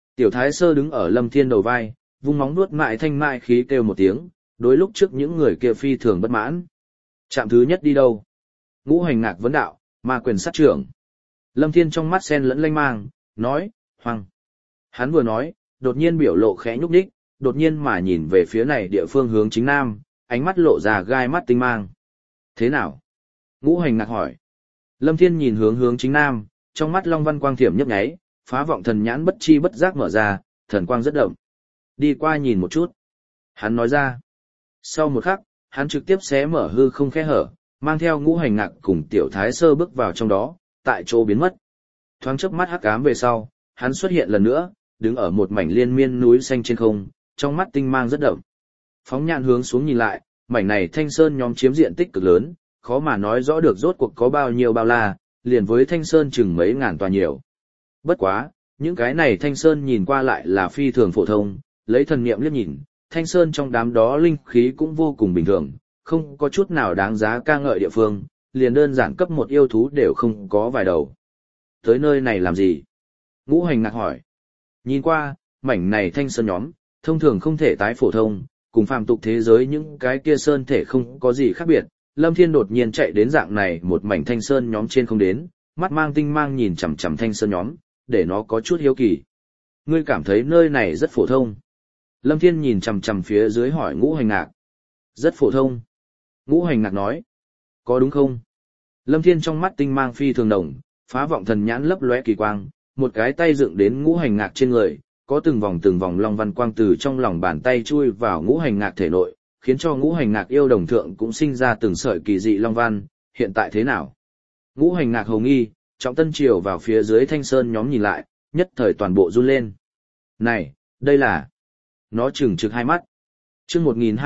Tiểu Thái Sơ đứng ở Lâm Thiên đầu vai, vung móng vuốt mại thanh mại khí kêu một tiếng, đối lúc trước những người kia phi thường bất mãn. Trạm thứ nhất đi đâu? Ngũ Hành Ngạc vấn đạo, ma quyền sát trưởng. Lâm Thiên trong mắt sen lẫn lanh mang, nói, hoang. Hắn vừa nói, đột nhiên biểu lộ khẽ nhúc nhích, đột nhiên mà nhìn về phía này địa phương hướng chính nam, ánh mắt lộ ra gai mắt tinh mang. Thế nào? Ngũ Hành Ngạc hỏi. Lâm Thiên nhìn hướng chính nam, trong mắt long văn quang thiểm nhấp nháy, phá vọng thần nhãn bất chi bất giác mở ra, thần quang rất đậm. Đi qua nhìn một chút. Hắn nói ra. Sau một khắc, hắn trực tiếp xé mở hư không khe hở, mang theo Ngũ Hành Ngạc cùng Tiểu Thái Sơ bước vào trong đó, tại chỗ biến mất. Thoáng chớp mắt hắc ám về sau, hắn xuất hiện lần nữa, đứng ở một mảnh liên miên núi xanh trên không, trong mắt tinh mang rất đậm. Phóng nhãn hướng xuống nhìn lại, mảnh này Thanh Sơn nhóm chiếm diện tích cực lớn, khó mà nói rõ được rốt cuộc có bao nhiêu bao la, liền với Thanh Sơn chừng mấy ngàn tòa nhiều. Bất quá, những cái này Thanh Sơn nhìn qua lại là phi thường phổ thông, lấy thần niệm liếc nhìn, Thanh Sơn trong đám đó linh khí cũng vô cùng bình thường, không có chút nào đáng giá ca ngợi địa phương, liền đơn giản cấp một yêu thú đều không có vài đầu. Tới nơi này làm gì? Ngũ Hành Ngạc hỏi. Nhìn qua, mảnh này Thanh Sơn nhóm, thông thường không thể tái phổ thông, cùng phàm tục thế giới những cái kia sơn thể không có gì khác biệt. Lâm Thiên đột nhiên chạy đến dạng này một mảnh Thanh Sơn nhóm trên không đến, mắt mang tinh mang nhìn chằm chằm Thanh Sơn nhóm, để nó có chút hiếu kỳ. Ngươi cảm thấy nơi này rất phổ thông. Lâm Thiên nhìn chằm chằm phía dưới hỏi Ngũ Hành Ngạc. Rất phổ thông. Ngũ Hành Ngạc nói. Có đúng không? Lâm Thiên trong mắt tinh mang phi thường đồng, phá vọng thần nhãn lấp lóe kỳ quang, một cái tay dựng đến Ngũ Hành Ngạc trên người, có từng vòng long văn quang từ trong lòng bàn tay chui vào Ngũ Hành Ngạc thể nội, khiến cho Ngũ Hành Ngạc yêu đồng thượng cũng sinh ra từng sợi kỳ dị long văn, hiện tại thế nào? Ngũ Hành Ngạc hồng nghi, trọng tân chiều vào phía dưới Thanh Sơn nhóm nhìn lại, nhất thời toàn bộ run lên. Này, đây là... Nó trừng trực hai mắt. Chương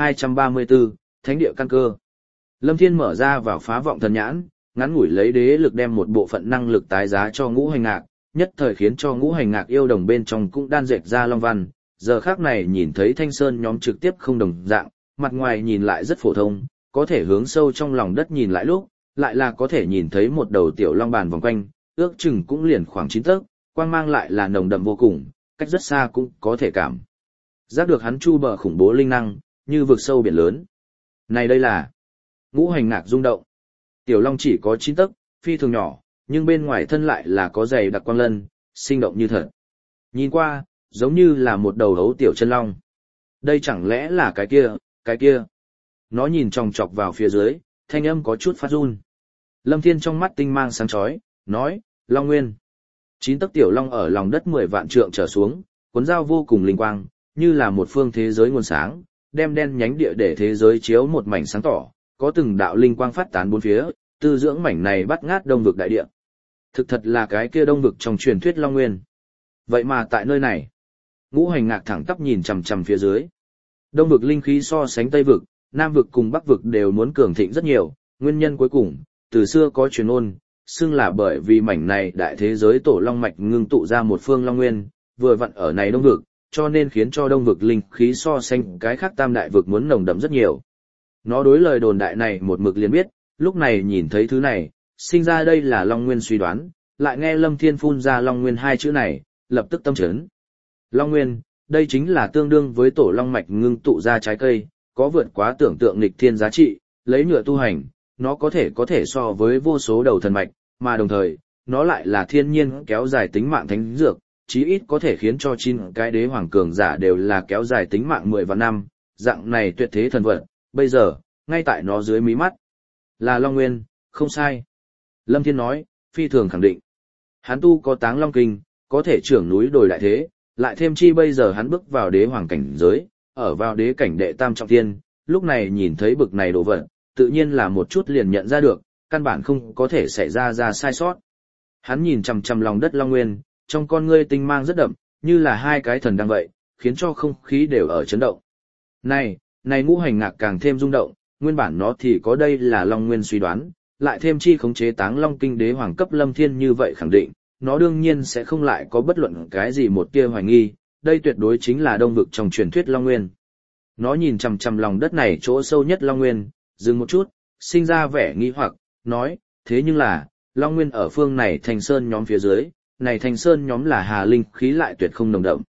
1234, Thánh địa căn cơ. Lâm Thiên mở ra vào phá vọng thần nhãn, ngắn ngủi lấy đế lực đem một bộ phận năng lực tái giá cho Ngũ Hành Ngạc, nhất thời khiến cho Ngũ Hành Ngạc yêu đồng bên trong cũng đan dệt ra long văn. Giờ khác này nhìn thấy Thanh Sơn nhóm trực tiếp không đồng dạng, mặt ngoài nhìn lại rất phổ thông, có thể hướng sâu trong lòng đất nhìn lại lúc, lại là có thể nhìn thấy một đầu tiểu long bàn vòng quanh, ước chừng cũng liền khoảng 9 tấc, quang mang lại là nồng đậm vô cùng, cách rất xa cũng có thể cảm giác được hắn chu bờ khủng bố linh năng, như vực sâu biển lớn. Này đây là... Ngũ Hành Ngạc rung động. Tiểu long chỉ có 9 tấc, phi thường nhỏ, nhưng bên ngoài thân lại là có dày đặc quang lân, sinh động như thật. Nhìn qua, giống như là một đầu hấu tiểu chân long. Đây chẳng lẽ là cái kia. Nó nhìn chòng chọc vào phía dưới, thanh âm có chút phát run. Lâm Thiên trong mắt tinh mang sáng chói, nói, Long Nguyên. 9 tấc tiểu long ở lòng đất 10 vạn trượng trở xuống, cuốn dao vô cùng linh quang, như là một phương thế giới nguồn sáng, đem đen nhánh địa để thế giới chiếu một mảnh sáng tỏ, có từng đạo linh quang phát tán bốn phía, tư dưỡng mảnh này bắt ngát đông vực đại địa. Thực thật là cái kia đông vực trong truyền thuyết Long Nguyên. Vậy mà tại nơi này, Ngũ Hành Ngạc thẳng tắp nhìn chằm chằm phía dưới. Đông vực linh khí so sánh Tây vực, Nam vực cùng Bắc vực đều muốn cường thịnh rất nhiều, nguyên nhân cuối cùng, từ xưa có truyền ôn, xưng là bởi vì mảnh này đại thế giới tổ long mạch ngưng tụ ra một phương Long Nguyên, vừa vặn ở này đông vực, cho nên khiến cho đông vực linh khí so sánh cái khác tam đại vực muốn nồng đậm rất nhiều. Nó đối lời đồn đại này một mực liền biết, lúc này nhìn thấy thứ này, sinh ra đây là Long Nguyên suy đoán, lại nghe Lâm Thiên phun ra Long Nguyên hai chữ này, lập tức tâm chấn. Long Nguyên, đây chính là tương đương với tổ long mạch ngưng tụ ra trái cây, có vượt quá tưởng tượng nghịch thiên giá trị, lấy nhựa tu hành, nó có thể so với vô số đầu thần mạch, mà đồng thời, nó lại là thiên nhiên kéo dài tính mạng thánh dược, chí ít có thể khiến cho 9 cái đế hoàng cường giả đều là kéo dài tính mạng 10 vạn năm, dạng này tuyệt thế thần vật, bây giờ, ngay tại nó dưới mí mắt, là Long Nguyên, không sai. Lâm Thiên nói, phi thường khẳng định. Hắn tu có Táng Long Kinh, có thể trưởng núi đồi đại thế, lại thêm chi bây giờ hắn bước vào đế hoàng cảnh giới, ở vào đế cảnh đệ tam trọng thiên, lúc này nhìn thấy bực này đồ vật, tự nhiên là một chút liền nhận ra được, căn bản không có thể xảy ra sai sót. Hắn nhìn chằm chằm lòng đất Long Nguyên, trong con ngươi tinh mang rất đậm, như là hai cái thần đang vậy, khiến cho không khí đều ở chấn động. Này Ngũ Hành Ngạc càng thêm rung động, nguyên bản nó thì có đây là Long Nguyên suy đoán, lại thêm chi khống chế Táng Long Kinh đế hoàng cấp Lâm Thiên như vậy khẳng định, nó đương nhiên sẽ không lại có bất luận cái gì một tia hoài nghi, đây tuyệt đối chính là đông vực trong truyền thuyết Long Nguyên. Nó nhìn chằm chằm lòng đất này chỗ sâu nhất Long Nguyên, dừng một chút, sinh ra vẻ nghi hoặc, nói, thế nhưng là, Long Nguyên ở phương này Thanh Sơn nhóm phía dưới, này Thanh Sơn nhóm là hà linh khí lại tuyệt không nồng đậm,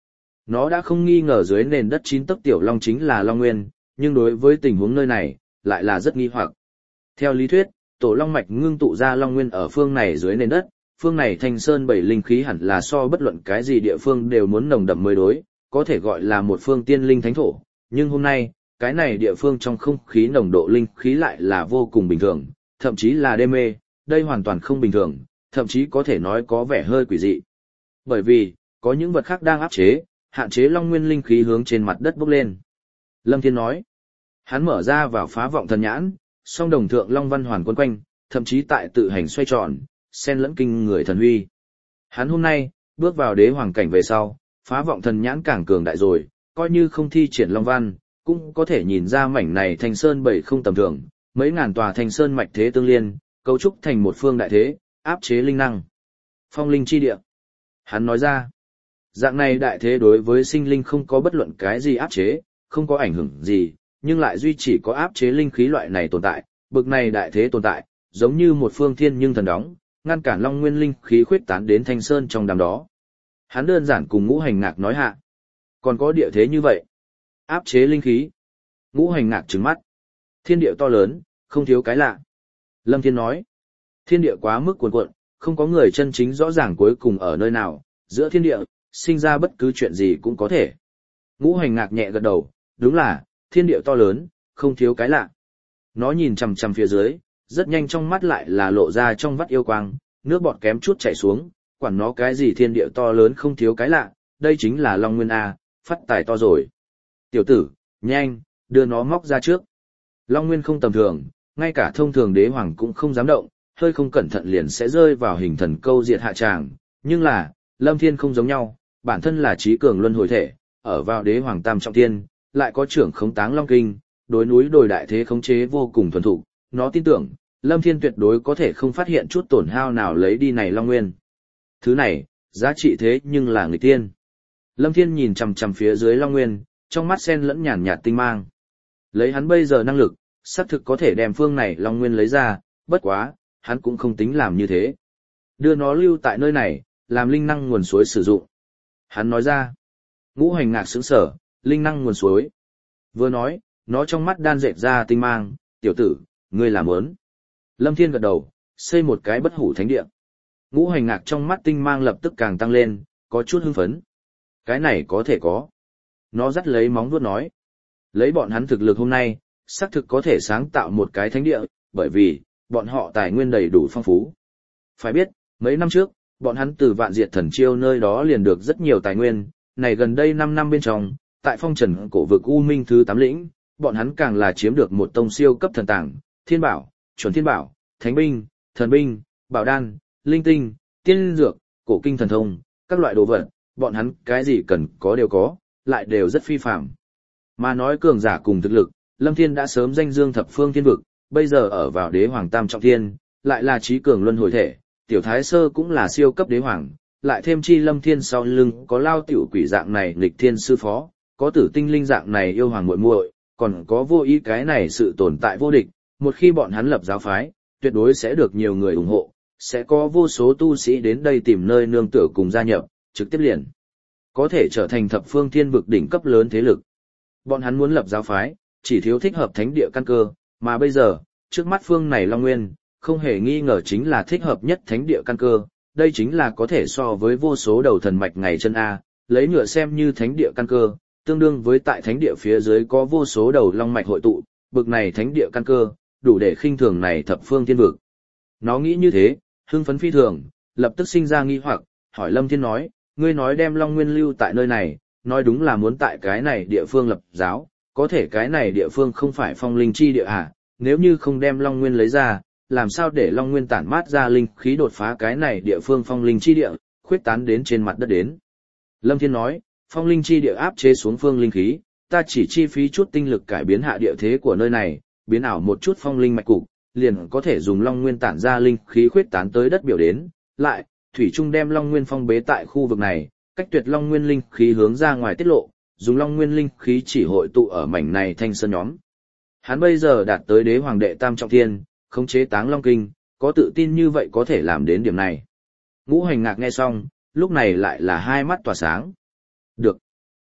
Nó đã không nghi ngờ dưới nền đất 9 tấc tiểu long chính là Long Nguyên, nhưng đối với tình huống nơi này, lại là rất nghi hoặc. Theo lý thuyết, tổ long mạch ngưng tụ ra Long Nguyên ở phương này dưới nền đất, phương này Thanh Sơn bảy linh khí hẳn là so bất luận cái gì địa phương đều muốn nồng đậm mới đối, có thể gọi là một phương tiên linh thánh thổ, nhưng hôm nay, cái này địa phương trong không khí nồng độ linh khí lại là vô cùng bình thường, thậm chí là đê mê, đây hoàn toàn không bình thường, thậm chí có thể nói có vẻ hơi quỷ dị. Bởi vì, có những vật khác đang áp chế, hạn chế Long Nguyên linh khí hướng trên mặt đất bốc lên. Lâm Thiên nói, hắn mở ra vào phá vọng thần nhãn, song đồng thượng Long Văn hoàn quấn quanh, thậm chí tại tự hành xoay tròn, xen lẫn kinh người thần huy. Hắn hôm nay, bước vào đế hoàng cảnh về sau, phá vọng thần nhãn càng cường đại rồi, coi như không thi triển Long Văn, cũng có thể nhìn ra mảnh này Thanh Sơn bảy không tầm thường, mấy ngàn tòa Thanh Sơn mạch thế tương liên, cấu trúc thành một phương đại thế, áp chế linh năng. Phong linh chi địa. Hắn nói ra, dạng này đại thế đối với sinh linh không có bất luận cái gì áp chế, không có ảnh hưởng gì, nhưng lại duy chỉ có áp chế linh khí loại này tồn tại, bực này đại thế tồn tại, giống như một phương thiên nhưng thần đóng, ngăn cản Long Nguyên linh khí khuyết tán đến Thanh Sơn trong đám đó. Hắn đơn giản cùng Ngũ Hành Ngạc nói hạ. Còn có địa thế như vậy, áp chế linh khí. Ngũ Hành Ngạc trừng mắt. Thiên địa to lớn, không thiếu cái lạ. Lâm Thiên nói, thiên địa quá mức cuồn cuộn, không có người chân chính rõ ràng cuối cùng ở nơi nào, giữa thiên địa, sinh ra bất cứ chuyện gì cũng có thể. Ngũ Hành Ngạc nhẹ gật đầu, đúng là, thiên địa to lớn, không thiếu cái lạ. Nó nhìn chằm chằm phía dưới, rất nhanh trong mắt lại là lộ ra trong vắt yêu quang, nước bọt kém chút chảy xuống, quản nó cái gì thiên địa to lớn không thiếu cái lạ, đây chính là Long Nguyên A, phát tài to rồi. Tiểu tử, nhanh, đưa nó móc ra trước. Long Nguyên không tầm thường, ngay cả thông thường đế hoàng cũng không dám động, hơi không cẩn thận liền sẽ rơi vào hình thần câu diệt hạ tràng, nhưng là, Lâm Thiên không giống nhau, bản thân là trí cường luân hồi thể, ở vào đế hoàng tam trọng thiên, lại có trưởng khống táng long kinh, đối núi đồi đại thế khống chế vô cùng thuần thục, nó tin tưởng, Lâm Thiên tuyệt đối có thể không phát hiện chút tổn hao nào lấy đi này Long Nguyên. Thứ này, giá trị thế nhưng là người tiên. Lâm Thiên nhìn chằm chằm phía dưới Long Nguyên, trong mắt xen lẫn nhàn nhạt tinh mang. Lấy hắn bây giờ năng lực, xác thực có thể đem phương này Long Nguyên lấy ra, bất quá, hắn cũng không tính làm như thế. Đưa nó lưu tại nơi này, làm linh năng nguồn suối sử dụng. Hắn nói ra, Ngũ Hành Ngạc sững sở, linh năng nguồn suối. Vừa nói, nó trong mắt đan dệt ra tinh mang, tiểu tử, ngươi làm ớn. Lâm Thiên gật đầu, xây một cái bất hủ thánh địa. Ngũ Hành Ngạc trong mắt tinh mang lập tức càng tăng lên, có chút hưng phấn. Cái này có thể có. Nó dắt lấy móng vuốt nói. Lấy bọn hắn thực lực hôm nay, xác thực có thể sáng tạo một cái thánh địa, bởi vì, bọn họ tài nguyên đầy đủ phong phú. Phải biết, mấy năm trước, bọn hắn từ Vạn Diệt Thần Chiêu nơi đó liền được rất nhiều tài nguyên, này gần đây 5 năm bên trong, tại phong trần cổ vực U Minh thứ 8 lĩnh, bọn hắn càng là chiếm được một tông siêu cấp thần tàng, thiên bảo, chuẩn thiên bảo, thánh binh, thần binh, bảo đan, linh tinh, tiên dược, cổ kinh thần thông, các loại đồ vật, bọn hắn cái gì cần có đều có, lại đều rất phi phàm. Mà nói cường giả cùng thực lực, Lâm Thiên đã sớm danh dương thập phương thiên vực, bây giờ ở vào đế hoàng tam trọng thiên, lại là trí cường luân hồi thể, tiểu thái sơ cũng là siêu cấp đế hoàng, lại thêm chi Lâm Thiên sau lưng có lao tiểu quỷ dạng này nghịch thiên sư phó, có tử tinh linh dạng này yêu hoàng muội muội, còn có vô ý cái này sự tồn tại vô địch, một khi bọn hắn lập giáo phái, tuyệt đối sẽ được nhiều người ủng hộ, sẽ có vô số tu sĩ đến đây tìm nơi nương tựa cùng gia nhập, trực tiếp liền có thể trở thành thập phương thiên vực đỉnh cấp lớn thế lực. Bọn hắn muốn lập giáo phái, chỉ thiếu thích hợp thánh địa căn cơ, mà bây giờ, trước mắt phương này Long Nguyên, không hề nghi ngờ chính là thích hợp nhất thánh địa căn cơ, đây chính là có thể so với vô số đầu thần mạch ngày chân A, lấy nhựa xem như thánh địa căn cơ, tương đương với tại thánh địa phía dưới có vô số đầu long mạch hội tụ, bực này thánh địa căn cơ, đủ để khinh thường này thập phương thiên vực. Nó nghĩ như thế, hưng phấn phi thường, lập tức sinh ra nghi hoặc, hỏi Lâm Thiên nói, ngươi nói đem Long Nguyên lưu tại nơi này, nói đúng là muốn tại cái này địa phương lập giáo, có thể cái này địa phương không phải phong linh chi địa à, nếu như không đem Long Nguyên lấy ra, làm sao để Long Nguyên tản mát ra linh khí đột phá cái này địa phương phong linh chi địa, khuyết tán đến trên mặt đất đến. Lâm Thiên nói, phong linh chi địa áp chế xuống phương linh khí, ta chỉ chi phí chút tinh lực cải biến hạ địa thế của nơi này, biến ảo một chút phong linh mạch cục, liền có thể dùng Long Nguyên tản ra linh khí khuyết tán tới đất biểu đến, lại, thủy trung đem Long Nguyên phong bế tại khu vực này, cách tuyệt Long Nguyên linh khí hướng ra ngoài tiết lộ, dùng Long Nguyên linh khí chỉ hội tụ ở mảnh này thanh sơn nhóm. Hắn bây giờ đạt tới đế hoàng đệ tam trọng thiên, khống chế táng Long Kinh, có tự tin như vậy có thể làm đến điểm này. Ngũ Hành Ngạc nghe xong, lúc này lại là hai mắt tỏa sáng. Được.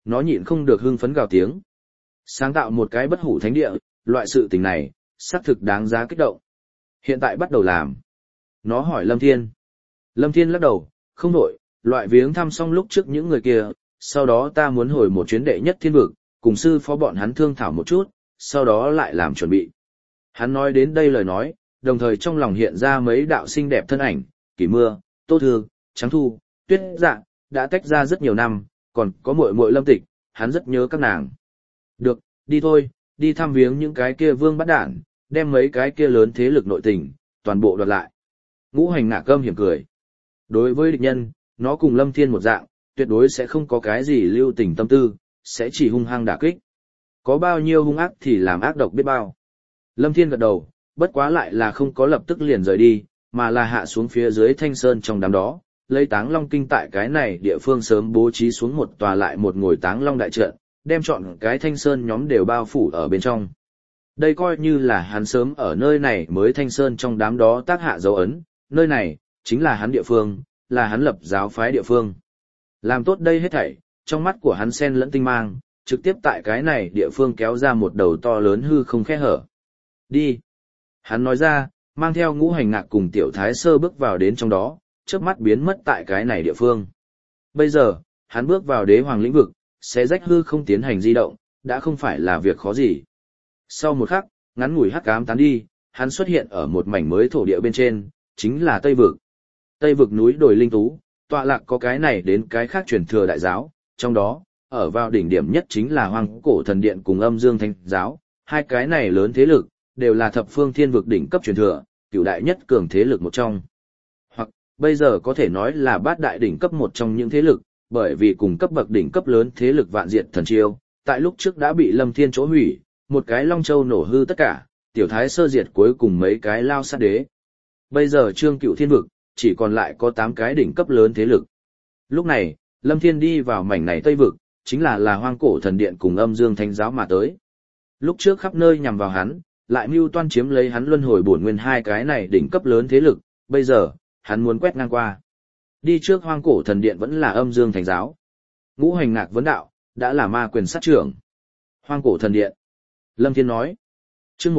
nó nhịn không được hưng phấn gào tiếng. Sáng tạo một cái bất hủ thánh địa, loại sự tình này, xác thực đáng giá kích động. Hiện tại bắt đầu làm. Nó hỏi Lâm Thiên. Lâm Thiên lắc đầu, không đổi, loại viếng thăm xong lúc trước những người kia, sau đó ta muốn hồi một chuyến đệ nhất thiên vực, cùng sư phó bọn hắn thương thảo một chút, sau đó lại làm chuẩn bị. Hắn nói đến đây lời nói, đồng thời trong lòng hiện ra mấy đạo xinh đẹp thân ảnh, Kỷ Mưa, Tô Thư, Trắng Thu, Tuyết Dạ, đã tách ra rất nhiều năm, còn có muội muội Lâm Tịch, hắn rất nhớ các nàng. Được, đi thôi, đi thăm viếng những cái kia vương bắt đản, đem mấy cái kia lớn thế lực nội tình, toàn bộ đoạt lại. Ngũ Hành Ngạc Câm hiểm cười. Đối với địch nhân, nó cùng Lâm Thiên một dạng, tuyệt đối sẽ không có cái gì lưu tình tâm tư, sẽ chỉ hung hăng đả kích. Có bao nhiêu hung ác thì làm ác độc biết bao. Lâm Thiên gật đầu, bất quá lại là không có lập tức liền rời đi, mà là hạ xuống phía dưới Thanh Sơn trong đám đó, lấy Táng Long Kinh tại cái này địa phương sớm bố trí xuống một tòa lại một ngồi Táng Long đại trận, đem chọn cái Thanh Sơn nhóm đều bao phủ ở bên trong. Đây coi như là hắn sớm ở nơi này mới Thanh Sơn trong đám đó tác hạ dấu ấn, nơi này chính là hắn địa phương, là hắn lập giáo phái địa phương. Làm tốt đây hết thảy, trong mắt của hắn sen lẫn tinh mang, trực tiếp tại cái này địa phương kéo ra một đầu to lớn hư không khe hở. Đi. Hắn nói ra, mang theo Ngũ Hành Ngạc cùng Tiểu Thái Sơ bước vào đến trong đó, chớp mắt biến mất tại cái này địa phương. Bây giờ, hắn bước vào đế hoàng lĩnh vực, sẽ rách hư không tiến hành di động, đã không phải là việc khó gì. Sau một khắc, ngắn ngủi hắc ám tán đi, hắn xuất hiện ở một mảnh mới thổ địa bên trên, chính là Tây Vực. Tây Vực núi đồi linh tú, tọa lạc có cái này đến cái khác truyền thừa đại giáo, trong đó, ở vào đỉnh điểm nhất chính là Hoang Cổ Thần Điện cùng Âm Dương Thánh giáo, hai cái này lớn thế lực, đều là thập phương thiên vực đỉnh cấp truyền thừa, cửu đại nhất cường thế lực một trong. Hoặc, bây giờ có thể nói là bát đại đỉnh cấp một trong những thế lực, bởi vì cùng cấp bậc đỉnh cấp lớn thế lực Vạn Diệt Thần Chiêu, tại lúc trước đã bị Lâm Thiên chỗ hủy, một cái Long Châu nổ hư tất cả, Tiểu Thái Sơ diệt cuối cùng mấy cái lao sát đế. Bây giờ Trương Cửu Thiên vực, chỉ còn lại có 8 cái đỉnh cấp lớn thế lực. Lúc này, Lâm Thiên đi vào mảnh này Tây vực, chính là Hoang Cổ Thần Điện cùng Âm Dương Thánh giáo mà tới. Lúc trước khắp nơi nhằm vào hắn, lại mưu toan chiếm lấy hắn luân hồi bổn nguyên hai cái này đỉnh cấp lớn thế lực, bây giờ, hắn muốn quét ngang qua. Đi trước Hoang Cổ Thần Điện vẫn là Âm Dương Thánh giáo. Ngũ Hành Ngạc vấn đạo, đã là ma quyền sát trưởng. Hoang Cổ Thần Điện. Lâm Thiên nói. Chương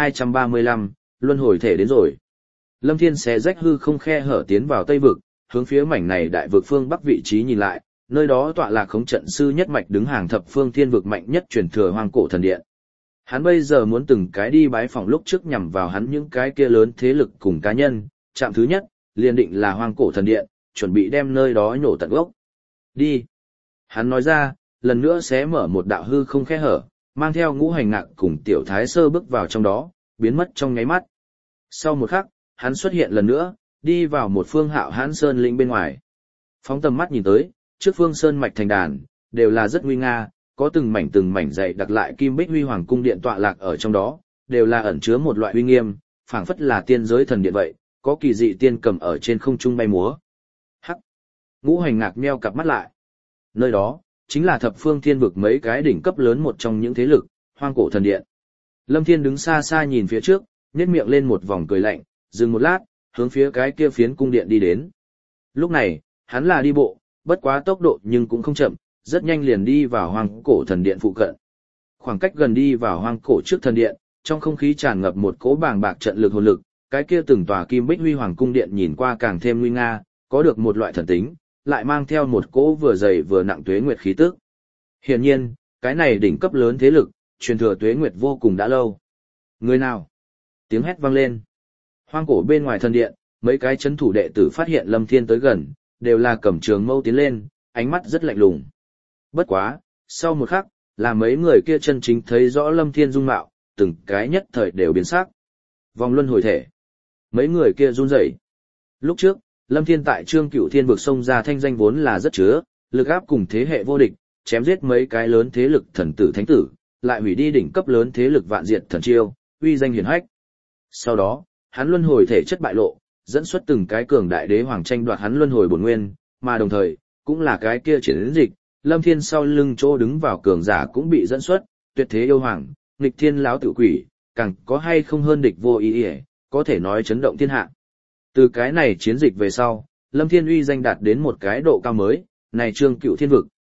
1235, luân hồi thể đến rồi. Lâm Thiên xé rách hư không khe hở tiến vào Tây vực, hướng phía mảnh này đại vực phương bắc vị trí nhìn lại, nơi đó tọa lạc Khống Trận sư nhất mạch đứng hàng thập phương thiên vực mạnh nhất truyền thừa Hoang Cổ Thần Điện. Hắn bây giờ muốn từng cái đi bái phỏng lúc trước nhằm vào hắn những cái kia lớn thế lực cùng cá nhân, chạm thứ nhất, liền định là Hoang Cổ Thần Điện, chuẩn bị đem nơi đó nhổ tận gốc. Đi. Hắn nói ra, lần nữa xé mở một đạo hư không khe hở, mang theo Ngũ Hành Ngạc cùng Tiểu Thái Sơ bước vào trong đó, biến mất trong nháy mắt. Sau một khắc, hắn xuất hiện lần nữa, đi vào một phương Hạo Hãn Sơn lĩnh bên ngoài. Phóng tầm mắt nhìn tới, trước phương sơn mạch thành đàn, đều là rất nguy nga, có từng mảnh dày đặc lại kim bích huy hoàng cung điện tọa lạc ở trong đó, đều là ẩn chứa một loại uy nghiêm, phảng phất là tiên giới thần điện vậy, có kỳ dị tiên cầm ở trên không trung bay múa. Hắc. Ngũ Hành Ngạc nheo cặp mắt lại. Nơi đó, chính là thập phương thiên vực mấy cái đỉnh cấp lớn một trong những thế lực, Hoang Cổ Thần Điện. Lâm Thiên đứng xa xa nhìn phía trước, nhếch miệng lên một vòng cười lạnh, dừng một lát, hướng phía cái kia phiến cung điện đi đến. Lúc này, hắn là đi bộ, bất quá tốc độ nhưng cũng không chậm, rất nhanh liền đi vào Hoang Cổ Thần Điện phụ cận. Khoảng cách gần đi vào Hoang Cổ trước thần điện, trong không khí tràn ngập một cỗ bàng bạc trận lực hồn lực, cái kia từng tòa kim bích huy hoàng cung điện nhìn qua càng thêm nguy nga, có được một loại thần tính, lại mang theo một cỗ vừa dày vừa nặng tuế nguyệt khí tức. Hiển nhiên, cái này đỉnh cấp lớn thế lực, truyền thừa tuế nguyệt vô cùng đã lâu. Người nào? Tiếng hét vang lên. Hoang Cổ bên ngoài thần điện, mấy cái chấn thủ đệ tử phát hiện Lâm Thiên tới gần, đều là cầm trường mâu tiến lên, ánh mắt rất lạnh lùng. Bất quá, sau một khắc, là mấy người kia chân chính thấy rõ Lâm Thiên dung mạo, từng cái nhất thời đều biến sắc. Vòng luân hồi thể. Mấy người kia run rẩy. Lúc trước, Lâm Thiên tại Trương Cửu Thiên vực xông ra thanh danh vốn là rất chứa, lực áp cùng thế hệ vô địch, chém giết mấy cái lớn thế lực thần tử thánh tử, lại hủy đi đỉnh cấp lớn thế lực Vạn Diệt Thần Chiêu, uy danh hiển hách. Sau đó, hắn luân hồi thể chất bại lộ, dẫn xuất từng cái cường đại đế hoàng tranh đoạt hắn luân hồi bổn nguyên, mà đồng thời, cũng là cái kia triển dịch, Lâm Thiên sau lưng chỗ đứng vào cường giả cũng bị dẫn xuất, tuyệt thế yêu hoàng, nghịch thiên láo tự quỷ, càng có hay không hơn địch vô ý ỉa, có thể nói chấn động thiên hạ. Từ cái này chiến dịch về sau, Lâm Thiên uy danh đạt đến một cái độ cao mới, này Trương Cửu Thiên vực,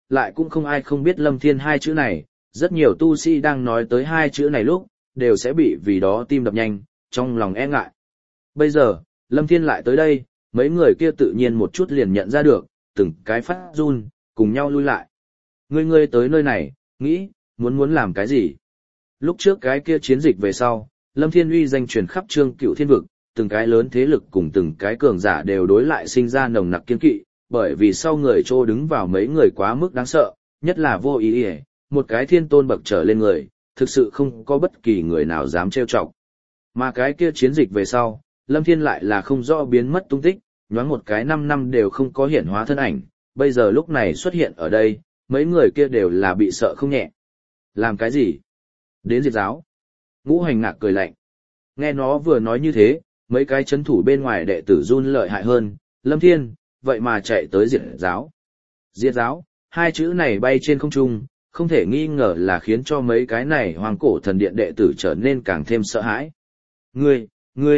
lại cũng không ai không biết Lâm Thiên hai chữ này, rất nhiều tu sĩ đang nói tới hai chữ này lúc, đều sẽ bị vì đó tim đập nhanh, trong lòng e ngại. Bây giờ, Lâm Thiên lại tới đây, mấy người kia tự nhiên một chút liền nhận ra được, từng cái phát run, cùng nhau lui lại. Ngươi tới nơi này, nghĩ, muốn làm cái gì? Lúc trước cái kia chiến dịch về sau, Lâm Thiên uy danh truyền khắp Trương Cựu Thiên vực, từng cái lớn thế lực cùng từng cái cường giả đều đối lại sinh ra nồng nặc kiên kỵ, bởi vì sau người trô đứng vào mấy người quá mức đáng sợ, nhất là vô ý ý, một cái thiên tôn bậc trở lên người, thực sự không có bất kỳ người nào dám trêu chọc. Mà cái kia chiến dịch về sau, Lâm Thiên lại là không rõ biến mất tung tích, nhoáng một cái 5 năm đều không có hiện hóa thân ảnh, bây giờ lúc này xuất hiện ở đây, mấy người kia đều là bị sợ không nhẹ. Làm cái gì? Đến diệt giáo. Ngũ Hành Ngạc cười lạnh. Nghe nó vừa nói như thế, mấy cái chấn thủ bên ngoài đệ tử run lợi hại hơn, Lâm Thiên, vậy mà chạy tới diệt giáo. Diệt giáo, hai chữ này bay trên không trung, không thể nghi ngờ là khiến cho mấy cái này hoàng cổ thần điện đệ tử trở nên càng thêm sợ hãi. Ngươi,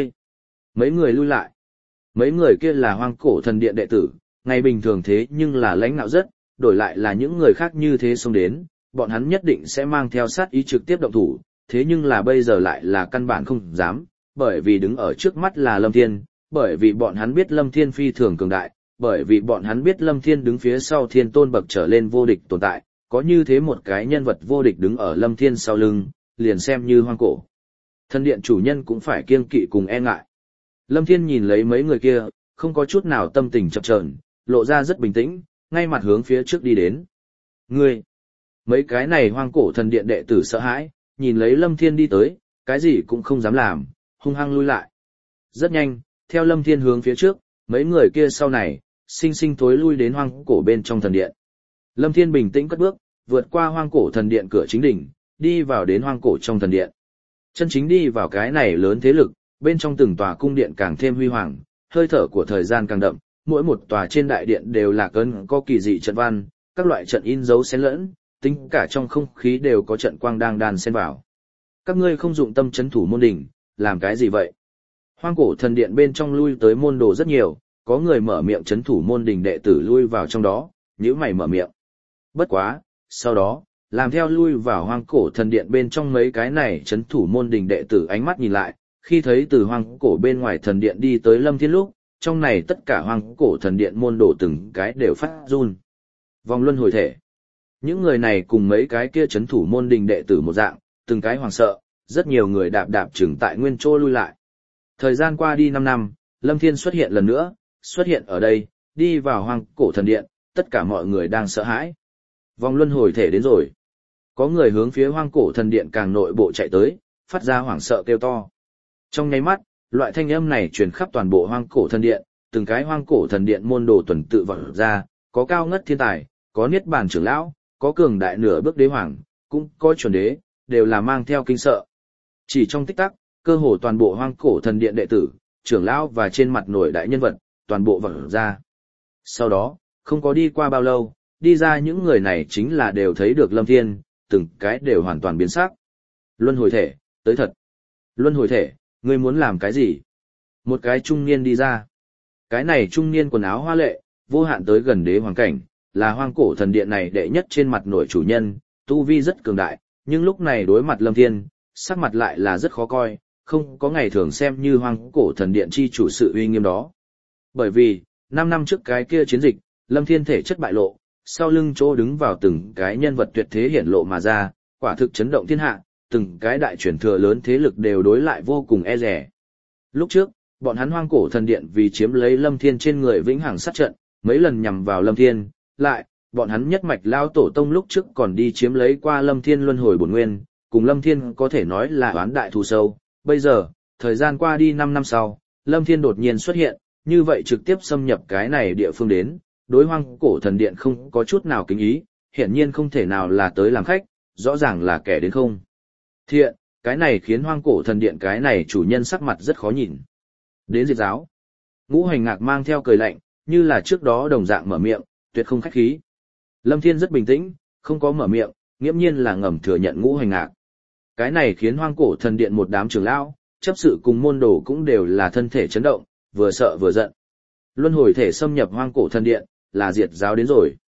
mấy người lui lại. Mấy người kia là hoàng cổ thần điện đệ tử, ngày bình thường thế nhưng là lãnh nạo rất, đổi lại là những người khác như thế xông đến, bọn hắn nhất định sẽ mang theo sát ý trực tiếp động thủ, thế nhưng là bây giờ lại là căn bản không dám, bởi vì đứng ở trước mắt là Lâm Thiên, bởi vì bọn hắn biết Lâm Thiên phi thường cường đại, bởi vì bọn hắn biết Lâm Thiên đứng phía sau thiên tôn bậc trở lên vô địch tồn tại, có như thế một cái nhân vật vô địch đứng ở Lâm Thiên sau lưng, liền xem như hoang cổ. Thần điện chủ nhân cũng phải kiêng kỵ cùng e ngại. Lâm Thiên nhìn lấy mấy người kia, không có chút nào tâm tình chập chờn, lộ ra rất bình tĩnh, ngay mặt hướng phía trước đi đến. Ngươi! Mấy cái này hoang cổ thần điện đệ tử sợ hãi, nhìn lấy Lâm Thiên đi tới, cái gì cũng không dám làm, hung hăng lui lại. Rất nhanh, theo Lâm Thiên hướng phía trước, mấy người kia sau này, sinh sinh thối lui đến hoang cổ bên trong thần điện. Lâm Thiên bình tĩnh cất bước, vượt qua hoang cổ thần điện cửa chính đỉnh, đi vào đến hoang cổ trong thần điện. Chân chính đi vào cái này lớn thế lực, bên trong từng tòa cung điện càng thêm huy hoàng, hơi thở của thời gian càng đậm, mỗi một tòa trên đại điện đều là cơn có kỳ dị trận văn, các loại trận in dấu xen lẫn, tính cả trong không khí đều có trận quang đang đan xen vào. Các ngươi không dụng tâm chấn thủ môn đỉnh, làm cái gì vậy? Hoang cổ thần điện bên trong lui tới môn đồ rất nhiều, có người mở miệng chấn thủ môn đỉnh đệ tử lui vào trong đó, nhíu mày mở miệng. Bất quá, sau đó, làm theo lui vào hoang cổ thần điện bên trong mấy cái này chấn thủ môn đỉnh đệ tử ánh mắt nhìn lại, khi thấy từ hoang cổ bên ngoài thần điện đi tới Lâm Thiên lúc, trong này tất cả hoang cổ thần điện môn đồ từng cái đều phát run. Vòng luân hồi thể. Những người này cùng mấy cái kia chấn thủ môn đình đệ tử một dạng, từng cái hoảng sợ, rất nhiều người đạp đạp chừng tại nguyên chỗ lui lại. Thời gian qua đi 5 năm, Lâm Thiên xuất hiện lần nữa, xuất hiện ở đây, đi vào hoang cổ thần điện, tất cả mọi người đang sợ hãi. Vòng luân hồi thể đến rồi. Có người hướng phía hoang cổ thần điện càng nội bộ chạy tới, phát ra hoảng sợ kêu to. Trong nháy mắt, loại thanh âm này truyền khắp toàn bộ hoang cổ thần điện, từng cái hoang cổ thần điện môn đồ tuần tự vọt ra, có cao ngất thiên tài, có niết bàn trưởng lão, có cường đại nửa bước đế hoàng, cũng có chuẩn đế, đều là mang theo kinh sợ. Chỉ trong tích tắc, cơ hồ toàn bộ hoang cổ thần điện đệ tử, trưởng lão và trên mặt nổi đại nhân vật, toàn bộ vọt ra. Sau đó, không có đi qua bao lâu, đi ra những người này chính là đều thấy được Lâm Thiên, từng cái đều hoàn toàn biến sắc. Luân hồi thể, tới thật. Luân hồi thể, ngươi muốn làm cái gì? Một cái trung niên đi ra. Cái này trung niên quần áo hoa lệ, vô hạn tới gần đế hoàng cảnh, là hoang cổ thần điện này đệ nhất trên mặt nổi chủ nhân, tu vi rất cường đại, nhưng lúc này đối mặt Lâm Thiên, sắc mặt lại là rất khó coi, không có ngày thường xem như hoang cổ thần điện chi chủ sự uy nghiêm đó. Bởi vì, 5 năm trước cái kia chiến dịch, Lâm Thiên thể chất bại lộ, sau lưng chỗ đứng vào từng cái nhân vật tuyệt thế hiển lộ mà ra, quả thực chấn động thiên hạ, từng cái đại truyền thừa lớn thế lực đều đối lại vô cùng e dè. Lúc trước, bọn hắn hoang cổ thần điện vì chiếm lấy Lâm Thiên trên người vĩnh hằng sát trận, mấy lần nhằm vào Lâm Thiên, lại, bọn hắn nhất mạch lao tổ tông lúc trước còn đi chiếm lấy qua Lâm Thiên luân hồi bổn nguyên, cùng Lâm Thiên có thể nói là oán đại thù sâu. Bây giờ, thời gian qua đi 5 năm sau, Lâm Thiên đột nhiên xuất hiện, như vậy trực tiếp xâm nhập cái này địa phương đến, đối hoang cổ thần điện không có chút nào kính ý, hiển nhiên không thể nào là tới làm khách, rõ ràng là kẻ đến không thiện, cái này khiến hoang cổ thần điện cái này chủ nhân sắc mặt rất khó nhìn. Đến diệt giáo, Ngũ Hành Ngạc mang theo cười lạnh, như là trước đó đồng dạng mở miệng, tuyệt không khách khí. Lâm Thiên rất bình tĩnh, không có mở miệng, nghiễm nhiên là ngầm thừa nhận Ngũ Hành Ngạc. Cái này khiến hoang cổ thần điện một đám trưởng lão, chấp sự cùng môn đồ cũng đều là thân thể chấn động, vừa sợ vừa giận. Luân hồi thể xâm nhập hoang cổ thần điện, là diệt giáo đến rồi.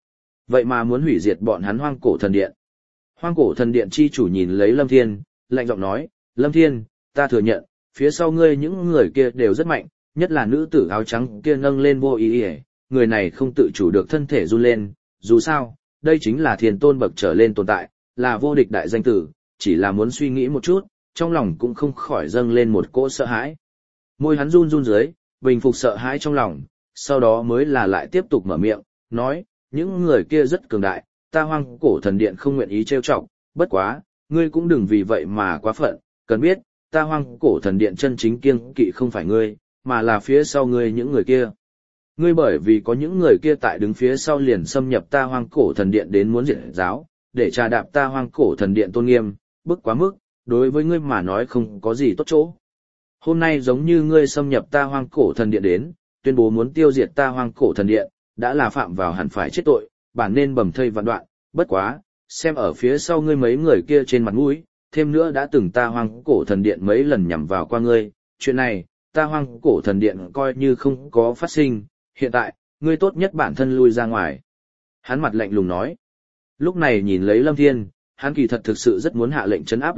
Vậy mà muốn hủy diệt bọn hắn hoang cổ thần điện. Hoang cổ thần điện chi chủ nhìn lấy Lâm Thiên, lạnh giọng nói, Lâm Thiên, ta thừa nhận, phía sau ngươi những người kia đều rất mạnh, nhất là nữ tử áo trắng kia nâng lên vô ý ỉa, người này không tự chủ được thân thể run lên, dù sao, đây chính là thiên tôn bậc trở lên tồn tại, là vô địch đại danh tử, chỉ là muốn suy nghĩ một chút, trong lòng cũng không khỏi dâng lên một cỗ sợ hãi. Môi hắn run run dưới, bình phục sợ hãi trong lòng, sau đó mới là lại tiếp tục mở miệng, nói, những người kia rất cường đại, ta hoang cổ thần điện không nguyện ý trêu chọc, bất quá, ngươi cũng đừng vì vậy mà quá phận, cần biết, ta hoang cổ thần điện chân chính kiêng kỵ không phải ngươi, mà là phía sau ngươi những người kia. Ngươi bởi vì có những người kia tại đứng phía sau liền xâm nhập ta hoang cổ thần điện đến muốn diệt giáo, để trà đạp ta hoang cổ thần điện tôn nghiêm, bức quá mức, đối với ngươi mà nói không có gì tốt chỗ. Hôm nay giống như ngươi xâm nhập ta hoang cổ thần điện đến, tuyên bố muốn tiêu diệt ta hoang cổ thần điện, đã là phạm vào hẳn phải chết tội, bản nên bầm thây vạn đoạn, bất quá, xem ở phía sau ngươi mấy người kia trên mặt mũi, thêm nữa đã từng ta hoang cổ thần điện mấy lần nhằm vào qua ngươi, chuyện này, ta hoang cổ thần điện coi như không có phát sinh, hiện tại, ngươi tốt nhất bản thân lui ra ngoài. Hắn mặt lạnh lùng nói. Lúc này nhìn lấy Lâm Thiên, hắn kỳ thật thực sự rất muốn hạ lệnh trấn áp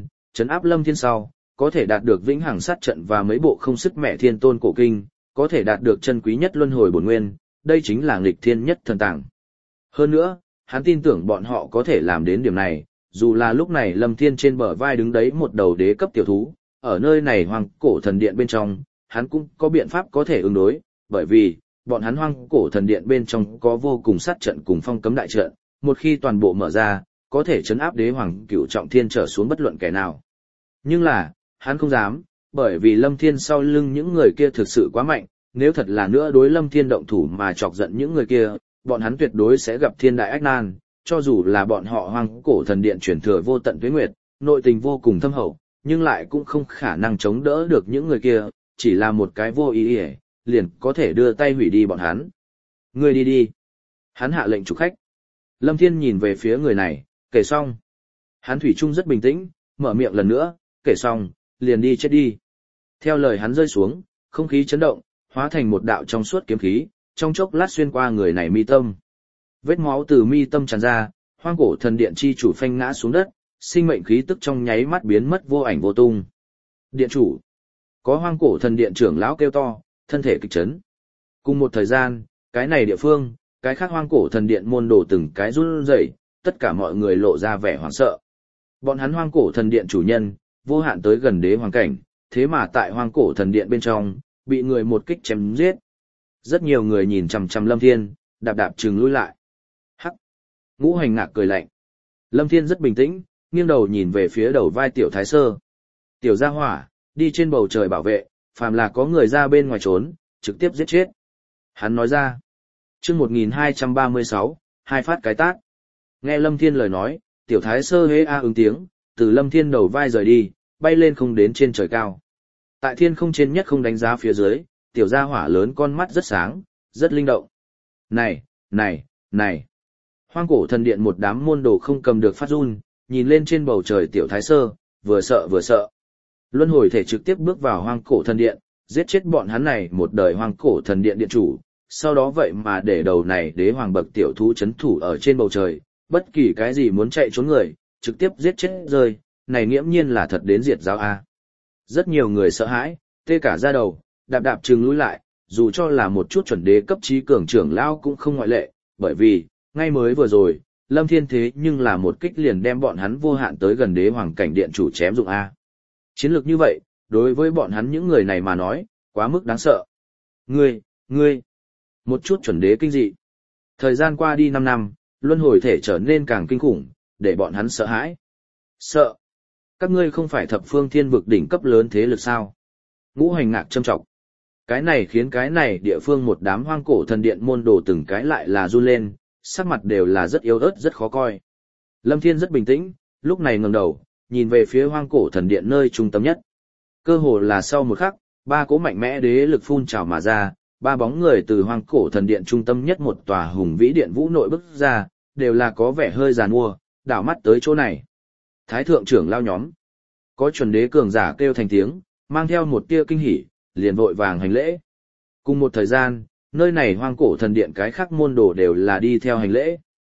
Lâm Thiên sau, có thể đạt được vĩnh hằng sát trận và mấy bộ không sức mẹ thiên tôn cổ kinh, có thể đạt được chân quý nhất luân hồi bổn nguyên, đây chính là nghịch thiên nhất thần tàng. Hơn nữa, hắn tin tưởng bọn họ có thể làm đến điểm này, dù là lúc này Lâm Thiên trên bờ vai đứng đấy một đầu đế cấp tiểu thú, ở nơi này hoang cổ thần điện bên trong, hắn cũng có biện pháp có thể ứng đối, bởi vì, bọn hắn hoang cổ thần điện bên trong có vô cùng sát trận cùng phong cấm đại trận, một khi toàn bộ mở ra, có thể chấn áp đế hoàng cửu trọng thiên trở xuống bất luận kẻ nào. Nhưng là, hắn không dám, bởi vì Lâm Thiên sau lưng những người kia thực sự quá mạnh, nếu thật là nữa đối Lâm Thiên động thủ mà chọc giận những người kia, bọn hắn tuyệt đối sẽ gặp thiên đại ách nan, cho dù là bọn họ hoang cổ thần điện truyền thừa vô tận tuế nguyệt, nội tình vô cùng thâm hậu, nhưng lại cũng không khả năng chống đỡ được những người kia, chỉ là một cái vô ý ỉa, liền có thể đưa tay hủy đi bọn hắn. Ngươi đi đi. Hắn hạ lệnh chủ khách. Lâm Thiên nhìn về phía người này, kể xong. Hắn thủy chung rất bình tĩnh, mở miệng lần nữa, kể xong, liền đi chết đi. Theo lời hắn rơi xuống, không khí chấn động, hóa thành một đạo trong suốt kiếm khí, trong chốc lát xuyên qua người này mi tâm. Vết máu từ mi tâm tràn ra, hoang cổ thần điện chi chủ phanh ngã xuống đất, sinh mệnh khí tức trong nháy mắt biến mất vô ảnh vô tung. Điện chủ. Có hoang cổ thần điện trưởng lão kêu to, thân thể kịch chấn. Cùng một thời gian, cái này địa phương, cái khác hoang cổ thần điện môn đồ từng cái run rẩy, tất cả mọi người lộ ra vẻ hoảng sợ. Bọn hắn hoang cổ thần điện chủ nhân, vô hạn tới gần đế hoàng cảnh, thế mà tại hoang cổ thần điện bên trong, bị người một kích chém giết. Rất nhiều người nhìn chằm chằm Lâm Thiên, đạp đạp chừng lui lại. Hắc! Ngũ Hành Ngạc cười lạnh. Lâm Thiên rất bình tĩnh, nghiêng đầu nhìn về phía đầu vai Tiểu Thái Sơ. Tiểu gia hỏa, đi trên bầu trời bảo vệ, phàm là có người ra bên ngoài trốn, trực tiếp giết chết. Hắn nói ra. Chương 1236, hai phát cái tát. Nghe Lâm Thiên lời nói, Tiểu Thái Sơ hế a ứng tiếng, từ Lâm Thiên đầu vai rời đi, bay lên không đến trên trời cao. Tại thiên không trên nhất không đánh giá phía dưới, tiểu gia hỏa lớn con mắt rất sáng, rất linh động. Này, này, này. Hoang cổ thần điện một đám môn đồ không cầm được phát run, nhìn lên trên bầu trời Tiểu Thái Sơ, vừa sợ vừa sợ. Luân hồi thể trực tiếp bước vào hoang cổ thần điện, giết chết bọn hắn này một đời hoang cổ thần điện điện chủ, sau đó vậy mà để đầu này đế hoàng bậc tiểu thú chấn thủ ở trên bầu trời, bất kỳ cái gì muốn chạy trốn người, trực tiếp giết chết rơi, này nghiễm nhiên là thật đến diệt giáo a. Rất nhiều người sợ hãi, tê cả da đầu, đạp đạp chừng lùi lại, dù cho là một chút chuẩn đế cấp trí cường trưởng lão cũng không ngoại lệ, bởi vì, ngay mới vừa rồi, Lâm Thiên thế nhưng là một kích liền đem bọn hắn vô hạn tới gần đế hoàng cảnh điện chủ chém dụng a. Chiến lược như vậy, đối với bọn hắn những người này mà nói, quá mức đáng sợ. Ngươi, một chút chuẩn đế kinh dị. Thời gian qua đi 5 năm, luân hồi thể trở nên càng kinh khủng, để bọn hắn sợ hãi. Sợ. Các ngươi không phải thập phương thiên vực đỉnh cấp lớn thế lực sao? Ngũ Hành Ngạc châm trọng. Cái này khiến cái này địa phương một đám hoang cổ thần điện môn đồ từng cái lại là run lên, sắc mặt đều là rất yếu ớt rất khó coi. Lâm Thiên rất bình tĩnh, lúc này ngẩng đầu, nhìn về phía hoang cổ thần điện nơi trung tâm nhất. Cơ hồ là sau một khắc, ba cỗ mạnh mẽ đế lực phun trào mà ra, ba bóng người từ hoang cổ thần điện trung tâm nhất một tòa hùng vĩ điện vũ nội bước ra, đều là có vẻ hơi giàn mua, đảo mắt tới chỗ này. Thái thượng trưởng lao nhóm. Có chuẩn đế cường giả kêu thành tiếng, mang theo một tia kinh hỉ, liền vội vàng hành lễ. Cùng một thời gian, nơi này hoang cổ thần điện cái khác môn đồ đều là đi theo hành lễ,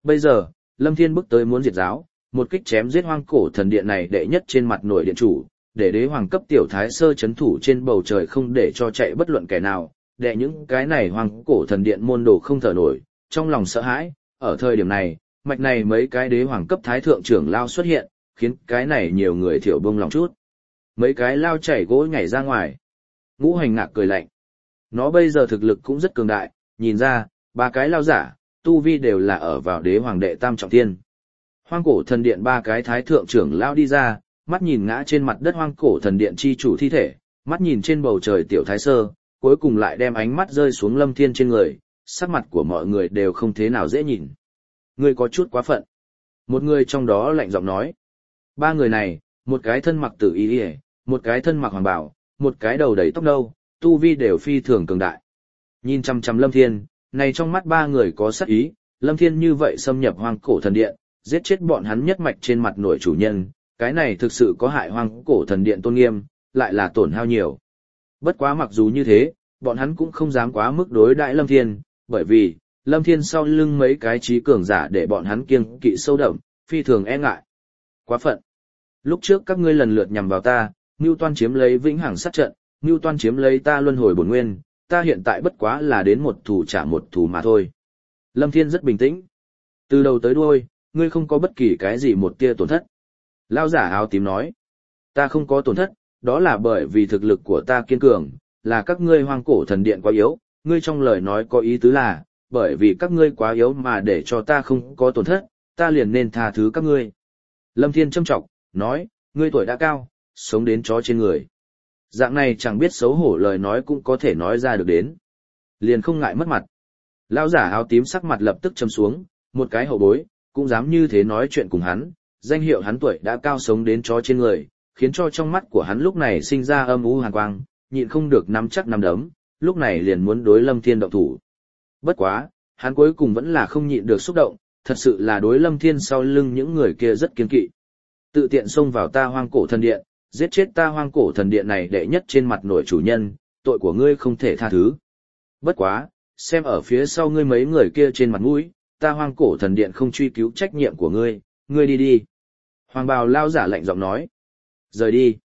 Bây giờ, Lâm Thiên bước tới muốn diệt giáo, một kích chém giết hoang cổ thần điện này đệ nhất trên mặt nổi điện chủ, để đế hoàng cấp tiểu thái sơ chấn thủ trên bầu trời không để cho chạy bất luận kẻ nào, để những cái này hoang cổ thần điện môn đồ không thở nổi, trong lòng sợ hãi, ở thời điểm này, mạch này mấy cái đế hoàng cấp thái thượng trưởng lao xuất hiện, khiến cái này nhiều người thiểu bông lòng chút. Mấy cái lao chảy gỗ nhảy ra ngoài. Ngũ Hành Ngạc cười lạnh. Nó bây giờ thực lực cũng rất cường đại, nhìn ra, ba cái lao giả, tu vi đều là ở vào đế hoàng đệ tam trọng thiên. Hoang cổ thần điện ba cái thái thượng trưởng lao đi ra, mắt nhìn ngã trên mặt đất hoang cổ thần điện chi chủ thi thể, mắt nhìn trên bầu trời tiểu thái sơ, cuối cùng lại đem ánh mắt rơi xuống Lâm Thiên trên người, sắc mặt của mọi người đều không thế nào dễ nhìn. Ngươi có chút quá phận. Một người trong đó lạnh giọng nói. Ba người này, một cái thân mặc tử y, một cái thân mặc hoàng bào, một cái đầu đầy tóc nâu, tu vi đều phi thường cường đại. Nhìn chăm chăm Lâm Thiên, này trong mắt ba người có sát ý, Lâm Thiên như vậy xâm nhập hoang cổ thần điện, giết chết bọn hắn nhất mạch trên mặt nổi chủ nhân, cái này thực sự có hại hoang cổ thần điện tôn nghiêm, lại là tổn hao nhiều. Bất quá mặc dù như thế, bọn hắn cũng không dám quá mức đối đãi Lâm Thiên, bởi vì, Lâm Thiên sau lưng mấy cái trí cường giả để bọn hắn kiêng kỵ sâu đậm, phi thường e ngại. Quá phận. Lúc trước các ngươi lần lượt nhằm vào ta, Ngưu Toan chiếm lấy vĩnh hằng sát trận, Ngưu Toan chiếm lấy ta luân hồi bổn nguyên, ta hiện tại bất quá là đến một thủ trả một thủ mà thôi. Lâm Thiên rất bình tĩnh. Từ đầu tới đuôi, ngươi không có bất kỳ cái gì một tia tổn thất. Lao giả áo tím nói. Ta không có tổn thất, đó là bởi vì thực lực của ta kiên cường, là các ngươi hoang cổ thần điện quá yếu, ngươi trong lời nói có ý tứ là, bởi vì các ngươi quá yếu mà để cho ta không có tổn thất, ta liền nên tha thứ các ngươi. Lâm Thiên châm trọng, nói, ngươi tuổi đã cao, sống đến chó trên người. Dạng này chẳng biết xấu hổ lời nói cũng có thể nói ra được đến. Liền không ngại mất mặt. Lão giả áo tím sắc mặt lập tức châm xuống, một cái hậu bối, cũng dám như thế nói chuyện cùng hắn, danh hiệu hắn tuổi đã cao sống đến chó trên người, khiến cho trong mắt của hắn lúc này sinh ra âm u hàn quang, nhịn không được nắm chắc nắm đấm, lúc này liền muốn đối Lâm Thiên động thủ. Bất quá, hắn cuối cùng vẫn là không nhịn được xúc động, thật sự là đối Lâm Thiên sau lưng những người kia rất kiên kỵ. Tự tiện xông vào ta hoang cổ thần điện, giết chết ta hoang cổ thần điện này đệ nhất trên mặt nổi chủ nhân, tội của ngươi không thể tha thứ. Bất quá, xem ở phía sau ngươi mấy người kia trên mặt mũi, ta hoang cổ thần điện không truy cứu trách nhiệm của ngươi, ngươi đi đi. Hoàng bào lao giả lạnh giọng nói. Rời đi.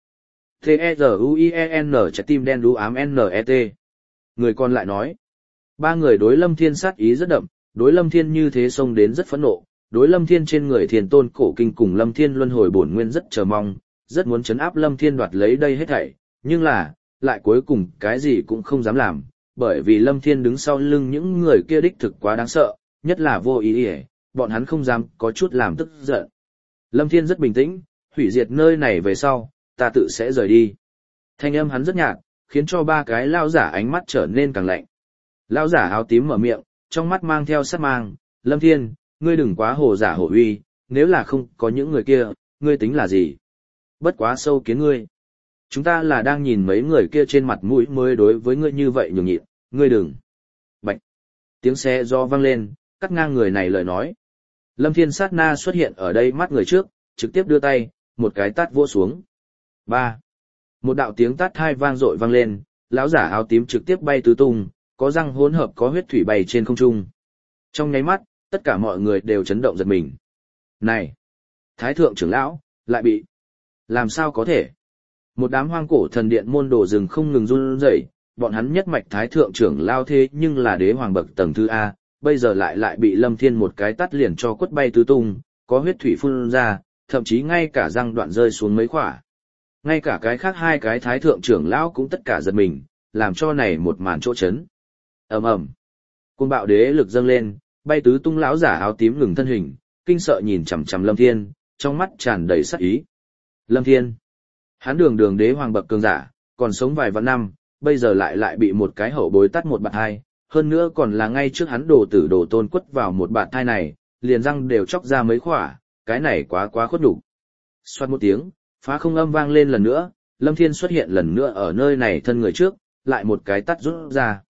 T-E-Z-U-I-E-N trái tim đen đú ám N-E-T. Người còn lại nói. Ba người đối Lâm Thiên sát ý rất đậm, đối Lâm Thiên như thế xông đến rất phẫn nộ, đối Lâm Thiên trên người Thiền Tôn cổ kinh cùng Lâm Thiên luân hồi bổn nguyên rất chờ mong, rất muốn trấn áp Lâm Thiên đoạt lấy đây hết thảy, nhưng là, lại cuối cùng cái gì cũng không dám làm, bởi vì Lâm Thiên đứng sau lưng những người kia đích thực quá đáng sợ, nhất là vô ý ỉa, bọn hắn không dám có chút làm tức giận. Lâm Thiên rất bình tĩnh, hủy diệt nơi này về sau, ta tự sẽ rời đi. Thanh âm hắn rất nhạt, khiến cho ba cái lao giả ánh mắt trở nên càng lạnh. Lao giả áo tím mở miệng, trong mắt mang theo sát mang, Lâm Thiên, ngươi đừng quá hồ giả hổ uy, nếu là không có những người kia, ngươi tính là gì? Bất quá sâu kiến ngươi. Chúng ta là đang nhìn mấy người kia trên mặt mũi mới đối với ngươi như vậy nhường nhịn, ngươi đừng. Bạch. Tiếng xe do vang lên, cắt ngang người này lời nói. Lâm Thiên sát na xuất hiện ở đây mắt người trước, trực tiếp đưa tay, một cái tát vỗ xuống. 3. Một đạo tiếng tát hai vang dội vang lên, lão giả áo tím trực tiếp bay tứ tung, có răng hỗn hợp có huyết thủy bay trên không trung. Trong nháy mắt, tất cả mọi người đều chấn động giật mình. Này! Thái thượng trưởng lão, lại bị... Làm sao có thể? Một đám hoang cổ thần điện môn đồ rừng không ngừng run rẩy, bọn hắn nhất mạch thái thượng trưởng lao thế nhưng là đế hoàng bậc tầng thứ A, bây giờ lại bị Lâm Thiên một cái tát liền cho quất bay tứ tung, có huyết thủy phun ra, thậm chí ngay cả răng đoạn rơi xuống mấy khỏa. Ngay cả cái khác hai cái thái thượng trưởng lão cũng tất cả giật mình, làm cho này một màn chỗ chấn. Ầm ầm. Cơn bạo đế lực dâng lên, bay tứ tung lão giả áo tím ngừng thân hình, kinh sợ nhìn chằm chằm Lâm Thiên, trong mắt tràn đầy sát ý. Lâm Thiên, hắn đường đế hoàng bậc cường giả, còn sống vài vạn năm, bây giờ lại bị một cái hậu bối tát một bạt hai, hơn nữa còn là ngay trước hắn đồ tử đồ tôn quất vào một bạt thai này, liền răng đều chóc ra mấy khỏa, cái này quá khuất đủ. Xoát một tiếng, phá không âm vang lên lần nữa, Lâm Thiên xuất hiện lần nữa ở nơi này thân người trước, lại một cái tát rút ra.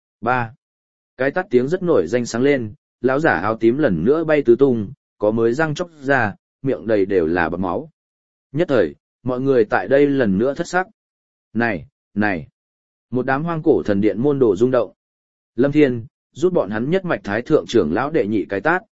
3. Cái tát tiếng rất nổi danh sáng lên, lão giả áo tím lần nữa bay tứ tung, có mới răng chóc ra, miệng đầy đều là bọt máu. Nhất thời, mọi người tại đây lần nữa thất sắc. Này! Một đám hoang cổ thần điện môn đồ rung động. Lâm Thiên, rút bọn hắn nhất mạch thái thượng trưởng lão đệ nhị cái tát,